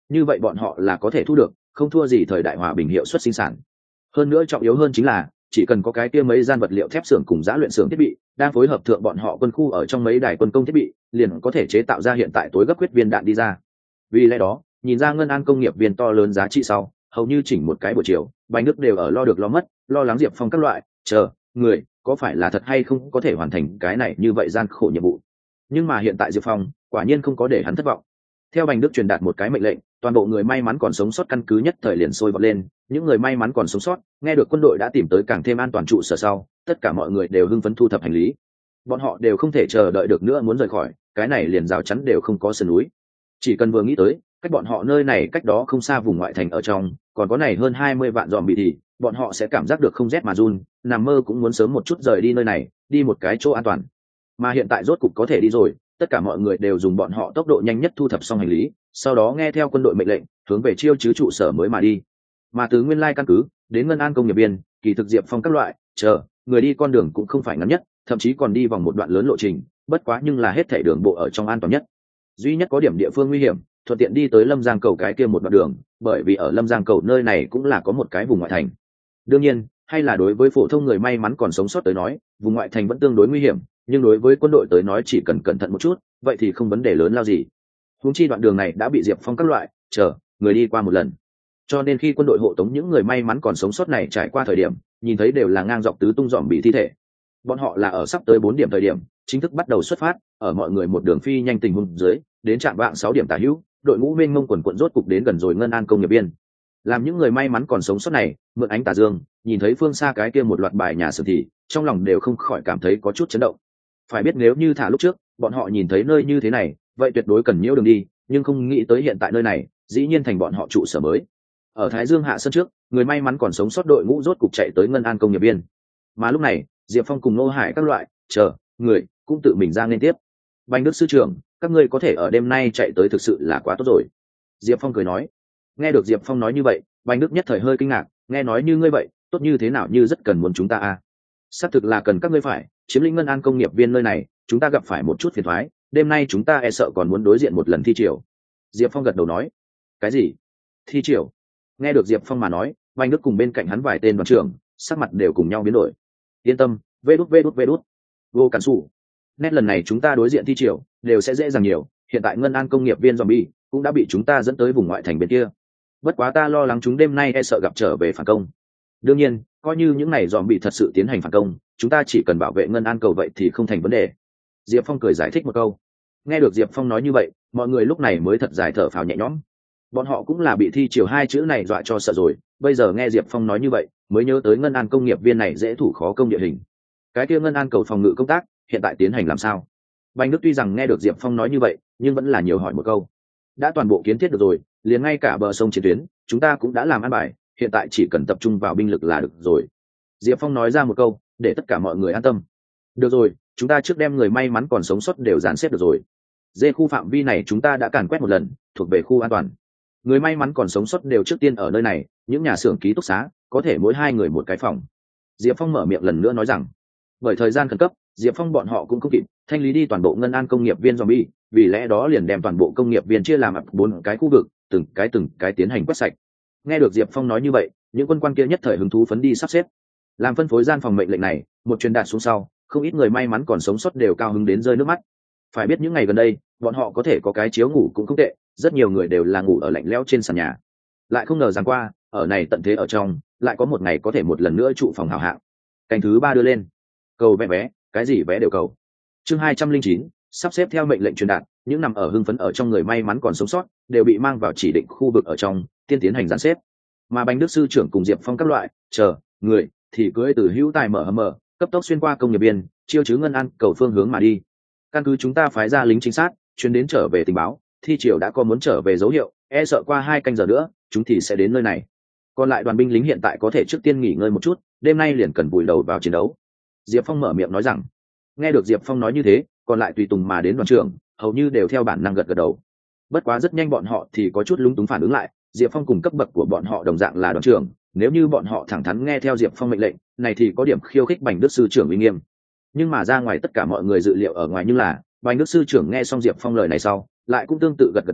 như vậy bọn họ là có thể thu được không thua gì thời đại hòa bình hiệu suất sinh sản. Hơn nữa trọng yếu hơn chính là chỉ cần có cái kia mấy gian vật liệu thép xưởng cùng giá luyện xưởng thiết bị đang phối hợp thượng bọn họ quân khu ở trong mấy đài quân công thiết bị, liền có thể chế tạo ra hiện tại tối gấp quyết viên đạn đi ra. Vì lẽ đó nhìn ra ngân an công nghiệp viên to lớn giá trị sau, hầu như chỉnh một cái buổi chiều Bành Đức đều ở lo được lo mất, lo lắng Diệp Phong các loại chờ người có phải là thật hay không có thể hoàn thành cái này như vậy gian khổ nhiệm vụ. Nhưng mà hiện tại Diệp Phong quả nhiên không có để hắn thất vọng. Theo Bành Đức truyền đạt một cái mệnh lệnh, toàn bộ người may mắn còn sống sót căn cứ nhất thời liền sôi vọt lên. Những người may mắn còn sống sót nghe được quân đội đã tìm tới càng thêm an toàn trụ sở sau, tất cả mọi người đều hưng phấn thu thập hành lý. Bọn họ đều không thể chờ đợi được nữa muốn rời khỏi, cái này liền rào chắn đều không có sườn núi. Chỉ cần vừa nghĩ tới cách bọn họ nơi này cách đó không xa vùng ngoại thành ở trong còn có này hơn hai mươi vạn dòm bị thì bọn họ sẽ cảm giác được không rét mà run, nằm mơ cũng muốn sớm một chút rời đi nơi này, đi một cái chỗ an toàn. Mà hiện tại rốt cục có thể đi rồi, tất cả mọi người đều dùng bọn họ tốc độ nhanh nhất thu thập xong hành lý, sau đó nghe theo quân đội mệnh lệnh hướng về chiêu chứ trụ sở mới mà đi. Mà từ nguyên lai căn cứ đến ngân an công nghiệp biên, kỳ thực Diệp Phong các loại chờ người đi con đường cũng không phải ngắn nhất, thậm chí còn đi vòng một đoạn lớn lộ trình, bất quá nhưng là hết thảy đường bộ ở trong an toàn nhất. Duy nhất có điểm địa phương nguy hiểm, thuận tiện đi tới Lâm Giang cầu cái kia một đoạn đường, bởi vì ở Lâm Giang cầu nơi này cũng là có một cái vùng ngoại thành. Đương nhiên, hay là đối với phổ thông người may mắn còn sống sót tới nói, vùng ngoại thành vẫn tương đối nguy hiểm, nhưng đối với quân đội tới nói chỉ cần cẩn thận một chút, vậy thì không vấn đề lớn lao gì. Huống chi đoạn đường này đã bị Diệp Phong các loại chờ người đi qua một lần, cho nên khi quân đội hộ tống những người may mắn còn sống sót này trải qua thời điểm, nhìn thấy đều là ngang dọc tứ tung dòm bị thi thể. Bọn họ là ở sắp tới bốn điểm thời điểm chính thức bắt đầu xuất phát, ở mọi người một đường phi nhanh tình huống dưới, đến trạm vạng sáu điểm tả hữu, đội ngũ mênh mông quần quận rốt cục đến gần rồi ngân an công nghiệp biên. Làm những người may mắn còn sống sót này mượn ánh tà dương nhìn thấy phương xa cái kia một loạt bài nhà xưởng thì trong lòng đều không khỏi cảm thấy có chút chấn động. Phải biết nếu như thả lúc trước bọn họ nhìn thấy nơi như thế này, vậy tuyệt đối cần nhiễu đường đi, nhưng không nghĩ tới hiện tại nơi này dĩ nhiên thành bọn họ trụ sở mới. Ở Thái Dương hạ sân trước, người may mắn còn sống sót đội ngũ rốt cục chạy tới ngân an công nghiệp biên. Mà lúc này Diệp Phong cùng Nô Hải các loại chờ người cũng tự mình ra liên tiếp. Bành Đức sư trưởng, các ngươi có thể ở đêm nay chạy tới thực sự là quá tốt rồi. Diệp Phong cười nói. Nghe được Diệp Phong nói như vậy, Bành Đức nhất thời hơi kinh ngạc, nghe nói như ngươi vậy tốt như thế nào như rất cần muốn chúng ta à. Xác thực là cần các ngươi phải chiếm lĩnh ngân an công nghiệp viên nơi này, chúng ta gặp phải một chút phiền thoái, đêm nay chúng ta e sợ còn muốn đối diện một lần thi triều. Diệp Phong gật đầu nói. Cái gì? Thi triều? Nghe được Diệp Phong mà nói, Bành Đức cùng bên cạnh hắn vài tên đoàn trưởng sắc mặt đều cùng nhau biến đổi. Yên tâm, vê đút vê đút vê đút vô cản sủ, nét lần này chúng ta đối diện thi triều đều sẽ dễ dàng nhiều, hiện tại ngân an công nghiệp viên zombie cũng đã bị chúng ta dẫn tới vùng ngoại thành bên kia, bất quá ta lo lắng chúng đêm nay e sợ gặp trở về phản công. Đương nhiên coi như những này zombie thật sự tiến hành phản công, chúng ta chỉ cần bảo vệ ngân an cầu vậy thì không thành vấn đề. Diệp Phong cười giải thích một câu. Nghe được Diệp Phong nói như vậy, mọi người lúc này mới thật dài thở phào nhẹ nhõm. Bọn họ cũng là bị thi triều hai chữ này dọa cho sợ rồi, bây giờ nghe Diệp Phong nói như vậy mới nhớ tới ngân an công nghiệp viên này dễ thủ khó công địa hình. Cái kia ngân an cầu phòng ngự công tác hiện tại tiến hành làm sao? Bành Đức tuy rằng nghe được Diệp Phong nói như vậy, nhưng vẫn là nhiều hỏi một câu. Đã toàn bộ kiến thiết được rồi, liền ngay cả bờ sông chiến tuyến chúng ta cũng đã làm an bài, hiện tại chỉ cần tập trung vào binh lực là được rồi. Diệp Phong nói ra một câu để tất cả mọi người an tâm. Được rồi, chúng ta trước đem người may mắn còn sống sót đều dàn xếp được rồi. Dê khu phạm vi này chúng ta đã càn quét một lần, thuộc về khu an toàn. Người may mắn còn sống sót đều trước tiên ở nơi này, những nhà xưởng ký túc xá có thể mỗi hai người một cái phòng. Diệp Phong mở miệng lần nữa nói rằng, bởi thời gian khẩn cấp, Diệp Phong bọn họ cũng không kịp thanh lý đi toàn bộ ngân an công nghiệp viên zombie, vì lẽ đó liền đem toàn bộ công nghiệp viên chia làm bốn cái khu vực, từng cái từng cái tiến hành quét sạch. Nghe được Diệp Phong nói như vậy, những quân quan kia nhất thời hứng thú phấn đi sắp xếp, làm phân phối gian phòng mệnh lệnh này, một truyền đạt xuống sau, không ít người may mắn còn sống sót đều cao hứng đến rơi nước mắt. Phải biết những ngày gần đây, bọn họ có thể có cái chiếu ngủ cũng không tệ, rất nhiều người đều là ngủ ở lạnh lẽo trên sàn nhà. Lại không ngờ rằng qua, ở này tận thế ở trong, lại có một ngày có thể một lần nữa trụ phòng hào hạng. Cành thứ ba đưa lên. Cầu vé vé, cái gì vé đều cầu. Chương hai trăm linh chín, sắp xếp theo mệnh lệnh truyền đạt, những nằm ở hưng phấn ở trong người may mắn còn sống sót, đều bị mang vào chỉ định khu vực ở trong, tiên tiến hành dàn xếp. Mà Bành Đức sư trưởng cùng Diệp Phong các loại, chờ, người thì cưỡi từ hữu tài mở hầm mở, cấp tốc xuyên qua công nghiệp biên, chiêu chứ ngân an cầu phương hướng mà đi. Căn cứ chúng ta phái ra lính trinh sát, chuyến đến trở về tình báo, thi triều đã có muốn trở về dấu hiệu, e sợ qua hai canh giờ nữa, chúng thì sẽ đến nơi này. Còn lại đoàn binh lính hiện tại có thể trước tiên nghỉ ngơi một chút, đêm nay liền cần vùi đầu vào chiến đấu. Diệp Phong mở miệng nói rằng. Nghe được Diệp Phong nói như thế, còn lại tùy tùng mà đến đoàn trưởng hầu như đều theo bản năng gật gật đầu. Bất quá rất nhanh bọn họ thì có chút lúng túng phản ứng lại, Diệp Phong cùng cấp bậc của bọn họ đồng dạng là đoàn trưởng, nếu như bọn họ thẳng thắn nghe theo Diệp Phong mệnh lệnh này thì có điểm khiêu khích Bành Đức sư trưởng uy nghiêm. Nhưng mà ra ngoài tất cả mọi người dự liệu ở ngoài, như là Bành Đức sư trưởng nghe xong Diệp Phong lời này sau, lại cũng tương tự gật gật đầu,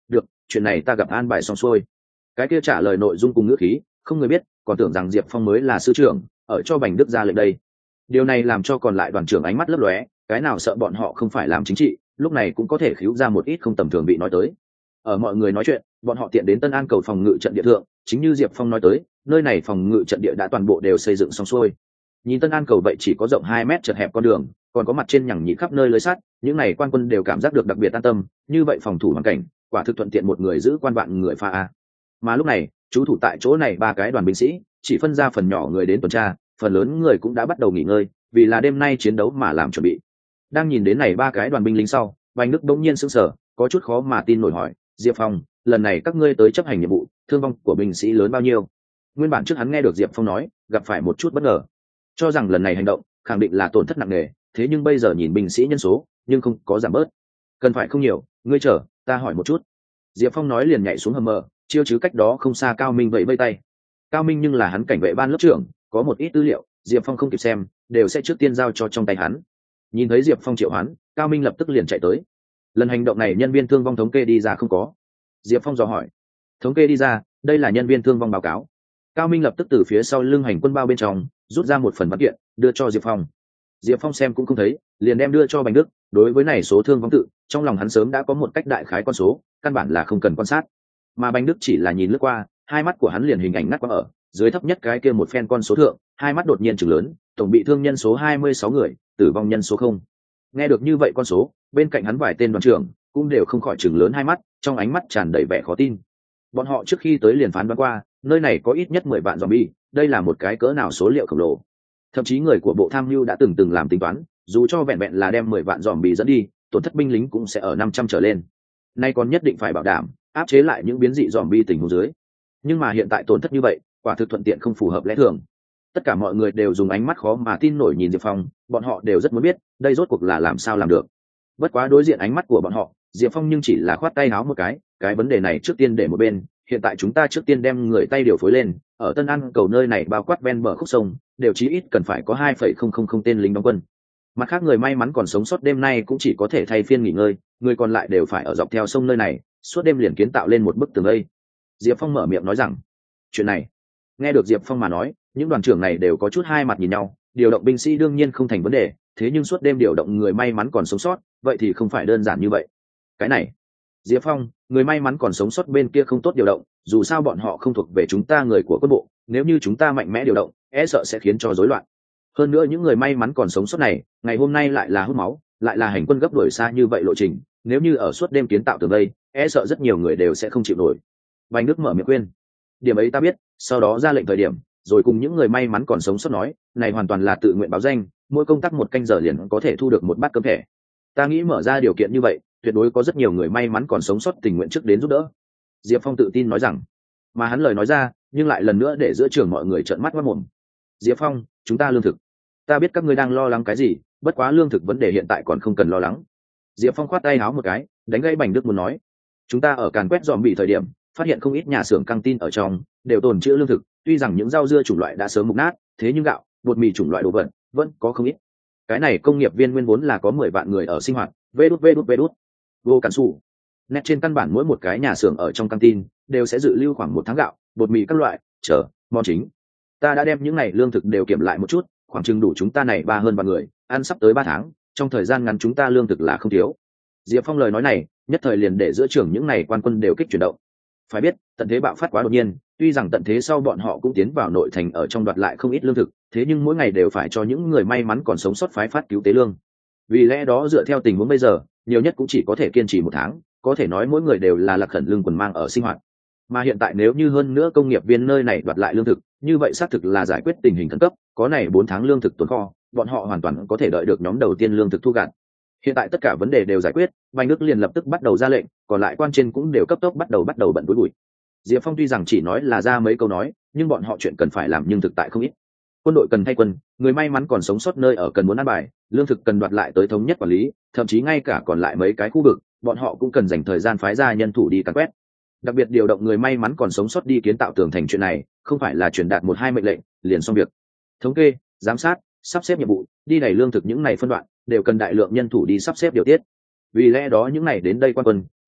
được, chuyện này ta gặp an bài xong xuôi. Cái kia trả lời nội dung cùng ngữ khí không người biết, còn tưởng rằng Diệp Phong mới là sư trưởng ở cho Bành Đức ra lệnh đây. Điều này làm cho còn lại đoàn trưởng ánh mắt lấp lóe, cái nào sợ bọn họ không phải làm chính trị, lúc này cũng có thể khíu ra một ít không tầm thường bị nói tới. Ở mọi người nói chuyện, bọn họ tiện đến Tân An cầu phòng ngự trận địa thượng, chính như Diệp Phong nói tới, nơi này phòng ngự trận địa đã toàn bộ đều xây dựng xong xuôi. Nhìn Tân An cầu vậy chỉ có rộng hai mét chật hẹp con đường, còn có mặt trên nhằng nhị khắp nơi lưới sắt, những này quan quân đều cảm giác được đặc biệt an tâm, như vậy phòng thủ hoàn cảnh, quả thực thuận tiện một người giữ quan vạn người pha a. Mà lúc này, chú thủ tại chỗ này ba cái đoàn binh sĩ, chỉ phân ra phần nhỏ người đến tuần tra, phần lớn người cũng đã bắt đầu nghỉ ngơi, vì là đêm nay chiến đấu mà làm chuẩn bị. Đang nhìn đến này ba cái đoàn binh lính sau, Bành Đức đống nhiên sững sờ, có chút khó mà tin nổi hỏi, Diệp Phong, lần này các ngươi tới chấp hành nhiệm vụ, thương vong của binh sĩ lớn bao nhiêu? Nguyên bản trước hắn nghe được Diệp Phong nói, gặp phải một chút bất ngờ, cho rằng lần này hành động khẳng định là tổn thất nặng nề, thế nhưng bây giờ nhìn binh sĩ nhân số nhưng không có giảm bớt. Cần phải không nhiều, ngươi chờ ta hỏi một chút. Diệp Phong nói liền nhảy xuống hầm mờ, chiêu chứ cách đó không xa Cao Minh vậy vây tay. Cao Minh nhưng là hắn cảnh vệ ban lớp trưởng, có một ít tư liệu Diệp Phong không kịp xem, đều sẽ trước tiên giao cho trong tay hắn. Nhìn thấy Diệp Phong triệu hắn, Cao Minh lập tức liền chạy tới. Lần hành động này nhân viên thương vong thống kê đi ra không có? Diệp Phong dò hỏi. Thống kê đi ra, đây là nhân viên thương vong báo cáo. Cao Minh lập tức từ phía sau lưng hành quân bao bên trong rút ra một phần văn kiện đưa cho Diệp Phong. Diệp Phong xem cũng không thấy, liền đem đưa cho Bành Đức. Đối với này số thương vong tự, trong lòng hắn sớm đã có một cách đại khái con số, căn bản là không cần quan sát. Mà Bành Đức chỉ là nhìn lướt qua, hai mắt của hắn liền hình ảnh ngắt qua ở dưới thấp nhất cái kia một phen con số thượng, hai mắt đột nhiên trừng lớn, tổng bị thương nhân số hai mươi sáu người, tử vong nhân số không. Nghe được như vậy con số, bên cạnh hắn vài tên đoàn trưởng cũng đều không khỏi trừng lớn hai mắt, trong ánh mắt tràn đầy vẻ khó tin. Bọn họ trước khi tới liền phán đoán qua, nơi này có ít nhất mười vạn zombie, đây là một cái cỡ nào số liệu khổng lồ. Thậm chí người của bộ tham mưu đã từng từng làm tính toán, dù cho vẹn vẹn là đem mười vạn zombie dẫn đi, tổn thất binh lính cũng sẽ ở năm trăm trở lên. Nay còn nhất định phải bảo đảm áp chế lại những biến dị zombie tình huống dưới. Nhưng mà hiện tại tổn thất như vậy, quả thực thuận tiện không phù hợp lẽ thường. Tất cả mọi người đều dùng ánh mắt khó mà tin nổi nhìn Diệp Phong, bọn họ đều rất muốn biết, đây rốt cuộc là làm sao làm được. Bất quá đối diện ánh mắt của bọn họ, Diệp Phong nhưng chỉ là khoát tay áo một cái, cái vấn đề này trước tiên để một bên, hiện tại chúng ta trước tiên đem người tay điều phối lên, ở Tân An cầu nơi này bao quát ven bờ khúc sông, đều chí ít cần phải có hai phẩy không không không tên lính đóng quân. Mặt khác người may mắn còn sống sót đêm nay cũng chỉ có thể thay phiên nghỉ ngơi, người còn lại đều phải ở dọc theo sông nơi này, suốt đêm liền kiến tạo lên một bức tường vây. Diệp Phong mở miệng nói rằng, chuyện này, nghe được Diệp Phong mà nói, những đoàn trưởng này đều có chút hai mặt nhìn nhau, điều động binh sĩ đương nhiên không thành vấn đề, thế nhưng suốt đêm điều động người may mắn còn sống sót, vậy thì không phải đơn giản như vậy. Cái này, Diệp Phong, người may mắn còn sống sót bên kia không tốt điều động, dù sao bọn họ không thuộc về chúng ta người của quân bộ, nếu như chúng ta mạnh mẽ điều động, e sợ sẽ khiến cho rối loạn. Hơn nữa những người may mắn còn sống sót này, ngày hôm nay lại là hút máu, lại là hành quân gấp đuổi xa như vậy lộ trình, nếu như ở suốt đêm kiến tạo tường vây, e sợ rất nhiều người đều sẽ không chịu nổi. Bành Đức mở miệng khuyên, điểm ấy ta biết, sau đó ra lệnh thời điểm, rồi cùng những người may mắn còn sống sót nói, này hoàn toàn là tự nguyện báo danh, mỗi công tác một canh giờ liền có thể thu được một bát cơm thẻ. Ta nghĩ mở ra điều kiện như vậy, tuyệt đối có rất nhiều người may mắn còn sống sót tình nguyện trước đến giúp đỡ. Diệp Phong tự tin nói rằng, mà hắn lời nói ra, nhưng lại lần nữa để giữa trường mọi người trợn mắt ngoác mồm. Diệp Phong, chúng ta lương thực, ta biết các ngươi đang lo lắng cái gì, bất quá lương thực vấn đề hiện tại còn không cần lo lắng. Diệp Phong khoát tay áo một cái, đánh gãy Bành Đức muốn nói, chúng ta ở càn quét dòm bị thời điểm, phát hiện không ít nhà xưởng căng tin ở trong đều tồn trữ lương thực, tuy rằng những rau dưa chủng loại đã sớm mục nát, thế nhưng gạo, bột mì chủng loại đồ vật vẫn có không ít. Cái này công nghiệp viên nguyên vốn là có mười vạn người ở sinh hoạt, vê đút vê đút vê đút vô cản sủ nét trên căn bản mỗi một cái nhà xưởng ở trong căng tin đều sẽ dự lưu khoảng một tháng gạo, bột mì các loại chờ món chính. Ta đã đem những này lương thực đều kiểm lại một chút, khoảng chừng đủ chúng ta này ba hơn vạn người ăn sắp tới ba tháng, trong thời gian ngắn chúng ta lương thực là không thiếu. Diệp Phong lời nói này nhất thời liền để giữa trưởng những này quan quân đều kích chuyển động. Phải biết tận thế bạo phát quá đột nhiên, tuy rằng tận thế sau bọn họ cũng tiến vào nội thành ở trong đoạt lại không ít lương thực, thế nhưng mỗi ngày đều phải cho những người may mắn còn sống sót phái phát cứu tế lương. Vì lẽ đó dựa theo tình huống bây giờ, nhiều nhất cũng chỉ có thể kiên trì một tháng, có thể nói mỗi người đều là lạc khẩn lương quần mang ở sinh hoạt. Mà hiện tại nếu như hơn nữa công nghiệp viên nơi này đoạt lại lương thực, như vậy xác thực là giải quyết tình hình khẩn cấp, có này bốn tháng lương thực tồn kho, bọn họ hoàn toàn có thể đợi được nhóm đầu tiên lương thực thu gặt. Hiện tại tất cả vấn đề đều giải quyết, Bành Đức liền lập tức bắt đầu ra lệnh, còn lại quan trên cũng đều cấp tốc bắt đầu bắt đầu bận túi bụi. Diệp Phong tuy rằng chỉ nói là ra mấy câu nói, nhưng bọn họ chuyện cần phải làm nhưng thực tại không ít. Quân đội cần thay quân, người may mắn còn sống sót nơi ở cần muốn ăn bài, lương thực cần đoạt lại tới thống nhất quản lý, thậm chí ngay cả còn lại mấy cái khu vực, bọn họ cũng cần dành thời gian phái ra nhân thủ đi càn quét. Đặc biệt điều động người may mắn còn sống sót đi kiến tạo tường thành chuyện này, không phải là truyền đạt một hai mệnh lệnh liền xong việc. Thống kê, giám sát, sắp xếp nhiệm vụ, đi đẩy lương thực những này phân đoạn, đều cần đại lượng nhân thủ đi sắp xếp điều tiết. Vì lẽ đó những này đến đây quan quân,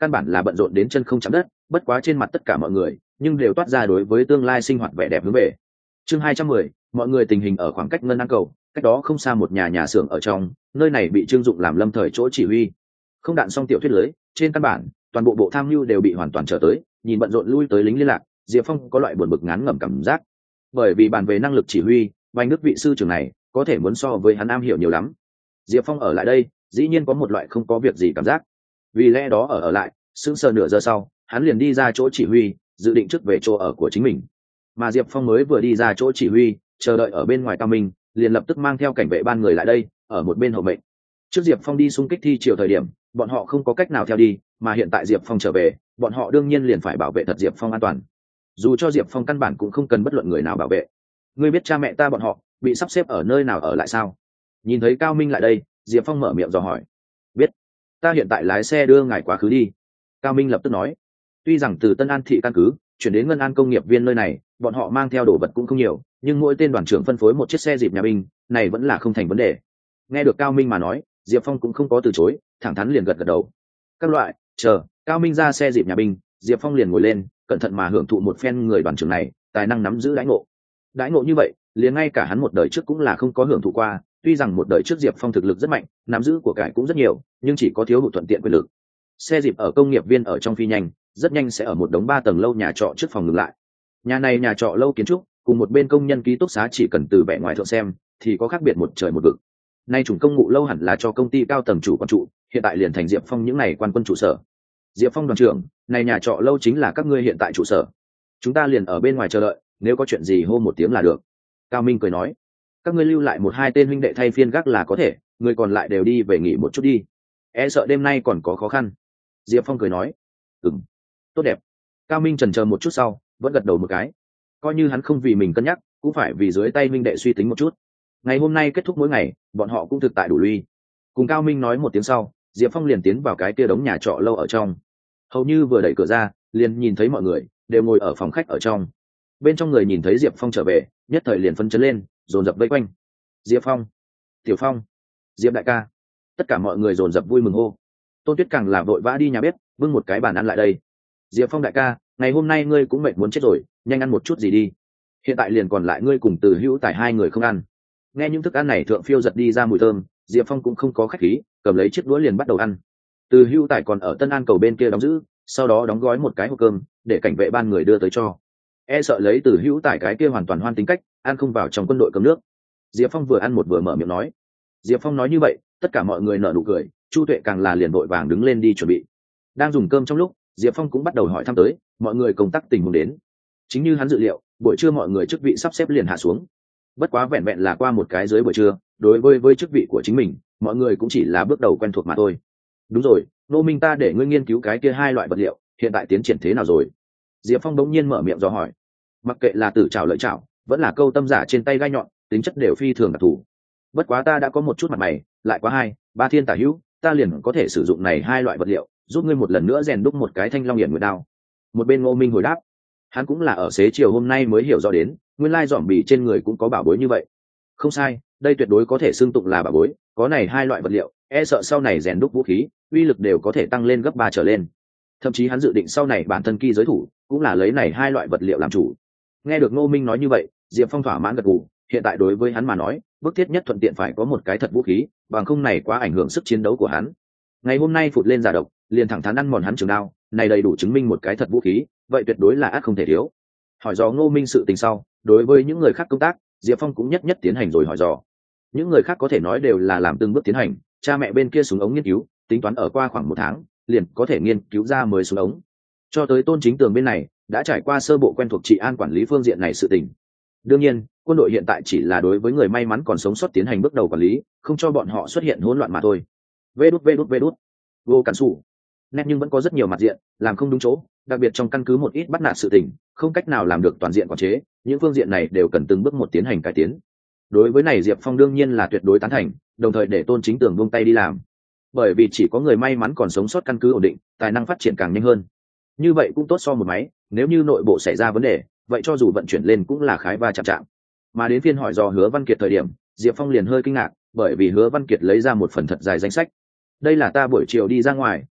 căn bản là bận rộn đến chân không chạm đất, bất quá trên mặt tất cả mọi người nhưng đều toát ra đối với tương lai sinh hoạt vẻ đẹp hướng về. Chương hai trăm mười, mọi người tình hình ở khoảng cách ngân an cầu, cách đó không xa một nhà nhà xưởng ở trong, nơi này bị trương dụng làm lâm thời chỗ chỉ huy. Không đạn xong tiểu thuyết lưới, trên căn bản, toàn bộ bộ tham mưu đều bị hoàn toàn trở tới, nhìn bận rộn lui tới lính liên lạc, Diệp Phong có loại buồn bực ngán ngẩm cảm giác. Bởi vì bàn về năng lực chỉ huy, Bành Đức vị sư trưởng này có thể muốn so với hắn am hiểu nhiều lắm. Diệp Phong ở lại đây, dĩ nhiên có một loại không có việc gì cảm giác. Vì lẽ đó ở ở lại, sững sờ nửa giờ sau, hắn liền đi ra chỗ chỉ huy, dự định trước về chỗ ở của chính mình. Mà Diệp Phong mới vừa đi ra chỗ chỉ huy, chờ đợi ở bên ngoài Cao Minh, liền lập tức mang theo cảnh vệ ban người lại đây, ở một bên hậu mệnh. Trước Diệp Phong đi xung kích thi chiều thời điểm, bọn họ không có cách nào theo đi, mà hiện tại Diệp Phong trở về, bọn họ đương nhiên liền phải bảo vệ thật Diệp Phong an toàn. Dù cho Diệp Phong căn bản cũng không cần bất luận người nào bảo vệ. Ngươi biết cha mẹ ta bọn họ bị sắp xếp ở nơi nào ở lại sao? Nhìn thấy Cao Minh lại đây, Diệp Phong mở miệng dò hỏi. Biết, ta hiện tại lái xe đưa ngài quá khứ đi. Cao Minh lập tức nói. Tuy rằng từ Tân An thị căn cứ chuyển đến Ngân An công nghiệp viên nơi này, bọn họ mang theo đồ vật cũng không nhiều, nhưng mỗi tên đoàn trưởng phân phối một chiếc xe dịp nhà binh, này vẫn là không thành vấn đề. Nghe được Cao Minh mà nói, Diệp Phong cũng không có từ chối, thẳng thắn liền gật gật đầu. Các loại, chờ Cao Minh ra xe dịp nhà binh, Diệp Phong liền ngồi lên, cẩn thận mà hưởng thụ một phen người đoàn trưởng này tài năng nắm giữ đãi ngộ. Đãi ngộ như vậy, liền ngay cả hắn một đời trước cũng là không có hưởng thụ qua. Tuy rằng một đời trước Diệp Phong thực lực rất mạnh, nắm giữ của cải cũng rất nhiều, nhưng chỉ có thiếu hụt thuận tiện quyền lực. Xe dịp ở công nghiệp viên ở trong phi nhanh, rất nhanh sẽ ở một đống ba tầng lâu nhà trọ trước phòng ngừng lại. Nhà này nhà trọ lâu kiến trúc, cùng một bên công nhân ký túc xá chỉ cần từ vẻ ngoài thượng xem, thì có khác biệt một trời một vực. Nay chủng công ngụ lâu hẳn là cho công ty cao tầng chủ quản trụ, hiện tại liền thành Diệp Phong những này quan quân trụ sở. Diệp Phong đoàn trưởng, này nhà trọ lâu chính là các ngươi hiện tại trụ sở. Chúng ta liền ở bên ngoài chờ đợi, nếu có chuyện gì hô một tiếng là được. Cao Minh cười nói. Các ngươi lưu lại một hai tên huynh đệ thay phiên gác là có thể, người còn lại đều đi về nghỉ một chút đi. E sợ đêm nay còn có khó khăn. Diệp Phong cười nói. Ừm, tốt đẹp. Cao Minh chần chờ một chút sau, vẫn gật đầu một cái. Coi như hắn không vì mình cân nhắc, cũng phải vì dưới tay huynh đệ suy tính một chút. Ngày hôm nay kết thúc mỗi ngày, bọn họ cũng thực tại đủ lui. Cùng Cao Minh nói một tiếng sau, Diệp Phong liền tiến vào cái kia đống nhà trọ lâu ở trong. Hầu như vừa đẩy cửa ra, liền nhìn thấy mọi người đều ngồi ở phòng khách ở trong. Bên trong người nhìn thấy Diệp Phong trở về, nhất thời liền phấn chấn lên, dồn dập vây quanh. Diệp Phong, Tiểu Phong, Diệp đại ca, tất cả mọi người dồn dập vui mừng hô. Tôn Tuyết càng là vội vã đi nhà bếp, bưng một cái bàn ăn lại đây. Diệp Phong đại ca, ngày hôm nay ngươi cũng mệt muốn chết rồi, nhanh ăn một chút gì đi. Hiện tại liền còn lại ngươi cùng Từ Hữu Tài hai người không ăn. Nghe những thức ăn này thượng phiêu giật đi ra mùi thơm, Diệp Phong cũng không có khách khí, cầm lấy chiếc đũa liền bắt đầu ăn. Từ Hữu Tài còn ở Tân An cầu bên kia đóng giữ, sau đó đóng gói một cái hộp cơm để cảnh vệ ban người đưa tới cho. E sợ lấy Từ Hữu Tài cái kia hoàn toàn hoan tính cách, ăn không vào trong quân đội cơm nước. Diệp Phong vừa ăn một vừa mở miệng nói. Diệp Phong nói như vậy, tất cả mọi người nở nụ cười, Chu Tuệ càng là liền vội vàng đứng lên đi chuẩn bị. Đang dùng cơm trong lúc, Diệp Phong cũng bắt đầu hỏi thăm tới mọi người công tác tình huống đến. Chính như hắn dự liệu, buổi trưa mọi người chức vị sắp xếp liền hạ xuống. Bất quá vẹn vẹn là qua một cái dưới buổi trưa, đối với với chức vị của chính mình, mọi người cũng chỉ là bước đầu quen thuộc mà thôi. Đúng rồi, Nô Minh ta để ngươi nghiên cứu cái kia hai loại vật liệu, hiện tại tiến triển thế nào rồi? Diệp Phong đống nhiên mở miệng dò hỏi. Mặc kệ là tử trảo lợi trảo, vẫn là câu tâm giả trên tay gai nhọn, tính chất đều phi thường đặc thù. Bất quá ta đã có một chút mặt mày, lại quá hai ba thiên tả hữu, ta liền có thể sử dụng này hai loại vật liệu, giúp ngươi một lần nữa rèn đúc một cái thanh long hiển nguyệt đao. Một bên Ngô Minh hồi đáp. Hắn cũng là ở xế chiều hôm nay mới hiểu rõ đến, nguyên lai dòm bì trên người cũng có bảo bối như vậy. Không sai, đây tuyệt đối có thể xưng tụng là bảo bối, có này hai loại vật liệu, e sợ sau này rèn đúc vũ khí, uy lực đều có thể tăng lên gấp ba trở lên. Thậm chí hắn dự định sau này bản thân kỳ giới thủ, cũng là lấy này hai loại vật liệu làm chủ. Nghe được Ngô Minh nói như vậy, Diệp Phong thỏa mãn gật gù, hiện tại đối với hắn mà nói, bức thiết nhất thuận tiện phải có một cái thật vũ khí, bằng không này quá ảnh hưởng sức chiến đấu của hắn. Ngày hôm nay phụt lên giả độc, liền thẳng thắn ăn mòn hắn trường đao, này đầy đủ chứng minh một cái thật vũ khí, vậy tuyệt đối là ác không thể thiếu. Hỏi dò Ngô Minh sự tình sau, đối với những người khác công tác, Diệp Phong cũng nhất nhất tiến hành rồi hỏi dò. Những người khác có thể nói đều là làm từng bước tiến hành, cha mẹ bên kia súng ống nghiên cứu, tính toán ở qua khoảng một tháng, liền có thể nghiên cứu ra mười súng ống. Cho tới Tôn Chính Tường bên này, đã trải qua sơ bộ quen thuộc trị an quản lý phương diện này sự tình. Đương nhiên, quân đội hiện tại chỉ là đối với người may mắn còn sống sót tiến hành bước đầu quản lý, không cho bọn họ xuất hiện hỗn loạn mà thôi. Vê đút vê đút vê đút. Vô cản sủ. Nét nhưng vẫn có rất nhiều mặt diện, làm không đúng chỗ, đặc biệt trong căn cứ một ít bắt nạt sự tình, không cách nào làm được toàn diện quản chế, những phương diện này đều cần từng bước một tiến hành cải tiến. Đối với này Diệp Phong đương nhiên là tuyệt đối tán thành, đồng thời để Tôn Chính Tường buông tay đi làm. Bởi vì chỉ có người may mắn còn sống sót căn cứ ổn định, tài năng phát triển càng nhanh hơn. Như vậy cũng tốt so một máy, nếu như nội bộ xảy ra vấn đề, vậy cho dù vận chuyển lên cũng là khái va chạm chạm. Mà đến phiên hỏi do Hứa Văn Kiệt thời điểm, Diệp Phong liền hơi kinh ngạc, bởi vì Hứa Văn Kiệt lấy ra một phần thật dài danh sách. Đây là ta buổi chiều đi ra ngoài,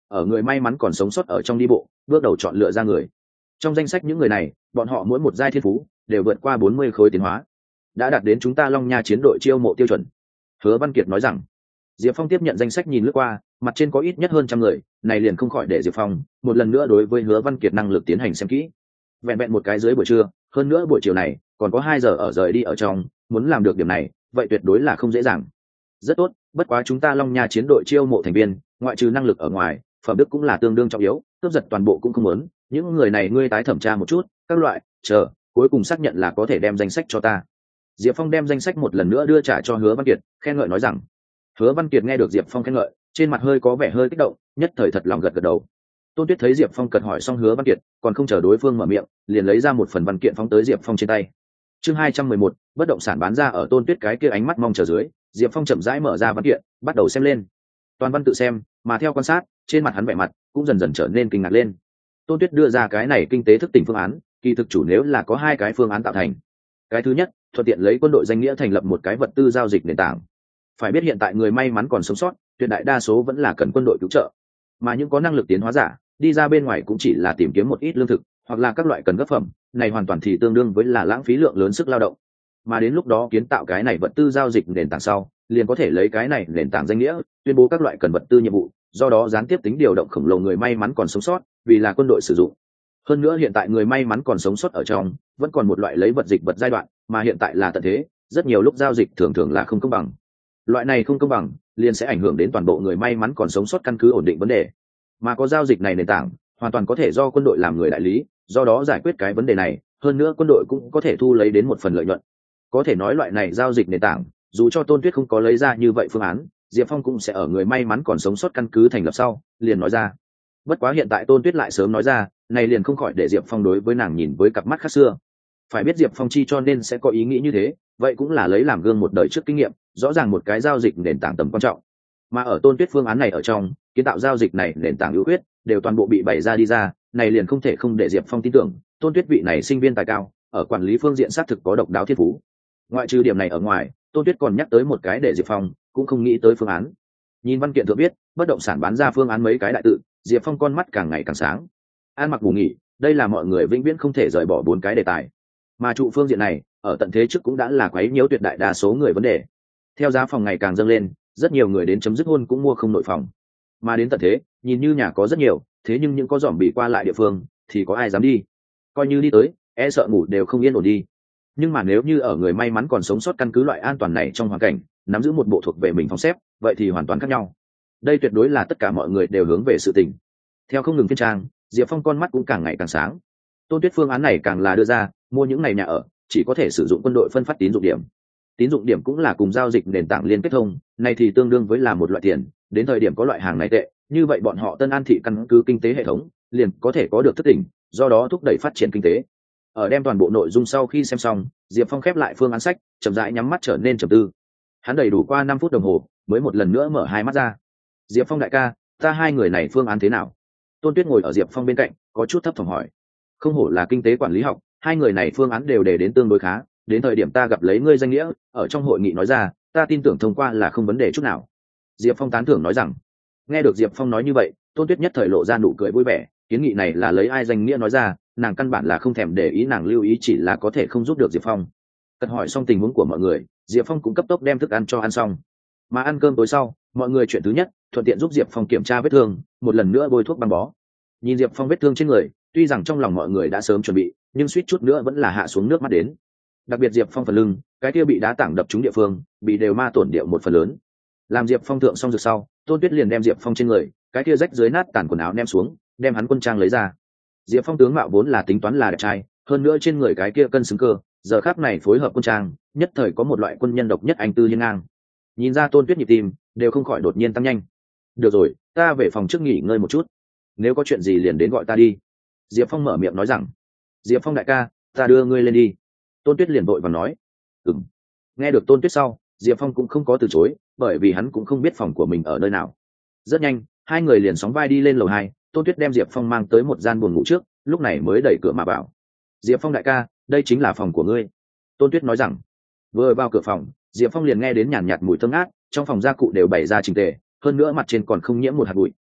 ở người may mắn còn sống sót ở trong đi bộ bước đầu chọn lựa ra người. Trong danh sách những người này, bọn họ mỗi một giai thiên phú đều vượt qua bốn mươi khối tiến hóa, đã đạt đến chúng ta Long Nha chiến đội chiêu mộ tiêu chuẩn. Hứa Văn Kiệt nói rằng. Diệp Phong tiếp nhận danh sách nhìn lướt qua, mặt trên có ít nhất hơn trăm người, này liền không khỏi để Diệp Phong một lần nữa đối với Hứa Văn Kiệt năng lực tiến hành xem kỹ. Vẹn vẹn một cái dưới buổi trưa, hơn nữa buổi chiều này còn có hai giờ ở rời đi ở trong, muốn làm được điểm này, vậy tuyệt đối là không dễ dàng. Rất tốt, bất quá chúng ta Long Nha chiến đội chiêu mộ thành viên, ngoại trừ năng lực ở ngoài, phẩm đức cũng là tương đương trọng yếu, cướp giật toàn bộ cũng không muốn, những người này ngươi tái thẩm tra một chút, các loại, chờ, cuối cùng xác nhận là có thể đem danh sách cho ta. Diệp Phong đem danh sách một lần nữa đưa trả cho Hứa Văn Kiệt, khen ngợi nói rằng. Hứa Văn Kiệt nghe được Diệp Phong khen ngợi, trên mặt hơi có vẻ hơi kích động, nhất thời thật lòng gật gật đầu. Tôn Tuyết thấy Diệp Phong cật hỏi xong Hứa Văn Kiệt, còn không chờ đối phương mở miệng, liền lấy ra một phần văn kiện phóng tới Diệp Phong trên tay. Chương hai trăm mười một, bất động sản bán ra ở Tôn Tuyết cái kia ánh mắt mong chờ dưới, Diệp Phong chậm rãi mở ra văn kiện, bắt đầu xem lên. Toàn văn tự xem, mà theo quan sát, trên mặt hắn vẻ mặt cũng dần dần trở nên kinh ngạc lên. Tôn Tuyết đưa ra cái này kinh tế thức tỉnh phương án, kỳ thực chủ nếu là có hai cái phương án tạo thành. Cái thứ nhất, thuận tiện lấy quân đội danh nghĩa thành lập một cái vật tư giao dịch nền tảng. Phải biết hiện tại người may mắn còn sống sót, tuyệt đại đa số vẫn là cần quân đội cứu trợ, mà những có năng lực tiến hóa giả đi ra bên ngoài cũng chỉ là tìm kiếm một ít lương thực hoặc là các loại cần gấp phẩm, này hoàn toàn thì tương đương với là lãng phí lượng lớn sức lao động. Mà đến lúc đó kiến tạo cái này vật tư giao dịch nền tảng sau, liền có thể lấy cái này nền tảng danh nghĩa tuyên bố các loại cần vật tư nhiệm vụ, do đó gián tiếp tính điều động khổng lồ người may mắn còn sống sót vì là quân đội sử dụng. Hơn nữa hiện tại người may mắn còn sống sót ở trong vẫn còn một loại lấy vật dịch vật giai đoạn, mà hiện tại là tận thế, rất nhiều lúc giao dịch thường thường là không công bằng. Loại này không công bằng liền sẽ ảnh hưởng đến toàn bộ người may mắn còn sống sót căn cứ ổn định vấn đề, mà có giao dịch này nền tảng hoàn toàn có thể do quân đội làm người đại lý, do đó giải quyết cái vấn đề này, hơn nữa quân đội cũng có thể thu lấy đến một phần lợi nhuận. Có thể nói loại này giao dịch nền tảng, dù cho Tôn Tuyết không có lấy ra như vậy phương án, Diệp Phong cũng sẽ ở người may mắn còn sống sót căn cứ thành lập sau liền nói ra. Bất quá hiện tại Tôn Tuyết lại sớm nói ra, này liền không khỏi để Diệp Phong đối với nàng nhìn với cặp mắt khác xưa. Phải biết Diệp Phong chi cho nên sẽ có ý nghĩ như thế, vậy cũng là lấy làm gương một đời trước kinh nghiệm, rõ ràng một cái giao dịch nền tảng tầm quan trọng. Mà ở Tôn Tuyết phương án này ở trong, kiến tạo giao dịch này nền tảng ưu khuyết đều toàn bộ bị bày ra đi ra, này liền không thể không để Diệp Phong tin tưởng, Tôn Tuyết vị này sinh viên tài cao, ở quản lý phương diện xác thực có độc đáo thiên phú. Ngoại trừ điểm này ở ngoài, Tôn Tuyết còn nhắc tới một cái để Diệp Phong cũng không nghĩ tới phương án. Nhìn văn kiện thượng biết, bất động sản bán ra phương án mấy cái đại tự, Diệp Phong con mắt càng ngày càng sáng. Ăn mặc ngủ nghỉ, đây là mọi người vĩnh viễn không thể rời bỏ bốn cái đề tài. Mà trụ phương diện này, ở tận thế trước cũng đã là quấy nhiễu tuyệt đại đa số người vấn đề. Theo giá phòng ngày càng dâng lên, rất nhiều người đến chấm dứt hôn cũng mua không nội phòng. Mà đến tận thế, nhìn như nhà có rất nhiều, thế nhưng những có dòm bị qua lại địa phương thì có ai dám đi? Coi như đi tới, e sợ ngủ đều không yên ổn đi. Nhưng mà nếu như ở người may mắn còn sống sót căn cứ loại an toàn này trong hoàn cảnh, nắm giữ một bộ thuộc về mình phòng xếp, vậy thì hoàn toàn khác nhau. Đây tuyệt đối là tất cả mọi người đều hướng về sự tình. Theo không ngừng phiên trang, Diệp Phong con mắt cũng càng ngày càng sáng. Tôn Tuyết phương án này càng là đưa ra, mua những này nhà ở chỉ có thể sử dụng quân đội phân phát tín dụng điểm. Tín dụng điểm cũng là cùng giao dịch nền tảng liên kết thông, này thì tương đương với là một loại tiền, đến thời điểm có loại hàng này tệ, như vậy bọn họ Tân An thị căn cứ kinh tế hệ thống liền có thể có được thức tỉnh, do đó thúc đẩy phát triển kinh tế. Ở đem toàn bộ nội dung sau khi xem xong, Diệp Phong khép lại phương án sách, chậm rãi nhắm mắt trở nên trầm tư. Hắn đầy đủ qua năm phút đồng hồ mới một lần nữa mở hai mắt ra. Diệp Phong đại ca, ta hai người này phương án thế nào? Tôn Tuyết ngồi ở Diệp Phong bên cạnh, có chút thấp thỏm hỏi. Không hổ là kinh tế quản lý học, hai người này phương án đều đề đến tương đối khá, đến thời điểm ta gặp lấy ngươi danh nghĩa ở trong hội nghị nói ra, ta tin tưởng thông qua là không vấn đề chút nào. Diệp Phong tán thưởng nói rằng. Nghe được Diệp Phong nói như vậy, Tôn Tuyết nhất thời lộ ra nụ cười vui vẻ, kiến nghị này là lấy ai danh nghĩa nói ra, nàng căn bản là không thèm để ý, nàng lưu ý chỉ là có thể không giúp được Diệp Phong. Cật hỏi xong tình huống của mọi người, Diệp Phong cũng cấp tốc đem thức ăn cho ăn xong. Mà ăn cơm tối sau, mọi người chuyện thứ nhất, thuận tiện giúp Diệp Phong kiểm tra vết thương, một lần nữa bôi thuốc băng bó. Nhìn Diệp Phong vết thương trên người, tuy rằng trong lòng mọi người đã sớm chuẩn bị, nhưng suýt chút nữa vẫn là hạ xuống nước mắt đến. Đặc biệt Diệp Phong phần lưng, cái kia bị đá tảng đập trúng địa phương, bị đều ma tổn điệu một phần lớn. Làm Diệp Phong thượng xong rồi sau, Tôn Tuyết liền đem Diệp Phong trên người, cái kia rách dưới nát tàn quần áo ném xuống, đem hắn quân trang lấy ra. Diệp Phong tướng mạo vốn là tính toán là đẹp trai, hơn nữa trên người cái kia cân xứng cơ, giờ khắc này phối hợp quân trang, nhất thời có một loại quân nhân độc nhất anh tư hiên ngang. Nhìn ra Tôn Tuyết nhịp tim đều không khỏi đột nhiên tăng nhanh. Được rồi, ta về phòng trước nghỉ ngơi một chút, nếu có chuyện gì liền đến gọi ta đi. Diệp Phong mở miệng nói rằng. Diệp Phong đại ca, ta đưa ngươi lên đi. Tôn Tuyết liền vội vàng nói. Ừm. Nghe được Tôn Tuyết sau, Diệp Phong cũng không có từ chối, bởi vì hắn cũng không biết phòng của mình ở nơi nào. Rất nhanh, hai người liền sóng vai đi lên lầu hai. Tôn Tuyết đem Diệp Phong mang tới một gian buồng ngủ trước, lúc này mới đẩy cửa mà vào. Diệp Phong đại ca, đây chính là phòng của ngươi. Tôn Tuyết nói rằng. Vừa vào cửa phòng, Diệp Phong liền nghe đến nhàn nhạt mùi thơm ngát, trong phòng gia cụ đều bày ra chỉnh tề, hơn nữa mặt trên còn không nhiễm một hạt bụi,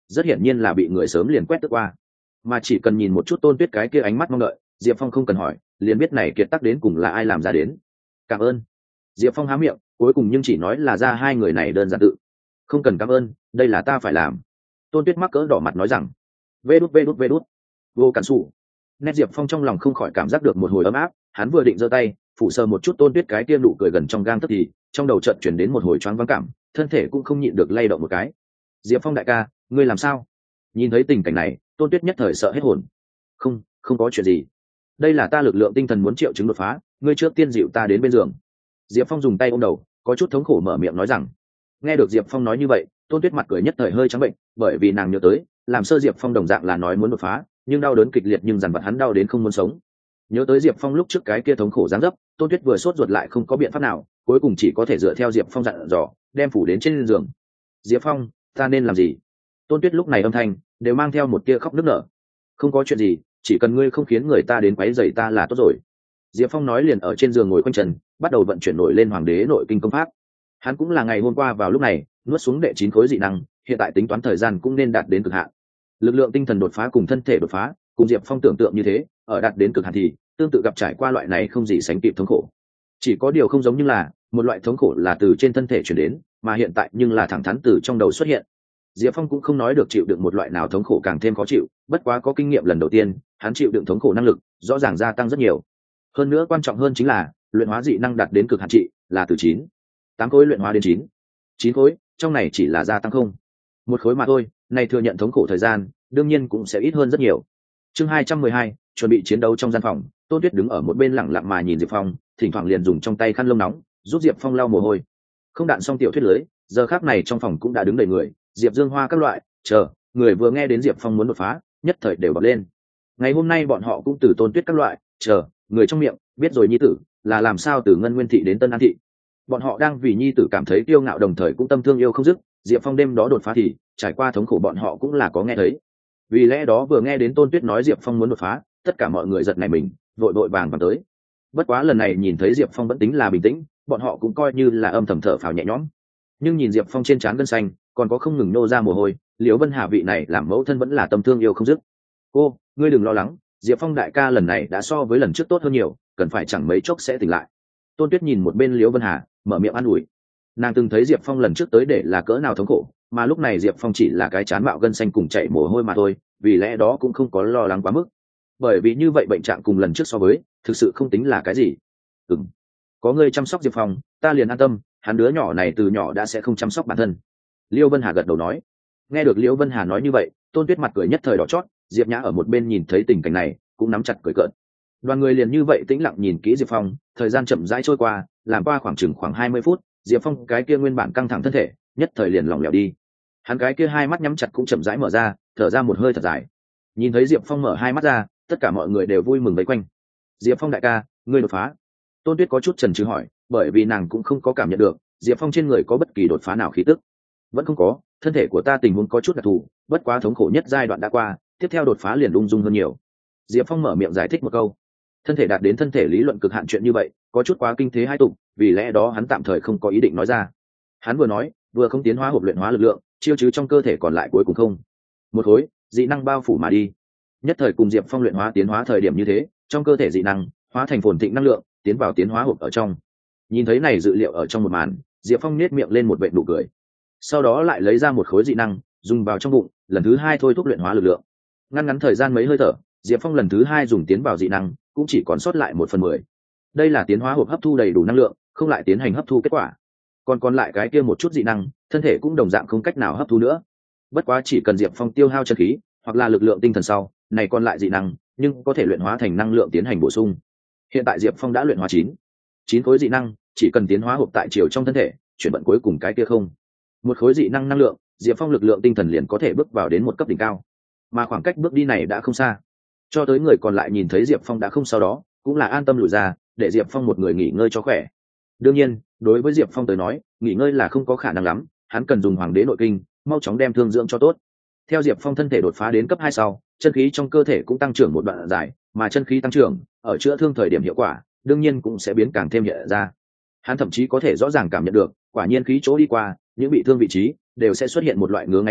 rất hiển nhiên là bị người sớm liền quét tức qua. Mà chỉ cần nhìn một chút Tôn Tuyết cái kia ánh mắt mong đợi, Diệp Phong không cần hỏi liền biết này kiệt tác đến cùng là ai làm ra đến. Cảm ơn. Diệp Phong há miệng cuối cùng nhưng chỉ nói là ra hai người này đơn giản tự. Không cần cảm ơn, đây là ta phải làm. Tôn Tuyết mắc cỡ đỏ mặt nói rằng vê đút vê đút vê đút vô cản sủ. Nét Diệp Phong trong lòng không khỏi cảm giác được một hồi ấm áp, hắn vừa định giơ tay phủ sờ một chút Tôn Tuyết cái kia nụ cười gần trong gang tấc thì trong đầu chợt chuyển đến một hồi choáng váng cảm, thân thể cũng không nhịn được lay động một cái. Diệp Phong đại ca, ngươi làm sao? Nhìn thấy tình cảnh này, Tôn Tuyết nhất thời sợ hết hồn. Không, không có chuyện gì. Đây là ta lực lượng tinh thần muốn triệu chứng đột phá, ngươi trước tiên dịu ta đến bên giường. Diệp Phong dùng tay ôm đầu, có chút thống khổ mở miệng nói rằng. Nghe được Diệp Phong nói như vậy, Tôn Tuyết mặt cười nhất thời hơi trắng bệnh, bởi vì nàng nhớ tới, làm sơ Diệp Phong đồng dạng là nói muốn đột phá, nhưng đau đớn kịch liệt nhưng dằn vặt hắn đau đến không muốn sống. Nhớ tới Diệp Phong lúc trước cái kia thống khổ dáng dấp, Tôn Tuyết vừa sốt ruột lại không có biện pháp nào, cuối cùng chỉ có thể dựa theo Diệp Phong dặn dò, đem phủ đến trên giường. Diệp Phong, ta nên làm gì? Tôn Tuyết lúc này âm thanh đều mang theo một tia khóc nức nở. Không có chuyện gì, chỉ cần ngươi không khiến người ta đến quấy rầy ta là tốt rồi. Diệp Phong nói liền ở trên giường ngồi quanh chân, bắt đầu vận chuyển nổi lên Hoàng đế nội kinh công pháp. Hắn cũng là ngày hôm qua vào lúc này nuốt xuống đệ chín khối dị năng, hiện tại tính toán thời gian cũng nên đạt đến cực hạn. Lực lượng tinh thần đột phá cùng thân thể đột phá, cùng Diệp Phong tưởng tượng như thế, ở đạt đến cực hạn thì tương tự gặp trải qua loại này không gì sánh kịp thống khổ. Chỉ có điều không giống như là một loại thống khổ là từ trên thân thể chuyển đến, mà hiện tại nhưng là thẳng thắn từ trong đầu xuất hiện. Diệp Phong cũng không nói được chịu đựng một loại nào thống khổ càng thêm khó chịu, bất quá có kinh nghiệm lần đầu tiên, hắn chịu đựng thống khổ năng lực rõ ràng gia tăng rất nhiều. Hơn nữa quan trọng hơn chính là luyện hóa dị năng đạt đến cực hạn trị là từ chín, tám khối luyện hóa đến chín, chín khối, trong này chỉ là gia tăng không một khối mà thôi, này thừa nhận thống khổ thời gian đương nhiên cũng sẽ ít hơn rất nhiều. Chương hai trăm mười hai, chuẩn bị chiến đấu trong gian phòng, Tôn Tuyết đứng ở một bên lặng lặng mà nhìn Diệp Phong, thỉnh thoảng liền dùng trong tay khăn lông nóng giúp Diệp Phong lau mồ hôi. Không đạn xong tiểu thuyết lưới, giờ khắc này trong phòng cũng đã đứng đầy người, Diệp Dương Hoa các loại, chờ, người vừa nghe đến Diệp Phong muốn đột phá, nhất thời đều bật lên. Ngày hôm nay bọn họ cũng từ Tôn Tuyết các loại, chờ, người trong miệng biết rồi nhi tử là làm sao từ Ngân Nguyên thị đến Tân An thị. Bọn họ đang vì nhi tử cảm thấy kiêu ngạo, đồng thời cũng tâm thương yêu không dứt. Diệp Phong đêm đó đột phá thì trải qua thống khổ bọn họ cũng là có nghe thấy. Vì lẽ đó vừa nghe đến Tôn Tuyết nói Diệp Phong muốn đột phá, tất cả mọi người giật nảy mình, vội vội vàng vàng tới. Bất quá lần này nhìn thấy Diệp Phong vẫn tính là bình tĩnh, bọn họ cũng coi như là âm thầm thở phào nhẹ nhõm. Nhưng nhìn Diệp Phong trên trán gân xanh còn có không ngừng nô ra mồ hôi, Liễu Vân Hà vị này làm mẫu thân vẫn là tâm thương yêu không dứt. Cô, ngươi đừng lo lắng, Diệp Phong đại ca lần này đã so với lần trước tốt hơn nhiều, cần phải chẳng mấy chốc sẽ tỉnh lại. Tôn Tuyết nhìn một bên Liễu Vân Hà, mở miệng an ủi. Nàng từng thấy Diệp Phong lần trước tới để là cỡ nào thống khổ, mà lúc này Diệp Phong chỉ là cái chán mạo gân xanh cùng chảy mồ hôi mà thôi, vì lẽ đó cũng không có lo lắng quá mức. Bởi vì như vậy bệnh trạng cùng lần trước so với, thực sự không tính là cái gì. Ừm, có người chăm sóc Diệp Phong, ta liền an tâm, hắn đứa nhỏ này từ nhỏ đã sẽ không chăm sóc bản thân. Liễu Vân Hà gật đầu nói. Nghe được Liễu Vân Hà nói như vậy, Tôn Tuyết mặt cười nhất thời đỏ chót, Diệp Nhã ở một bên nhìn thấy tình cảnh này, cũng nắm chặt cười cợt. Đoàn người liền như vậy tĩnh lặng nhìn kỹ Diệp Phong, thời gian chậm rãi trôi qua, làm qua khoảng chừng khoảng hai mươi phút, Diệp Phong cái kia nguyên bản căng thẳng thân thể, nhất thời liền lỏng lẻo đi. Hắn cái kia hai mắt nhắm chặt cũng chậm rãi mở ra, thở ra một hơi thật dài. Nhìn thấy Diệp Phong mở hai mắt ra, tất cả mọi người đều vui mừng vây quanh. Diệp Phong đại ca, ngươi đột phá. Tôn Tuyết có chút chần chừ hỏi, bởi vì nàng cũng không có cảm nhận được Diệp Phong trên người có bất kỳ đột phá nào khí tức. Vẫn không có, thân thể của ta tình huống có chút đặc thù, bất quá thống khổ nhất giai đoạn đã qua, tiếp theo đột phá liền ung dung hơn nhiều. Diệp Phong mở miệng giải thích một câu. Thân thể đạt đến thân thể lý luận cực hạn chuyện như vậy, có chút quá kinh thế hai tục, vì lẽ đó hắn tạm thời không có ý định nói ra. Hắn vừa nói, vừa không tiến hóa hộp luyện hóa lực lượng, chiêu chứ trong cơ thể còn lại cuối cùng không một khối dị năng bao phủ mà đi. Nhất thời cùng Diệp Phong luyện hóa tiến hóa thời điểm như thế, trong cơ thể dị năng hóa thành phồn thịnh năng lượng, tiến vào tiến hóa hộp ở trong. Nhìn thấy này dự liệu ở trong một màn, Diệp Phong nét miệng lên một vệt nụ cười, sau đó lại lấy ra một khối dị năng dùng vào trong bụng, lần thứ hai thôi thúc luyện hóa lực lượng. Ngăn ngắn thời gian mấy hơi thở, Diệp Phong lần thứ hai dùng tiến vào dị năng cũng chỉ còn sót lại một phần mười. Đây là tiến hóa hộp hấp thu đầy đủ năng lượng, không lại tiến hành hấp thu kết quả. Còn còn lại cái kia một chút dị năng, thân thể cũng đồng dạng không cách nào hấp thu nữa. Bất quá chỉ cần Diệp Phong tiêu hao chân khí hoặc là lực lượng tinh thần sau, này còn lại dị năng nhưng có thể luyện hóa thành năng lượng tiến hành bổ sung. Hiện tại Diệp Phong đã luyện hóa chín, chín khối dị năng, chỉ cần tiến hóa hộp tại chiều trong thân thể, chuyển vận cuối cùng cái kia không một khối dị năng năng lượng, Diệp Phong lực lượng tinh thần liền có thể bước vào đến một cấp đỉnh cao. Mà khoảng cách bước đi này đã không xa. Cho tới người còn lại nhìn thấy Diệp Phong đã không sau đó, cũng là an tâm lùi ra, để Diệp Phong một người nghỉ ngơi cho khỏe. Đương nhiên, đối với Diệp Phong tới nói, nghỉ ngơi là không có khả năng lắm, hắn cần dùng Hoàng đế nội kinh, mau chóng đem thương dưỡng cho tốt. Theo Diệp Phong thân thể đột phá đến cấp hai sau, chân khí trong cơ thể cũng tăng trưởng một đoạn dài, mà chân khí tăng trưởng, ở chữa thương thời điểm hiệu quả, đương nhiên cũng sẽ biến càng thêm hiện ra. Hắn thậm chí có thể rõ ràng cảm nhận được, quả nhiên khí chỗ đi qua, những bị thương vị trí đều sẽ xuất hiện một loại ngứa ngáy cảm,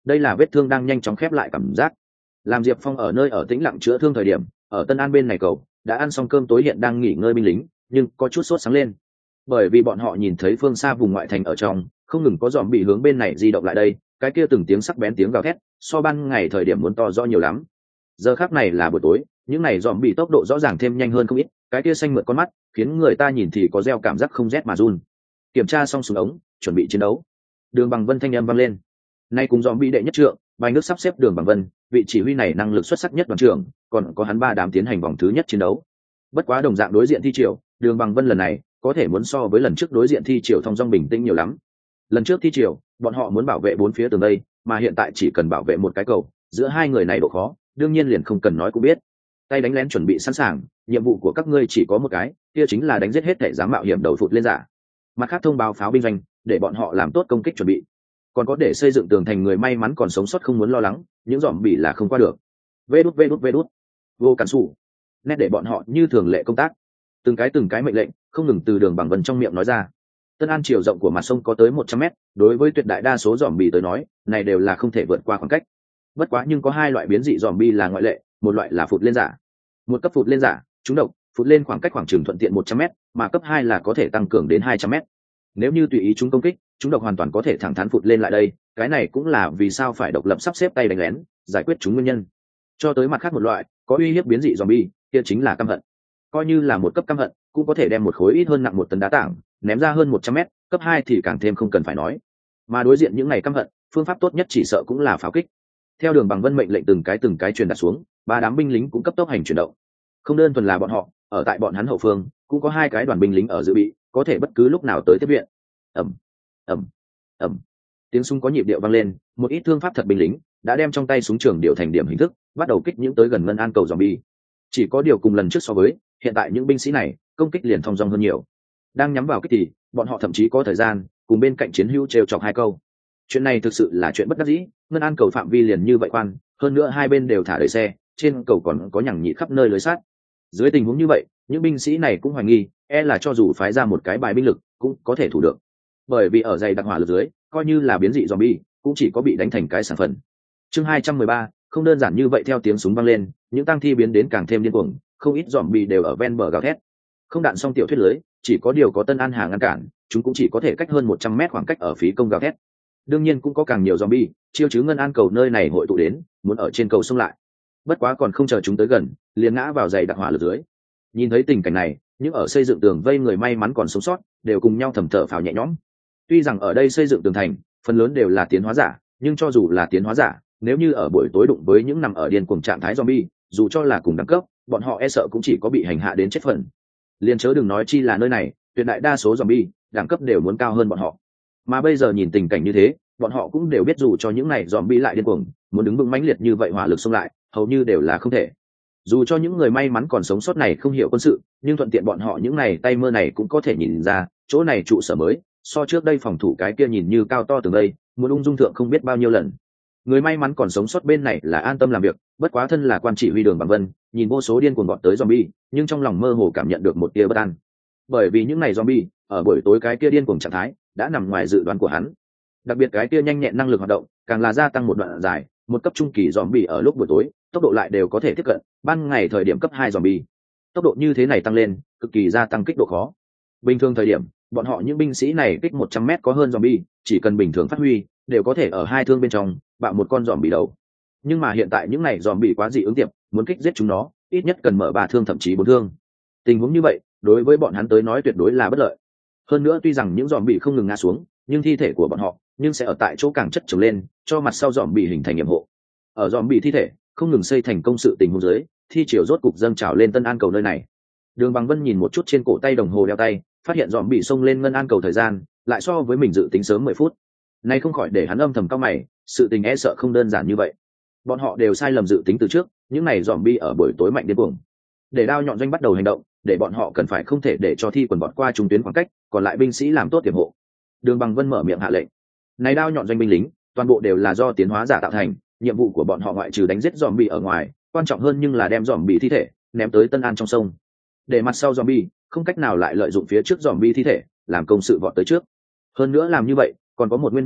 đây là vết thương đang nhanh chóng khép lại cảm giác. Làm Diệp Phong ở nơi ở tĩnh lặng chữa thương thời điểm, ở Tân An bên này cầu đã ăn xong cơm tối, hiện đang nghỉ ngơi binh lính nhưng có chút sốt sáng lên, bởi vì bọn họ nhìn thấy phương xa vùng ngoại thành ở trong không ngừng có dòm bị hướng bên này di động lại đây. Cái kia từng tiếng sắc bén tiếng gào thét so ban ngày thời điểm muốn to rõ nhiều lắm. Giờ khác này là buổi tối, những này dòm bị tốc độ rõ ràng thêm nhanh hơn không ít, cái kia xanh mượt con mắt khiến người ta nhìn thì có gieo cảm giác không rét mà run. Kiểm tra xong súng ống, chuẩn bị chiến đấu. Đường Bằng Vân thanh âm vang lên. Nay cùng dòm bị đệ nhất trượng, bài nước sắp xếp Đường Bằng Vân, vị chỉ huy này năng lực xuất sắc nhất đoàn trưởng, còn có hắn ba đám tiến hành vòng thứ nhất chiến đấu. Bất quá đồng dạng đối diện thi triều, Đường Bằng Vân lần này có thể muốn so với lần trước đối diện thi triều thong dong bình tĩnh nhiều lắm. Lần trước thi triều, bọn họ muốn bảo vệ bốn phía tường đây, mà hiện tại chỉ cần bảo vệ một cái cầu, giữa hai người này độ khó đương nhiên liền không cần nói cũng biết. Tay đánh lén chuẩn bị sẵn sàng, nhiệm vụ của các ngươi chỉ có một cái, kia chính là đánh giết hết thể dám mạo hiểm đầu phụt lên giả. Mặt khác thông báo pháo binh doanh, để bọn họ làm tốt công kích chuẩn bị. Còn có để xây dựng tường thành người may mắn còn sống sót không muốn lo lắng, những dòm bị là không qua được. Vê đút vê đút vê đút. Vô cản sủ. Nét để bọn họ như thường lệ công tác. Từng cái từng cái mệnh lệnh không ngừng từ Đường Bằng Vân trong miệng nói ra. Tân An chiều rộng của mặt sông có tới một trăm mét, đối với tuyệt đại đa số dòm bì tới nói, này đều là không thể vượt qua khoảng cách. Bất quá nhưng có hai loại biến dị dòm bì là ngoại lệ, một loại là phụt lên giả. Một cấp phụt lên giả, chúng độc, phụt lên khoảng cách khoảng chừng thuận tiện một trăm mét, mà cấp hai là có thể tăng cường đến hai trăm mét. Nếu như tùy ý chúng công kích, chúng độc hoàn toàn có thể thẳng thắn phụt lên lại đây, cái này cũng là vì sao phải độc lập sắp xếp tay đánh lén, giải quyết chúng nguyên nhân. Cho tới mặt khác một loại, có uy hiếp biến dị zombie, kia chính là căm hận. Coi như là một cấp căm hận, cũng có thể đem một khối ít hơn nặng một tấn đá tảng, ném ra hơn một trăm mét, cấp hai thì càng thêm không cần phải nói. Mà đối diện những này căm hận, phương pháp tốt nhất chỉ sợ cũng là pháo kích. Theo Đường Bằng Vân mệnh lệnh từng cái từng cái truyền đạt xuống, ba đám binh lính cũng cấp tốc hành chuyển động. Không đơn thuần là bọn họ, ở tại bọn hắn hậu phương, cũng có hai cái đoàn binh lính ở dự bị, có thể bất cứ lúc nào tới tiếp viện. Ầm, ầm, ầm. Tiếng súng có nhịp điệu vang lên, một ít thương pháp thật binh lính đã đem trong tay súng trường điều thành điểm hình thức, bắt đầu kích những tới gần ngân an cầu zombie. Chỉ có điều cùng lần trước so với, hiện tại những binh sĩ này công kích liền thong dong hơn nhiều. Đang nhắm vào kích thì, bọn họ thậm chí có thời gian cùng bên cạnh chiến hữu trêu chọc hai câu. Chuyện này thực sự là chuyện bất đắc dĩ, ngân an cầu phạm vi liền như vậy khoan, hơn nữa hai bên đều thả đầy xe, trên cầu còn có nhằng nhị khắp nơi lưới sát. Dưới tình huống như vậy, những binh sĩ này cũng hoài nghi, e là cho dù phái ra một cái bài binh lực, cũng có thể thủ được. Bởi vì ở dày đặc hỏa lực dưới, coi như là biến dị zombie, cũng chỉ có bị đánh thành cái sản phần. Chương hai trăm mười ba, không đơn giản như vậy. Theo tiếng súng vang lên, những tang thi biến đến càng thêm điên cuồng, không ít zombie đều ở ven bờ gào thét. Không đạn xong tiểu thuyết lưới, chỉ có điều có Tân An Hà ngăn cản, chúng cũng chỉ có thể cách hơn một trăm mét khoảng cách ở phí công gào thét. Đương nhiên cũng có càng nhiều zombie, chiêu chứ ngân an cầu nơi này hội tụ đến, muốn ở trên cầu xông lại. Bất quá còn không chờ chúng tới gần, liền ngã vào dày đặc hỏa lực dưới. Nhìn thấy tình cảnh này, những ở xây dựng tường vây người may mắn còn sống sót, đều cùng nhau thầm thở phào nhẹ nhõm. Tuy rằng ở đây xây dựng tường thành, phần lớn đều là tiến hóa giả, nhưng cho dù là tiến hóa giả, nếu như ở buổi tối đụng với những nằm ở điên cuồng trạng thái zombie, dù cho là cùng đẳng cấp, bọn họ e sợ cũng chỉ có bị hành hạ đến chết phần. Liên chớ đừng nói chi là nơi này, tuyệt đại đa số zombie, đẳng cấp đều muốn cao hơn bọn họ. Mà bây giờ nhìn tình cảnh như thế, bọn họ cũng đều biết dù cho những này zombie lại điên cuồng, muốn đứng vững mãnh liệt như vậy hỏa lực xông lại, hầu như đều là không thể. Dù cho những người may mắn còn sống sót này không hiểu quân sự, nhưng thuận tiện bọn họ những này tay mơ này cũng có thể nhìn ra, chỗ này trụ sở mới, so trước đây phòng thủ cái kia nhìn như cao to từng đây, muốn ung dung thượng không biết bao nhiêu lần. Người may mắn còn sống sót bên này là an tâm làm việc, bất quá thân là quan chỉ huy Đường Bằng Vân, nhìn vô số điên cuồng gọn tới zombie, nhưng trong lòng mơ hồ cảm nhận được một tia bất an. Bởi vì những này zombie, ở buổi tối cái kia điên cuồng trạng thái, đã nằm ngoài dự đoán của hắn. Đặc biệt cái kia nhanh nhẹn năng lực hoạt động, càng là gia tăng một đoạn dài, một cấp trung kỳ zombie ở lúc buổi tối, tốc độ lại đều có thể tiếp cận ban ngày thời điểm cấp hai zombie. Tốc độ như thế này tăng lên, cực kỳ gia tăng kích độ khó. Bình thường thời điểm, bọn họ những binh sĩ này kích một trăm mét có hơn zombie, chỉ cần bình thường phát huy, đều có thể ở hai thương bên trong bạo một con zombie đầu. Nhưng mà hiện tại những này zombie quá dị ứng tiệp, muốn kích giết chúng nó, ít nhất cần mở ba thương thậm chí bốn thương. Tình huống như vậy, đối với bọn hắn tới nói tuyệt đối là bất lợi. Hơn nữa tuy rằng những zombie không ngừng ngã xuống, nhưng thi thể của bọn họ nhưng sẽ ở tại chỗ càng chất chồng lên, cho mặt sau zombie hình thành nhiệm hộ. Ở zombie thi thể không ngừng xây thành công sự tình huống dưới, thi triều rốt cục dâng trào lên Tân An cầu nơi này. Đường Bằng Vân nhìn một chút trên cổ tay đồng hồ đeo tay, phát hiện dòm bị xông lên ngân an cầu thời gian lại so với mình dự tính sớm mười phút. Nay không khỏi để hắn âm thầm cao mày, sự tình e sợ không đơn giản như vậy. Bọn họ đều sai lầm dự tính từ trước, những này dòm bi ở buổi tối mạnh điên cuồng. Để đao nhọn doanh bắt đầu hành động, để bọn họ cần phải không thể để cho thi quần bọn qua trung tuyến khoảng cách, còn lại binh sĩ làm tốt tiềm hộ. Đường Bằng Vân mở miệng hạ lệnh. Này đao nhọn doanh binh lính, toàn bộ đều là do tiến hóa giả tạo thành, nhiệm vụ của bọn họ ngoại trừ đánh giết dòm bi ở ngoài, quan trọng hơn nhưng là đem dòm bi thi thể ném tới Tân An trong sông. Để mặt sau zombie không cách nào lại lợi dụng phía trước zombie thi thể làm công sự vọt tới trước. Hơn nữa làm như vậy còn có một nguyên nhân khác,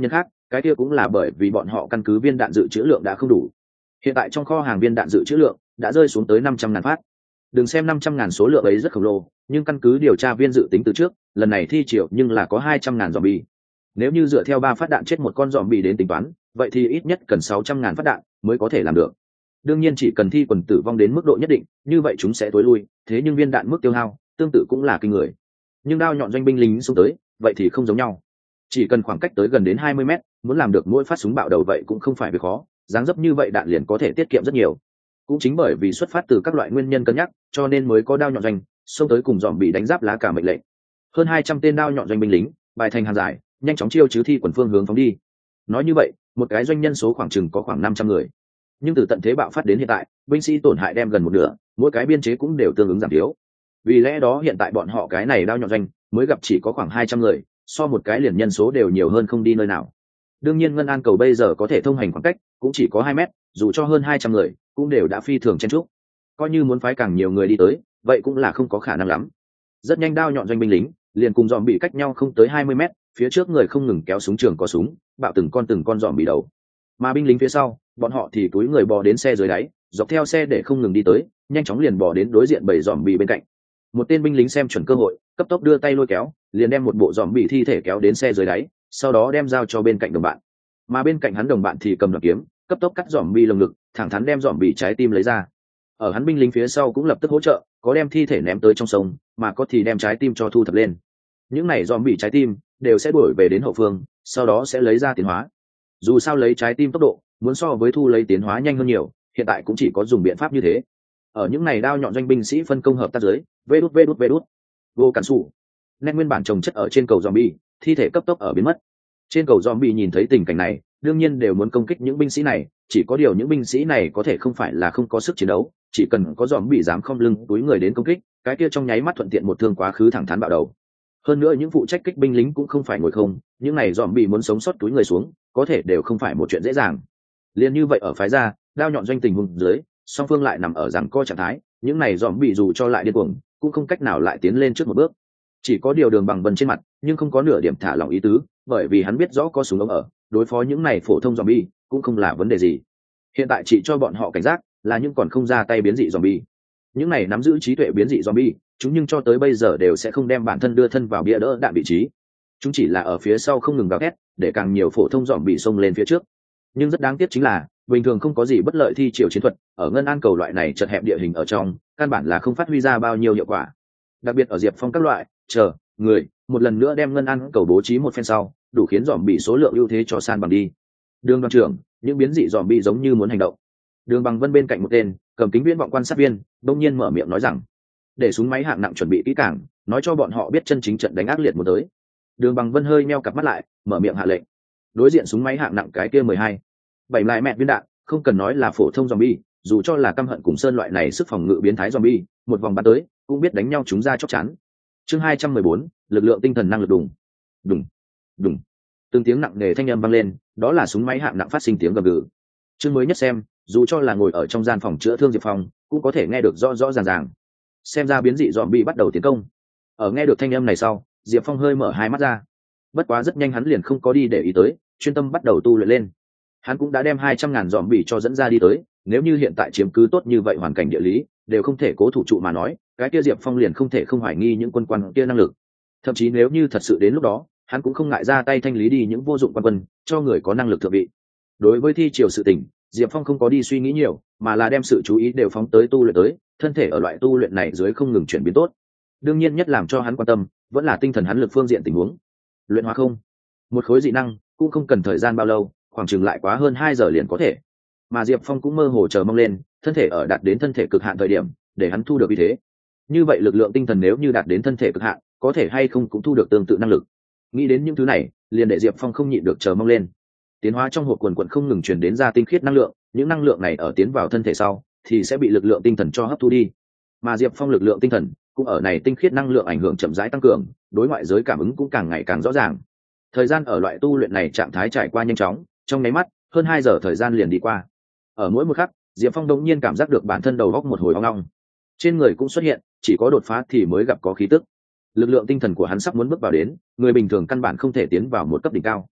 cái kia cũng là bởi vì bọn họ căn cứ viên đạn dự trữ lượng đã không đủ. Hiện tại trong kho hàng viên đạn dự trữ lượng đã rơi xuống tới năm trăm ngàn phát. Đừng xem năm trăm ngàn số lượng ấy rất khổng lồ, nhưng căn cứ điều tra viên dự tính từ trước, lần này thi triệu nhưng là có hai trăm ngàn zombie. Nếu như dựa theo ba phát đạn chết một con zombie đến tính toán, vậy thì ít nhất cần sáu trăm ngàn phát đạn mới có thể làm được. Đương nhiên chỉ cần thi quần tử vong đến mức độ nhất định, như vậy chúng sẽ tối lui, thế nhưng viên đạn mức tiêu hao tương tự cũng là kinh người. Nhưng đao nhọn doanh binh lính xuống tới, vậy thì không giống nhau. Chỉ cần khoảng cách tới gần đến hai mươi mét, muốn làm được mỗi phát súng bạo đầu vậy cũng không phải việc khó, dáng dấp như vậy đạn liền có thể tiết kiệm rất nhiều. Cũng chính bởi vì xuất phát từ các loại nguyên nhân cân nhắc, cho nên mới có đao nhọn doanh xông tới cùng dòm bị đánh giáp lá cả mệnh lệnh. Hơn hai trăm tên đao nhọn doanh binh lính bài thành hàng dài, nhanh chóng chiêu chứ thi quần phương hướng phóng đi. Nói như vậy, một cái doanh nhân số khoảng chừng có khoảng năm trăm người. Nhưng từ tận thế bạo phát đến hiện tại, binh sĩ tổn hại đem gần một nửa, mỗi cái biên chế cũng đều tương ứng giảm thiếu. Vì lẽ đó hiện tại bọn họ cái này đao nhọn doanh mới gặp chỉ có khoảng hai trăm người, so một cái liền nhân số đều nhiều hơn không đi nơi nào. Đương nhiên ngân an cầu bây giờ có thể thông hành khoảng cách cũng chỉ có hai mét, dù cho hơn hai trăm người cũng đều đã phi thường chen trúc. Coi như muốn phái càng nhiều người đi tới, vậy cũng là không có khả năng lắm. Rất nhanh đao nhọn doanh binh lính liền cùng dòm bị cách nhau không tới hai mươi mét, phía trước người không ngừng kéo súng trường có súng, bạo từng con từng con dòm bị đầu. Mà binh lính phía sau, bọn họ thì túi người bò đến xe dưới đáy, dọc theo xe để không ngừng đi tới, nhanh chóng liền bò đến đối diện bầy dòm bị bên cạnh. Một tên binh lính xem chuẩn cơ hội, cấp tốc đưa tay lôi kéo, liền đem một bộ dòm bị thi thể kéo đến xe dưới đáy, sau đó đem giao cho bên cạnh đồng bạn. Mà bên cạnh hắn đồng bạn thì cầm đoạn kiếm, cấp tốc cắt dòm bị lồng ngực, thẳng thắn đem dòm bị trái tim lấy ra. Ở hắn binh lính phía sau cũng lập tức hỗ trợ, có đem thi thể ném tới trong sông, mà có thì đem trái tim cho thu thập lên. Những này dòm bị trái tim đều sẽ đuổi về đến hậu phương, sau đó sẽ lấy ra tiến hóa. Dù sao lấy trái tim tốc độ muốn so với thu lấy tiến hóa nhanh hơn nhiều, hiện tại cũng chỉ có dùng biện pháp như thế. Ở những này đao nhọn doanh binh sĩ phân công hợp tác dưới, vê đút vê đút vê đút vô cản sủ nét nguyên bản trồng chất ở trên cầu zombie, thi thể cấp tốc ở biến mất. Trên cầu zombie nhìn thấy tình cảnh này, đương nhiên đều muốn công kích những binh sĩ này, chỉ có điều những binh sĩ này có thể không phải là không có sức chiến đấu, chỉ cần có zombie dám không lưng túi người đến công kích, cái kia trong nháy mắt thuận tiện một thương quá khứ thẳng thắn bạo đầu. Hơn nữa những phụ trách kích binh lính cũng không phải ngồi không, những này zombie muốn sống sót túi người xuống, có thể đều không phải một chuyện dễ dàng. Liên như vậy ở phái ra, đao nhọn doanh tình huống dưới, song phương lại nằm ở giằng co trạng thái, những này zombie dù cho lại điên cuồng, cũng không cách nào lại tiến lên trước một bước. Chỉ có điều Đường Bằng Vân trên mặt nhưng không có nửa điểm thả lỏng ý tứ, bởi vì hắn biết rõ có súng ống ở, đối phó những này phổ thông zombie cũng không là vấn đề gì. Hiện tại chỉ cho bọn họ cảnh giác là những còn không ra tay biến dị zombie. Những này nắm giữ trí tuệ biến dị zombie, chúng nhưng cho tới bây giờ đều sẽ không đem bản thân đưa thân vào bia đỡ đạn vị trí. Chúng chỉ là ở phía sau không ngừng gào thét, để càng nhiều phổ thông zombie xông lên phía trước. Nhưng rất đáng tiếc chính là, bình thường không có gì bất lợi thi triển chiến thuật, ở ngân an cầu loại này chật hẹp địa hình ở trong, căn bản là không phát huy ra bao nhiêu hiệu quả. Đặc biệt ở Diệp Phong các loại chờ người một lần nữa đem ngân an cầu bố trí một phen sau, đủ khiến dòm bị số lượng ưu thế cho san bằng đi. Đường đoàn trưởng, những biến dị dòm bị giống như muốn hành động. Đường Bằng Vân bên cạnh một tên cầm kính viễn vọng quan sát viên đông nhiên mở miệng nói rằng, để súng máy hạng nặng chuẩn bị kỹ càng, nói cho bọn họ biết chân chính trận đánh ác liệt muốn tới. Đường Bằng Vân hơi meo cặp mắt lại, mở miệng hạ lệnh. Đối diện súng máy hạng nặng cái kia mười hai bảy lại mẹ viên đạn, không cần nói là phổ thông zombie, dù cho là căm hận cùng sơn loại này sức phòng ngự biến thái zombie, một vòng bắn tới cũng biết đánh nhau chúng ra chóc chắn. Chương hai trăm mười bốn, lực lượng tinh thần năng lực đùng đùng đùng. Từng tiếng nặng nề thanh âm vang lên, đó là súng máy hạng nặng phát sinh tiếng gầm gừ. Chương mới nhất xem, dù cho là ngồi ở trong gian phòng chữa thương Diệp Phong, cũng có thể nghe được rõ rõ ràng ràng. Xem ra biến dị zombie bắt đầu tiến công. Ở nghe được thanh âm này sau, Diệp Phong hơi mở hai mắt ra. Bất quá rất nhanh hắn liền không có đi để ý tới, chuyên tâm bắt đầu tu luyện lên. Hắn cũng đã đem hai trăm ngàn zombie cho dẫn ra đi tới, nếu như hiện tại chiếm cứ tốt như vậy hoàn cảnh địa lý, đều không thể cố thủ trụ mà nói, cái kia Diệp Phong liền không thể không hoài nghi những quân quan kia năng lực. Thậm chí nếu như thật sự đến lúc đó, hắn cũng không ngại ra tay thanh lý đi những vô dụng quan quân, cho người có năng lực thượng vị. Đối với thi triều sự tình, Diệp Phong không có đi suy nghĩ nhiều, mà là đem sự chú ý đều phóng tới tu luyện tới, thân thể ở loại tu luyện này dưới không ngừng chuyển biến tốt. Đương nhiên nhất làm cho hắn quan tâm, vẫn là tinh thần hắn lực phương diện tình huống. Luyện hóa không, một khối dị năng cũng không cần thời gian bao lâu, khoảng chừng lại quá hơn hai giờ liền có thể. Mà Diệp Phong cũng mơ hồ chờ mong lên, thân thể ở đạt đến thân thể cực hạn thời điểm, để hắn thu được như thế. Như vậy lực lượng tinh thần nếu như đạt đến thân thể cực hạn, có thể hay không cũng thu được tương tự năng lực. Nghĩ đến những thứ này, liền để Diệp Phong không nhịn được chờ mong lên. Tiến hóa trong hộp quần quần không ngừng truyền đến ra tinh khiết năng lượng, những năng lượng này ở tiến vào thân thể sau, thì sẽ bị lực lượng tinh thần cho hấp thu đi. Mà Diệp Phong lực lượng tinh thần cũng ở này tinh khiết năng lượng ảnh hưởng chậm rãi tăng cường, đối ngoại giới cảm ứng cũng càng ngày càng rõ ràng. Thời gian ở loại tu luyện này trạng thái trải qua nhanh chóng, trong nháy mắt, hơn hai giờ thời gian liền đi qua. Ở mỗi một khắc, Diệp Phong đột nhiên cảm giác được bản thân đầu óc một hồi ong ong. Trên người cũng xuất hiện, chỉ có đột phá thì mới gặp có khí tức. Lực lượng tinh thần của hắn sắp muốn bước vào đến, người bình thường căn bản không thể tiến vào một cấp đỉnh cao.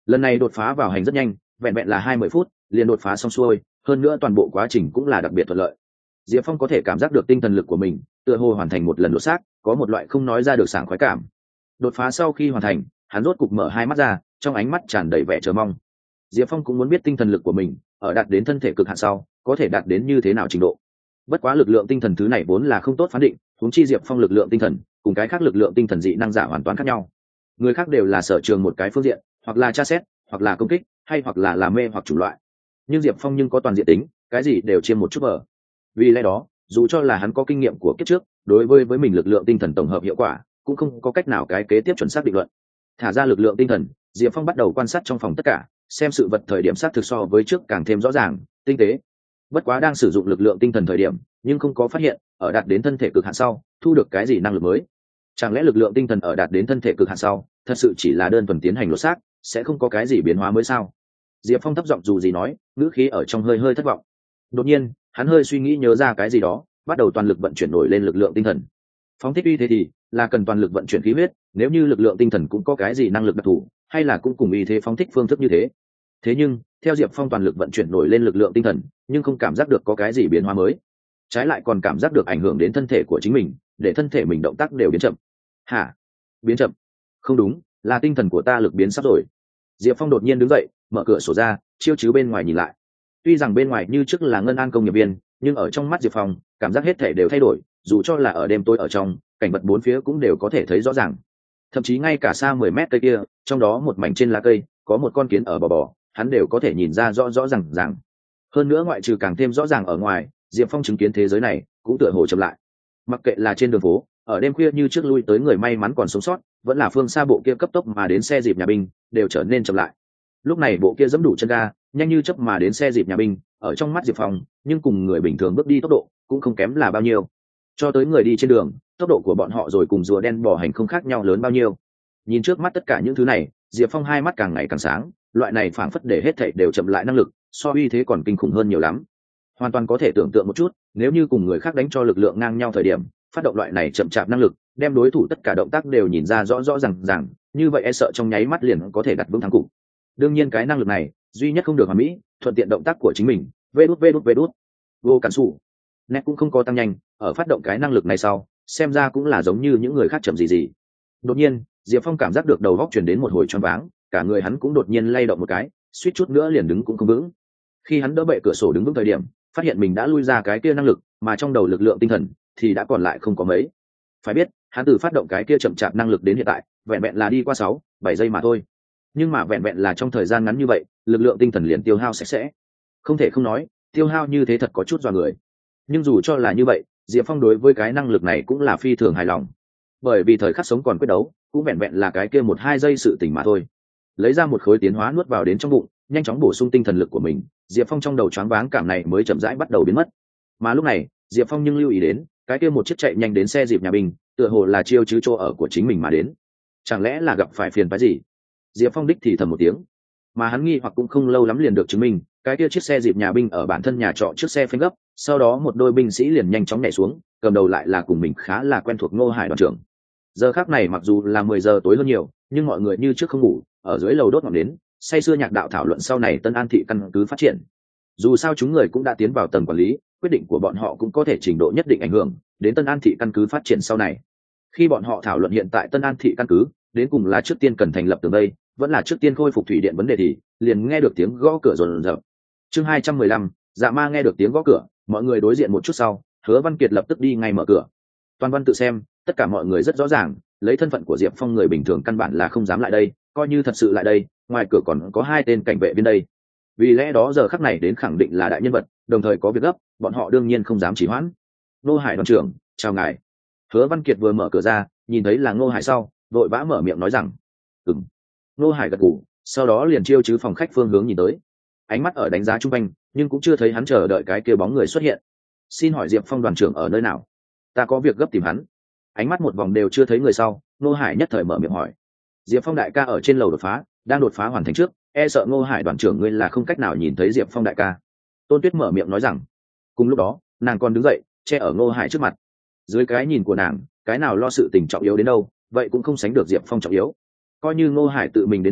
lần này đột phá vào hành rất nhanh, vẹn vẹn là hai mươi phút liền đột phá xong xuôi, hơn nữa toàn bộ quá trình cũng là đặc biệt thuận lợi. Diệp Phong có thể cảm giác được tinh thần lực của mình tựa hồ hoàn thành một lần đột xác, có một loại không nói ra được sảng khoái cảm. Đột phá sau khi hoàn thành, hắn rốt cục mở hai mắt ra, trong ánh mắt tràn đầy vẻ chờ mong. Diệp Phong cũng muốn biết tinh thần lực của mình ở đạt đến thân thể cực hạn sau có thể đạt đến như thế nào trình độ. Bất quá lực lượng tinh thần thứ này vốn là không tốt phán định, huống chi Diệp Phong lực lượng tinh thần cùng cái khác lực lượng tinh thần dị năng giả hoàn toàn khác nhau. Người khác đều là sở trường một cái phương diện, hoặc là tra xét, hoặc là công kích, hay hoặc là làm mê hoặc chủng loại. Nhưng Diệp Phong nhưng có toàn diện tính, cái gì đều chiêm một chút vở. Vì lẽ đó, dù cho là hắn có kinh nghiệm của kiếp trước, đối với với mình lực lượng tinh thần tổng hợp hiệu quả cũng không có cách nào cái kế tiếp chuẩn xác định luận. Thả ra lực lượng tinh thần, Diệp Phong bắt đầu quan sát trong phòng tất cả, xem sự vật thời điểm xác thực so với trước càng thêm rõ ràng, tinh tế. Bất quá đang sử dụng lực lượng tinh thần thời điểm, nhưng không có phát hiện ở đạt đến thân thể cực hạn sau thu được cái gì năng lực mới. Chẳng lẽ lực lượng tinh thần ở đạt đến thân thể cực hạn sau thật sự chỉ là đơn thuần tiến hành lột xác, sẽ không có cái gì biến hóa mới sao? Diệp Phong thấp giọng dù gì nói, ngữ khí ở trong hơi hơi thất vọng. Đột nhiên hắn hơi suy nghĩ nhớ ra cái gì đó, bắt đầu toàn lực vận chuyển nổi lên lực lượng tinh thần. Phóng thích uy thế thì là cần toàn lực vận chuyển khí huyết, nếu như lực lượng tinh thần cũng có cái gì năng lực đặc thù, hay là cũng cùng uy thế phóng thích phương thức như thế. Thế nhưng theo Diệp Phong toàn lực vận chuyển nổi lên lực lượng tinh thần, nhưng không cảm giác được có cái gì biến hóa mới, trái lại còn cảm giác được ảnh hưởng đến thân thể của chính mình, để thân thể mình động tác đều biến chậm. Hả? Biến chậm? Không đúng, là tinh thần của ta lực biến sắp rồi. Diệp Phong đột nhiên đứng dậy, mở cửa sổ ra, chiêu chứ bên ngoài nhìn lại. Tuy rằng bên ngoài như trước là ngân an công nghiệp viên, nhưng ở trong mắt Diệp Phong, cảm giác hết thể đều thay đổi, dù cho là ở đêm tối ở trong, cảnh vật bốn phía cũng đều có thể thấy rõ ràng. Thậm chí ngay cả xa mười mét cây kia, trong đó một mảnh trên lá cây, có một con kiến ở bò bò, hắn đều có thể nhìn ra rõ rõ ràng ràng. Hơn nữa ngoại trừ càng thêm rõ ràng ở ngoài, Diệp Phong chứng kiến thế giới này cũng tựa hồ chậm lại. Mặc kệ là trên đường phố, ở đêm khuya như trước lui tới người may mắn còn sống sót, vẫn là phương xa bộ kia cấp tốc mà đến xe dịp nhà binh, đều trở nên chậm lại. Lúc này bộ kia giẫm đủ chân ga, nhanh như chớp mà đến xe dịp nhà binh, ở trong mắt Diệp Phong, nhưng cùng người bình thường bước đi tốc độ cũng không kém là bao nhiêu. Cho tới người đi trên đường, tốc độ của bọn họ rồi cùng rùa đen bò hành không khác nhau lớn bao nhiêu. Nhìn trước mắt tất cả những thứ này, Diệp Phong hai mắt càng ngày càng sáng, loại này phảng phất để hết thảy đều chậm lại năng lực, so uy thế còn kinh khủng hơn nhiều lắm. Hoàn toàn có thể tưởng tượng một chút, nếu như cùng người khác đánh cho lực lượng ngang nhau thời điểm, phát động loại này chậm chạp năng lực, đem đối thủ tất cả động tác đều nhìn ra rõ rõ ràng ràng, như vậy e sợ trong nháy mắt liền có thể đặt vững thắng cục. Đương nhiên cái năng lực này, duy nhất không được hoàn mỹ, thuận tiện động tác của chính mình, vê đút vê đút vê đút. Vô cản sủ. Nét cũng không có tăng nhanh, ở phát động cái năng lực này sau, xem ra cũng là giống như những người khác chậm gì gì. Đột nhiên, Diệp Phong cảm giác được đầu óc truyền đến một hồi choáng váng, cả người hắn cũng đột nhiên lay động một cái, suýt chút nữa liền đứng cũng không vững. Khi hắn đỡ bệ cửa sổ đứng vững thời điểm, phát hiện mình đã lui ra cái kia năng lực, mà trong đầu lực lượng tinh thần thì đã còn lại không có mấy. Phải biết, hắn từ phát động cái kia chậm chạp năng lực đến hiện tại, vẹn vẹn là đi qua sáu, bảy giây mà thôi. Nhưng mà vẹn vẹn là trong thời gian ngắn như vậy, lực lượng tinh thần liền tiêu hao sạch sẽ. Không thể không nói, tiêu hao như thế thật có chút dọa người. Nhưng dù cho là như vậy, Diệp Phong đối với cái năng lực này cũng là phi thường hài lòng. Bởi vì thời khắc sống còn quyết đấu, cũng vẹn vẹn là cái kia một hai giây sự tỉnh mà thôi. Lấy ra một khối tiến hóa nuốt vào đến trong bụng, nhanh chóng bổ sung tinh thần lực của mình, Diệp Phong trong đầu choáng váng cảm này mới chậm rãi bắt đầu biến mất. Mà lúc này, Diệp Phong nhưng lưu ý đến, cái kia một chiếc chạy nhanh đến xe dịp nhà binh, tựa hồ là chiêu chứ chỗ ở của chính mình mà đến. Chẳng lẽ là gặp phải phiền phức gì? Diệp Phong đích thì thầm một tiếng. Mà hắn nghi hoặc cũng không lâu lắm liền được chứng minh, cái kia chiếc xe dịp nhà binh ở bản thân nhà trọ trước xe phanh gấp, sau đó một đôi binh sĩ liền nhanh chóng nhảy xuống, cầm đầu lại là cùng mình khá là quen thuộc Ngô Hải đoàn trưởng. Giờ khắc này mặc dù là mười giờ tối hơn nhiều, nhưng mọi người như trước không ngủ, ở dưới lầu đốt ngọn nến, say sưa nhạc đạo thảo luận sau này Tân An thị căn cứ phát triển. Dù sao chúng người cũng đã tiến vào tầng quản lý, quyết định của bọn họ cũng có thể trình độ nhất định ảnh hưởng đến Tân An thị căn cứ phát triển sau này. Khi bọn họ thảo luận hiện tại Tân An thị căn cứ đến cùng là trước tiên cần thành lập tường vây, vẫn là trước tiên khôi phục thủy điện vấn đề thì liền nghe được tiếng gõ cửa rồn rập. Chương hai trăm mười lăm, Dạ Ma nghe được tiếng gõ cửa, mọi người đối diện một chút sau, Hứa Văn Kiệt lập tức đi ngay mở cửa. Toàn Văn tự xem, tất cả mọi người rất rõ ràng, lấy thân phận của Diệp Phong người bình thường căn bản là không dám lại đây, coi như thật sự lại đây, ngoài cửa còn có hai tên cảnh vệ bên đây. Vì lẽ đó giờ khắc này đến khẳng định là đại nhân vật, đồng thời có việc gấp, bọn họ đương nhiên không dám trì hoãn. Ngô Hải đoàn trưởng, chào ngài. Hứa Văn Kiệt vừa mở cửa ra, nhìn thấy là Ngô Hải sau, vội vã mở miệng nói rằng, ừm. Ngô Hải gật gù, sau đó liền chiêu chứ phòng khách phương hướng nhìn tới, ánh mắt ở đánh giá chung quanh, nhưng cũng chưa thấy hắn chờ đợi cái kia bóng người xuất hiện. Xin hỏi Diệp Phong đoàn trưởng ở nơi nào? Ta có việc gấp tìm hắn. Ánh mắt một vòng đều chưa thấy người sau, Ngô Hải nhất thời mở miệng hỏi. Diệp Phong đại ca ở trên lầu đột phá, đang đột phá hoàn thành trước, e sợ Ngô Hải đoàn trưởng ngươi là không cách nào nhìn thấy Diệp Phong đại ca. Tôn Tuyết mở miệng nói rằng. Cùng lúc đó, nàng còn đứng dậy, che ở Ngô Hải trước mặt. Dưới cái nhìn của nàng, cái nào lo sự tình trọng yếu đến đâu, vậy cũng không sánh được Diệp Phong trọng yếu. Coi như Ngô Hải tự mình đến đây,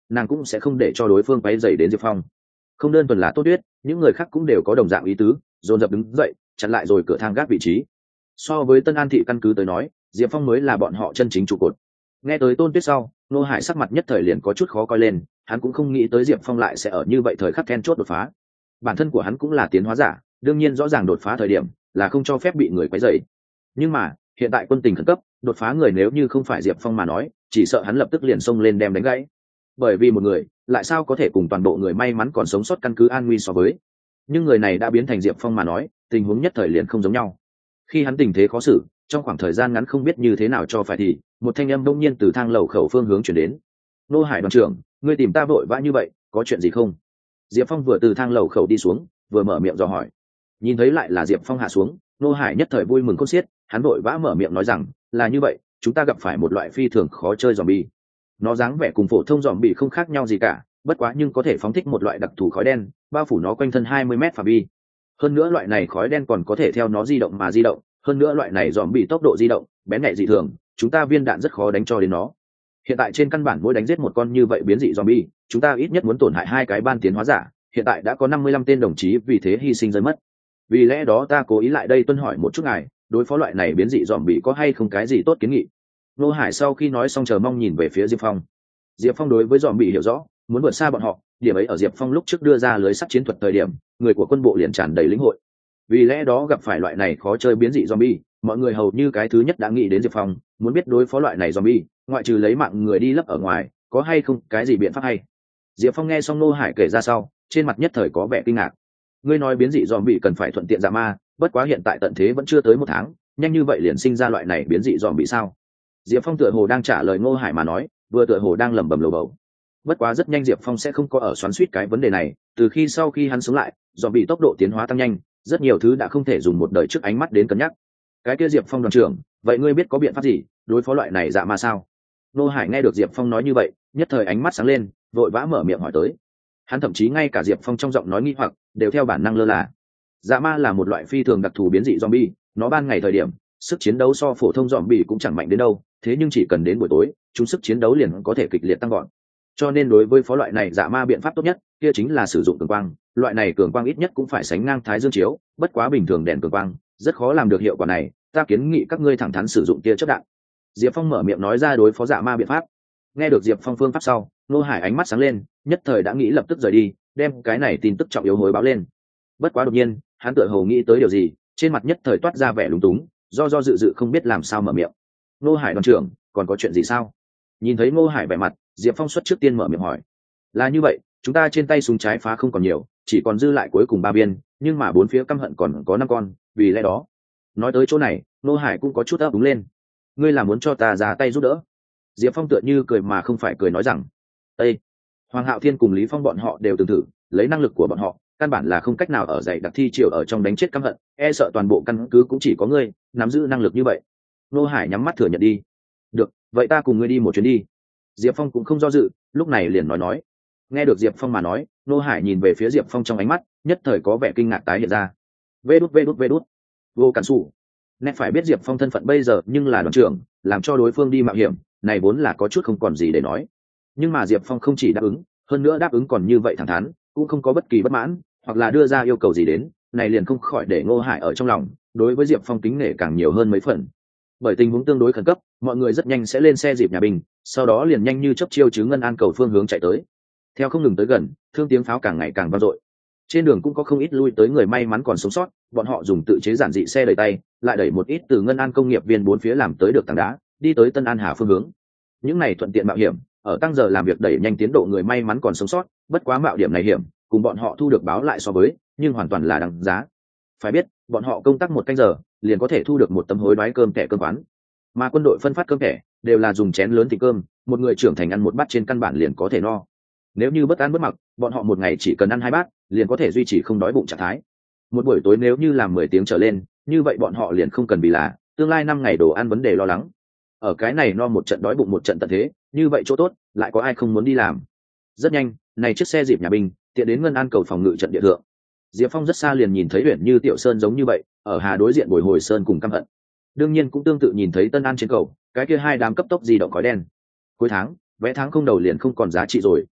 nàng cũng sẽ không để cho đối phương quấy dày đến diệp phong. Không đơn thuần là Tốt Tuyết, những người khác cũng đều có đồng dạng ý tứ, dồn dập đứng dậy chặn lại rồi cửa thang gác vị trí. So với Tân An thị căn cứ tới nói, diệp phong mới là bọn họ chân chính trụ cột. Nghe tới Tôn Tuyết sau, Ngô Hải sắc mặt nhất thời liền có chút khó coi lên, hắn cũng không nghĩ tới diệp phong lại sẽ ở như vậy thời khắc then chốt đột phá. Bản thân của hắn cũng là tiến hóa giả, đương nhiên rõ ràng đột phá thời điểm là không cho phép bị người quấy rầy. Nhưng mà hiện tại quân tình khẩn cấp, đột phá người nếu như không phải diệp phong mà nói, chỉ sợ hắn lập tức liền xông lên đem đánh gãy. Bởi vì một người lại sao có thể cùng toàn bộ người may mắn còn sống sót căn cứ an nguy so với. Nhưng người này đã biến thành diệp phong mà nói, tình huống nhất thời liền không giống nhau. Khi hắn tình thế khó xử, trong khoảng thời gian ngắn không biết như thế nào cho phải thì một thanh âm đông nhiên từ thang lầu khẩu phương hướng chuyển đến. Nô Hải đoàn trưởng, ngươi tìm ta vội vã như vậy, có chuyện gì không? Diệp Phong vừa từ thang lầu khẩu đi xuống, vừa mở miệng dò hỏi. Nhìn thấy lại là Diệp Phong hạ xuống, Nô Hải nhất thời vui mừng khôn xiết, hắn vội vã mở miệng nói rằng, là như vậy, chúng ta gặp phải một loại phi thường khó chơi zombie. Nó dáng vẻ cùng phổ thông zombie không khác nhau gì cả, bất quá nhưng có thể phóng thích một loại đặc thù khói đen, bao phủ nó quanh thân hai mươi mét phạm vi. Hơn nữa loại này khói đen còn có thể theo nó di động mà di động, hơn nữa loại này zombie tốc độ di động bén nhạy dị thường, chúng ta viên đạn rất khó đánh cho đến nó. Hiện tại trên căn bản mỗi đánh giết một con như vậy biến dị zombie, chúng ta ít nhất muốn tổn hại hai cái ban tiến hóa giả, hiện tại đã có năm mươi lăm tên đồng chí vì thế hy sinh rơi mất. Vì lẽ đó ta cố ý lại đây tuân hỏi một chút ngài, đối phó loại này biến dị zombie có hay không cái gì tốt kiến nghị. Nô Hải sau khi nói xong chờ mong nhìn về phía Diệp Phong. Diệp Phong đối với zombie hiểu rõ, muốn vượt xa bọn họ, điểm ấy ở Diệp Phong lúc trước đưa ra lưới sắt chiến thuật thời điểm, người của quân bộ liền tràn đầy lĩnh hội. Vì lẽ đó gặp phải loại này khó chơi biến dị zombie, mọi người hầu như cái thứ nhất đã nghĩ đến Diệp Phong, muốn biết đối phó loại này zombie, ngoại trừ lấy mạng người đi lấp ở ngoài, có hay không cái gì biện pháp hay. Diệp Phong nghe xong Nô Hải kể ra sau, trên mặt nhất thời có vẻ kinh ngạc. Ngươi nói biến dị zombie cần phải thuận tiện dạ ma, bất quá hiện tại tận thế vẫn chưa tới một tháng, nhanh như vậy liền sinh ra loại này biến dị zombie sao? Diệp Phong tựa hồ đang trả lời Ngô Hải mà nói, vừa tựa hồ đang lẩm bẩm lầu bầu. Bất quá rất nhanh Diệp Phong sẽ không có ở xoắn xuýt cái vấn đề này, từ khi sau khi hắn sống lại, zombie tốc độ tiến hóa tăng nhanh, rất nhiều thứ đã không thể dùng một đời trước ánh mắt đến cân nhắc. Cái kia Diệp Phong đoàn trưởng, vậy ngươi biết có biện pháp gì đối phó loại này dạ ma sao? Ngô Hải nghe được Diệp Phong nói như vậy, nhất thời ánh mắt sáng lên, vội vã mở miệng hỏi tới. Hắn thậm chí ngay cả Diệp Phong trong giọng nói nghi hoặc đều theo bản năng lơ là. Dạ ma là một loại phi thường đặc thù biến dị zombie, nó ban ngày thời điểm sức chiến đấu so phổ thông zombie cũng chẳng mạnh đến đâu, thế nhưng chỉ cần đến buổi tối, chúng sức chiến đấu liền có thể kịch liệt tăng gọn. Cho nên đối với phó loại này dạ ma biện pháp tốt nhất, kia chính là sử dụng cường quang, loại này cường quang ít nhất cũng phải sánh ngang thái dương chiếu, bất quá bình thường đèn cường quang rất khó làm được hiệu quả này, ta kiến nghị các ngươi thẳng thắn sử dụng tia chớp đạn. Diệp Phong mở miệng nói ra đối phó dạ ma biện pháp. Nghe được Diệp Phong phương pháp sau, Ngô Hải ánh mắt sáng lên, nhất thời đã nghĩ lập tức rời đi, đem cái này tin tức trọng yếu hối báo lên. Bất quá đột nhiên, hắn tựa hồ nghĩ tới điều gì, trên mặt nhất thời toát ra vẻ lúng túng, do do dự dự không biết làm sao mở miệng. Ngô Hải đoàn trưởng, còn có chuyện gì sao? Nhìn thấy Ngô Hải vẻ mặt, Diệp Phong xuất trước tiên mở miệng hỏi. Là như vậy, chúng ta trên tay súng trái phá không còn nhiều, chỉ còn dư lại cuối cùng ba viên, nhưng mà bốn phía căm hận còn có năm con, vì lẽ đó. Nói tới chỗ này, Ngô Hải cũng có chút ấp úng lên. Ngươi là muốn cho ta ra tay giúp đỡ? Diệp Phong tựa như cười mà không phải cười nói rằng, Ê! Hoàng Hạo Thiên cùng Lý Phong bọn họ đều từng thử, lấy năng lực của bọn họ, căn bản là không cách nào ở dạy đặc thi triều ở trong đánh chết căm hận, e sợ toàn bộ căn cứ cũng chỉ có ngươi nắm giữ năng lực như vậy. Ngô Hải nhắm mắt thừa nhận đi. Được, vậy ta cùng ngươi đi một chuyến đi. Diệp Phong cũng không do dự, lúc này liền nói nói. Nghe được Diệp Phong mà nói, Ngô Hải nhìn về phía Diệp Phong trong ánh mắt, nhất thời có vẻ kinh ngạc tái hiện ra. Vê đút vê đút vê đút. Vô Cản Sủ. Nét phải biết Diệp Phong thân phận bây giờ nhưng là đoàn trưởng, làm cho đối phương đi mạo hiểm, này vốn là có chút không còn gì để nói. Nhưng mà Diệp Phong không chỉ đáp ứng, hơn nữa đáp ứng còn như vậy thẳng thắn, cũng không có bất kỳ bất mãn, hoặc là đưa ra yêu cầu gì đến, này liền không khỏi để Ngô Hải ở trong lòng, đối với Diệp Phong kính nể càng nhiều hơn mấy phần. Bởi tình huống tương đối khẩn cấp, mọi người rất nhanh sẽ lên xe dịp nhà binh, sau đó liền nhanh như chớp chiêu chứ ngân an cầu phương hướng chạy tới. Theo không ngừng tới gần, thương tiếng pháo càng ngày càng vang dội. Trên đường cũng có không ít lui tới người may mắn còn sống sót, bọn họ dùng tự chế giản dị xe đẩy tay, lại đẩy một ít từ ngân an công nghiệp viên bốn phía làm tới được tảng đá, đi tới Tân An Hà phương hướng. Những này thuận tiện mạo hiểm, ở tăng giờ làm việc đẩy nhanh tiến độ người may mắn còn sống sót, bất quá mạo điểm này hiểm, cùng bọn họ thu được báo lại so với, nhưng hoàn toàn là đằng giá. Phải biết, bọn họ công tác một canh giờ, liền có thể thu được một tấm hối đoái cơm thẻ cơm quán. Mà quân đội phân phát cơm thẻ, đều là dùng chén lớn thịt cơm, một người trưởng thành ăn một bát trên căn bản liền có thể no. Nếu như bất ăn bất mặc, bọn họ một ngày chỉ cần ăn hai bát, liền có thể duy trì không đói bụng trạng thái. Một buổi tối nếu như làm mười tiếng trở lên, như vậy bọn họ liền không cần vì là tương lai năm ngày đồ ăn vấn đề lo lắng. Ở cái này no một trận đói bụng một trận tận thế, như vậy chỗ tốt, lại có ai không muốn đi làm. Rất nhanh, này chiếc xe dịp nhà binh, tiện đến ngân an cầu phòng ngự trận địa thượng. Diệp Phong rất xa liền nhìn thấy Uyển Như Tiểu Sơn giống như vậy, ở hà đối diện bồi hồi sơn cùng căm hận. Đương nhiên cũng tương tự nhìn thấy Tân An trên cầu, cái kia hai đám cấp tốc di động khói đen. Cuối tháng, vé tháng không đầu liền không còn giá trị rồi,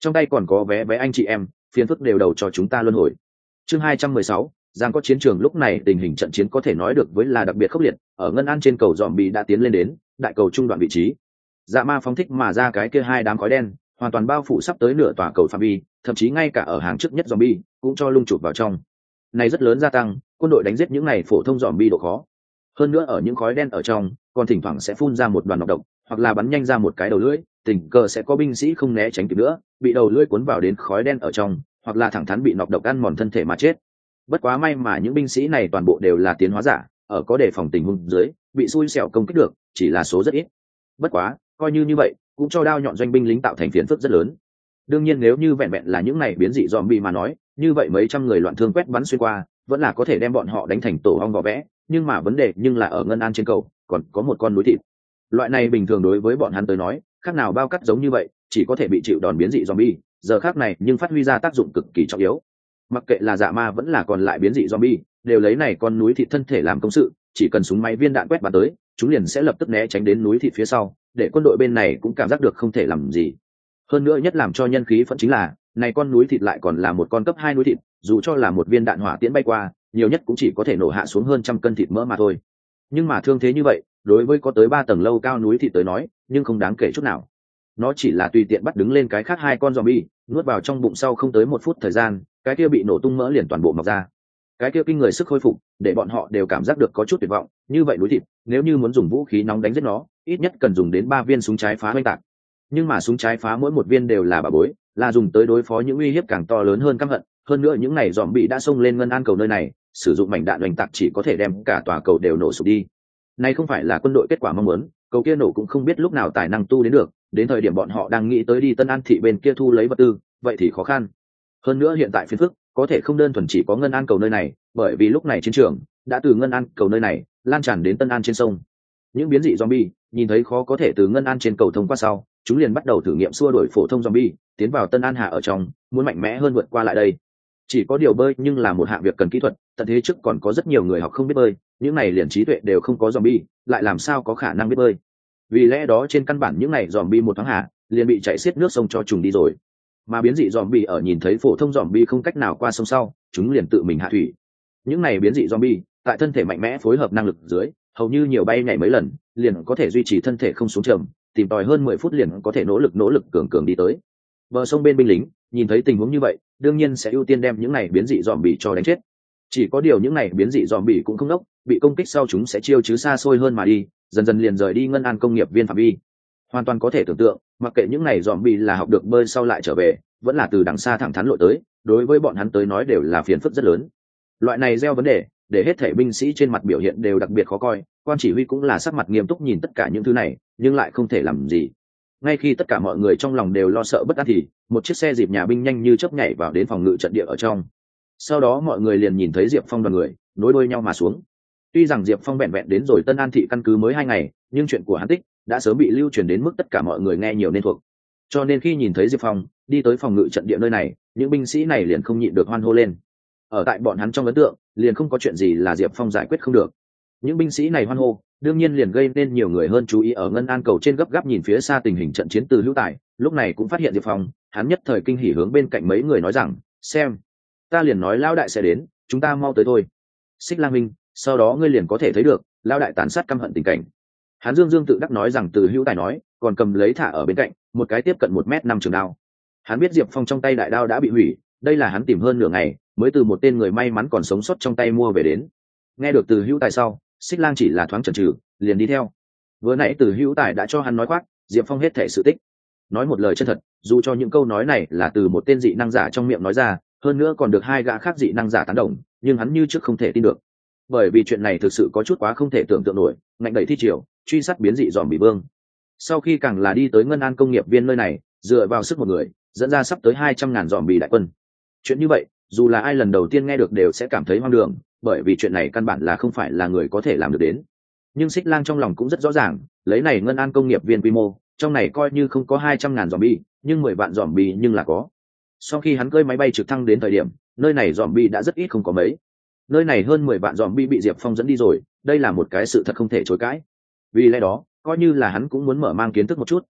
trong tay còn có vé vé anh chị em, phiền phức đều đầu cho chúng ta luân hồi. Chương hai trăm mười sáu, Giang có chiến trường. Lúc này tình hình trận chiến có thể nói được với là đặc biệt khốc liệt, ở ngân an trên cầu dòm bị đã tiến lên đến đại cầu trung đoạn vị trí. Dạ ma phóng thích mà ra cái kia hai đám khói đen hoàn toàn bao phủ sắp tới nửa tòa cầu phạm vi, thậm chí ngay cả ở hàng trước nhất zombie cũng cho lung chụp vào trong. Này rất lớn gia tăng quân đội đánh giết những này phổ thông zombie độ khó. Hơn nữa ở những khói đen ở trong, còn thỉnh thoảng sẽ phun ra một đoàn nọc độc, hoặc là bắn nhanh ra một cái đầu lưỡi, tình cờ sẽ có binh sĩ không né tránh kịp nữa, bị đầu lưỡi cuốn vào đến khói đen ở trong, hoặc là thẳng thắn bị nọc độc ăn mòn thân thể mà chết. Bất quá may mà những binh sĩ này toàn bộ đều là tiến hóa giả, ở có đề phòng tình huống dưới, bị xui xẻo công kích được, chỉ là số rất ít. Bất quá, coi như như vậy, cũng cho đao nhọn doanh binh lính tạo thành phiền phức rất lớn. Đương nhiên nếu như vẹn vẹn là những này biến dị zombie mà nói, như vậy mấy trăm người loạn thương quét bắn xuyên qua, vẫn là có thể đem bọn họ đánh thành tổ ong vỏ vẽ, nhưng mà vấn đề nhưng là ở ngân an trên cầu, còn có một con núi thịt. Loại này bình thường đối với bọn hắn tới nói, khác nào bao cắt giống như vậy, chỉ có thể bị chịu đòn biến dị zombie, giờ khác này nhưng phát huy ra tác dụng cực kỳ trọng yếu. Mặc kệ là dạ ma vẫn là còn lại biến dị zombie, đều lấy này con núi thịt thân thể làm công sự, chỉ cần súng máy viên đạn quét bắn tới, chúng liền sẽ lập tức né tránh đến núi thịt phía sau, để quân đội bên này cũng cảm giác được không thể làm gì. Hơn nữa nhất làm cho nhân khí phẫn chính là, này con núi thịt lại còn là một con cấp hai núi thịt, dù cho là một viên đạn hỏa tiễn bay qua, nhiều nhất cũng chỉ có thể nổ hạ xuống hơn trăm cân thịt mỡ mà thôi. Nhưng mà thương thế như vậy, đối với có tới ba tầng lâu cao núi thịt tới nói, nhưng không đáng kể chút nào. Nó chỉ là tùy tiện bắt đứng lên cái khác hai con zombie, nuốt vào trong bụng sau không tới một phút thời gian, cái kia bị nổ tung mỡ liền toàn bộ mọc ra. Cái kia kinh người sức hồi phục, để bọn họ đều cảm giác được có chút tuyệt vọng. Như vậy núi thịt, nếu như muốn dùng vũ khí nóng đánh giết nó, ít nhất cần dùng đến ba viên súng trái phá oanh tạc. Nhưng mà súng trái phá mỗi một viên đều là bà bối, là dùng tới đối phó những uy hiếp càng to lớn hơn căm hận. Hơn nữa những này zombie đã xông lên ngân an cầu nơi này, sử dụng mảnh đạn oanh tạc chỉ có thể đem cả tòa cầu đều nổ sụp đi. Này không phải là quân đội kết quả mong muốn, cầu kia nổ cũng không biết lúc nào tài năng tu đến được, đến thời điểm bọn họ đang nghĩ tới đi Tân An thị bên kia thu lấy vật tư, vậy thì khó khăn. Hơn nữa hiện tại phiền phức có thể không đơn thuần chỉ có ngân an cầu nơi này, bởi vì lúc này chiến trường đã từ ngân an cầu nơi này lan tràn đến Tân An trên sông. Những biến dị zombie nhìn thấy khó có thể từ ngân an trên cầu thông qua sau, chúng liền bắt đầu thử nghiệm xua đuổi phổ thông zombie, tiến vào Tân An hạ ở trong, muốn mạnh mẽ hơn vượt qua lại đây. Chỉ có điều bơi nhưng là một hạng việc cần kỹ thuật, tận thế trước còn có rất nhiều người học không biết bơi, những này liền trí tuệ đều không có zombie, lại làm sao có khả năng biết bơi. Vì lẽ đó trên căn bản những này zombie một thoáng hạ, liền bị chạy xiết nước sông cho trùng đi rồi. Mà biến dị zombie ở nhìn thấy phổ thông zombie không cách nào qua sông sau, chúng liền tự mình hạ thủy. Những này biến dị zombie, tại thân thể mạnh mẽ phối hợp năng lực dưới, hầu như nhiều bay nhảy mấy lần, liền có thể duy trì thân thể không xuống trầm, tìm tòi hơn mười phút liền có thể nỗ lực nỗ lực cường cường đi tới. Bờ sông bên binh lính, nhìn thấy tình huống như vậy, đương nhiên sẽ ưu tiên đem những này biến dị zombie cho đánh chết. Chỉ có điều những này biến dị zombie cũng không đốc, bị công kích sau chúng sẽ chiêu chứ xa xôi hơn mà đi, dần dần liền rời đi ngân an công nghiệp viên phạm vi. Hoàn toàn có thể tưởng tượng, mặc kệ những này zombie là học được bơi sau lại trở về, vẫn là từ đằng xa thẳng thắn lội tới, đối với bọn hắn tới nói đều là phiền phức rất lớn. Loại này gieo vấn đề, để hết thể binh sĩ trên mặt biểu hiện đều đặc biệt khó coi, quan chỉ huy cũng là sắc mặt nghiêm túc nhìn tất cả những thứ này, nhưng lại không thể làm gì. Ngay khi tất cả mọi người trong lòng đều lo sợ bất an thì, một chiếc xe dịp nhà binh nhanh như chớp nhảy vào đến phòng ngự trận địa ở trong. Sau đó mọi người liền nhìn thấy Diệp Phong đoàn người nối đuôi nhau mà xuống. Tuy rằng Diệp Phong vẹn vẹn đến rồi Tân An thị căn cứ mới hai ngày, nhưng chuyện của hắn tích đã sớm bị lưu truyền đến mức tất cả mọi người nghe nhiều nên thuộc. Cho nên khi nhìn thấy Diệp Phong đi tới phòng ngự trận địa nơi này, những binh sĩ này liền không nhịn được hoan hô lên. Ở tại bọn hắn trong ấn tượng, liền không có chuyện gì là Diệp Phong giải quyết không được. Những binh sĩ này hoan hô, đương nhiên liền gây nên nhiều người hơn chú ý. Ở ngân an cầu trên gấp gáp nhìn phía xa tình hình trận chiến từ Hữu Tài, lúc này cũng phát hiện Diệp Phong, hắn nhất thời kinh hỉ hướng bên cạnh mấy người nói rằng, xem, ta liền nói lão đại sẽ đến, chúng ta mau tới thôi. Xích Lang Minh, sau đó ngươi liền có thể thấy được lão đại tàn sát căm hận tình cảnh. Hắn dương dương tự đắc nói rằng từ Hữu Tài nói, còn cầm lấy thả ở bên cạnh một cái tiếp cận một mét năm trường đao. Hắn biết Diệp Phong trong tay đại đao đã bị hủy, đây là hắn tìm hơn nửa ngày mới từ một tên người may mắn còn sống sót trong tay mua về đến. Nghe được từ Hữu Tài sau, Xích Lang chỉ là thoáng chần chừ, liền đi theo. Vừa nãy từ Hữu Tài đã cho hắn nói khoác, Diệp Phong hết thể sự tích, nói một lời chân thật, dù cho những câu nói này là từ một tên dị năng giả trong miệng nói ra, hơn nữa còn được hai gã khác dị năng giả tán đồng, nhưng hắn như trước không thể tin được, bởi vì chuyện này thực sự có chút quá không thể tưởng tượng nổi. Ngạnh đẩy thi triều, truy sát biến dị dòm bị vương, sau khi càng là đi tới ngân an công nghiệp viên nơi này, dựa vào sức một người dẫn ra sắp tới hai trăm ngàn dòm bị đại quân. Chuyện như vậy, dù là ai lần đầu tiên nghe được đều sẽ cảm thấy hoang đường, bởi vì chuyện này căn bản là không phải là người có thể làm được đến. Nhưng Xích Lang trong lòng cũng rất rõ ràng, lấy này ngân an công nghiệp viên quy mô, trong này coi như không có hai trăm ngàn zombie, nhưng mười vạn zombie nhưng là có. Sau khi hắn cơi máy bay trực thăng đến thời điểm, nơi này zombie đã rất ít không có mấy. Nơi này hơn mười vạn zombie bị Diệp Phong dẫn đi rồi, đây là một cái sự thật không thể chối cãi. Vì lẽ đó, coi như là hắn cũng muốn mở mang kiến thức một chút,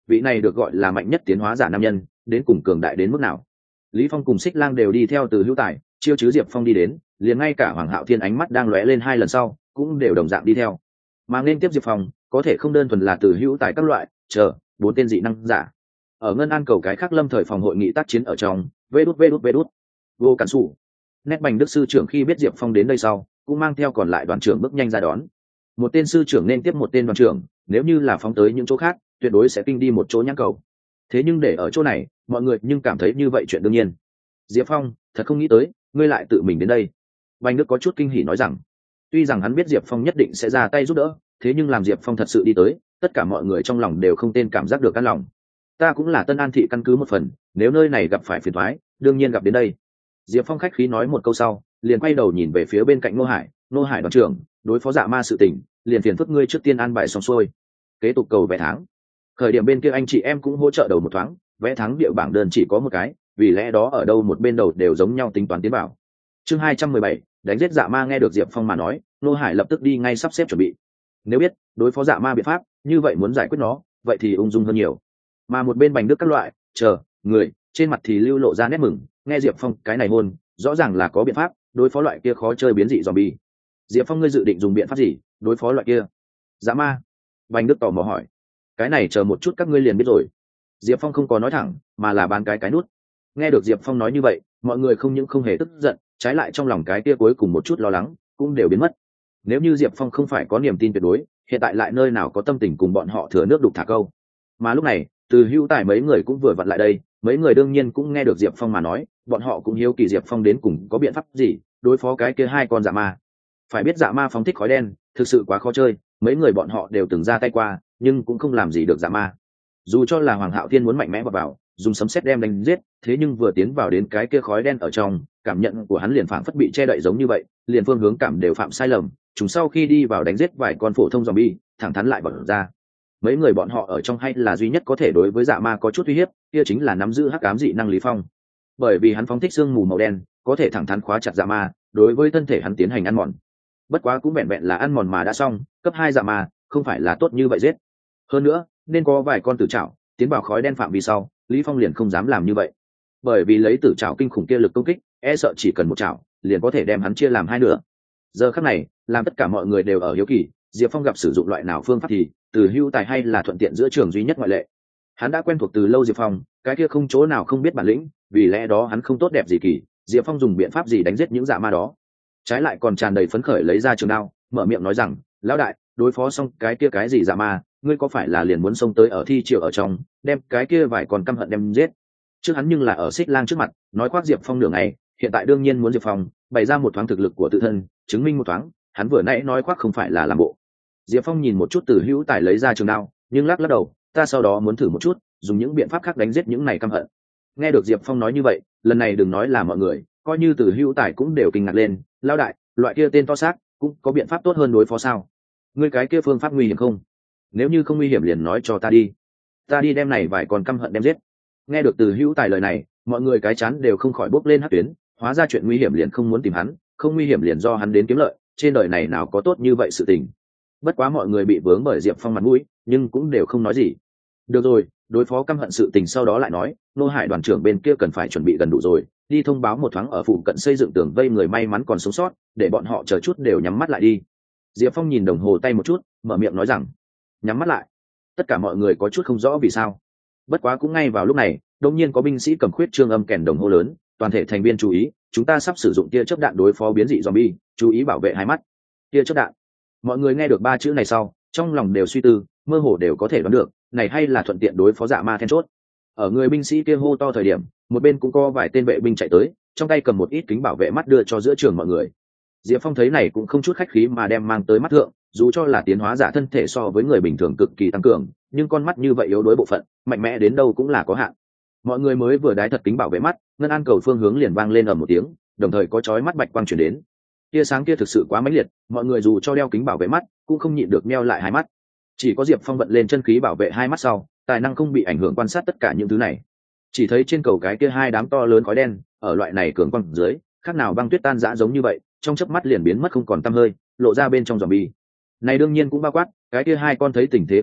vị này được gọi là mạnh nhất tiến hóa giả nam nhân đến cùng cường đại đến mức nào. Lý Phong cùng Xích Lang đều đi theo Từ Hữu Tài, chiêu chứ Diệp Phong đi đến, liền ngay cả Hoàng Hạo Thiên ánh mắt đang lóe lên hai lần sau cũng đều đồng dạng đi theo. Mà nên tiếp Diệp Phong có thể không đơn thuần là Từ Hữu Tài các loại chờ bốn tên dị năng giả. Ở Ngân An cầu cái khác lâm thời phòng hội nghị tác chiến ở trong vê đút vê đút vê đút vô cản sủ nét bành đức sư trưởng khi biết Diệp Phong đến đây sau cũng mang theo còn lại đoàn trưởng bước nhanh ra đón. Một tên sư trưởng nên tiếp một tên đoàn trưởng, nếu như là phóng tới những chỗ khác tuyệt đối sẽ kinh đi một chỗ nhãn cầu. Thế nhưng để ở chỗ này mọi người nhưng cảm thấy như vậy chuyện đương nhiên. Diệp Phong, thật không nghĩ tới ngươi lại tự mình đến đây. Bành đức có chút kinh hỉ nói rằng, tuy rằng hắn biết Diệp Phong nhất định sẽ ra tay giúp đỡ, thế nhưng làm Diệp Phong thật sự đi tới, tất cả mọi người trong lòng đều không tên cảm giác được an lòng. Ta cũng là Tân An thị căn cứ một phần, nếu nơi này gặp phải phiền toái, đương nhiên gặp đến đây. Diệp Phong khách khí nói một câu sau liền quay đầu nhìn về phía bên cạnh Ngô Hải. Ngô Hải đoàn trưởng, đối phó dạ ma sự tình liền phiền phức ngươi trước tiên an bài xong xuôi, kế tục cầu vé tháng. Khởi điểm bên kia anh chị em cũng hỗ trợ đầu một thoáng, vé tháng địa bảng đơn chỉ có một cái, vì lẽ đó ở đâu một bên đầu đều giống nhau tính toán tiến vào. Chương hai trăm mười bảy, đánh giết dạ ma. Nghe được Diệp Phong mà nói, Ngô Hải lập tức đi ngay sắp xếp chuẩn bị. Nếu biết đối phó dạ ma biện pháp, như vậy muốn giải quyết nó, vậy thì ung dung hơn nhiều. Mà một bên Bành Đức các loại chờ người trên mặt thì lưu lộ ra nét mừng, nghe Diệp Phong cái này hôn rõ ràng là có biện pháp đối phó loại kia khó chơi biến dị zombie. Diệp Phong, ngươi dự định dùng biện pháp gì đối phó loại kia dã ma? Bành Đức tò mò hỏi. Cái này chờ một chút các ngươi liền biết rồi. Diệp Phong không có nói thẳng mà là bán cái cái nút. Nghe được Diệp Phong nói như vậy, mọi người không những không hề tức giận, trái lại trong lòng cái kia cuối cùng một chút lo lắng cũng đều biến mất. Nếu như Diệp Phong không phải có niềm tin tuyệt đối, hiện tại lại nơi nào có tâm tình cùng bọn họ thừa nước đục thả câu. Mà lúc này Từ Hữu Tài mấy người cũng vừa vặn lại đây, mấy người đương nhiên cũng nghe được Diệp Phong mà nói, bọn họ cũng hiếu kỳ Diệp Phong đến cùng có biện pháp gì đối phó cái kia hai con dạ ma. Phải biết dạ ma phóng thích khói đen thực sự quá khó chơi, mấy người bọn họ đều từng ra tay qua nhưng cũng không làm gì được dạ ma. Dù cho là Hoàng Hạo Thiên muốn mạnh mẽ vào, vào dùng sấm sét đem đánh giết, thế nhưng vừa tiến vào đến cái kia khói đen ở trong, cảm nhận của hắn liền phảng phất bị che đậy giống như vậy, liền phương hướng cảm đều phạm sai lầm. Chúng sau khi đi vào đánh giết vài con phổ thông zombie, thẳng thắn lại bỏ ra. Mấy người bọn họ ở trong hay là duy nhất có thể đối với dạ ma có chút uy hiếp, kia chính là nắm giữ hắc ám dị năng Lý Phong. Bởi vì hắn phóng thích sương mù màu đen, có thể thẳng thắn khóa chặt dạ ma, đối với thân thể hắn tiến hành ăn mòn. Bất quá cũng vẹn vẹn là ăn mòn mà đã xong, cấp hai dạ ma không phải là tốt như vậy giết. Hơn nữa, nên có vài con tử trảo tiến vào khói đen phạm vi sau, Lý Phong liền không dám làm như vậy. Bởi vì lấy tử trảo kinh khủng kia lực công kích, e sợ chỉ cần một trảo liền có thể đem hắn chia làm hai nửa. Giờ khắc này, làm tất cả mọi người đều ở hiếu kỳ, Diệp Phong gặp sử dụng loại nào phương pháp thì Từ Hữu Tài hay là thuận tiện giữa trường duy nhất ngoại lệ. Hắn đã quen thuộc từ lâu Diệp Phong, cái kia không chỗ nào không biết bản lĩnh, vì lẽ đó hắn không tốt đẹp gì kỳ, Diệp Phong dùng biện pháp gì đánh giết những dạ ma đó. Trái lại còn tràn đầy phấn khởi lấy ra trường đao, mở miệng nói rằng, lão đại, đối phó xong cái kia cái gì dạ ma, ngươi có phải là liền muốn xông tới ở thi triều ở trong, đem cái kia vài con căm hận đem giết. Trước hắn nhưng là ở Xích Lang trước mặt nói khoác Diệp Phong nửa ngày, hiện tại đương nhiên muốn Diệp Phong bày ra một thoáng thực lực của tự thân, chứng minh một thoáng hắn vừa nãy nói khoác không phải là làm bộ. Diệp Phong nhìn một chút Từ Hữu Tài lấy ra trường đao, nhưng lắc lắc đầu, ta sau đó muốn thử một chút dùng những biện pháp khác đánh giết những này căm hận. Nghe được Diệp Phong nói như vậy, lần này đừng nói là mọi người, coi như Từ Hữu Tài cũng đều kinh ngạc lên, lão đại, loại kia tên to xác cũng có biện pháp tốt hơn đối phó sao? Ngươi cái kia phương pháp nguy hiểm không? Nếu như không nguy hiểm liền nói cho ta đi, ta đi đem này vài con căm hận đem giết. Nghe được Từ Hữu Tài lời này, mọi người cái chán đều không khỏi bốc lên hắc tuyến, hóa ra chuyện nguy hiểm liền không muốn tìm hắn, không nguy hiểm liền do hắn đến kiếm lợi, trên đời này nào có tốt như vậy sự tình. Bất quá mọi người bị vướng bởi Diệp Phong mặt mũi, nhưng cũng đều không nói gì. Được rồi, đối phó căm hận sự tình sau đó lại nói, Nô Hải đoàn trưởng bên kia cần phải chuẩn bị gần đủ rồi, đi thông báo một thoáng ở phụ cận xây dựng tường vây người may mắn còn sống sót, để bọn họ chờ chút đều nhắm mắt lại đi. Diệp Phong nhìn đồng hồ tay một chút, mở miệng nói rằng, nhắm mắt lại. Tất cả mọi người có chút không rõ vì sao. Bất quá cũng ngay vào lúc này, đột nhiên có binh sĩ cầm khuyết trương âm kèn đồng hồ lớn, toàn thể thành viên chú ý, chúng ta sắp sử dụng tia chớp đạn đối phó biến dị zombie, chú ý bảo vệ hai mắt. Tia chớp đạn. Mọi người nghe được ba chữ này sau, trong lòng đều suy tư, mơ hồ đều có thể đoán được, này hay là thuận tiện đối phó dạ ma then chốt. Ở người binh sĩ kia hô to thời điểm, một bên cũng có vài tên vệ binh chạy tới, trong tay cầm một ít kính bảo vệ mắt đưa cho giữa trường mọi người. Diệp Phong thấy này cũng không chút khách khí mà đem mang tới mắt thượng, dù cho là tiến hóa giả thân thể so với người bình thường cực kỳ tăng cường, nhưng con mắt như vậy yếu đuối bộ phận, mạnh mẽ đến đâu cũng là có hạn. Mọi người mới vừa đái thật kính bảo vệ mắt, Ngân An cầu phương hướng liền vang lên ở một tiếng, đồng thời có chói mắt bạch quang truyền đến. Tia sáng kia thực sự quá mãnh liệt, mọi người dù cho đeo kính bảo vệ mắt, cũng không nhịn được meo lại hai mắt. Chỉ có Diệp Phong vận lên chân khí bảo vệ hai mắt sau, tài năng không bị ảnh hưởng quan sát tất cả những thứ này. Chỉ thấy trên cầu cái kia hai đám to lớn khói đen, ở loại này cường quang dưới, khác nào băng tuyết tan rã giống như vậy, trong chớp mắt liền biến mất không còn tăm hơi, lộ ra bên trong zombie. Này đương nhiên cũng bao quát, cái kia hai con thấy tình thế không ổn,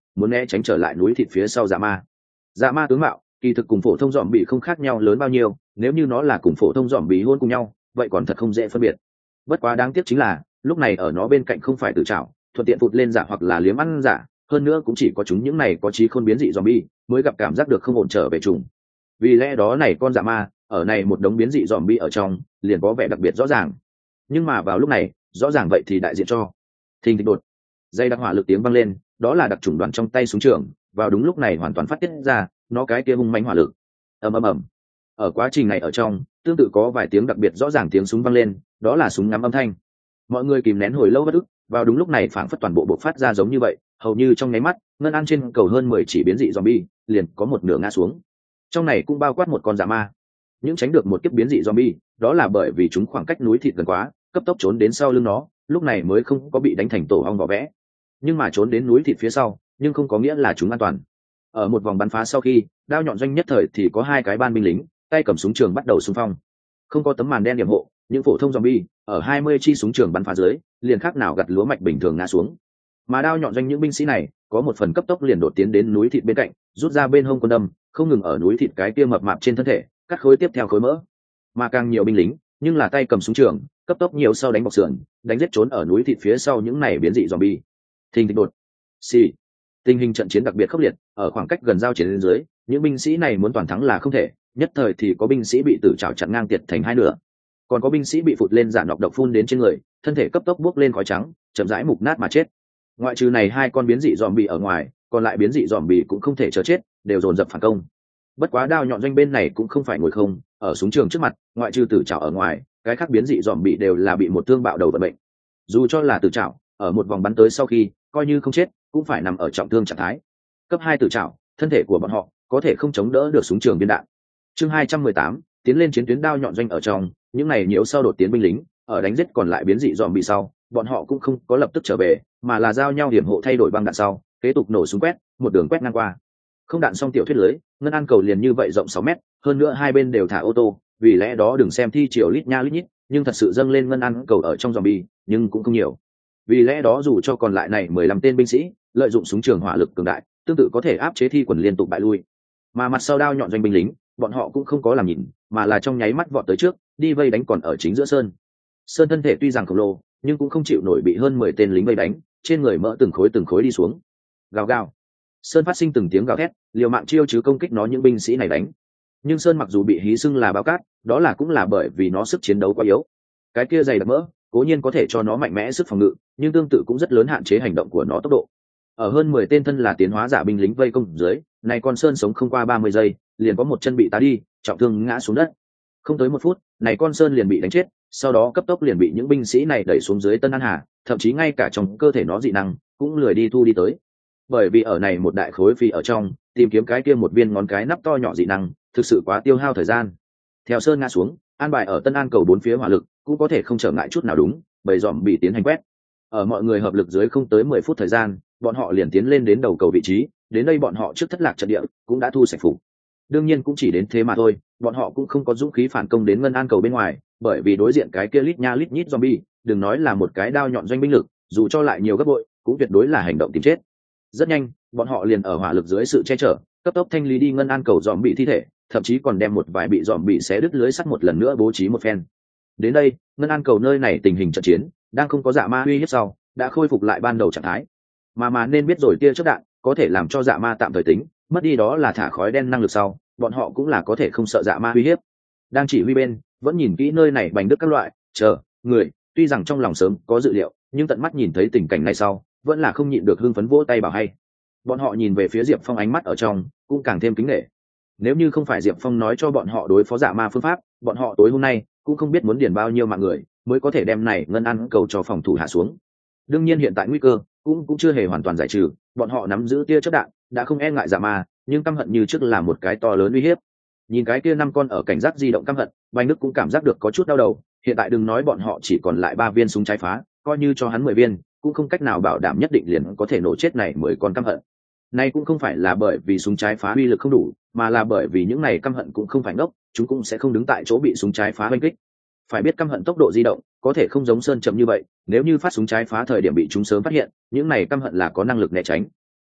muốn né tránh trở lại núi thịt phía sau dạ ma. Dạ ma tướng mạo kỳ thực cùng phổ thông dòm bị không khác nhau lớn bao nhiêu, nếu như nó là cùng phổ thông dòm bị hôn cùng nhau vậy còn thật không dễ phân biệt. Bất quá đáng tiếc chính là lúc này ở nó bên cạnh không phải tự trảo thuận tiện phụt lên giả hoặc là liếm ăn giả, hơn nữa cũng chỉ có chúng những này có trí khôn biến dị zombie mới gặp cảm giác được không ổn trở về trùng. Vì lẽ đó này con dạ ma ở này một đống biến dị zombie ở trong liền có vẻ đặc biệt rõ ràng. Nhưng mà vào lúc này rõ ràng vậy thì đại diện cho thình thịch đột dây đặc hỏa lực tiếng vang lên, đó là đặc trùng đoàn trong tay súng trường vào đúng lúc này hoàn toàn phát tiết ra nó cái kia hung mãnh hỏa lực. ầm ầm ầm. Ở quá trình này ở trong tương tự có vài tiếng đặc biệt rõ ràng tiếng súng vang lên, đó là súng ngắm âm thanh. Mọi người kìm nén hồi lâu bất ức, vào đúng lúc này phảng phất toàn bộ bộc phát ra giống như vậy, hầu như trong nháy mắt ngân ăn trên cầu hơn mười chỉ biến dị zombie liền có một nửa ngã xuống, trong này cũng bao quát một con dạ ma. Những tránh được một kiếp biến dị zombie đó là bởi vì chúng khoảng cách núi thịt gần quá, cấp tốc trốn đến sau lưng nó, lúc này mới không có bị đánh thành tổ ong vỏ vẽ. Nhưng mà trốn đến núi thịt phía sau nhưng không có nghĩa là chúng an toàn. Ở một vòng bắn phá sau khi đao nhọn doanh nhất thời thì có hai cái ban binh lính tay cầm súng trường bắt đầu xung phong. Không có tấm màn đen điểm hộ, những phổ thông zombie ở hai mươi chi súng trường bắn phá dưới liền khác nào gặt lúa mạch bình thường ngã xuống. Mà đao nhọn doanh những binh sĩ này có một phần cấp tốc liền đột tiến đến núi thịt bên cạnh, rút ra bên hông quân đâm, không ngừng ở núi thịt cái kia mập mạp trên thân thể cắt khối tiếp theo khối mỡ. Mà càng nhiều binh lính nhưng là tay cầm súng trường cấp tốc nhiều sau đánh bọc sườn, đánh giết trốn ở núi thịt phía sau những này biến dị zombie. Thình thịch đột xì. Tình hình trận chiến đặc biệt khốc liệt, ở khoảng cách gần giao chiến đến dưới những binh sĩ này muốn toàn thắng là không thể, nhất thời thì có binh sĩ bị tử trảo chặn ngang tiệt thành hai nửa, còn có binh sĩ bị phụt lên giả nọc độc phun đến trên người, thân thể cấp tốc bốc lên khói trắng chậm rãi mục nát mà chết. Ngoại trừ này hai con biến dị dòm bị ở ngoài, còn lại biến dị dòm bị cũng không thể chờ chết, đều dồn dập phản công. Bất quá đao nhọn doanh bên này cũng không phải ngồi không, ở súng trường trước mặt ngoại trừ tử trảo ở ngoài, cái khác biến dị dòm bị đều là bị một thương bạo đầu vận bệnh. Dù cho là tử trảo ở một vòng bắn tới sau khi coi như không chết cũng phải nằm ở trọng thương trạng thái. Cấp hai tử trảo thân thể của bọn họ có thể không chống đỡ được súng trường viên đạn. Chương hai trăm mười tám tiến lên chiến tuyến đao nhọn doanh ở trong, những này nhiễu sau đột tiến binh lính ở đánh giết còn lại biến dị dòm bị sau, bọn họ cũng không có lập tức trở về, mà là giao nhau điểm hộ thay đổi băng đạn sau, kế tục nổ súng quét, một đường quét ngang qua. Không đạn xong tiểu thuyết lưới, ngân an cầu liền như vậy rộng sáu mét, hơn nữa hai bên đều thả ô tô, vì lẽ đó đừng xem thi triều lít nha lít nhít, nhưng thật sự dâng lên ngân an cầu ở trong zombie, nhưng cũng không nhiều. Vì lẽ đó dù cho còn lại này mười lăm tên binh sĩ, lợi dụng súng trường hỏa lực cường đại, tương tự có thể áp chế thi quần liên tục bại lui. Mà mặt sau đao nhọn doanh binh lính, bọn họ cũng không có làm nhìn, mà là trong nháy mắt vọt tới trước, đi vây đánh còn ở chính giữa sơn. Sơn thân thể tuy rằng khổng lồ, nhưng cũng không chịu nổi bị hơn mười tên lính vây đánh, trên người mỡ từng khối từng khối đi xuống. Gào gào. Sơn phát sinh từng tiếng gào thét, liều mạng chiêu chứ công kích nó những binh sĩ này đánh. Nhưng Sơn mặc dù bị hí xưng là bao cát, đó là cũng là bởi vì nó sức chiến đấu quá yếu. Cái kia dày đặc mỡ, cố nhiên có thể cho nó mạnh mẽ sức phòng ngự, nhưng tương tự cũng rất lớn hạn chế hành động của nó tốc độ. Ở hơn mười tên thân là tiến hóa giả binh lính vây công dưới, này con Sơn sống không qua ba mươi giây, liền có một chân bị tá đi, trọng thương ngã xuống đất. Không tới một phút, này con Sơn liền bị đánh chết, sau đó cấp tốc liền bị những binh sĩ này đẩy xuống dưới Tân An Hà, thậm chí ngay cả trong cơ thể nó dị năng cũng lười đi thu đi tới. Bởi vì ở này một đại khối phi ở trong, tìm kiếm cái kia một viên ngón cái nắp to nhỏ dị năng, thực sự quá tiêu hao thời gian. Theo Sơn ngã xuống, an bài ở Tân An cầu bốn phía hỏa lực cũng có thể không trở ngại chút nào đúng, bầy dòm bị tiến hành quét. Ở mọi người hợp lực dưới không tới mười phút thời gian, bọn họ liền tiến lên đến đầu cầu vị trí, đến đây bọn họ trước thất lạc trận địa cũng đã thu sạch phục. Đương nhiên cũng chỉ đến thế mà thôi, bọn họ cũng không có dũng khí phản công đến ngân an cầu bên ngoài, bởi vì đối diện cái kia lít nha lít nhít zombie, đừng nói là một cái đao nhọn doanh binh lực, dù cho lại nhiều gấp bội, cũng tuyệt đối là hành động tìm chết. Rất nhanh, bọn họ liền ở hỏa lực dưới sự che chở, cấp tốc thanh lý đi ngân an cầu dòm bị thi thể, thậm chí còn đem một vài bị dòm bị xé đứt lưới sắt một lần nữa bố trí một phen. Đến đây, ngân an cầu nơi này tình hình trận chiến đang không có dạ ma uy hiếp sau, đã khôi phục lại ban đầu trạng thái. Mà mà nên biết rồi tia chớp đạn có thể làm cho dạ ma tạm thời tính, mất đi đó là thả khói đen năng lực sau, bọn họ cũng là có thể không sợ dạ ma uy hiếp. Đang chỉ huy bên, vẫn nhìn kỹ nơi này bành đức các loại, chờ, người, tuy rằng trong lòng sớm có dự liệu, nhưng tận mắt nhìn thấy tình cảnh này sau, vẫn là không nhịn được hưng phấn vỗ tay bảo hay. Bọn họ nhìn về phía Diệp Phong ánh mắt ở trong, cũng càng thêm kính nể. Nếu như không phải Diệp Phong nói cho bọn họ đối phó dạ ma phương pháp, bọn họ tối hôm nay cũng không biết muốn điền bao nhiêu mạng người mới có thể đem này ngân ăn cầu cho phòng thủ hạ xuống. Đương nhiên hiện tại nguy cơ cũng cũng chưa hề hoàn toàn giải trừ, bọn họ nắm giữ tia chớp đạn, đã không e ngại dạ ma, nhưng căm hận như trước là một cái to lớn uy hiếp. Nhìn cái kia năm con ở cảnh giác di động căm hận, Bành Đức cũng cảm giác được có chút đau đầu. Hiện tại đừng nói bọn họ chỉ còn lại ba viên súng trái phá, coi như cho hắn mười viên, cũng không cách nào bảo đảm nhất định liền có thể nổ chết này mười con căm hận. Này cũng không phải là bởi vì súng trái phá uy lực không đủ, mà là bởi vì những này căm hận cũng không phải ngốc, chúng cũng sẽ không đứng tại chỗ bị súng trái phá oanh kích. Phải biết căm hận tốc độ di động có thể không giống sơn chậm như vậy, nếu như phát súng trái phá thời điểm bị chúng sớm phát hiện, những này căm hận là có năng lực né tránh.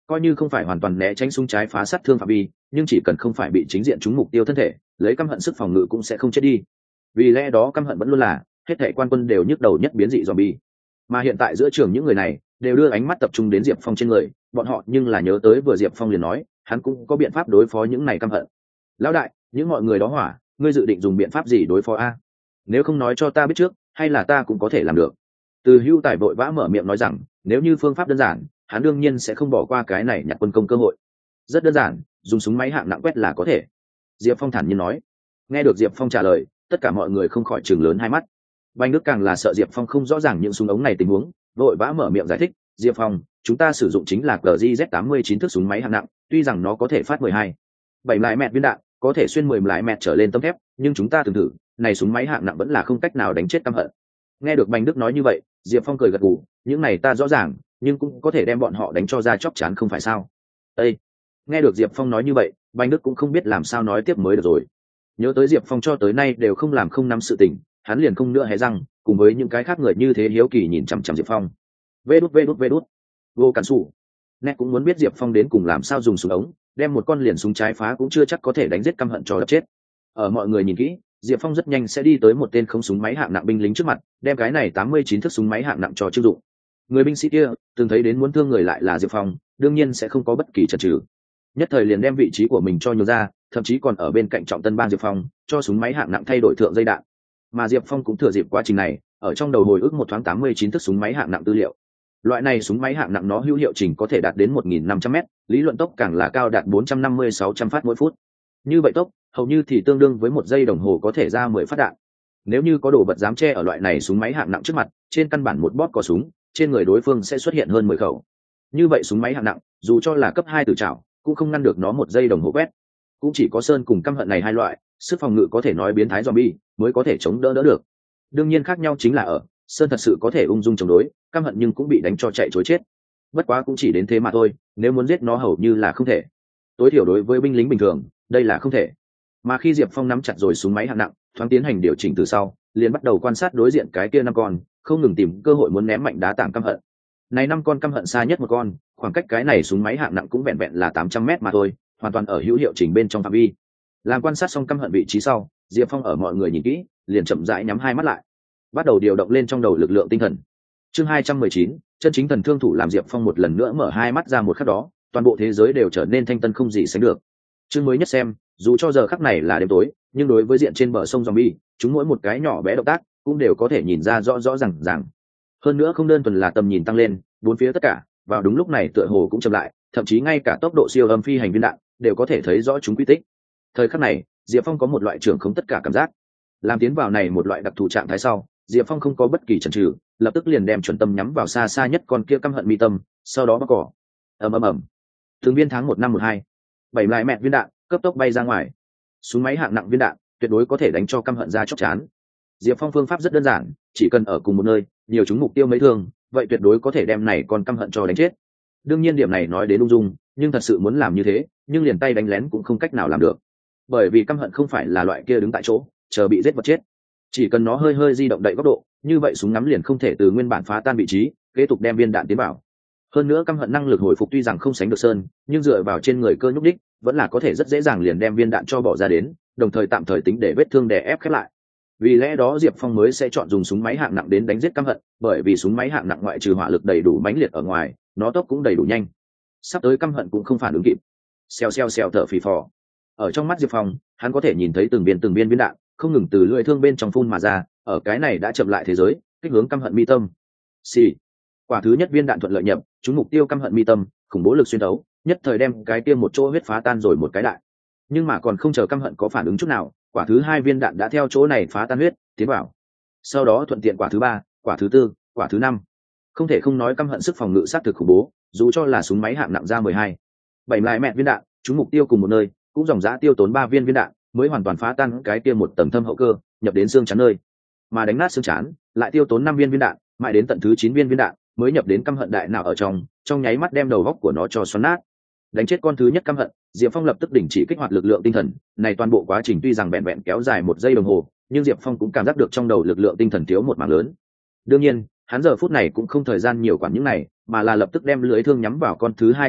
coi như không phải hoàn toàn né tránh súng trái phá sát thương phạm vi, nhưng chỉ cần không phải bị chính diện trúng mục tiêu thân thể, lấy căm hận sức phòng ngự cũng sẽ không chết đi. Vì lẽ đó căm hận vẫn luôn là hết thảy quan quân đều nhức đầu nhất biến dị zombie. Mà hiện tại giữa trường những người này đều đưa ánh mắt tập trung đến Diệp Phong trên người, bọn họ nhưng là nhớ tới vừa Diệp Phong liền nói, hắn cũng có biện pháp đối phó những này căm hận. Lão đại, những mọi người đó hỏa, ngươi dự định dùng biện pháp gì đối phó a? Nếu không nói cho ta biết trước, hay là ta cũng có thể làm được. Từ Hưu Tài vội vã mở miệng nói rằng, nếu như phương pháp đơn giản, hắn đương nhiên sẽ không bỏ qua cái này nhặt quân công cơ hội. Rất đơn giản, dùng súng máy hạng nặng quét là có thể. Diệp Phong thản nhiên nói. Nghe được Diệp Phong trả lời, tất cả mọi người không khỏi chừng lớn hai mắt. Bành Đức càng là sợ Diệp Phong không rõ ràng những súng ống này tình huống, vội vã mở miệng giải thích, Diệp Phong, chúng ta sử dụng chính là G J Z tám mươi chín thước súng máy hạng nặng, tuy rằng nó có thể phát mười hai, bảy lại mẹt viên đạn, có thể xuyên mười lại mẹt trở lên tấm thép, nhưng chúng ta tưởng thử, này súng máy hạng nặng vẫn là không cách nào đánh chết căm hận. Nghe được Bành Đức nói như vậy, Diệp Phong cười gật gù, những này ta rõ ràng, nhưng cũng có thể đem bọn họ đánh cho ra chóc chán không phải sao? Ê! Nghe được Diệp Phong nói như vậy, Bành Đức cũng không biết làm sao nói tiếp mới được rồi. Nhớ tới Diệp Phong cho tới nay đều không làm không nắm sự tình, hắn liền không nữa hé răng, cùng với những cái khác người như thế hiếu kỳ nhìn chằm chằm Diệp Phong. Vê đút vê đút vê đút. Vô cản sủ. Nét cũng muốn biết Diệp Phong đến cùng làm sao dùng súng ống, đem một con liền súng trái phá cũng chưa chắc có thể đánh giết căm hận cho đập chết. Ở mọi người nhìn kỹ, Diệp Phong rất nhanh sẽ đi tới một tên không súng máy hạng nặng binh lính trước mặt, đem cái này tám mươi chín thước súng máy hạng nặng cho chưng dụng. Người binh sĩ kia từng thấy đến muốn thương người lại là Diệp Phong, đương nhiên sẽ không có bất kỳ chần chừ. Nhất thời liền đem vị trí của mình cho nhường ra, thậm chí còn ở bên cạnh trọng tân ban Diệp Phong, cho súng máy hạng nặng thay đổi thượng dây đạn. Mà Diệp Phong cũng thừa dịp quá trình này, ở trong đầu hồi ức một thoáng tám mươi chín thước súng máy hạng nặng tư liệu. Loại này súng máy hạng nặng nó hữu hiệu trình có thể đạt đến một nghìn năm trăm mét, lý luận tốc càng là cao đạt bốn trăm năm mươi sáu trăm phát mỗi phút. Như vậy tốc, hầu như thì tương đương với một giây đồng hồ có thể ra mười phát đạn. Nếu như có đồ vật dám che ở loại này súng máy hạng nặng trước mặt, trên căn bản một bóp có súng, trên người đối phương sẽ xuất hiện hơn mười khẩu. Như vậy súng máy hạng nặng, dù cho là cấp hai từ trảo, cũng không ngăn được nó một giây đồng hồ quét. Cũng chỉ có Sơn cùng căm hận này hai loại, sức phòng ngự có thể nói biến thái zombie, mới có thể chống đỡ đỡ được. Đương nhiên khác nhau chính là ở, Sơn thật sự có thể ung dung chống đối, căm hận nhưng cũng bị đánh cho chạy trối chết. Bất quá cũng chỉ đến thế mà thôi, nếu muốn giết nó hầu như là không thể. Tối thiểu đối với binh lính bình thường, đây là không thể. Mà khi Diệp Phong nắm chặt rồi súng máy hạng nặng, thoáng tiến hành điều chỉnh từ sau, liền bắt đầu quan sát đối diện cái kia năm con, không ngừng tìm cơ hội muốn ném mạnh đá tảng căm hận. Này năm con căm hận xa nhất một con, khoảng cách cái này súng máy hạng nặng cũng vẹn vẹn là tám trăm mét mà thôi, hoàn toàn ở hữu hiệu chỉnh bên trong phạm vi. Làm quan sát xong căm hận vị trí sau, Diệp Phong ở mọi người nhìn kỹ, liền chậm rãi nhắm hai mắt lại, bắt đầu điều động lên trong đầu lực lượng tinh thần. Chương hai trăm mười chín, chân chính thần thương thủ làm Diệp Phong một lần nữa mở hai mắt ra một khắc đó, toàn bộ thế giới đều trở nên thanh tân không gì sánh được. Chương mới nhất xem, dù cho giờ khắc này là đêm tối, nhưng đối với diện trên bờ sông zombie, chúng mỗi một cái nhỏ bé động tác cũng đều có thể nhìn ra rõ rõ ràng ràng. Hơn nữa không đơn thuần là tầm nhìn tăng lên, bốn phía tất cả, vào đúng lúc này tựa hồ cũng chậm lại, thậm chí ngay cả tốc độ siêu âm phi hành viên đạn đều có thể thấy rõ chúng quy tích. Thời khắc này, Diệp Phong có một loại trưởng không tất cả cảm giác. Làm tiến vào này một loại đặc thù trạng thái sau, Diệp Phong không có bất kỳ chần chừ, lập tức liền đem chuẩn tâm nhắm vào xa xa nhất con kia căm hận mi tâm, sau đó bóc cỏ. Ầm ầm ầm. Thường viên tháng một năm một hai, bảy lại mẹt viên đạn cấp tốc bay ra ngoài. Súng máy hạng nặng viên đạn tuyệt đối có thể đánh cho căm hận ra chóc chán. Diệp Phong phương pháp rất đơn giản, chỉ cần ở cùng một nơi, nhiều chúng mục tiêu mấy thương, vậy tuyệt đối có thể đem này con căm hận cho đánh chết. Đương nhiên điểm này nói đến ung dung, nhưng thật sự muốn làm như thế, nhưng liền tay đánh lén cũng không cách nào làm được. Bởi vì căm hận không phải là loại kia đứng tại chỗ, chờ bị giết vật chết. Chỉ cần nó hơi hơi di động đậy góc độ, như vậy súng ngắm liền không thể từ nguyên bản phá tan vị trí, kế tục đem viên đạn tiến vào. Hơn nữa căm hận năng lực hồi phục tuy rằng không sánh được Sơn, nhưng dựa vào trên người cơ nhúc đích, vẫn là có thể rất dễ dàng liền đem viên đạn cho bỏ ra đến, đồng thời tạm thời tính để vết thương đè ép khép lại. Vì lẽ đó Diệp Phong mới sẽ chọn dùng súng máy hạng nặng đến đánh giết căm hận, bởi vì súng máy hạng nặng ngoại trừ hỏa lực đầy đủ mãnh liệt ở ngoài, nó tốc cũng đầy đủ nhanh. Sắp tới căm hận cũng không phản ứng kịp. Xèo xèo xèo thở phì phò. Ở trong mắt Diệp Phong, hắn có thể nhìn thấy từng viên từng viên viên đạn không ngừng từ lưỡi thương bên trong phun mà ra, ở cái này đã chậm lại thế giới, kích hướng căm hận mi tâm. Xì. Quả thứ nhất viên đạn thuận lợi nhập, trúng mục tiêu căm hận mi tâm, khủng bố lực xuyên thấu, nhất thời đem cái kia một chỗ huyết phá tan rồi một cái đại. Nhưng mà còn không chờ căm hận có phản ứng chút nào, quả thứ hai viên đạn đã theo chỗ này phá tan huyết tiến vào. Sau đó thuận tiện quả thứ ba, quả thứ tư, quả thứ năm. Không thể không nói căm hận sức phòng ngự sát thực khủng bố, dù cho là súng máy hạng nặng ra mười hai, bảy lại mẹt viên đạn, trúng mục tiêu cùng một nơi, cũng dòng giá tiêu tốn ba viên viên đạn mới hoàn toàn phá tan cái kia một tầng thâm hậu cơ, nhập đến xương chắn nơi. Mà đánh nát xương chắn, lại tiêu tốn năm viên viên đạn, mãi đến tận thứ chín viên viên đạn mới nhập đến căm hận đại nào ở trong, trong nháy mắt đem đầu góc của nó cho xoắn nát. Đánh chết con thứ nhất căm hận, Diệp Phong lập tức đình chỉ kích hoạt lực lượng tinh thần, này toàn bộ quá trình tuy rằng vẹn vẹn kéo dài một giây đồng hồ, nhưng Diệp Phong cũng cảm giác được trong đầu lực lượng tinh thần thiếu một mảng lớn. Đương nhiên, hắn giờ phút này cũng không thời gian nhiều quản những này, mà là lập tức đem lưới thương nhắm vào con thứ hai căm hận,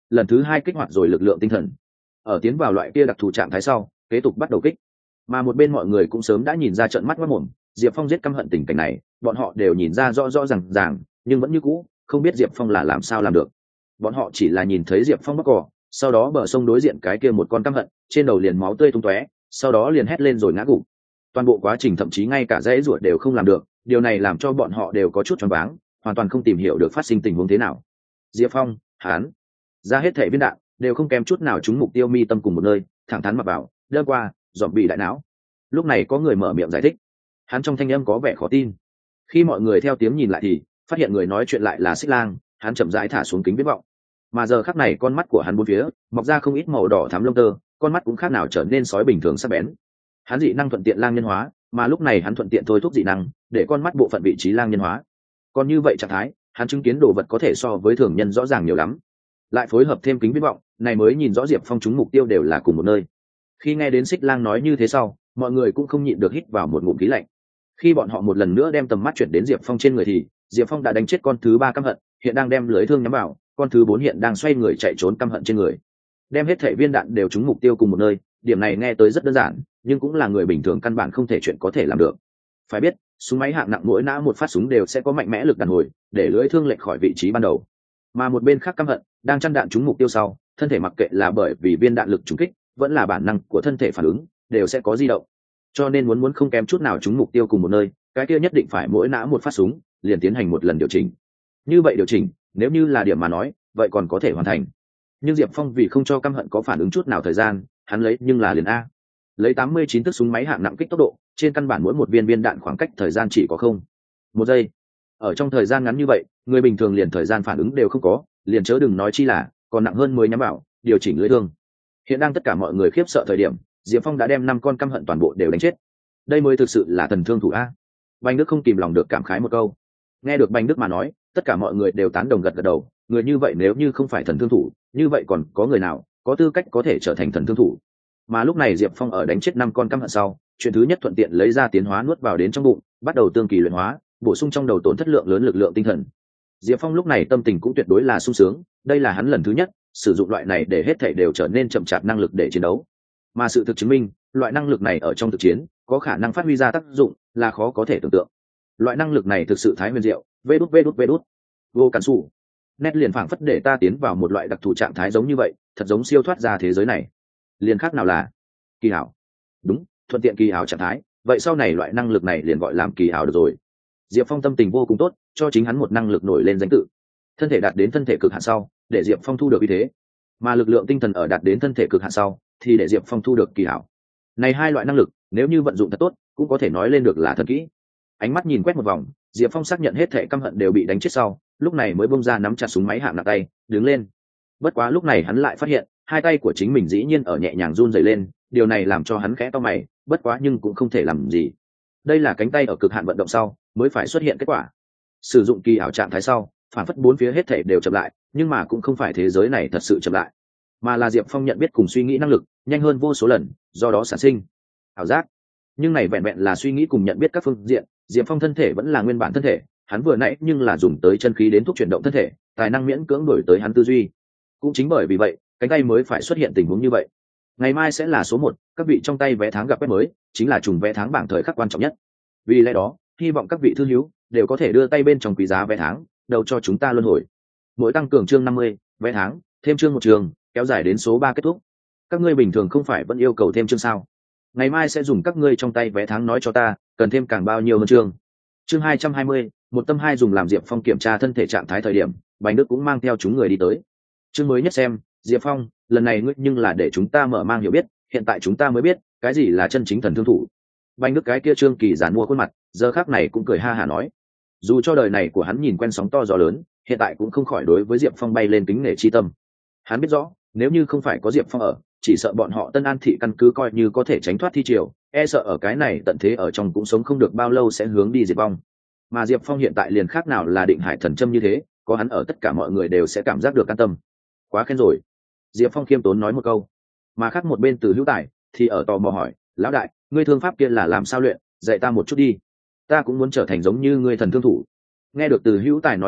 lần thứ hai kích hoạt rồi lực lượng tinh thần. Ở tiến vào loại kia đặc thù trạng thái sau, kế tục bắt đầu kích. Mà một bên mọi người cũng sớm đã nhìn ra trận mắt mắt mồm, Diệp Phong giết căm hận tình cảnh này, bọn họ đều nhìn ra rõ rõ ràng ràng, nhưng vẫn như cũ không biết Diệp Phong là làm sao làm được. Bọn họ chỉ là nhìn thấy Diệp Phong bóc cỏ, sau đó bờ sông đối diện cái kia một con căm hận, trên đầu liền máu tươi tung tóe, sau đó liền hét lên rồi ngã gục. Toàn bộ quá trình thậm chí ngay cả dãy ruột đều không làm được, điều này làm cho bọn họ đều có chút choáng váng, hoàn toàn không tìm hiểu được phát sinh tình huống thế nào. Diệp Phong, hắn ra hết thể viên đạn đều không kém chút nào trúng mục tiêu mi tâm cùng một nơi, thẳng thắn mặc vào, đâm qua, dọn bị đại não. Lúc này có người mở miệng giải thích, hắn trong thanh âm có vẻ khó tin. Khi mọi người theo tiếng nhìn lại thì phát hiện người nói chuyện lại là Xích Lang, hắn chậm rãi thả xuống kính viễn vọng, mà giờ khắc này con mắt của hắn bốn phía mọc ra không ít màu đỏ thắm lông tơ, con mắt cũng khác nào trở nên sói bình thường sắc bén. Hắn dị năng thuận tiện lang nhân hóa, mà lúc này hắn thuận tiện thôi thúc dị năng để con mắt bộ phận vị trí lang nhân hóa. Còn như vậy trạng thái, hắn chứng kiến đồ vật có thể so với thường nhân rõ ràng nhiều lắm. Lại phối hợp thêm kính viễn vọng, này mới nhìn rõ Diệp Phong trúng mục tiêu đều là cùng một nơi. Khi nghe đến Xích Lang nói như thế sau, mọi người cũng không nhịn được hít vào một ngụm khí lạnh. Khi bọn họ một lần nữa đem tầm mắt chuyển đến Diệp Phong trên người thì Diệp Phong đã đánh chết con thứ ba căm hận, hiện đang đem lưới thương nhắm vào, con thứ bốn hiện đang xoay người chạy trốn căm hận trên người. Đem hết thể viên đạn đều trúng mục tiêu cùng một nơi, điểm này nghe tới rất đơn giản, nhưng cũng là người bình thường căn bản không thể chuyện có thể làm được. Phải biết, súng máy hạng nặng mỗi nã một phát súng đều sẽ có mạnh mẽ lực đàn hồi, để lưới thương lệch khỏi vị trí ban đầu. Mà một bên khác căm hận đang chăn đạn trúng mục tiêu sau, thân thể mặc kệ là bởi vì viên đạn lực trúng kích, vẫn là bản năng của thân thể phản ứng, đều sẽ có di động. Cho nên muốn muốn không kém chút nào trúng mục tiêu cùng một nơi, cái kia nhất định phải mỗi nã một phát súng, liền tiến hành một lần điều chỉnh. Như vậy điều chỉnh, nếu như là điểm mà nói, vậy còn có thể hoàn thành. Nhưng Diệp Phong vì không cho căm hận có phản ứng chút nào thời gian, hắn lấy nhưng là liền a. Lấy tám mươi chín thước súng máy hạng nặng kích tốc độ, trên căn bản mỗi một viên viên đạn khoảng cách thời gian chỉ có không một giây. Ở trong thời gian ngắn như vậy, người bình thường liền thời gian phản ứng đều không có, liền chớ đừng nói chi là còn nặng hơn mới nhắm vào, điều chỉnh lưỡi thương. Hiện đang tất cả mọi người khiếp sợ thời điểm, Diệp Phong đã đem năm con căm hận toàn bộ đều đánh chết. Đây mới thực sự là thần thương thủ a. Bành Đức không kìm lòng được cảm khái một câu. Nghe được Bành Đức mà nói, tất cả mọi người đều tán đồng gật gật đầu, người như vậy nếu như không phải thần thương thủ, như vậy còn có người nào có tư cách có thể trở thành thần thương thủ. Mà lúc này Diệp Phong ở đánh chết năm con căm hận sau, chuyện thứ nhất thuận tiện lấy ra tiến hóa nuốt vào đến trong bụng, bắt đầu tương kỳ luyện hóa, bổ sung trong đầu tổn thất lượng lớn lực lượng tinh thần. Diệp Phong lúc này tâm tình cũng tuyệt đối là sung sướng, đây là hắn lần thứ nhất sử dụng loại này để hết thảy đều trở nên chậm chạp năng lực để chiến đấu. Mà sự thực chứng minh, loại năng lực này ở trong thực chiến có khả năng phát huy ra tác dụng là khó có thể tưởng tượng. Loại năng lực này thực sự thái huyền diệu, vê đút vê đút vê đút. Vô cản sủ. Nét liền phảng phất để ta tiến vào một loại đặc thù trạng thái giống như vậy, thật giống siêu thoát ra thế giới này. Liền khác nào là kỳ ảo. Đúng, thuận tiện kỳ ảo trạng thái, vậy sau này loại năng lực này liền gọi làm kỳ ảo được rồi. Diệp Phong tâm tình vô cùng tốt, cho chính hắn một năng lực nổi lên danh tự. Thân thể đạt đến thân thể cực hạn sau, để Diệp Phong thu được uy thế. Mà lực lượng tinh thần ở đạt đến thân thể cực hạn sau, thì để Diệp Phong thu được kỳ ảo. Này hai loại năng lực, nếu như vận dụng thật tốt, cũng có thể nói lên được là thần kỹ. Ánh mắt nhìn quét một vòng, Diệp Phong xác nhận hết thể căm hận đều bị đánh chết sau, lúc này mới bung ra nắm chặt súng máy hạng nặng tay, đứng lên. Bất quá lúc này hắn lại phát hiện, hai tay của chính mình dĩ nhiên ở nhẹ nhàng run rẩy lên, điều này làm cho hắn khẽ cau mày, bất quá nhưng cũng không thể làm gì. Đây là cánh tay ở cực hạn vận động sau mới phải xuất hiện kết quả. Sử dụng kỳ ảo trạng thái sau, phản phất bốn phía hết thể đều chậm lại, nhưng mà cũng không phải thế giới này thật sự chậm lại, mà là Diệp Phong nhận biết cùng suy nghĩ năng lực nhanh hơn vô số lần, do đó sản sinh ảo giác. Nhưng này vẹn vẹn là suy nghĩ cùng nhận biết các phương diện, Diệp Phong thân thể vẫn là nguyên bản thân thể, hắn vừa nãy nhưng là dùng tới chân khí đến thúc chuyển động thân thể, tài năng miễn cưỡng đổi tới hắn tư duy. Cũng chính bởi vì vậy, cánh tay mới phải xuất hiện tình huống như vậy. Ngày mai sẽ là số một, các vị trong tay vé tháng gặp quét mới, chính là trùng vé tháng bảng thời khắc quan trọng nhất. Vì lẽ đó, hy vọng các vị thư hữu đều có thể đưa tay bên trong quý giá vé tháng, đầu cho chúng ta luân hồi. Mỗi tăng cường chương năm mươi, vé tháng, thêm chương một trường, kéo dài đến số ba kết thúc. Các ngươi bình thường không phải vẫn yêu cầu thêm chương sao? Ngày mai sẽ dùng các ngươi trong tay vé tháng nói cho ta, cần thêm càng bao nhiêu hơn chương. Chương hai trăm hai mươi, một tâm hai dùng làm Diệp Phong kiểm tra thân thể trạng thái thời điểm, Bành Đức cũng mang theo chúng người đi tới. Chương mới nhất xem, Diệp Phong, lần này ngươi nhưng là để chúng ta mở mang hiểu biết, hiện tại chúng ta mới biết, cái gì là chân chính thần thương thủ. Bành Đức cái kia Trương Kỳ giản mua khuôn mặt, giờ khắc này cũng cười ha hả nói. Dù cho đời này của hắn nhìn quen sóng to gió lớn, hiện tại cũng không khỏi đối với Diệp Phong bay lên kính nể chi tâm. Hắn biết rõ, nếu như không phải có Diệp Phong ở, chỉ sợ bọn họ Tân An thị căn cứ coi như có thể tránh thoát thi triều, e sợ ở cái này tận thế ở trong cũng sống không được bao lâu sẽ hướng đi diệt vong. Mà Diệp Phong hiện tại liền khác nào là định hải thần châm như thế, có hắn ở tất cả mọi người đều sẽ cảm giác được an tâm. Quá khen rồi. Diệp Phong khiêm tốn nói một câu. Mà khác một bên Từ Hữu Tài thì ở tò mò hỏi, lão đại, ngươi thương pháp kia là làm sao luyện, dạy ta một chút đi. Ta cũng muốn trở thành giống như ngươi thần thương thủ. Nghe được Từ Hữu Tài nói như vậy,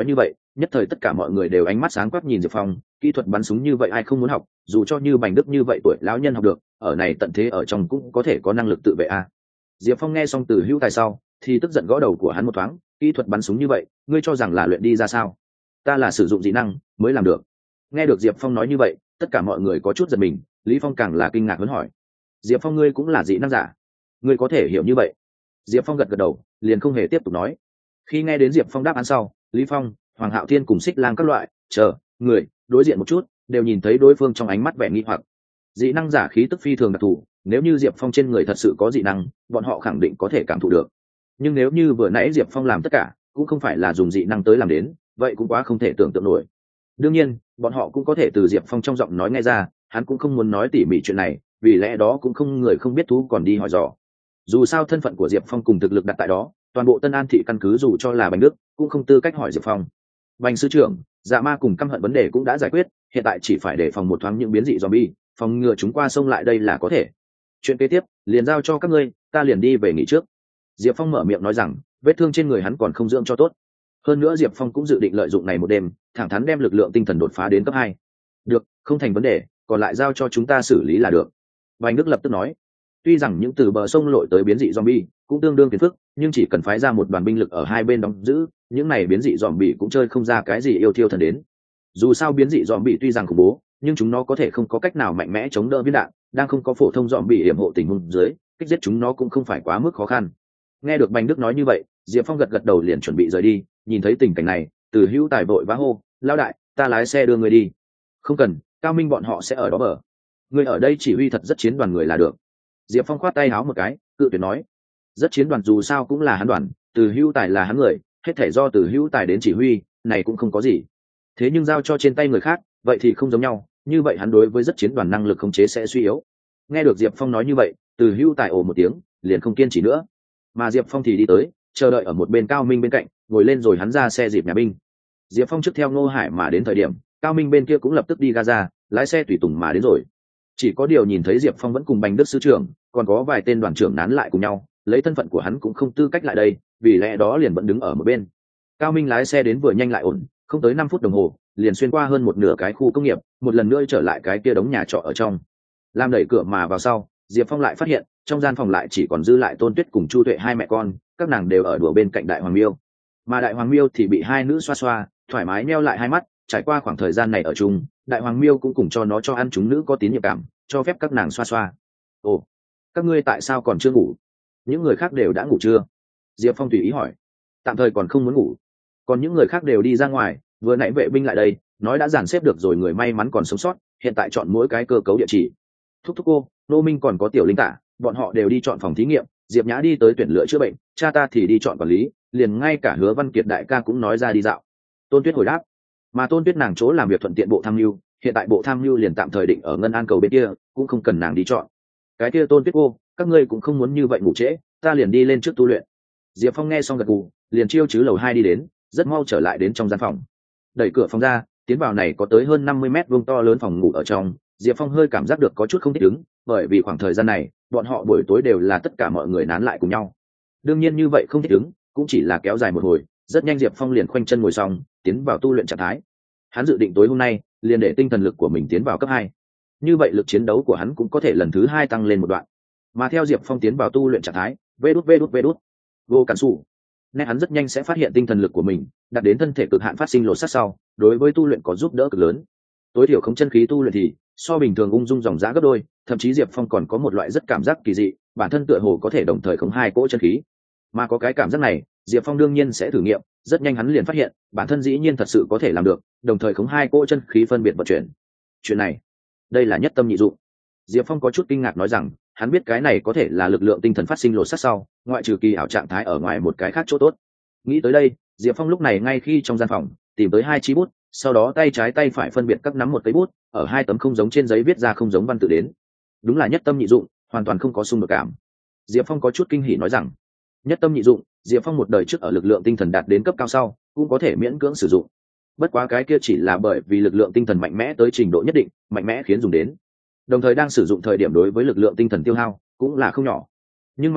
nhất thời tất cả mọi người đều ánh mắt sáng quắc nhìn Diệp Phong. Kỹ thuật bắn súng như vậy ai không muốn học, dù cho như Bành Đức như vậy tuổi lão nhân học được, ở này tận thế ở trong cũng có thể có năng lực tự vệ a. Diệp Phong nghe xong Từ Hữu Tài sau thì tức giận gõ đầu của hắn một thoáng. Kỹ thuật bắn súng như vậy ngươi cho rằng là luyện đi ra sao? Ta là sử dụng dị năng mới làm được. Nghe được Diệp Phong nói như vậy, tất cả mọi người có chút giật mình. Lý Phong càng là kinh ngạc hớn hỏi, Diệp Phong ngươi cũng là dị năng giả, ngươi có thể hiểu như vậy? Diệp Phong gật gật đầu, liền không hề tiếp tục nói. Khi nghe đến Diệp Phong đáp án sau, Lý Phong, Hoàng Hạo Thiên cùng Xích Lang các loại chờ người đối diện một chút, đều nhìn thấy đối phương trong ánh mắt vẻ nghi hoặc. Dị năng giả khí tức phi thường đặc thù, nếu như Diệp Phong trên người thật sự có dị năng, bọn họ khẳng định có thể cảm thụ được. Nhưng nếu như vừa nãy Diệp Phong làm tất cả cũng không phải là dùng dị năng tới làm đến, vậy cũng quá không thể tưởng tượng nổi. Đương nhiên, bọn họ cũng có thể từ Diệp Phong trong giọng nói nghe ra, hắn cũng không muốn nói tỉ mỉ chuyện này, vì lẽ đó cũng không người không biết thú còn đi hỏi dò. Dù sao thân phận của Diệp Phong cùng thực lực đặt tại đó, toàn bộ Tân An thị căn cứ dù cho là Bành Đức cũng không tư cách hỏi Diệp Phong. Bành sư trưởng, Dạ Ma cùng căm hận vấn đề cũng đã giải quyết, hiện tại chỉ phải đề phòng một thoáng những biến dị zombie, phòng ngừa chúng qua sông lại đây là có thể. Chuyện kế tiếp liền giao cho các ngươi, ta liền đi về nghỉ trước. Diệp Phong mở miệng nói rằng, vết thương trên người hắn còn không dưỡng cho tốt. Hơn nữa Diệp Phong cũng dự định lợi dụng này một đêm, thẳng thắn đem lực lượng tinh thần đột phá đến cấp hai. Được, không thành vấn đề, còn lại giao cho chúng ta xử lý là được. Bành Đức lập tức nói. Tuy rằng những từ bờ sông lội tới biến dị zombie cũng tương đương phiền phức, nhưng chỉ cần phái ra một đoàn binh lực ở hai bên đóng giữ, những này biến dị zombie cũng chơi không ra cái gì yêu thiêu thần đến. Dù sao biến dị zombie tuy rằng khủng bố, nhưng chúng nó có thể không có cách nào mạnh mẽ chống đỡ viên đạn, đang không có phổ thông zombie hiểm hộ tình huống dưới, kích giết chúng nó cũng không phải quá mức khó khăn. Nghe được Bành Đức nói như vậy, Diệp Phong gật gật đầu liền chuẩn bị rời đi. Nhìn thấy tình cảnh này, Từ Hữu Tài vội vã hô, lão đại, ta lái xe đưa người đi. Không cần, Cao Minh bọn họ sẽ ở đó bờ. Người ở đây chỉ huy thật rất chiến đoàn người là được. Diệp Phong khoát tay háo một cái, cự tuyệt nói, rất chiến đoàn dù sao cũng là hắn đoàn, Từ Hữu Tài là hắn người, hết thể do Từ Hữu Tài đến chỉ huy, này cũng không có gì. Thế nhưng giao cho trên tay người khác, vậy thì không giống nhau, như vậy hắn đối với rất chiến đoàn năng lực khống chế sẽ suy yếu. Nghe được Diệp Phong nói như vậy, Từ Hữu Tài ồ một tiếng, liền không kiên trì nữa. Mà Diệp Phong thì đi tới, chờ đợi ở một bên Cao Minh bên cạnh, ngồi lên rồi hắn ra xe dịp nhà binh. Diệp Phong trước theo Ngô Hải mà đến thời điểm, Cao Minh bên kia cũng lập tức đi ga ra, lái xe tùy tùng mà đến rồi. Chỉ có điều nhìn thấy Diệp Phong vẫn cùng Bành Đức sư trưởng, còn có vài tên đoàn trưởng nán lại cùng nhau, lấy thân phận của hắn cũng không tư cách lại đây, vì lẽ đó liền vẫn đứng ở một bên. Cao Minh lái xe đến vừa nhanh lại ổn, không tới năm phút đồng hồ, liền xuyên qua hơn một nửa cái khu công nghiệp, một lần nữa trở lại cái kia đống nhà trọ ở trong. Làm đẩy cửa mà vào sau, Diệp Phong lại phát hiện, trong gian phòng lại chỉ còn dư lại Tôn Tuyết cùng Chu Tuệ hai mẹ con, các nàng đều ở đùa bên cạnh Đại Hoàng Miêu. Mà Đại Hoàng Miêu thì bị hai nữ xoa xoa, thoải mái nheo lại hai mắt, trải qua khoảng thời gian này ở chung, Đại Hoàng Miêu cũng cùng cho nó cho ăn chúng nữ có tín nhiệm cảm, cho phép các nàng xoa xoa. Ồ, các ngươi tại sao còn chưa ngủ? Những người khác đều đã ngủ chưa? Diệp Phong tùy ý hỏi. Tạm thời còn không muốn ngủ. Còn những người khác đều đi ra ngoài, vừa nãy vệ binh lại đây, nói đã dàn xếp được rồi người may mắn còn sống sót, hiện tại chọn mỗi cái cơ cấu địa chỉ. Thúc thúc cô, Nô Minh còn có Tiểu Linh Tả, bọn họ đều đi chọn phòng thí nghiệm, Diệp Nhã đi tới tuyển lựa chữa bệnh, cha ta thì đi chọn quản lý, liền ngay cả Hứa Văn Kiệt đại ca cũng nói ra đi dạo. Tôn Tuyết hồi đáp. Mà Tôn Tuyết nàng chỗ làm việc thuận tiện bộ tham mưu, hiện tại bộ tham mưu liền tạm thời định ở Ngân An cầu bên kia, cũng không cần nàng đi chọn. Cái kia Tôn Tuyết cô, các ngươi cũng không muốn như vậy ngủ trễ, ta liền đi lên trước tu luyện. Diệp Phong nghe xong gật gù, liền chiêu chứ lầu hai đi đến, rất mau trở lại đến trong gian phòng. Đẩy cửa phòng ra, tiến vào này có tới hơn năm mươi mét vuông to lớn phòng ngủ ở trong, Diệp Phong hơi cảm giác được có chút không thích ứng, bởi vì khoảng thời gian này, bọn họ buổi tối đều là tất cả mọi người nán lại cùng nhau. Đương nhiên như vậy không thích ứng, cũng chỉ là kéo dài một hồi, rất nhanh Diệp Phong liền khoanh chân ngồi xong, tiến vào tu luyện trạng thái. Hắn dự định tối hôm nay, liền để tinh thần lực của mình tiến vào cấp hai. Như vậy lực chiến đấu của hắn cũng có thể lần thứ hai tăng lên một đoạn. Mà theo Diệp Phong tiến vào tu luyện trạng thái, vê đút vê đút vê đút, vô cản sủ. Nên hắn rất nhanh sẽ phát hiện tinh thần lực của mình đạt đến thân thể cực hạn phát sinh lột xác sau, đối với tu luyện có giúp đỡ cực lớn. Tối thiểu không chân khí tu luyện thì so bình thường ung dung dòng dã gấp đôi, thậm chí Diệp Phong còn có một loại rất cảm giác kỳ dị, bản thân tựa hồ có thể đồng thời khống hai cỗ chân khí. Mà có cái cảm giác này, Diệp Phong đương nhiên sẽ thử nghiệm, rất nhanh hắn liền phát hiện, bản thân dĩ nhiên thật sự có thể làm được, đồng thời khống hai cỗ chân khí phân biệt vận chuyển. Chuyện này, đây là nhất tâm nhị dụng. Diệp Phong có chút kinh ngạc nói rằng, hắn biết cái này có thể là lực lượng tinh thần phát sinh lột xác sau, ngoại trừ kỳ ảo trạng thái ở ngoài một cái khác chỗ tốt. Nghĩ tới đây, Diệp Phong lúc này ngay khi trong gian phòng, tìm tới hai chi bút, sau đó tay trái tay phải phân biệt các nắm một cây bút, ở hai tấm không giống trên giấy viết ra không giống văn tự đến. Đúng là nhất tâm nhị dụng, hoàn toàn không có xung đột cảm. Diệp Phong có chút kinh hỉ nói rằng, nhất tâm nhị dụng, Diệp Phong một đời trước ở lực lượng tinh thần đạt đến cấp cao sau, cũng có thể miễn cưỡng sử dụng. Bất quá cái kia chỉ là bởi vì lực lượng tinh thần mạnh mẽ tới trình độ nhất định, mạnh mẽ khiến dùng đến. Đồng thời đang sử dụng thời điểm đối với lực lượng tinh thần tiêu hao cũng là không nhỏ. Nhưng mà,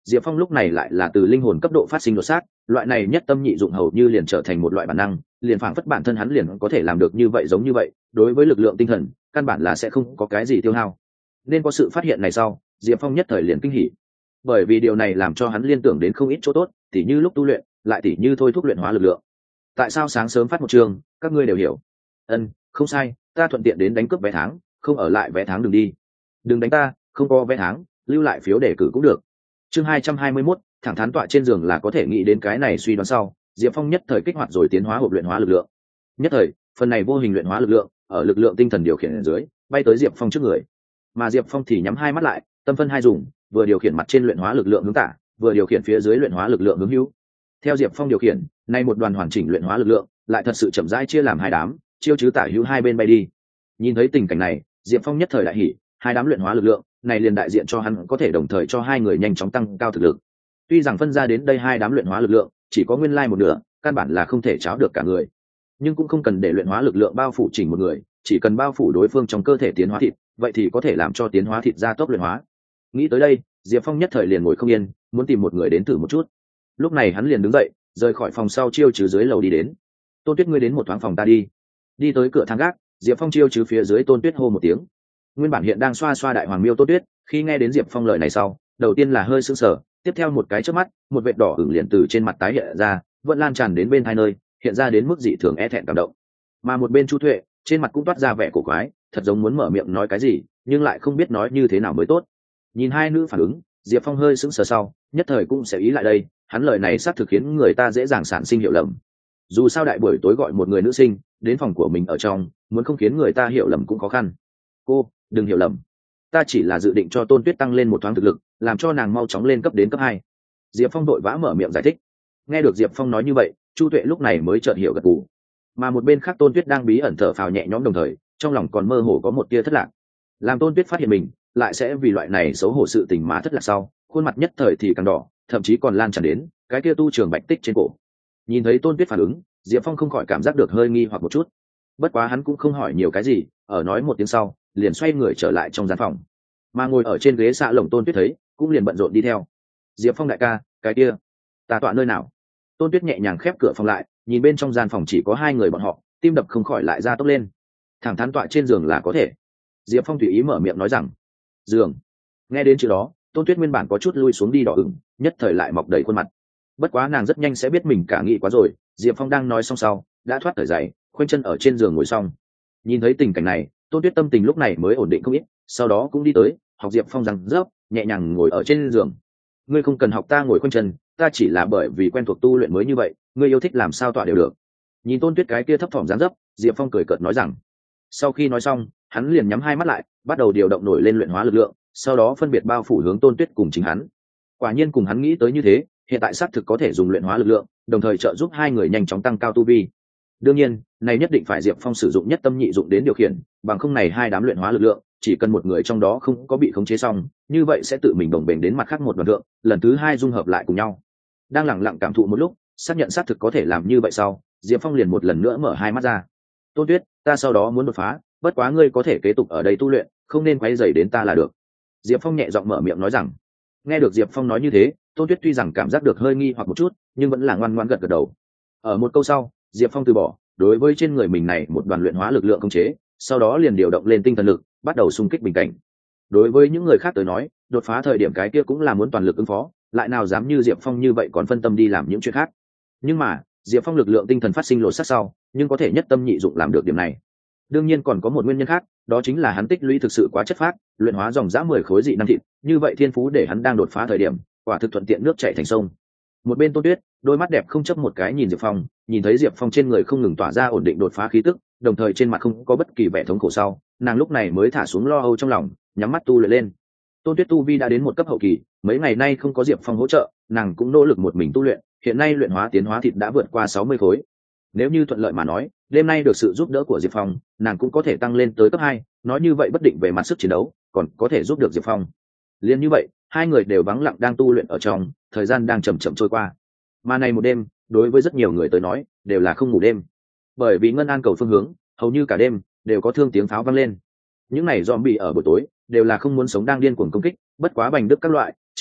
Diệp Phong lúc này lại là từ linh hồn cấp độ phát sinh đột xác, loại này nhất tâm nhị dụng hầu như liền trở thành một loại bản năng, liền phảng phất bản thân hắn liền có thể làm được như vậy giống như vậy, đối với lực lượng tinh thần, căn bản là sẽ không có cái gì tiêu hao. Nên có sự phát hiện này sau, Diệp Phong nhất thời liền kinh hỉ. Bởi vì điều này làm cho hắn liên tưởng đến không ít chỗ tốt, tỉ như lúc tu luyện, lại tỉ như thôi thúc luyện hóa lực lượng. Tại sao sáng sớm phát một trường, các ngươi đều hiểu. Ân, không sai, ta thuận tiện đến đánh cướp vé tháng, không ở lại vé tháng đừng đi. Đừng đánh ta, không có vé tháng, lưu lại phiếu đề cử cũng được. Chương hai trăm hai mươi mốt, thẳng thắn tọa trên giường là có thể nghĩ đến cái này suy đoán sau, Diệp Phong nhất thời kích hoạt rồi tiến hóa hộp luyện hóa lực lượng. Nhất thời, phần này vô hình luyện hóa lực lượng, ở lực lượng tinh thần điều khiển ở dưới, bay tới Diệp Phong trước người. Mà Diệp Phong thì nhắm hai mắt lại, tâm phân hai dùng, vừa điều khiển mặt trên luyện hóa lực lượng hướng tả, vừa điều khiển phía dưới luyện hóa lực lượng hướng hữu. Theo Diệp Phong điều khiển, nay một đoàn hoàn chỉnh luyện hóa lực lượng, lại thật sự chậm rãi chia làm hai đám, chiêu chứ tả hữu hai bên bay đi. Nhìn thấy tình cảnh này, Diệp Phong nhất thời đại hỉ, hai đám luyện hóa lực lượng này liền đại diện cho hắn có thể đồng thời cho hai người nhanh chóng tăng cao thực lực. Tuy rằng phân ra đến đây hai đám luyện hóa lực lượng chỉ có nguyên lai một nửa, căn bản là không thể cháo được cả người, nhưng cũng không cần để luyện hóa lực lượng bao phủ chỉnh một người, chỉ cần bao phủ đối phương trong cơ thể tiến hóa thịt, vậy thì có thể làm cho tiến hóa thịt gia tốc luyện hóa. Nghĩ tới đây, Diệp Phong nhất thời liền ngồi không yên, muốn tìm một người đến thử một chút. Lúc này hắn liền đứng dậy, rời khỏi phòng sau chiêu chứ dưới lầu đi đến. Tôn Tuyết, ngươi đến một thoáng phòng ta đi. Đi tới cửa thang gác, Diệp Phong chiêu chứ phía dưới Tôn Tuyết hô một tiếng. Nguyên bản hiện đang xoa xoa đại hoàng miêu Tôn Tuyết, khi nghe đến Diệp Phong lời này sau, đầu tiên là hơi sững sờ, tiếp theo một cái chớp mắt, một vệt đỏ ửng liền từ trên mặt tái hiện ra, vẫn lan tràn đến bên hai nơi, hiện ra đến mức dị thường e thẹn cảm động. Mà một bên Chu Thuệ, trên mặt cũng toát ra vẻ cổ quái, thật giống muốn mở miệng nói cái gì, nhưng lại không biết nói như thế nào mới tốt. Nhìn hai nữ phản ứng, Diệp Phong hơi sững sờ sau, nhất thời cũng sẽ ý lại đây, hắn lời này xác thực khiến người ta dễ dàng sản sinh hiểu lầm. Dù sao đại buổi tối gọi một người nữ sinh đến phòng của mình ở trong, muốn không khiến người ta hiểu lầm cũng khó khăn. Cô, đừng hiểu lầm, ta chỉ là dự định cho Tôn Tuyết tăng lên một thoáng thực lực, làm cho nàng mau chóng lên cấp đến cấp hai. Diệp Phong đội vã mở miệng giải thích. Nghe được Diệp Phong nói như vậy, Chu Tuệ lúc này mới chợt hiểu gật gù. Mà một bên khác Tôn Tuyết đang bí ẩn thở phào nhẹ nhõm, đồng thời trong lòng còn mơ hồ có một tia thất lạc. Làm Tôn Tuyết phát hiện mình lại sẽ vì loại này xấu hổ sự tình mà thất lạc sau, khuôn mặt nhất thời thì càng đỏ, thậm chí còn lan tràn đến cái kia tu trường bạch tích trên cổ. Nhìn thấy Tôn Tuyết phản ứng, Diệp Phong không khỏi cảm giác được hơi nghi hoặc một chút. Bất quá hắn cũng không hỏi nhiều cái gì, ở nói một tiếng sau, liền xoay người trở lại trong gian phòng. Mà ngồi ở trên ghế xạ lồng Tôn Tuyết thấy, cũng liền bận rộn đi theo. Diệp Phong đại ca, cái kia, ta tọa nơi nào? Tôn Tuyết nhẹ nhàng khép cửa phòng lại, nhìn bên trong gian phòng chỉ có hai người bọn họ, tim đập không khỏi lại ra tốc lên. Thẳng thắn tọa trên giường là có thể. Diệp Phong tùy ý mở miệng nói rằng, giường. Nghe đến chữ đó, Tôn Tuyết nguyên bản có chút lui xuống đi đỏ ửng, nhất thời lại mọc đầy khuôn mặt. Bất quá nàng rất nhanh sẽ biết mình cả nghĩ quá rồi. Diệp Phong đang nói xong sau, đã thoát thời giày, khoanh chân ở trên giường ngồi xong. Nhìn thấy tình cảnh này, Tôn Tuyết tâm tình lúc này mới ổn định không ít, sau đó cũng đi tới, học Diệp Phong rằng rớp, nhẹ nhàng ngồi ở trên giường. Ngươi không cần học ta ngồi khoanh chân, ta chỉ là bởi vì quen thuộc tu luyện mới như vậy, ngươi yêu thích làm sao tọa đều được. Nhìn Tôn Tuyết cái kia thấp thỏm dáng dấp, Diệp Phong cười cợt nói rằng. Sau khi nói xong, hắn liền nhắm hai mắt lại, bắt đầu điều động nổi lên luyện hóa lực lượng, sau đó phân biệt bao phủ hướng Tôn Tuyết cùng chính hắn. Quả nhiên cùng hắn nghĩ tới như thế, hiện tại xác thực có thể dùng luyện hóa lực lượng, đồng thời trợ giúp hai người nhanh chóng tăng cao tu vi. Đương nhiên, này nhất định phải Diệp Phong sử dụng nhất tâm nhị dụng đến điều khiển, bằng không này hai đám luyện hóa lực lượng, chỉ cần một người trong đó không có bị khống chế xong, như vậy sẽ tự mình đồng bền đến mặt khác một đoàn lượng, lần thứ hai dung hợp lại cùng nhau. Đang lặng lặng cảm thụ một lúc, xác nhận xác thực có thể làm như vậy sau, Diệp Phong liền một lần nữa mở hai mắt ra. Tôn Tuyết, ta sau đó muốn đột phá, bất quá ngươi có thể kế tục ở đây tu luyện, không nên quấy rầy đến ta là được. Diệp Phong nhẹ giọng mở miệng nói rằng. Nghe được Diệp Phong nói như thế, Tôn Tuyết tuy rằng cảm giác được hơi nghi hoặc một chút, nhưng vẫn là ngoan ngoãn gật gật đầu. Ở một câu sau, Diệp Phong từ bỏ đối với trên người mình này một đoàn luyện hóa lực lượng khống chế, sau đó liền điều động lên tinh thần lực, bắt đầu xung kích bình cảnh. Đối với những người khác tới nói, đột phá thời điểm cái kia cũng là muốn toàn lực ứng phó, lại nào dám như Diệp Phong như vậy còn phân tâm đi làm những chuyện khác. Nhưng mà, Diệp Phong lực lượng tinh thần phát sinh lột xác sau, nhưng có thể nhất tâm nhị dụng làm được điểm này. Đương nhiên còn có một nguyên nhân khác, đó chính là hắn tích lũy thực sự quá chất phác, luyện hóa dòng dã mười khối dị năng thịt, như vậy thiên phú để hắn đang đột phá thời điểm, quả thực thuận tiện nước chảy thành sông. Một bên Tôn Tuyết, đôi mắt đẹp không chấp một cái nhìn Diệp Phong, nhìn thấy Diệp Phong trên người không ngừng tỏa ra ổn định đột phá khí tức, đồng thời trên mặt không có bất kỳ vẻ thống khổ sau, nàng lúc này mới thả xuống lo âu trong lòng, nhắm mắt tu luyện lên. Tôn Tuyết tu vi đã đến một cấp hậu kỳ, mấy ngày nay không có Diệp Phong hỗ trợ, nàng cũng nỗ lực một mình tu luyện, hiện nay luyện hóa tiến hóa thịt đã vượt qua sáu mươi khối. Nếu như thuận lợi mà nói, đêm nay được sự giúp đỡ của Diệp Phong, nàng cũng có thể tăng lên tới cấp hai, nói như vậy bất định về mặt sức chiến đấu, còn có thể giúp được Diệp Phong. Liên như vậy, hai người đều vắng lặng đang tu luyện ở trong, thời gian đang chậm chậm trôi qua. Mà này một đêm, đối với rất nhiều người tới nói, đều là không ngủ đêm. Bởi vì Ngân An cầu phương hướng, hầu như cả đêm đều có thương tiếng pháo vang lên. Những này zombie ở buổi tối, đều là không muốn sống đang điên cuồng công kích, bất quá bành đức các loại, chờ,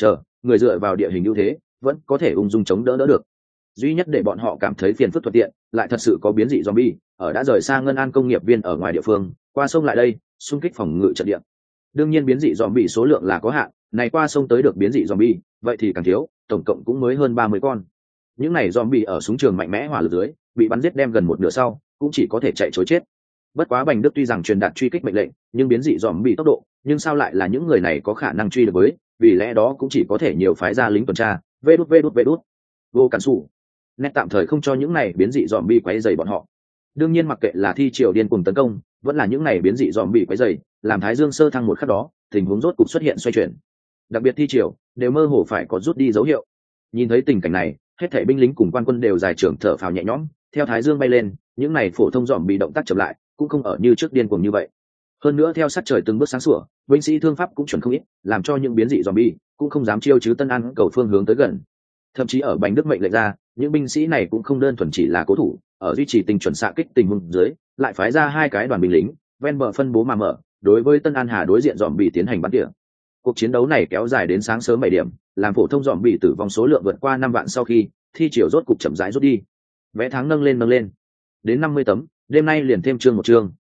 người dựa vào địa hình ưu thế vẫn có thể ung dung chống đỡ đỡ được. Duy nhất để bọn họ cảm thấy phiền phức thuận tiện lại thật sự có biến dị zombie ở đã rời xa ngân an công nghiệp viên ở ngoài địa phương qua sông lại đây xung kích phòng ngự trận địa. Đương nhiên biến dị zombie số lượng là có hạn, này qua sông tới được biến dị zombie vậy thì càng thiếu, tổng cộng cũng mới hơn ba mươi con. Những này zombie ở súng trường mạnh mẽ hỏa lực dưới bị bắn giết đem gần một nửa sau cũng chỉ có thể chạy trối chết. Bất quá Bành Đức tuy rằng truyền đạt truy kích mệnh lệnh, nhưng biến dị zombie tốc độ, nhưng sao lại là những người này có khả năng truy được với, vì lẽ đó cũng chỉ có thể nhiều phái ra lính tuần tra, vê đút vê đút vê đút. Vô cản sủ. Nét tạm thời không cho những này biến dị zombie quấy rầy bọn họ. Đương nhiên mặc kệ là thi triều điên cuồng tấn công, vẫn là những này biến dị zombie quấy rầy, làm Thái Dương sơ thăng một khắc đó, tình huống rốt cục xuất hiện xoay chuyển. Đặc biệt thi triều đều mơ hồ phải có rút đi dấu hiệu. Nhìn thấy tình cảnh này, hết thảy binh lính cùng quan quân đều dài trưởng thở phào nhẹ nhõm, theo Thái Dương bay lên, những này phổ thông zombie động tác chậm lại, cũng không ở như trước điên cuồng như vậy. Hơn nữa theo sát trời từng bước sáng sủa, binh sĩ thương pháp cũng chuẩn không ít, làm cho những biến dị zombie cũng không dám chiêu chứ Tân An cầu phương hướng tới gần. Thậm chí ở Bành Đức mệnh lệnh ra, những binh sĩ này cũng không đơn thuần chỉ là cố thủ, ở duy trì tình chuẩn xạ kích tình huống dưới, lại phái ra hai cái đoàn binh lính, ven bờ phân bố mà mở, đối với Tân An Hà đối diện zombie tiến hành bắn tỉa. Cuộc chiến đấu này kéo dài đến sáng sớm bảy điểm, làm phổ thông zombie tử vong số lượng vượt qua năm vạn sau khi, thi triều rốt cục chậm rãi rút đi. Vé tháng nâng lên nâng lên, đến năm mươi tấm, đêm nay liền thêm chương một chương.